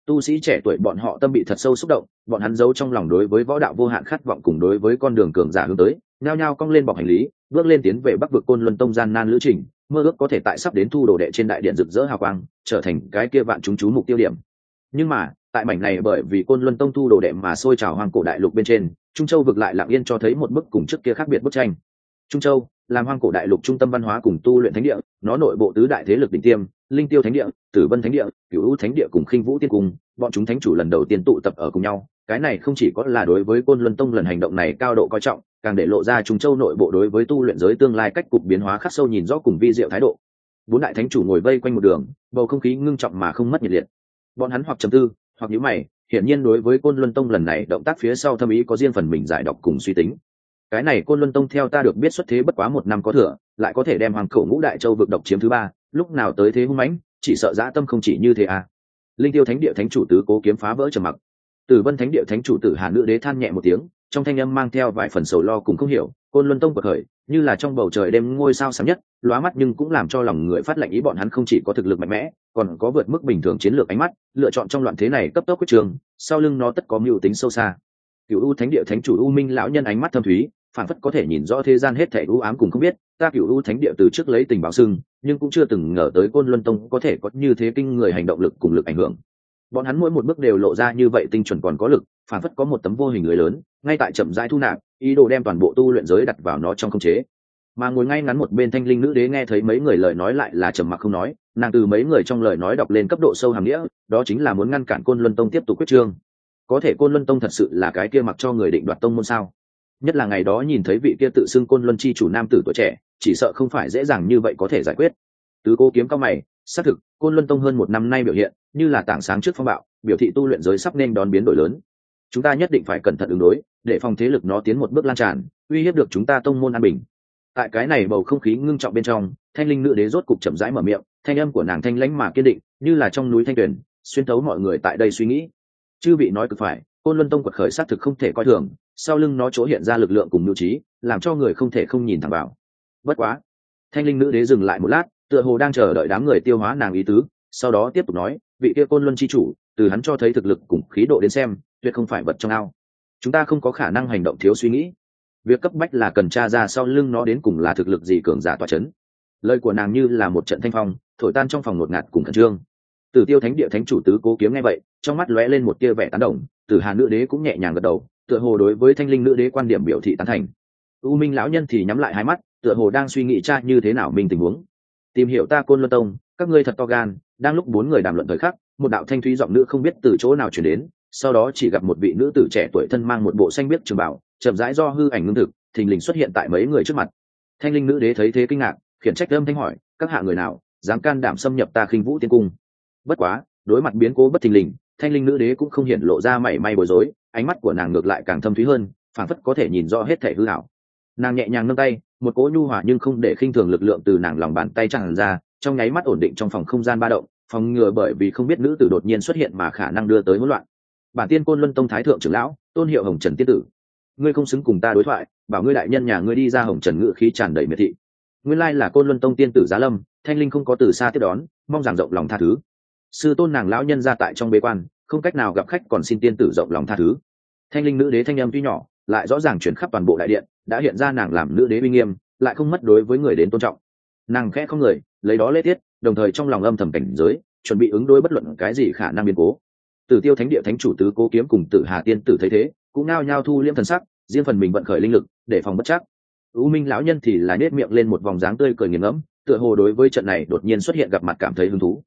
Tu sĩ trẻ tuổi bọn họ tâm bị thật sâu xúc động, bọn hắn giấu trong lòng đối với võ đạo vô hạn khát vọng cùng đối với con đường cường giả hướng tới, nhao nhao cong lên bọc hành lý, bước lên tiến về Bắc vực Côn Luân Tông gian nan lữ trình, mơ ước có thể tại sắp đến thu đồ đệ trên đại điện rực rỡ hào quang, trở thành cái kia vạn chúng chú mục tiêu điểm. Nhưng mà, tại mảnh này bởi vì Côn Luân Tông thu đồ đệ mà sôi trào hoang cổ đại lục bên trên, Trung Châu vực lại lặng yên cho thấy một bức cùng trước kia khác biệt bức tranh. Trung Châu làm hoang cổ đại lục trung tâm văn hóa cùng tu luyện thánh địa, nó nội bộ tứ đại thế lực đỉnh tiêm, Linh Tiêu Thánh địa, Tử Vân Thánh địa, Cửu U Thánh địa cùng Khinh Vũ Tiên cung, bọn chúng thánh chủ lần đầu tiên tụ tập ở cùng nhau. Cái này không chỉ có là đối với Côn Luân Tông lần hành động này cao độ coi trọng, càng để lộ ra Trung Châu nội bộ đối với tu luyện giới tương lai cách cục biến hóa khắc sâu nhìn rõ cùng vi diệu thái độ. Bốn đại thánh chủ ngồi vây quanh một đường, bầu không khí ngưng trọng mà không mất nhiệt liệt. Bọn hắn hoặc trầm tư, hoặc nhíu mày, hiển nhiên đối với Côn Luân Tông lần này động tác phía sau thâm ý có riêng phần mình giải đọc cùng suy tính. Cái này Côn Luân Tông theo ta được biết xuất thế bất quá 1 năm có thừa, lại có thể đem hoàng cổ ngũ đại châu vực độc chiếm thứ 3, lúc nào tới thế hung mãnh, chỉ sợ dã tâm không chỉ như thế à. Linh Tiêu Thánh địa thánh chủ tứ Cố Kiếm phá vỡ trầm mặc. Tử Vân Thánh địa thánh chủ Tử Hà nữ đế than nhẹ một tiếng, trong thanh âm mang theo vài phần sầu lo cùng không hiểu. Côn Luân Tông bậc khởi, như là trong bầu trời đêm ngôi sao sáng nhất, lóa mắt nhưng cũng làm cho lòng người phát lạnh ý. Bọn hắn không chỉ có thực lực mạnh mẽ, còn có vượt mức bình thường chiến lược ánh mắt, lựa chọn trong loạn thế này cấp tốc quyết trường, sau lưng nó tất có mưu tính sâu xa. Cửu U Thánh địa thánh chủ U Minh lão nhân ánh mắt thâm thúy, phản phất có thể nhìn rõ thế gian hết thảy u ám cùng không biết. Ta Cửu U Thánh địa từ trước lấy tình báo xưng, nhưng cũng chưa từng ngờ tới Côn Luân Tông có thể có như thế kinh người hành động lực cùng lực ảnh hưởng. Bọn hắn mỗi một bước đều lộ ra như vậy tinh chuẩn còn có lực, phản phất có một tấm vô hình lưới lớn, ngay tại chậm rãi thu nạp, ý đồ đem toàn bộ tu luyện giới đặt vào nó trong khống chế. Mà ngồi ngay ngắn một bên Thanh Linh nữ đế nghe thấy mấy người lời nói lại là trầm mặc không nói, nàng từ mấy người trong lời nói đọc lên cấp độ sâu hàm nghĩa, đó chính là muốn ngăn cản Côn Luân Tông tiếp tục quyết trương. Có thể Côn Luân Tông thật sự là cái kia mặc cho người định đoạt tông môn sao? Nhất là ngày đó nhìn thấy vị kia tự xưng Côn Luân chi chủ nam tử tuổi trẻ, chỉ sợ không phải dễ dàng như vậy có thể giải quyết. Tứ Cố Kiếm cao mày, xác thực, Côn Luân Tông hơn 1 năm nay biểu hiện, như là tảng sáng trước phong bạo, biểu thị tu luyện giới sắp nên đón biến đổi lớn. Chúng ta nhất định phải cẩn thận ứng đối, để phòng thế lực nó tiến một bước lan tràn, uy hiếp được chúng ta tông môn an bình. Tại cái này bầu không khí ngưng trọng bên trong, Thanh Linh nữ đế rốt cục chậm rãi mở miệng, thanh âm của nàng thanh lãnh mà kiên định, như là trong núi thanh tuyền, xuyên thấu mọi người tại đây suy nghĩ. Chư vị nói cực phải, Côn Luân Tông quật khởi xác thực không thể coi thường, sau lưng nó chỗ hiện ra lực lượng cùng nhu trí, làm cho người không thể không nhìn thẳng vào. Bất quá, Thanh Linh nữ đế dừng lại một lát, tựa hồ đang chờ đợi đám người tiêu hóa nàng ý tứ, sau đó tiếp tục nói, vị kia Côn Luân chi chủ, từ hắn cho thấy thực lực cùng khí độ đến xem, tuyệt không phải vật trong ao. Chúng ta không có khả năng hành động thiếu suy nghĩ. Việc cấp bách là cần tra ra sau lưng nó đến cùng là thực lực gì cường giả tọa chấn. Lời của nàng như là một trận thanh phong, thổi tan trong phòng ngột ngạt cùng khẩn trương. Tử Tiêu Thánh địa thánh chủ tứ Cố Kiếm nghe vậy, trong mắt lóe lên một tia vẻ tán đồng, Tử Hà nữ đế cũng nhẹ nhàng gật đầu, tựa hồ đối với Thanh Linh nữ đế quan điểm biểu thị tán thành. U Minh lão nhân thì nhắm lại hai mắt, tựa hồ đang suy nghĩ tra như thế nào mình tình huống. Tìm hiểu ta Côn Luân Tông, các ngươi thật to gan. Đang lúc 4 người đàm luận thời khắc, một đạo thanh thúy giọng nữ không biết từ chỗ nào truyền đến, sau đó chỉ gặp một vị nữ tử trẻ tuổi thân mang một bộ xanh biếc trường bào, chậm rãi do hư ảnh ngưng thực, thình lình xuất hiện tại mấy người trước mặt. Thanh Linh nữ đế thấy thế kinh ngạc, khiển trách âm thanh hỏi, các hạ người nào dám can đảm xâm nhập ta Khinh Vũ Tiên cung? Bất quá, đối mặt biến cố bất thình lình, Thanh Linh nữ đế cũng không hiện lộ ra mảy may bối rối, ánh mắt của nàng ngược lại càng thâm thúy hơn, phảng phất có thể nhìn rõ hết thể hư ảo. Nàng nhẹ nhàng nâng tay, một cỗ nhu hòa nhưng không để khinh thường lực lượng từ nàng lòng bàn tay tràn ra, trong nháy mắt ổn định trong phòng không gian ba động, phòng ngừa bởi vì không biết nữ tử đột nhiên xuất hiện mà khả năng đưa tới hỗn loạn. Bản tiên Côn Luân Tông thái thượng trưởng lão, Tôn Hiệu Hồng Trần tiên tử, ngươi không xứng cùng ta đối thoại, bảo ngươi đại nhân nhà ngươi đi ra. Hồng Trần ngự khí tràn đầy miệt thị. Nguyên lai là Côn Luân Tông tiên tử Giá Lâm, Thanh Linh không có từ xa tiếp đón, mong rằng rộng lòng tha thứ. Sư tôn nàng lão nhân ra tại trong bế quan, không cách nào gặp khách, còn xin tiên tử rộng lòng tha thứ. Thanh Linh nữ đế thanh âm tuy nhỏ, lại rõ ràng chuyển khắp toàn bộ đại điện, đã hiện ra nàng làm nữ đế uy nghiêm, lại không mất đối với người đến tôn trọng. Nàng khẽ không người, lấy đó lễ tiết, đồng thời trong lòng âm thầm cảnh giới, chuẩn bị ứng đối bất luận cái gì khả năng biến cố. Tử Tiêu Thánh địa thánh chủ tứ Cố Kiếm cùng Tử Hà tiên tử thấy thế, cũng nao nhao thu liễm thần sắc, riêng phần mình vận khởi linh lực, để phòng bất trắc. U Minh lão nhân thì là nét miệng lên một vòng dáng tươi cười nghiền ngẫm, tựa hồ đối với trận này đột nhiên xuất hiện gặp mặt cảm thấy hứng thú.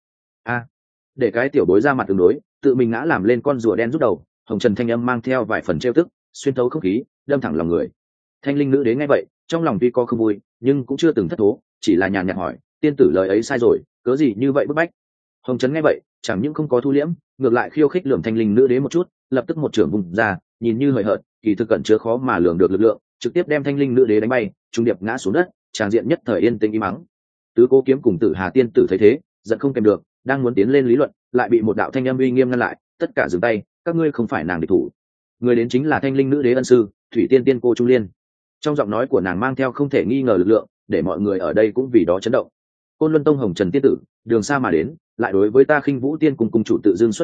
Để cái tiểu bối ra mặt tương đối, tự mình ngã làm lên con rùa đen rút đầu. Hồng Trần thanh âm mang theo vài phần trêu tức, xuyên thấu không khí, đâm thẳng lòng người. Thanh Linh nữ đế nghe vậy, trong lòng tuy có không vui, nhưng cũng chưa từng thất thố, chỉ là nhàn nhạt hỏi, tiên tử lời ấy sai rồi, cớ gì như vậy bức bách? Hồng Trần nghe vậy, chẳng những không có thu liễm, ngược lại khiêu khích lườm Thanh Linh nữ đế một chút, lập tức một trưởng vùng ra, nhìn như hời hợt, kỳ thực cẩn chứa khó mà lường được lực lượng, trực tiếp đem Thanh Linh nữ đế đánh bay, trung điệp ngã xuống đất, tràng diện nhất thời yên tĩnh im mắng. Tứ Cố Kiếm cùng Tử Hà tiên tử thấy thế, giận không kèm được, đang muốn tiến lên lý luận, lại bị một đạo thanh âm uy nghiêm ngăn lại, tất cả dừng tay, các ngươi không phải nàng địch thủ. Người đến chính là Thanh Linh nữ đế ân sư, Thủy Tiên tiên cô Trung Liên. Trong giọng nói của nàng mang theo không thể nghi ngờ lực lượng, để mọi người ở đây cũng vì đó chấn động. Côn Luân Tông Hồng Trần tiên tử, đường xa mà đến, lại đối với ta Khinh Vũ Tiên cùng chủ tự dưng xuất thủ,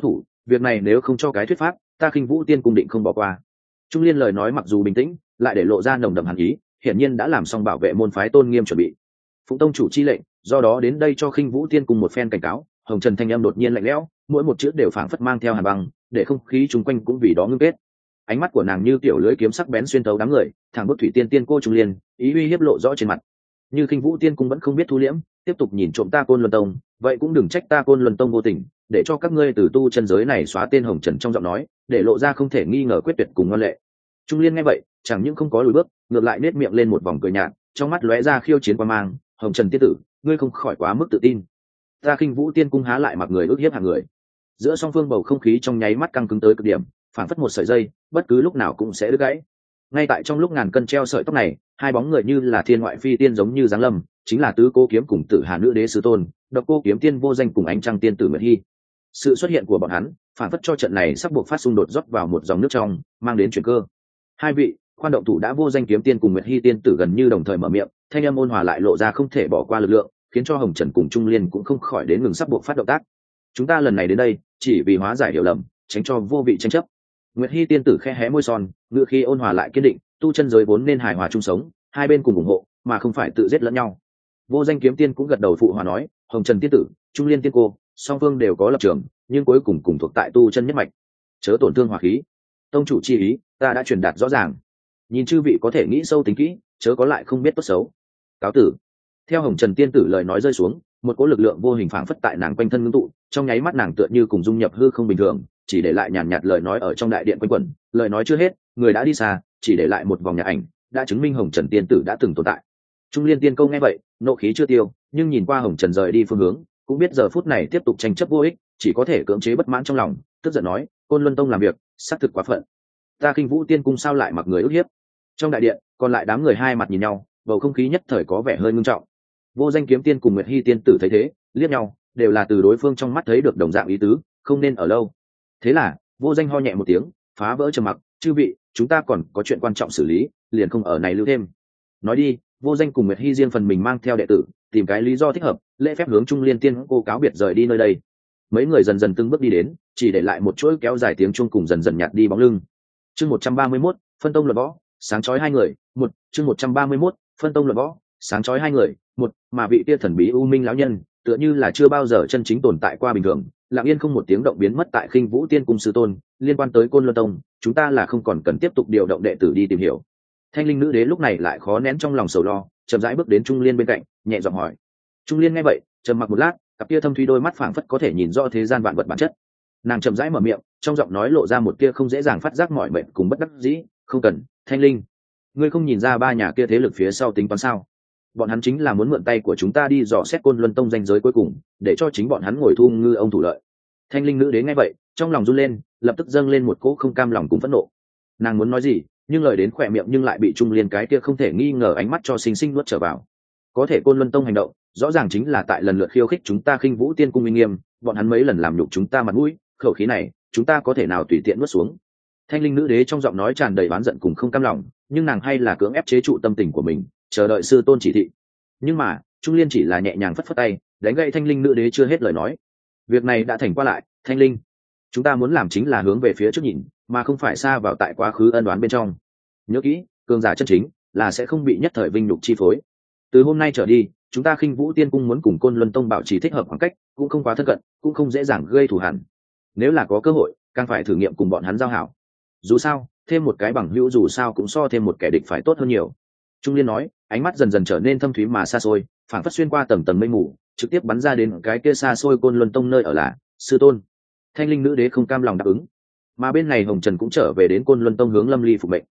việc này nếu không cho cái thuyết pháp, ta Khinh Vũ Tiên cung định không bỏ qua. Trung Liên lời nói mặc dù bình tĩnh, lại để lộ ra nồng đậm hàn ý, hiển nhiên đã làm xong bảo vệ môn phái tôn nghiêm chuẩn bị. Phụng tông chủ chi lệnh, do đó đến đây cho Khinh Vũ Tiên cung một phen cảnh cáo. Hồng Trần thanh âm đột nhiên lạnh lẽo, mỗi một chữ đều phảng phất mang theo hàn băng, để không khí chung quanh cũng vì đó ngưng kết. Ánh mắt của nàng như tiểu lưỡi kiếm sắc bén xuyên thấu đám người, thẳng bức thủy tiên tiên cô Trung Liên, ý uy hiếp lộ rõ trên mặt. Như Khinh Vũ Tiên cung vẫn không biết thu liễm, tiếp tục nhìn trộm ta Côn Luân Tông, vậy cũng đừng trách ta Côn Luân Tông vô tình, để cho các ngươi từ tu chân giới này xóa tên Hồng Trần trong giọng nói, để lộ ra không thể nghi ngờ quyết tuyệt cùng ngoan lệ. Trung Liên nghe vậy, chẳng những không có lùi bước, ngược lại nết miệng lên một vòng cười nhạt, trong mắt lóe ra khiêu chiến quan mang. Hồng Trần tiên tử, ngươi không khỏi quá mức tự tin. Ta Khinh Vũ Tiên cung há lại mặc người ước hiếp hàng người. Giữa song phương bầu không khí trong nháy mắt căng cứng tới cực điểm, phản phất một sợi dây, bất cứ lúc nào cũng sẽ đứt gãy. Ngay tại trong lúc ngàn cân treo sợi tóc này, hai bóng người như là thiên ngoại phi tiên giống như giáng lâm, chính là Tứ Cô Kiếm cùng Tử Hà Nữ Đế sư tôn, Độc Cô Kiếm Tiên vô danh cùng Ánh Trăng Tiên tử Nguyệt Hi. Sự xuất hiện của bọn hắn, phản phất cho trận này sắp buộc phát xung đột rót vào một dòng nước trong, mang đến chuyển cơ. Hai vị, khoan động thủ đã. Vô danh kiếm tiên cùng Nguyệt Hi tiên tử gần như đồng thời mở miệng, thanh âm ôn hòa lại lộ ra không thể bỏ qua lực lượng, khiến cho Hồng Trần cùng Trung Liên cũng không khỏi đến ngừng sắp buộc phát động tác. Chúng ta lần này đến đây, chỉ vì hóa giải hiểu lầm, tránh cho vô vị tranh chấp. Nguyệt Hi tiên tử khẽ hé môi son, ngữ khí ôn hòa lại kiên định, tu chân giới vốn nên hài hòa chung sống, hai bên cùng ủng hộ, mà không phải tự giết lẫn nhau. Vô danh kiếm tiên cũng gật đầu phụ hòa nói, Hồng Trần tiên tử, Trung Liên tiên cô, song phương đều có lập trường, nhưng cuối cùng cùng thuộc tại tu chân nhất mạch, chớ tổn thương hòa khí. Tông chủ chi ý, ta đã truyền đạt rõ ràng, nhìn chư vị có thể nghĩ sâu tính kỹ, chớ có lại không biết tốt xấu. Cáo tử. Theo Hồng Trần tiên tử lời nói rơi xuống, một cỗ lực lượng vô hình phảng phất tại nàng quanh thân ngưng tụ, trong nháy mắt nàng tựa như cùng dung nhập hư không bình thường, chỉ để lại nhàn nhạt lời nói ở trong đại điện quanh quẩn. Lời nói chưa hết, người đã đi xa, chỉ để lại một vòng nhà ảnh, đã chứng minh Hồng Trần tiên tử đã từng tồn tại. Trung Liên tiên câu nghe vậy, nộ khí chưa tiêu, nhưng nhìn qua Hồng Trần rời đi phương hướng, cũng biết giờ phút này tiếp tục tranh chấp vô ích, chỉ có thể cưỡng chế bất mãn trong lòng, tức giận nói, Côn Luân Tông làm việc, xác thực quá phận. Ta Khinh Vũ Tiên cung sao lại mặc người ức hiếp? Trong đại điện, còn lại đám người hai mặt nhìn nhau, bầu không khí nhất thời có vẻ hơi ngưng trọng. Vô danh kiếm tiên cùng Nguyệt Hi tiên tử thấy thế, liếc nhau, đều là từ đối phương trong mắt thấy được đồng dạng ý tứ, không nên ở lâu. Thế là, Vô danh ho nhẹ một tiếng, phá vỡ trầm mặc, chư vị, chúng ta còn có chuyện quan trọng xử lý, liền không ở này lưu thêm. Nói đi, Vô danh cùng Nguyệt Hi riêng phần mình mang theo đệ tử, tìm cái lý do thích hợp, lễ phép hướng Trung Liên tiên cô cáo biệt rời đi nơi đây. Mấy người dần dần từng bước đi đến, chỉ để lại một chuỗi kéo dài tiếng chuông cùng dần dần nhạt đi bóng lưng. Chương 131, phân tông luận võ, sáng chói hai người, một. Chương 131, phân tông luận võ, sáng chói hai người, một. Mà vị kia thần bí u minh lão nhân, tựa như là chưa bao giờ chân chính tồn tại qua bình thường, lặng yên không một tiếng động biến mất tại Khinh Vũ Tiên cung sư tôn. Liên quan tới Côn Luân Tông, chúng ta là không còn cần tiếp tục điều động đệ tử đi tìm hiểu. Thanh linh nữ đế lúc này lại khó nén trong lòng sầu lo, chậm rãi bước đến Trung Liên bên cạnh, nhẹ giọng hỏi. Trung Liên nghe vậy, trầm mặc một lát, cặp kia thâm thúy đôi mắt phảng phất có thể nhìn rõ thế gian vạn vật bản chất. Nàng chậm rãi mở miệng, trong giọng nói lộ ra một kia không dễ dàng phát giác mỏi mệt cùng bất đắc dĩ. Không cần, Thanh linh, ngươi không nhìn ra ba nhà kia thế lực phía sau tính toán sao? Bọn hắn chính là muốn mượn tay của chúng ta đi dò xét Côn Luân Tông ranh giới cuối cùng, để cho chính bọn hắn ngồi thu ngư ông thủ lợi. Thanh linh nữ đế nghe vậy, trong lòng run lên, lập tức dâng lên một cỗ không cam lòng cùng phẫn nộ. Nàng muốn nói gì, nhưng lời đến khỏe miệng nhưng lại bị Trung Liên cái kia không thể nghi ngờ ánh mắt cho sinh sinh nuốt trở vào. Có thể Côn Luân Tông hành động, rõ ràng chính là tại lần lượt khiêu khích chúng ta Khinh Vũ Tiên cung uy nghiêm, bọn hắn mấy lần làm nhục chúng ta mặt mũi, khẩu khí này, chúng ta có thể nào tùy tiện nuốt xuống? Thanh linh nữ đế trong giọng nói tràn đầy oán giận cùng không cam lòng, nhưng nàng hay là cưỡng ép chế trụ tâm tình của mình, chờ đợi sư tôn chỉ thị. Nhưng mà, Trung Liên chỉ là nhẹ nhàng phất phất tay, đánh gậy thanh linh nữ đế chưa hết lời nói. Việc này đã thành qua lại, Thanh linh, chúng ta muốn làm chính là hướng về phía trước nhìn, mà không phải xa vào tại quá khứ ân đoán bên trong. Nhớ kỹ, cường giả chân chính là sẽ không bị nhất thời vinh nhục chi phối. Từ hôm nay trở đi, chúng ta Khinh Vũ Tiên cung muốn cùng Côn Luân Tông bảo trì thích hợp khoảng cách, cũng không quá thân cận, cũng không dễ dàng gây thù hằn. Nếu là có cơ hội, càng phải thử nghiệm cùng bọn hắn giao hảo. Dù sao, thêm một cái bằng hữu dù sao cũng so thêm một kẻ địch phải tốt hơn nhiều. Trung Liên nói, ánh mắt dần dần trở nên thâm thúy mà xa xôi, phảng phất xuyên qua tầng tầng mây mù, trực tiếp bắn ra đến cái kia xa xôi Côn Luân Tông nơi ở là sư tôn. Thanh linh nữ đế không cam lòng đáp ứng, mà bên này Hồng Trần cũng trở về đến Côn Luân Tông hướng Lâm Ly phục mệnh.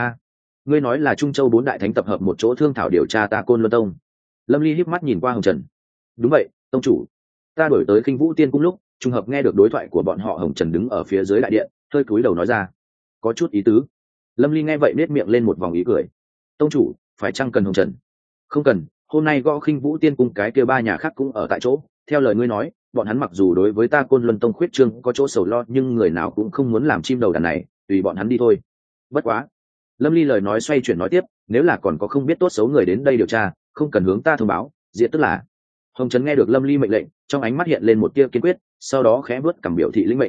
Ngươi nói là Trung Châu bốn đại thánh tập hợp một chỗ thương thảo điều tra ta Côn Luân Tông? Lâm Ly híp mắt nhìn qua Hồng Trần. Đúng vậy, tông chủ. Ta đổi tới Khinh Vũ Tiên cung lúc, trùng hợp nghe được đối thoại của bọn họ. Hồng Trần đứng ở phía dưới đại điện, hơi cúi đầu nói ra, có chút ý tứ. Lâm Ly nghe vậy nét miệng lên một vòng ý cười. Tông chủ, phải chăng cần Hồng Trần? Không cần, hôm nay gõ Khinh Vũ Tiên cung cái kia ba nhà khác cũng ở tại chỗ. Theo lời ngươi nói, bọn hắn mặc dù đối với ta Côn Luân Tông khuyết trương có chỗ sầu lo, nhưng người nào cũng không muốn làm chim đầu đàn này, tùy bọn hắn đi thôi. Bất quá, Lâm Ly lời nói xoay chuyển nói tiếp, nếu là còn có không biết tốt xấu người đến đây điều tra, không cần hướng ta thông báo, diện tức là. Hồng Trần nghe được Lâm Ly mệnh lệnh, trong ánh mắt hiện lên một tia kiên quyết, sau đó khẽ bước cầm biểu thị lĩnh mệnh.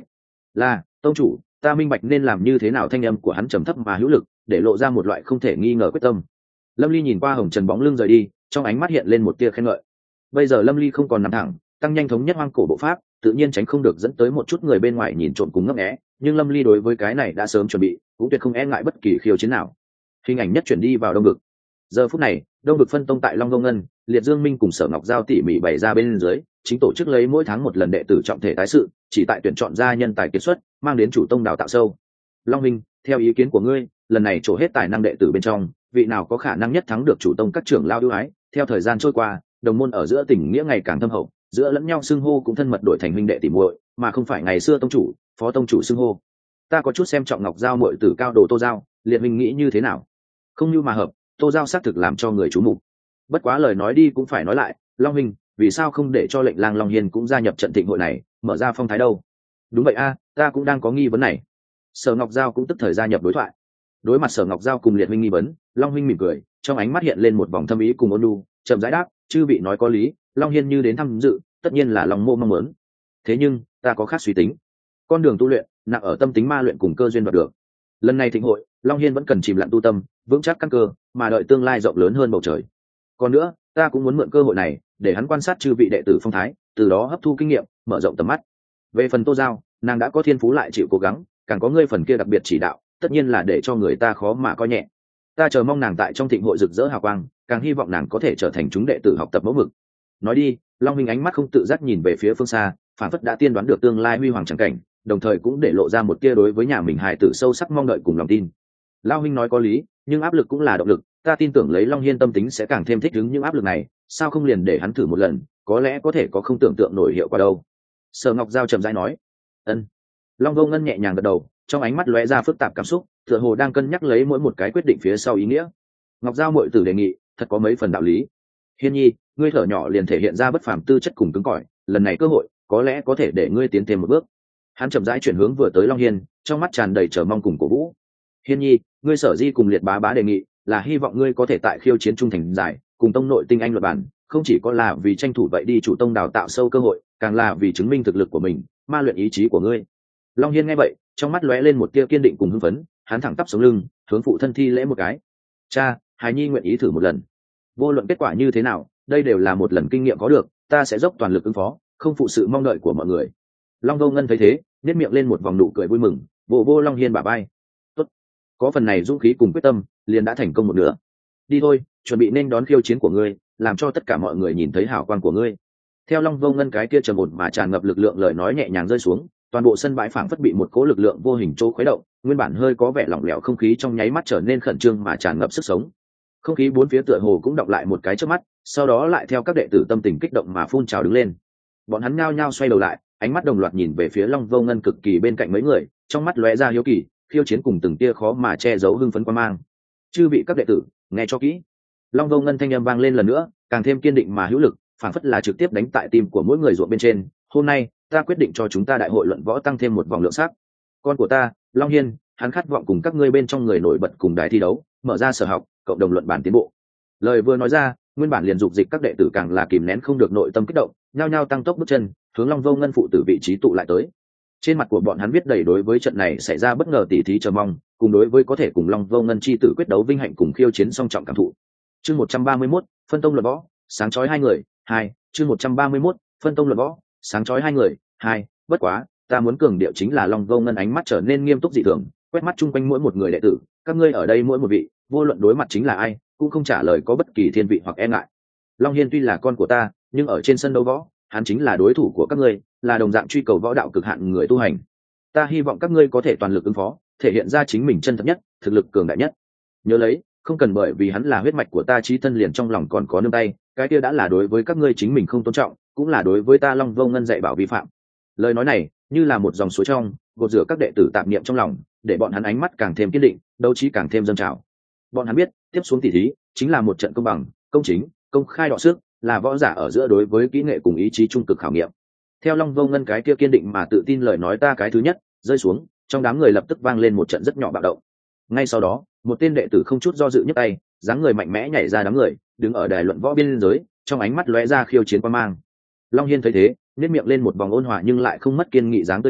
là tông chủ, ta minh bạch nên làm như thế nào. Thanh âm của hắn trầm thấp mà hữu lực, để lộ ra một loại không thể nghi ngờ quyết tâm. Lâm Ly nhìn qua hồng trần bóng lưng rời đi, trong ánh mắt hiện lên một tia khen ngợi. Bây giờ Lâm Ly không còn nằm thẳng, tăng nhanh thống nhất hoang cổ bộ pháp, tự nhiên tránh không được dẫn tới một chút người bên ngoài nhìn trộm cùng ngấp nghé, nhưng Lâm Ly đối với cái này đã sớm chuẩn bị, cũng tuyệt không e ngại bất kỳ khiêu chiến nào. Hình ảnh nhất chuyển đi vào đông vực. Giờ phút này, đông vực phân tông tại Long Vô Ngân, Liệt Dương Minh cùng Sở Ngọc Giao tỉ mỉ bày ra bên dưới, chính tổ chức lấy mỗi tháng một lần đệ tử trọng thể tái sự, chỉ tại tuyển chọn ra nhân tài kiệt xuất, mang đến chủ tông đào tạo sâu. Long Minh, theo ý kiến của ngươi, lần này trổ hết tài năng đệ tử bên trong, vị nào có khả năng nhất thắng được chủ tông các trưởng lao ưu ái? Theo thời gian trôi qua, đồng môn ở giữa tình nghĩa ngày càng thâm hậu, giữa lẫn nhau xưng hô cũng thân mật, đổi thành huynh đệ tỉ muội, mà không phải ngày xưa tông chủ, phó tông chủ xưng hô. Ta có chút xem trọng Ngọc Giao muội tử cao đồ Tô Giao, Liệt Minh nghĩ như thế nào? Không như mà hợp, Tô Giao xác thực làm cho người chú mục. Bất quá lời nói đi cũng phải nói lại, Long Minh, vì sao không để cho lệnh lang Long Hiên cũng gia nhập trận thịnh hội này, mở ra phong thái đâu? Đúng vậy a, ta cũng đang có nghi vấn này. Sở Ngọc Giao cũng tức thời gia nhập đối thoại. Đối mặt Sở Ngọc Giao cùng Liệt Minh nghi vấn, Long Minh mỉm cười, trong ánh mắt hiện lên một vòng thâm ý cùng ôn nhu, chậm rãi đáp, chư vị nói có lý, Long Hiên như đến tham dự, tất nhiên là lòng mô mong muốn. Thế nhưng ta có khác suy tính, con đường tu luyện nặng ở tâm tính ma luyện cùng cơ duyên đoạt được. Lần này thịnh hội, Long Hiên vẫn cần chìm lặng tu tâm, vững chắc căn cơ, mà đợi tương lai rộng lớn hơn bầu trời. Còn nữa, ta cũng muốn mượn cơ hội này để hắn quan sát chư vị đệ tử phong thái, từ đó hấp thu kinh nghiệm, mở rộng tầm mắt. Về phần Tô Giao, nàng đã có thiên phú lại chịu cố gắng, càng có ngươi phần kia đặc biệt chỉ đạo, tất nhiên là để cho người ta khó mà coi nhẹ. Ta chờ mong nàng tại trong thịnh hội rực rỡ hào quang, càng hy vọng nàng có thể trở thành chúng đệ tử học tập mẫu mực. Nói đi, Long Minh ánh mắt không tự giác nhìn về phía phương xa, phản phất đã tiên đoán được tương lai huy hoàng chẳng cảnh, đồng thời cũng để lộ ra một tia đối với nhà mình hài tử sâu sắc mong đợi cùng lòng tin. Lao huynh nói có lý, nhưng áp lực cũng là động lực, ta tin tưởng lấy Long Hiên tâm tính sẽ càng thêm thích ứng những áp lực này, sao không liền để hắn thử một lần, có lẽ có thể có không tưởng tượng nổi hiệu quả đâu. Sở Ngọc Giao trầm rãi nói. Ân. Long Vô Ngân nhẹ nhàng gật đầu, trong ánh mắt lóe ra phức tạp cảm xúc, tựa hồ đang cân nhắc lấy mỗi một cái quyết định phía sau ý nghĩa. Ngọc Giao muội tử đề nghị, thật có mấy phần đạo lý. Hiên nhi, ngươi thở nhỏ liền thể hiện ra bất phàm tư chất cùng cứng cỏi, lần này cơ hội có lẽ có thể để ngươi tiến thêm một bước. Hắn chậm rãi chuyển hướng vừa tới Long Hiên, trong mắt tràn đầy chờ mong cùng cổ vũ. Hiên nhi, ngươi sở di cùng Liệt bá bá đề nghị là hy vọng ngươi có thể tại khiêu chiến trung thành giải, cùng tông nội tinh anh luật bản, không chỉ có là vì tranh thủ vậy đi chủ tông đào tạo sâu cơ hội, càng là vì chứng minh thực lực của mình, ma luyện ý chí của ngươi. Long Hiên nghe vậy, trong mắt lóe lên một tia kiên định cùng hưng phấn, hắn thẳng tắp sống lưng, hướng phụ thân thi lễ một cái. Cha, hài nhi nguyện ý thử một lần. Vô luận kết quả như thế nào, đây đều là một lần kinh nghiệm có được, ta sẽ dốc toàn lực ứng phó, không phụ sự mong đợi của mọi người. Long Vô Ngân thấy thế, nhếch miệng lên một vòng nụ cười vui mừng, vô Long Hiên bả vai. Tốt, có phần này dũng khí cùng quyết tâm, liền đã thành công một nửa. Đi thôi, chuẩn bị nên đón khiêu chiến của ngươi, làm cho tất cả mọi người nhìn thấy hào quang của ngươi. Theo Long Vô Ngân cái kia trầm ổn mà tràn ngập lực lượng lời nói nhẹ nhàng rơi xuống, toàn bộ sân bãi phảng phất bị một cỗ lực lượng vô hình chỗ khuấy động, nguyên bản hơi có vẻ lỏng lẻo không khí trong nháy mắt trở nên khẩn trương mà tràn ngập sức sống. Không khí bốn phía tựa hồ cũng đọng lại một cái trước mắt, sau đó lại theo các đệ tử tâm tình kích động mà phun trào đứng lên. Bọn hắn nhao nhao xoay đầu lại, ánh mắt đồng loạt nhìn về phía Long Vô Ngân cực kỳ bên cạnh mấy người, trong mắt lóe ra hiếu kỳ, khiêu chiến cùng từng tia khó mà che giấu hưng phấn quan mang. Chư vị các đệ tử, nghe cho kỹ. Long Vô Ngân thanh âm vang lên lần nữa, càng thêm kiên định mà hữu lực, phảng phất là trực tiếp đánh tại tim của mỗi người ruộng bên trên. Hôm nay, ta quyết định cho chúng ta đại hội luận võ tăng thêm một vòng lượng sắc. Con của ta, Long Hiên, hắn khát vọng cùng các ngươi bên trong người nổi bật cùng đài thi đấu, mở ra sở học, cộng đồng luận bản tiến bộ. Lời vừa nói ra, nguyên bản liền dục dịch các đệ tử càng là kìm nén không được nội tâm kích động, nhao nhao tăng tốc bước chân, hướng Long Vô Ngân phụ tử vị trí tụ lại tới. Trên mặt của bọn hắn viết đầy đối với trận này xảy ra bất ngờ tỉ thí chờ mong, cùng đối với có thể cùng Long Vô Ngân chi tử quyết đấu vinh hạnh cùng khiêu chiến song trọng cảm thụ. Chương 131, phân tông luận võ, sáng chói hai người, 2, chương 131, phân tông luận võ, sáng chói hai người, 2, bất quá, ta muốn cường điệu chính là Long Vô Ngân ánh mắt trở nên nghiêm túc dị thường, quét mắt chung quanh mỗi một người đệ tử, các ngươi ở đây mỗi một vị, vô luận đối mặt chính là ai, cũng không trả lời có bất kỳ thiên vị hoặc e ngại. Long Hiên tuy là con của ta, nhưng ở trên sân đấu võ, hắn chính là đối thủ của các ngươi, là đồng dạng truy cầu võ đạo cực hạn người tu hành. Ta hy vọng các ngươi có thể toàn lực ứng phó, thể hiện ra chính mình chân thật nhất, thực lực cường đại nhất. Nhớ lấy, không cần bởi vì hắn là huyết mạch của ta chí thân liền trong lòng còn có nương tay, cái kia đã là đối với các ngươi chính mình không tôn trọng, cũng là đối với ta Long Vô Ngân dạy bảo vi phạm. Lời nói này như là một dòng suối trong, gột rửa các đệ tử tạp niệm trong lòng, để bọn hắn ánh mắt càng thêm kiên định, đấu trí càng thêm dâng trào. Bọn hắn biết, tiếp xuống tỷ thí chính là một trận công bằng, công chính, công khai đọ sức, là võ giả ở giữa đối với kỹ nghệ cùng ý chí trung cực khảo nghiệm. Theo Long Vô Ngân cái kia kiên định mà tự tin lời nói ta cái thứ nhất rơi xuống, trong đám người lập tức vang lên một trận rất nhỏ bạo động. Ngay sau đó, một tên đệ tử không chút do dự nhấc tay, dáng người mạnh mẽ nhảy ra đám người, đứng ở đài luận võ biên giới, trong ánh mắt lóe ra khiêu chiến quan mang. Long Hiên thấy thế, nhếch miệng lên một vòng ôn hòa nhưng lại không mất kiên nghị dáng tươi cười,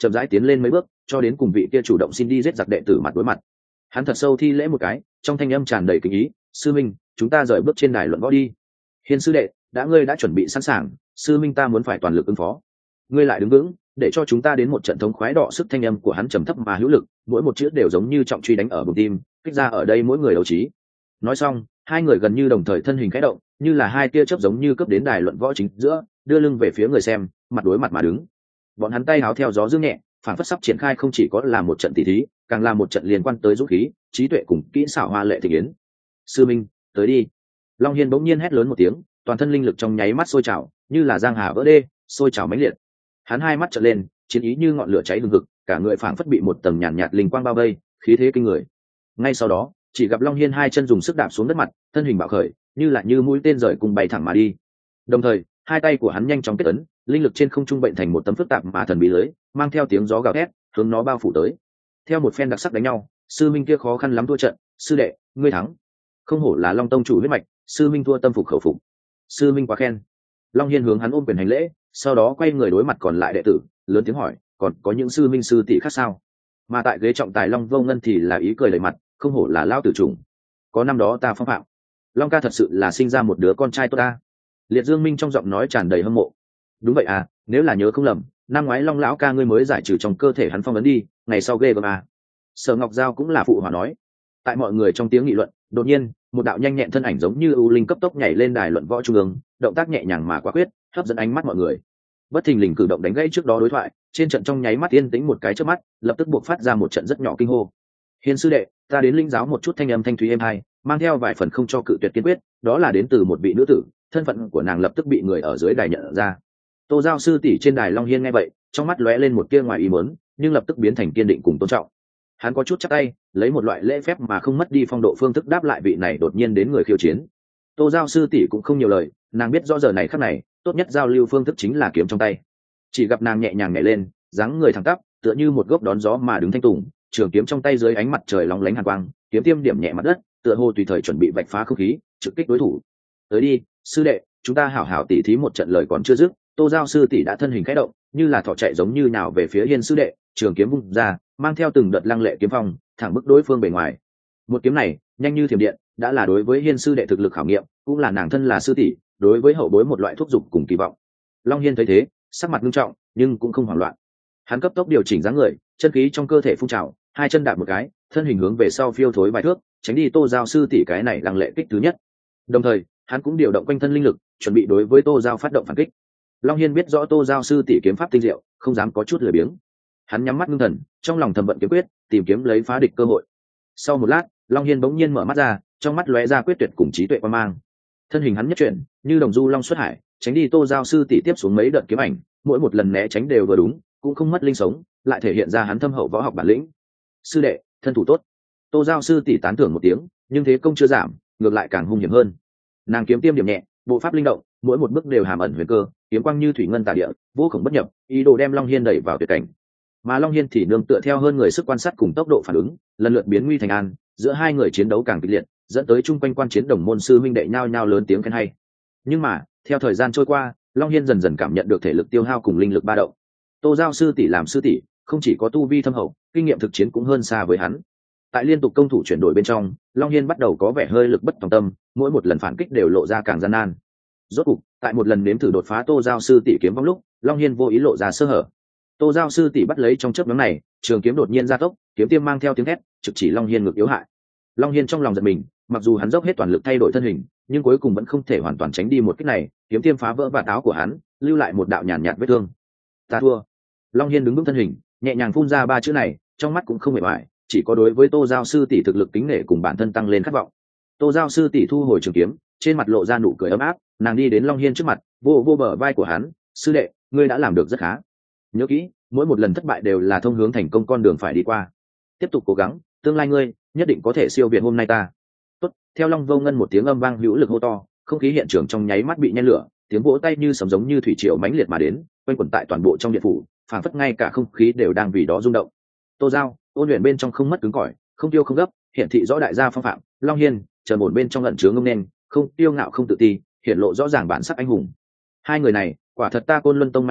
chậm rãi tiến lên mấy bước cho đến cùng vị kia chủ động xin đi giết giặc đệ tử mặt đối mặt. Hắn thật sâu thi lễ một cái, trong thanh âm tràn đầy kính ý: sư minh, chúng ta rời bước trên đài luận võ đi. Hiên sư đệ, ngươi đã chuẩn bị sẵn sàng, sư minh ta muốn phải toàn lực ứng phó. Ngươi lại đứng vững, để cho chúng ta đến một trận thống khoái đọ sức. Thanh âm của hắn trầm thấp mà hữu lực, mỗi một chữ đều giống như trọng truy đánh ở bụng tim, kích ra ở đây mỗi người đấu trí. Nói xong, hai người gần như đồng thời thân hình khẽ động, như là hai tia chớp giống như cướp đến đài luận võ chính giữa, đưa lưng về phía người xem, mặt đối mặt mà đứng. Bọn hắn tay háo theo gió dương nhẹ, phản phất sắp triển khai không chỉ có là một trận tỷ thí, càng là một trận liên quan tới dũng khí, trí tuệ cùng kỹ xảo hoa lệ thị yến. Sư minh, tới đi. Long Hiên bỗng nhiên hét lớn một tiếng, toàn thân linh lực trong nháy mắt sôi trào, như là giang hà vỡ đê, sôi trào mãnh liệt. Hắn hai mắt trợn lên, chiến ý như ngọn lửa cháy hừng hực, cả người phảng phất bị một tầng nhàn nhạt linh quang bao vây, khí thế kinh người. Ngay sau đó, chỉ gặp Long Hiên hai chân dùng sức đạp xuống đất mặt, thân hình bạo khởi, như mũi tên rời cùng bay thẳng mà đi. Đồng thời, hai tay của hắn nhanh chóng kết ấn, linh lực trên không trung bệnh thành một tấm phức tạp mà thần bí lưới, mang theo tiếng gió gào thét, hướng nó bao phủ tới. Theo một phen đặc sắc đánh nhau, sư minh kia khó khăn lắm thua trận, sư đệ, ngươi thắng. Không hổ là Long tông chủ huyết mạch, sư minh thua tâm phục khẩu phục. Sư minh quá khen. Long Hiên hướng hắn ôm quyền hành lễ, sau đó quay người đối mặt còn lại đệ tử, lớn tiếng hỏi: còn có những sư minh sư tỷ khác sao? Mà tại ghế trọng tài Long Vô Ngân thì là ý cười đầy mặt, không hổ là lao tử trùng. Có năm đó ta phong phạm, Long ca thật sự là sinh ra một đứa con trai tốt ta. Liệt Dương Minh trong giọng nói tràn đầy hâm mộ. Đúng vậy à, nếu là nhớ không lầm, năm ngoái Long lão ca ngươi mới giải trừ trong cơ thể hắn phong ấn đi, ngày sau ghê gớm à. Sở Ngọc Giao cũng là phụ hòa nói. Tại mọi người trong tiếng nghị luận, đột nhiên một đạo nhanh nhẹn thân ảnh giống như ưu linh cấp tốc nhảy lên đài luận võ trung ương, động tác nhẹ nhàng mà quả quyết, hấp dẫn ánh mắt mọi người. Bất thình lình cử động đánh gãy trước đó đối thoại, trên trận trong nháy mắt yên tĩnh một cái chớp mắt, lập tức buộc phát ra một trận rất nhỏ kinh hô. Hiên sư đệ, ta đến linh giáo một chút. Thanh âm thanh thúy êm hai, mang theo vài phần không cho cự tuyệt kiên quyết, đó là đến từ một vị nữ tử, thân phận của nàng lập tức bị người ở dưới đài nhận ra. Tô Giao sư tỷ trên đài. Long Hiên nghe vậy, trong mắt lóe lên một tia ngoài ý muốn, nhưng lập tức biến thành kiên định cùng tôn trọng. Hắn có chút chắp tay, lấy một loại lễ phép mà không mất đi phong độ phương thức đáp lại vị này đột nhiên đến người khiêu chiến. Tô Giao sư tỷ cũng không nhiều lời, nàng biết rõ giờ này khắc này, tốt nhất giao lưu phương thức chính là kiếm trong tay. Chỉ gặp nàng nhẹ nhàng nhảy lên, dáng người thẳng tắp, tựa như một gốc đón gió mà đứng thanh tùng, trường kiếm trong tay dưới ánh mặt trời lóng lánh hàn quang, kiếm tiêm điểm nhẹ mặt đất, tựa hồ tùy thời chuẩn bị vạch phá không khí, trực kích đối thủ. Tới đi, sư đệ, chúng ta hảo hảo tỉ thí một trận. Lời còn chưa dứt, Tô Giao sư tỷ đã thân hình khẽ động, như là thỏ chạy giống như nào về phía Hiên sư đệ, trường kiếm vung ra, mang theo từng đợt lăng lệ kiếm phong, thẳng bức đối phương bề ngoài. Một kiếm này, nhanh như thiểm điện, đã là đối với Hiên sư đệ thực lực khảo nghiệm, cũng là nàng thân là sư tỷ, đối với hậu bối một loại thúc giục cùng kỳ vọng. Long Hiên thấy thế, sắc mặt nghiêm trọng, nhưng cũng không hoảng loạn. Hắn cấp tốc điều chỉnh dáng người, chân khí trong cơ thể phun trào, hai chân đạp một cái, thân hình hướng về sau phiêu thối vài thước, tránh đi Tô Giao sư tỷ cái này lăng lệ kích thứ nhất. Đồng thời, hắn cũng điều động quanh thân linh lực, chuẩn bị đối với Tô Giao phát động phản kích. Long Hiên biết rõ Tô Giao sư tỷ kiếm pháp tinh diệu, không dám có chút lười biếng. Hắn nhắm mắt ngưng thần, trong lòng thầm vận kiếm quyết, tìm kiếm lấy phá địch cơ hội. Sau một lát, Long Hiên bỗng nhiên mở mắt ra, trong mắt lóe ra quyết tuyệt cùng trí tuệ quan mang. Thân hình hắn nhất chuyển, như đồng du long xuất hải, tránh đi Tô Giao sư tỷ tiếp xuống mấy đợt kiếm ảnh, mỗi một lần né tránh đều vừa đúng, cũng không mất linh sống, lại thể hiện ra hắn thâm hậu võ học bản lĩnh. Sư đệ, thân thủ tốt. Tô Giao sư tỷ tán thưởng một tiếng, nhưng thế công chưa giảm, ngược lại càng hung hiểm hơn. Nàng kiếm tiêm điểm nhẹ, bộ pháp linh động, mỗi một bước đều hàm ẩn huyền cơ, kiếm quang như thủy ngân tả địa, vô cùng bất nhập, ý đồ đem Long Hiên đẩy vào tuyệt cảnh. Mà Long Hiên thì nương tựa theo hơn người sức quan sát cùng tốc độ phản ứng, lần lượt biến nguy thành an, giữa hai người chiến đấu càng kịch liệt, dẫn tới chung quanh quan chiến đồng môn sư minh đệ nhao nhao lớn tiếng khen hay. Nhưng mà, theo thời gian trôi qua, Long Hiên dần dần cảm nhận được thể lực tiêu hao cùng linh lực ba động. Tô Giao sư tỷ làm sư tỷ, không chỉ có tu vi thâm hậu, kinh nghiệm thực chiến cũng hơn xa với hắn. Tại liên tục công thủ chuyển đổi bên trong, Long Hiên bắt đầu có vẻ hơi lực bất tòng tâm, mỗi một lần phản kích đều lộ ra càng gian nan. Rốt cục, tại một lần nếm thử đột phá Tô Giao sư tỷ kiếm vong lúc, Long Hiên vô ý lộ ra sơ hở. Tô Giao sư tỷ bắt lấy trong chớp nhoáng này, trường kiếm đột nhiên gia tốc, kiếm tiêm mang theo tiếng thét, trực chỉ Long Hiên ngực yếu hại. Long Hiên trong lòng giật mình, mặc dù hắn dốc hết toàn lực thay đổi thân hình, nhưng cuối cùng vẫn không thể hoàn toàn tránh đi một kích này, kiếm tiêm phá vỡ vạt áo của hắn, lưu lại một đạo nhàn nhạt vết thương. Ta thua. Long Hiên đứng vững thân hình, nhẹ nhàng phun ra ba chữ này, trong mắt cũng không mệt mỏi, chỉ có đối với Tô Giao sư tỷ thực lực kính nể cùng bản thân tăng lên khát vọng. Tô Giao sư tỷ thu hồi trường kiếm, trên mặt lộ ra nụ cười ấm áp, nàng đi đến Long Hiên trước mặt, vô vô bờ vai của hắn, sư đệ, ngươi đã làm được rất khá. Nhớ kỹ, mỗi một lần thất bại đều là thông hướng thành công con đường phải đi qua. Tiếp tục cố gắng, tương lai ngươi nhất định có thể siêu việt hôm nay ta. Tốt. Theo Long Vô Ngân một tiếng âm vang hữu lực hô to, không khí hiện trường trong nháy mắt bị nhen lửa, tiếng vỗ tay như sấm giống như thủy triều mãnh liệt mà đến, quanh quẩn tại toàn bộ trong điện phủ, phảng phất ngay cả không khí đều đang vì đó rung động. Tô Giao, ôn luyện bên trong không mất cứng cỏi, không tiêu không gấp, hiển thị rõ đại gia phong phạm. Long Hiên, trầm ổn bên trong ẩn chứa ngông nên, không tiêu ngạo không tự ti, hiển lộ rõ ràng bản sắc anh hùng. Hai người này, quả thật ta Côn Luân Tông may mắn,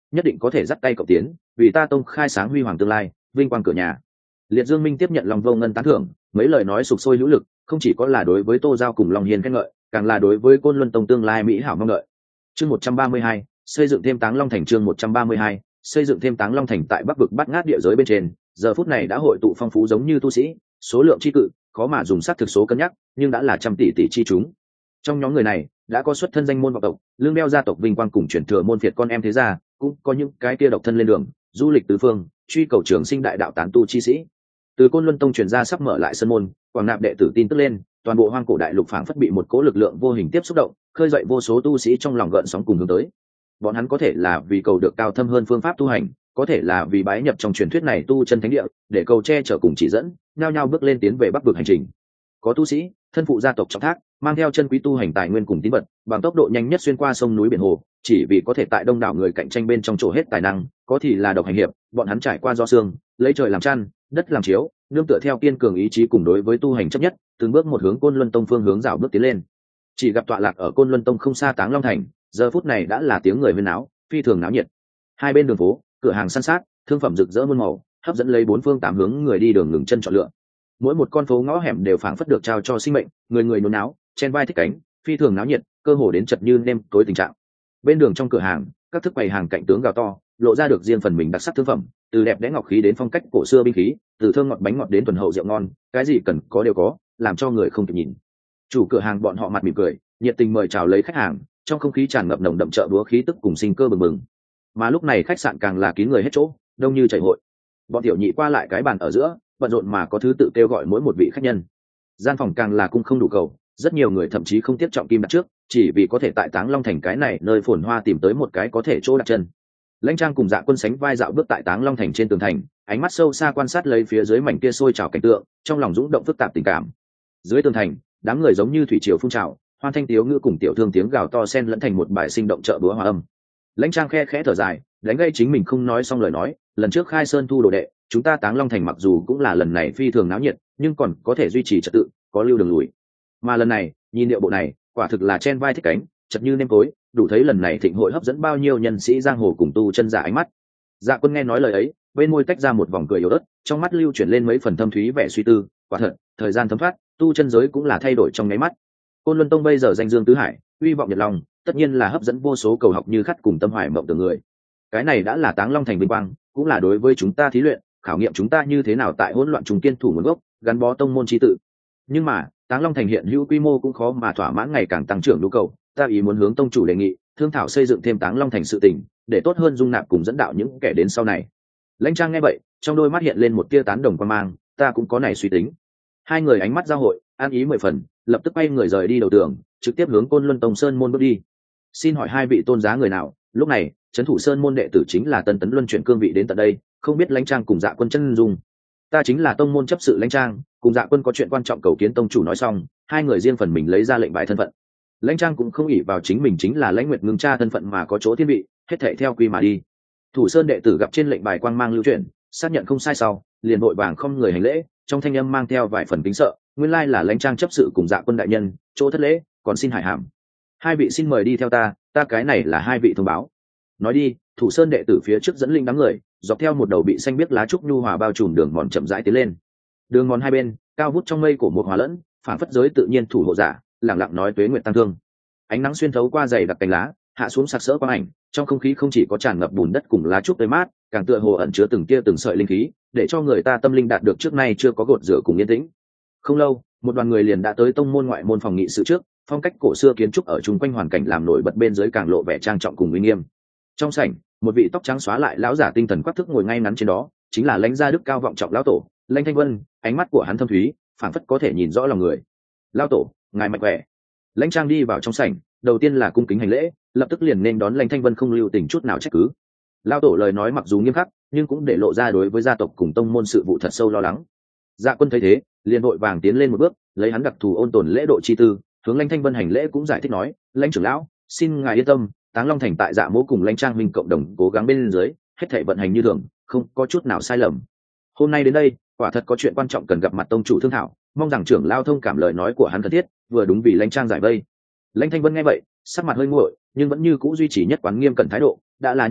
nhất định có thể dắt tay cậu tiến, vì ta tông khai sáng huy hoàng tương lai, vinh quang cửa nhà. Liệt Dương Minh tiếp nhận Long Vô Ngân tán thưởng, mấy lời nói sục sôi hữu lực, không chỉ có là đối với Tô Giao cùng Long Hiền khen ngợi, càng là đối với Côn Luân Tông tương lai mỹ hảo mong đợi. Chương 132, xây dựng thêm Táng Long Thành. Chương 132, xây dựng thêm Táng Long Thành. Tại Bắc vực bát ngát địa giới bên trên, giờ phút này đã hội tụ phong phú giống như tu sĩ, số lượng chi cự, khó mà dùng xác thực số cân nhắc, nhưng đã là trăm tỷ tỷ chi chúng. Trong nhóm người này, đã có xuất thân danh môn vọng tộc, lương đeo gia tộc vinh quang cùng truyền thừa môn phiệt con em thế gia, cũng có những cái kia độc thân lên đường, du lịch tứ phương, truy cầu trường sinh đại đạo tán tu chi sĩ. Từ Côn Luân Tông truyền ra sắp mở lại sân môn, quảng nạp đệ tử tin tức lên, toàn bộ hoang cổ đại lục phảng phất bị một cỗ lực lượng vô hình tiếp xúc động, khơi dậy vô số tu sĩ trong lòng gợn sóng cùng hướng tới. Bọn hắn có thể là vì cầu được cao thâm hơn phương pháp tu hành, có thể là vì bái nhập trong truyền thuyết này tu chân thánh địa, để cầu che chở cùng chỉ dẫn, nhao nhao bước lên tiến về Bắc vực hành trình. Có tu sĩ, thân phụ gia tộc trọng thác, mang theo chân quý tu hành tài nguyên cùng tín vật, bằng tốc độ nhanh nhất xuyên qua sông núi biển hồ, chỉ vì có thể tại đông đảo người cạnh tranh bên trong chỗ hết tài năng, có thì là độc hành hiệp, bọn hắn trải qua do xương, lấy trời làm chăn, đất làm chiếu, nương tựa theo kiên cường ý chí cùng đối với tu hành chấp nhất, từng bước một hướng Côn Luân Tông phương hướng dạo bước tiến lên. Chỉ gặp tọa lạc ở Côn Luân Tông không xa Táng Long Thành, giờ phút này đã là tiếng người huyên náo, phi thường náo nhiệt. Hai bên đường phố, cửa hàng san sát, thương phẩm rực rỡ muôn màu, hấp dẫn lấy bốn phương tám hướng người đi đường ngừng chân chọn lựa. Mỗi một con phố ngõ hẻm đều phảng phất được trao cho sinh mệnh, người người nôn náo, chen vai thích cánh, phi thường náo nhiệt, cơ hồ đến chật như nêm tối tình trạng. Bên đường trong cửa hàng, các thức bày hàng cạnh tướng gào to, lộ ra được riêng phần mình đặc sắc thương phẩm, từ đẹp đẽ ngọc khí đến phong cách cổ xưa binh khí, từ thơm ngọt bánh ngọt đến thuần hậu rượu ngon, cái gì cần có đều có, làm cho người không kịp nhìn. Chủ cửa hàng bọn họ mặt mỉm cười, nhiệt tình mời chào lấy khách hàng, trong không khí tràn ngập nồng đậm chợ búa khí tức cùng sinh cơ bừng bừng. Mà lúc này khách sạn càng là kín người hết chỗ, đông như chảy hội. Bọn tiểu nhị qua lại cái bàn ở giữa, bận rộn mà có thứ tự kêu gọi mỗi một vị khách nhân. Gian phòng càng là cung không đủ cầu, rất nhiều người thậm chí không tiếp trọng kim đặt trước, chỉ vì có thể tại Táng Long Thành cái này nơi phồn hoa tìm tới một cái có thể chỗ đặt chân. Lãnh Trang cùng Dạ Quân sánh vai dạo bước tại Táng Long Thành trên tường thành, ánh mắt sâu xa quan sát lấy phía dưới mảnh kia sôi trào cảnh tượng, trong lòng dũng động phức tạp tình cảm. Dưới tường thành, đám người giống như thủy triều phun trào, hoan thanh tiếu ngữ cùng tiểu thương tiếng gào to xen lẫn thành một bài sinh động chợ búa hòa âm. Lãnh Trang khe khẽ thở dài, đánh gây chính mình không nói xong lời nói, lần trước khai sơn thu đồ đệ, chúng ta Táng Long Thành mặc dù cũng là lần này phi thường náo nhiệt, nhưng còn có thể duy trì trật tự, có lưu đường lùi. Mà lần này, nhìn điệu bộ này, quả thực là chen vai thích cánh, chật như nêm cối, đủ thấy lần này thịnh hội hấp dẫn bao nhiêu nhân sĩ giang hồ cùng tu chân giả ánh mắt. Dạ Quân nghe nói lời ấy, bên môi tách ra một vòng cười yếu ớt, trong mắt lưu chuyển lên mấy phần thâm thúy vẻ suy tư. Quả thật, thời gian thấm thoát, tu chân giới cũng là thay đổi trong nháy mắt. Côn Luân Tông bây giờ danh dương tứ hải, uy vọng nhật long, tất nhiên là hấp dẫn vô số cầu học như khát cùng tâm hoài mộng tưởng người. Cái này đã là Táng Long Thành vinh quang, cũng là đối với chúng ta thí luyện, khảo nghiệm chúng ta như thế nào tại hỗn loạn chúng kiên thủ nguồn gốc, gắn bó tông môn chi tự. Nhưng mà, Táng Long Thành hiện hữu quy mô cũng khó mà thỏa mãn ngày càng tăng trưởng nhu cầu, ta ý muốn hướng tông chủ đề nghị, thương thảo xây dựng thêm Táng Long Thành sự tình, để tốt hơn dung nạp cùng dẫn đạo những kẻ đến sau này. Lãnh Trang nghe vậy, trong đôi mắt hiện lên một tia tán đồng quan mang, ta cũng có này suy tính. Hai người ánh mắt giao hội, an ý 10 phần, lập tức quay người rời đi đầu tường, trực tiếp hướng Côn Luân Tông Sơn môn bước đi. Xin hỏi hai vị tôn giá người nào? Lúc này, trấn thủ Sơn môn đệ tử chính là Tân Tấn luân chuyển cương vị đến tận đây, không biết Lãnh Trang cùng Dạ Quân chân dung. Ta chính là tông môn chấp sự Lãnh Trang, cùng Dạ Quân có chuyện quan trọng cầu kiến tông chủ nói xong, hai người riêng phần mình lấy ra lệnh bài thân phận. Lãnh Trang cũng không ỷ vào chính mình chính là Lãnh Nguyệt Ngưng cha thân phận mà có chỗ thiên vị, hết thảy theo quy mà đi. Thủ Sơn đệ tử gặp trên lệnh bài quang mang lưu chuyển, xác nhận không sai sau, liền vội vàng không người hành lễ, trong thanh âm mang theo vài phần kính sợ, nguyên lai là Lãnh Trang chấp sự cùng Dạ Quân đại nhân, chỗ thất lễ, còn xin hải hàm. Hai vị xin mời đi theo ta cái này là hai vị thông báo. Nói đi, Thủ Sơn đệ tử phía trước dẫn linh đám người, dọc theo một đầu bị xanh biếc lá trúc nhu hòa bao trùm đường mòn chậm rãi tiến lên. Đường mòn hai bên, cao vút trong mây của một hòa lẫn, phản phất giới tự nhiên thủ hộ giả, lẳng lặng nói tuế nguyệt tăng thương. Ánh nắng xuyên thấu qua dày đặc cành lá, hạ xuống sặc sỡ quang ảnh, trong không khí không chỉ có tràn ngập bùn đất cùng lá trúc tươi mát, càng tựa hồ ẩn chứa từng tia từng sợi linh khí, để cho người ta tâm linh đạt được trước nay chưa có gột rửa cùng yên tĩnh. Không lâu, một đoàn người liền đã tới tông môn ngoại môn phòng nghị sự trước, phong cách cổ xưa kiến trúc ở chung quanh hoàn cảnh làm nổi bật bên dưới càng lộ vẻ trang trọng cùng uy nghiêm. Trong sảnh, một vị tóc trắng xóa lại lão giả tinh thần quắc thức ngồi ngay ngắn trên đó, chính là Lãnh gia đức cao vọng trọng lão tổ, Lãnh Thanh Vân, ánh mắt của hắn thâm thúy, phảng phất có thể nhìn rõ lòng người. Lão tổ, ngài mạnh khỏe. Lãnh Trang đi vào trong sảnh, đầu tiên là cung kính hành lễ, lập tức liền nên đón Lãnh Thanh Vân không lưu tình chút nào trách cứ. Lão tổ lời nói mặc dù nghiêm khắc, nhưng cũng để lộ ra đối với gia tộc cùng tông môn sự vụ thật sâu lo lắng. Dạ Quân thấy thế, liền vội vàng tiến lên một bước, lấy hắn đặc thù ôn tồn lễ độ chi tư, hướng Lãnh Thanh Vân hành lễ cũng giải thích nói, Lãnh trưởng lão, xin ngài yên tâm, Táng Long Thành tại Dạ Mỗ cùng Lãnh Trang minh cộng đồng cố gắng bên dưới, hết thảy vận hành như thường, không có chút nào sai lầm. Hôm nay đến đây, quả thật có chuyện quan trọng cần gặp mặt tông chủ thương thảo, mong rằng trưởng lão thông cảm lời nói của hắn cần thiết, vừa đúng vì Lãnh Trang giải vây. Lãnh Thanh Vân nghe vậy, sắc mặt hơi nguội, nhưng vẫn như cũ duy trì nhất quán nghiêm cẩn thái độ, đã là như vậy,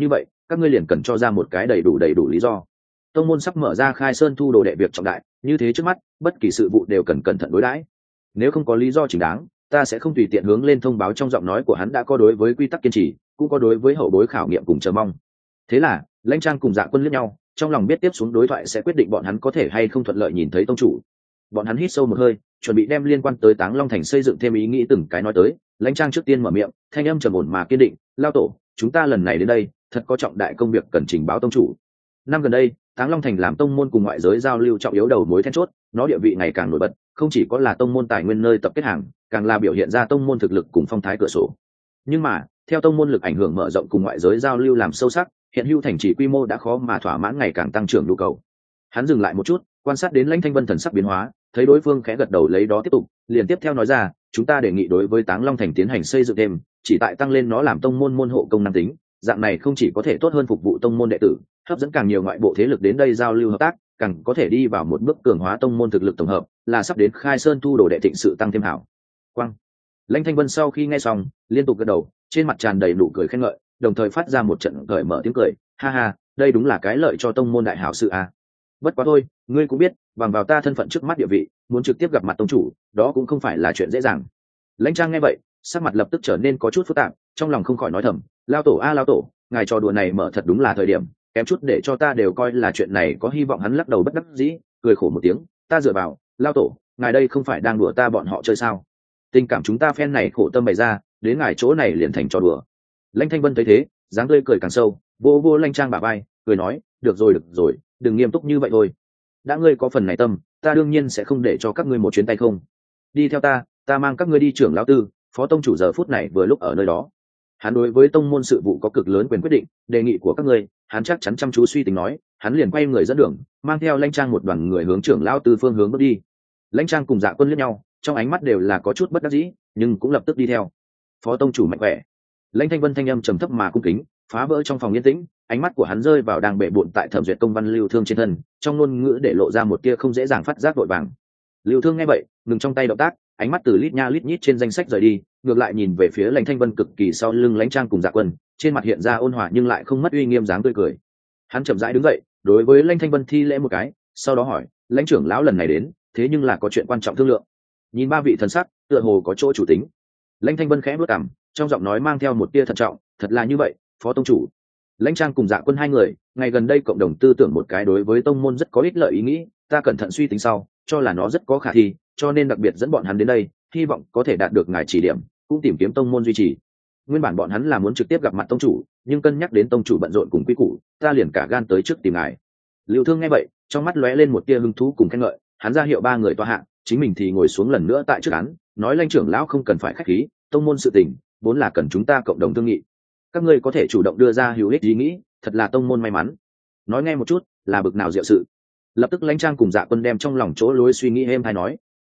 các ngươi liền cần cho ra một cái đầy đủ lý do. Tông môn sắp mở ra khai sơn thu đồ đệ việc trọng đại, như thế trước mắt bất kỳ sự vụ đều cần cẩn thận đối đãi. Nếu không có lý do chính đáng, ta sẽ không tùy tiện hướng lên thông báo. Trong giọng nói của hắn đã có đối với quy tắc kiên trì, cũng có đối với hậu bối khảo nghiệm cùng chờ mong. Thế là Lãnh Trang cùng Dạ Quân liếc nhau, trong lòng biết tiếp xuống đối thoại sẽ quyết định bọn hắn có thể hay không thuận lợi nhìn thấy tông chủ. Bọn hắn hít sâu một hơi, chuẩn bị đem liên quan tới Táng Long Thành xây dựng thêm ý nghĩ từng cái nói tới. Lãnh Trang trước tiên mở miệng, thanh âm trầm ổn mà kiên định: lao tổ, chúng ta lần này đến đây thật có trọng đại công việc cần trình báo tông chủ. Năm gần đây, Táng Long Thành làm tông môn cùng ngoại giới giao lưu trọng yếu đầu mối then chốt, nó địa vị ngày càng nổi bật, không chỉ có là tông môn tài nguyên nơi tập kết hàng, càng là biểu hiện ra tông môn thực lực cùng phong thái cửa sổ. Nhưng mà, theo tông môn lực ảnh hưởng mở rộng cùng ngoại giới giao lưu làm sâu sắc, hiện hữu thành trì quy mô đã khó mà thỏa mãn ngày càng tăng trưởng nhu cầu. Hắn dừng lại một chút, quan sát đến Lãnh Thanh Vân thần sắc biến hóa, thấy đối phương khẽ gật đầu lấy đó tiếp tục, liền tiếp theo nói ra: chúng ta đề nghị đối với Táng Long Thành tiến hành xây dựng thêm, chỉ tại tăng lên nó làm tông môn môn hộ công năng tính, dạng này không chỉ có thể tốt hơn phục vụ tông môn đệ tử, hấp dẫn càng nhiều ngoại bộ thế lực đến đây giao lưu hợp tác, càng có thể đi vào một bước cường hóa tông môn thực lực tổng hợp, là sắp đến khai sơn thu đồ đệ thịnh sự tăng thêm hảo quang. Lãnh Thanh Vân sau khi nghe xong liên tục gật đầu, trên mặt tràn đầy nụ cười khen ngợi, đồng thời phát ra một trận cởi mở tiếng cười: ha ha, đây đúng là cái lợi cho tông môn đại hảo sự à. Bất quá thôi, ngươi cũng biết, bằng vào ta thân phận trước mắt địa vị, muốn trực tiếp gặp mặt tông chủ, đó cũng không phải là chuyện dễ dàng. Lãnh Trang nghe vậy, sắc mặt lập tức trở nên có chút phức tạp, trong lòng không khỏi nói thầm: lao tổ a lao tổ, ngài trò đùa này mở thật đúng là thời điểm, kém chút để cho ta đều coi là chuyện này có hy vọng. Hắn lắc đầu bất đắc dĩ, cười khổ một tiếng: ta dựa vào, lao tổ, ngài đây không phải đang đùa ta bọn họ chơi sao? Tình cảm chúng ta phen này khổ tâm bày ra, đến ngài chỗ này liền thành trò đùa. Lãnh Thanh Vân thấy thế, dáng tươi cười càng sâu, vô vô Lãnh Trang bả vai, cười nói: được rồi, đừng nghiêm túc như vậy thôi. Đã ngươi có phần này tâm, ta đương nhiên sẽ không để cho các ngươi một chuyến tay không. Đi theo ta mang các ngươi đi trưởng lão tư, phó tông chủ giờ phút này vừa lúc ở nơi đó. Hắn đối với tông môn sự vụ có cực lớn quyền quyết định, đề nghị của các ngươi, hắn chắc chắn chăm chú suy tính nói. Hắn liền quay người dẫn đường, mang theo Lãnh Trang một đoàn người hướng trưởng lão tư phương hướng bước đi. Lãnh Trang cùng Dạ Quân liếc nhau, trong ánh mắt đều là có chút bất đắc dĩ, nhưng cũng lập tức đi theo. Phó tông chủ mạnh khỏe. Lãnh Thanh Vân thanh âm trầm thấp mà cung kính, phá vỡ trong phòng yên tĩnh, ánh mắt của hắn rơi vào đang bệ bội tại thẩm duyệt công văn Lưu Thương trên thân, trong ngôn ngữ để lộ ra một tia không dễ dàng phát giác vội vàng. Lưu Thương nghe vậy, ngừng trong tay động tác, ánh mắt từ lít nha lít nhít trên danh sách rời đi, ngược lại nhìn về phía Lãnh Thanh Vân cực kỳ sau lưng Lãnh Trang cùng Dạ Quân, trên mặt hiện ra ôn hòa nhưng lại không mất uy nghiêm dáng tươi cười. Hắn chậm rãi đứng dậy, đối với Lãnh Thanh Vân thi lễ một cái, sau đó hỏi: Lãnh trưởng lão lần này đến, thế nhưng là có chuyện quan trọng thương lượng. Nhìn ba vị thần sắc, tựa hồ có chỗ chủ tính. Lãnh Thanh Vân khẽ bước cằm, trong giọng nói mang theo một tia thận trọng: thật là như vậy, phó tông chủ. Lãnh Trang cùng Dạ Quân hai người ngày gần đây cộng đồng tư tưởng một cái đối với tông môn rất có ích lợi ý nghĩ, ta cẩn thận suy tính sau, cho là nó rất có khả thi, cho nên đặc biệt dẫn bọn hắn đến đây, hy vọng có thể đạt được ngài chỉ điểm, cũng tìm kiếm tông môn duy trì. Nguyên bản bọn hắn là muốn trực tiếp gặp mặt tông chủ, nhưng cân nhắc đến tông chủ bận rộn cùng quy củ, ta liền cả gan tới trước tìm ngài. Lưu Thương nghe vậy, trong mắt lóe lên một tia hứng thú cùng khen ngợi, hắn ra hiệu ba người tọa hạ, chính mình thì ngồi xuống lần nữa tại trước án, nói: Lãnh trưởng lão không cần phải khách khí, tông môn sự tình vốn là cần chúng ta cộng đồng thương nghị, các ngươi có thể chủ động đưa ra hữu ích ý nghĩ, thật là tông môn may mắn. Nói nghe một chút, là bực nào diệu sự. Lập tức Lãnh Trang cùng Dạ Quân đem trong lòng chỗ lối suy nghĩ êm hay nói: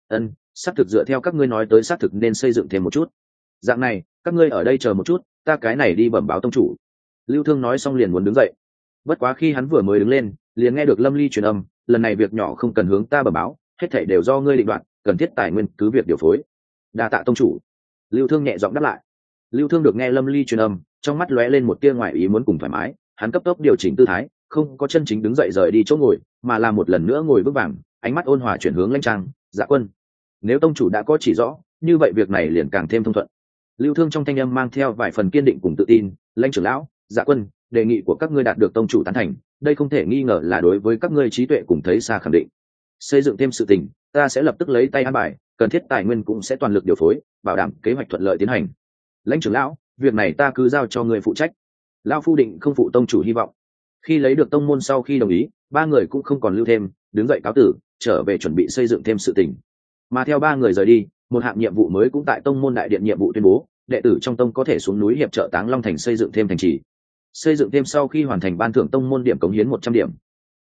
xác thực dựa theo các ngươi nói tới, xác thực nên xây dựng thêm một chút. Dạng này, các ngươi ở đây chờ một chút, ta cái này đi bẩm báo tông chủ. Lưu Thương nói xong liền muốn đứng dậy, bất quá khi hắn vừa mới đứng lên, liền nghe được Lâm Ly truyền âm: lần này việc nhỏ không cần hướng ta bẩm báo, hết thảy đều do ngươi định đoạt, cần thiết tài nguyên cứ việc điều phối. Đa tạ tông chủ. Lưu Thương nhẹ giọng đáp lại. Lưu Thương được nghe Lâm Ly truyền âm, trong mắt lóe lên một tia ngoài ý muốn cùng thoải mái, hắn cấp tốc điều chỉnh tư thái, không có chân chính đứng dậy rời đi chỗ ngồi, mà là một lần nữa ngồi vững vàng, ánh mắt ôn hòa chuyển hướng Lãnh Trang, Dạ Quân. Nếu tông chủ đã có chỉ rõ, như vậy việc này liền càng thêm thông thuận. Lưu Thương trong thanh âm mang theo vài phần kiên định cùng tự tin: Lãnh trưởng lão, Dạ Quân, đề nghị của các ngươi đạt được tông chủ tán thành, đây không thể nghi ngờ là đối với các ngươi trí tuệ cùng thấy xa khẳng định. Xây dựng thêm sự tình, ta sẽ lập tức lấy tay an bài, cần thiết tài nguyên cũng sẽ toàn lực điều phối, bảo đảm kế hoạch thuận lợi tiến hành. Lãnh trưởng lão, việc này ta cứ giao cho người phụ trách. Lão phu định không phụ tông chủ hy vọng. Khi lấy được tông môn sau khi đồng ý, ba người cũng không còn lưu thêm, đứng dậy cáo tử, trở về chuẩn bị xây dựng thêm sự tình. Mà theo ba người rời đi, một hạng nhiệm vụ mới cũng tại tông môn đại điện nhiệm vụ tuyên bố: đệ tử trong tông có thể xuống núi hiệp trợ Táng Long Thành xây dựng thêm thành trì. Xây dựng thêm sau khi hoàn thành ban thưởng tông môn điểm cống hiến 100 điểm,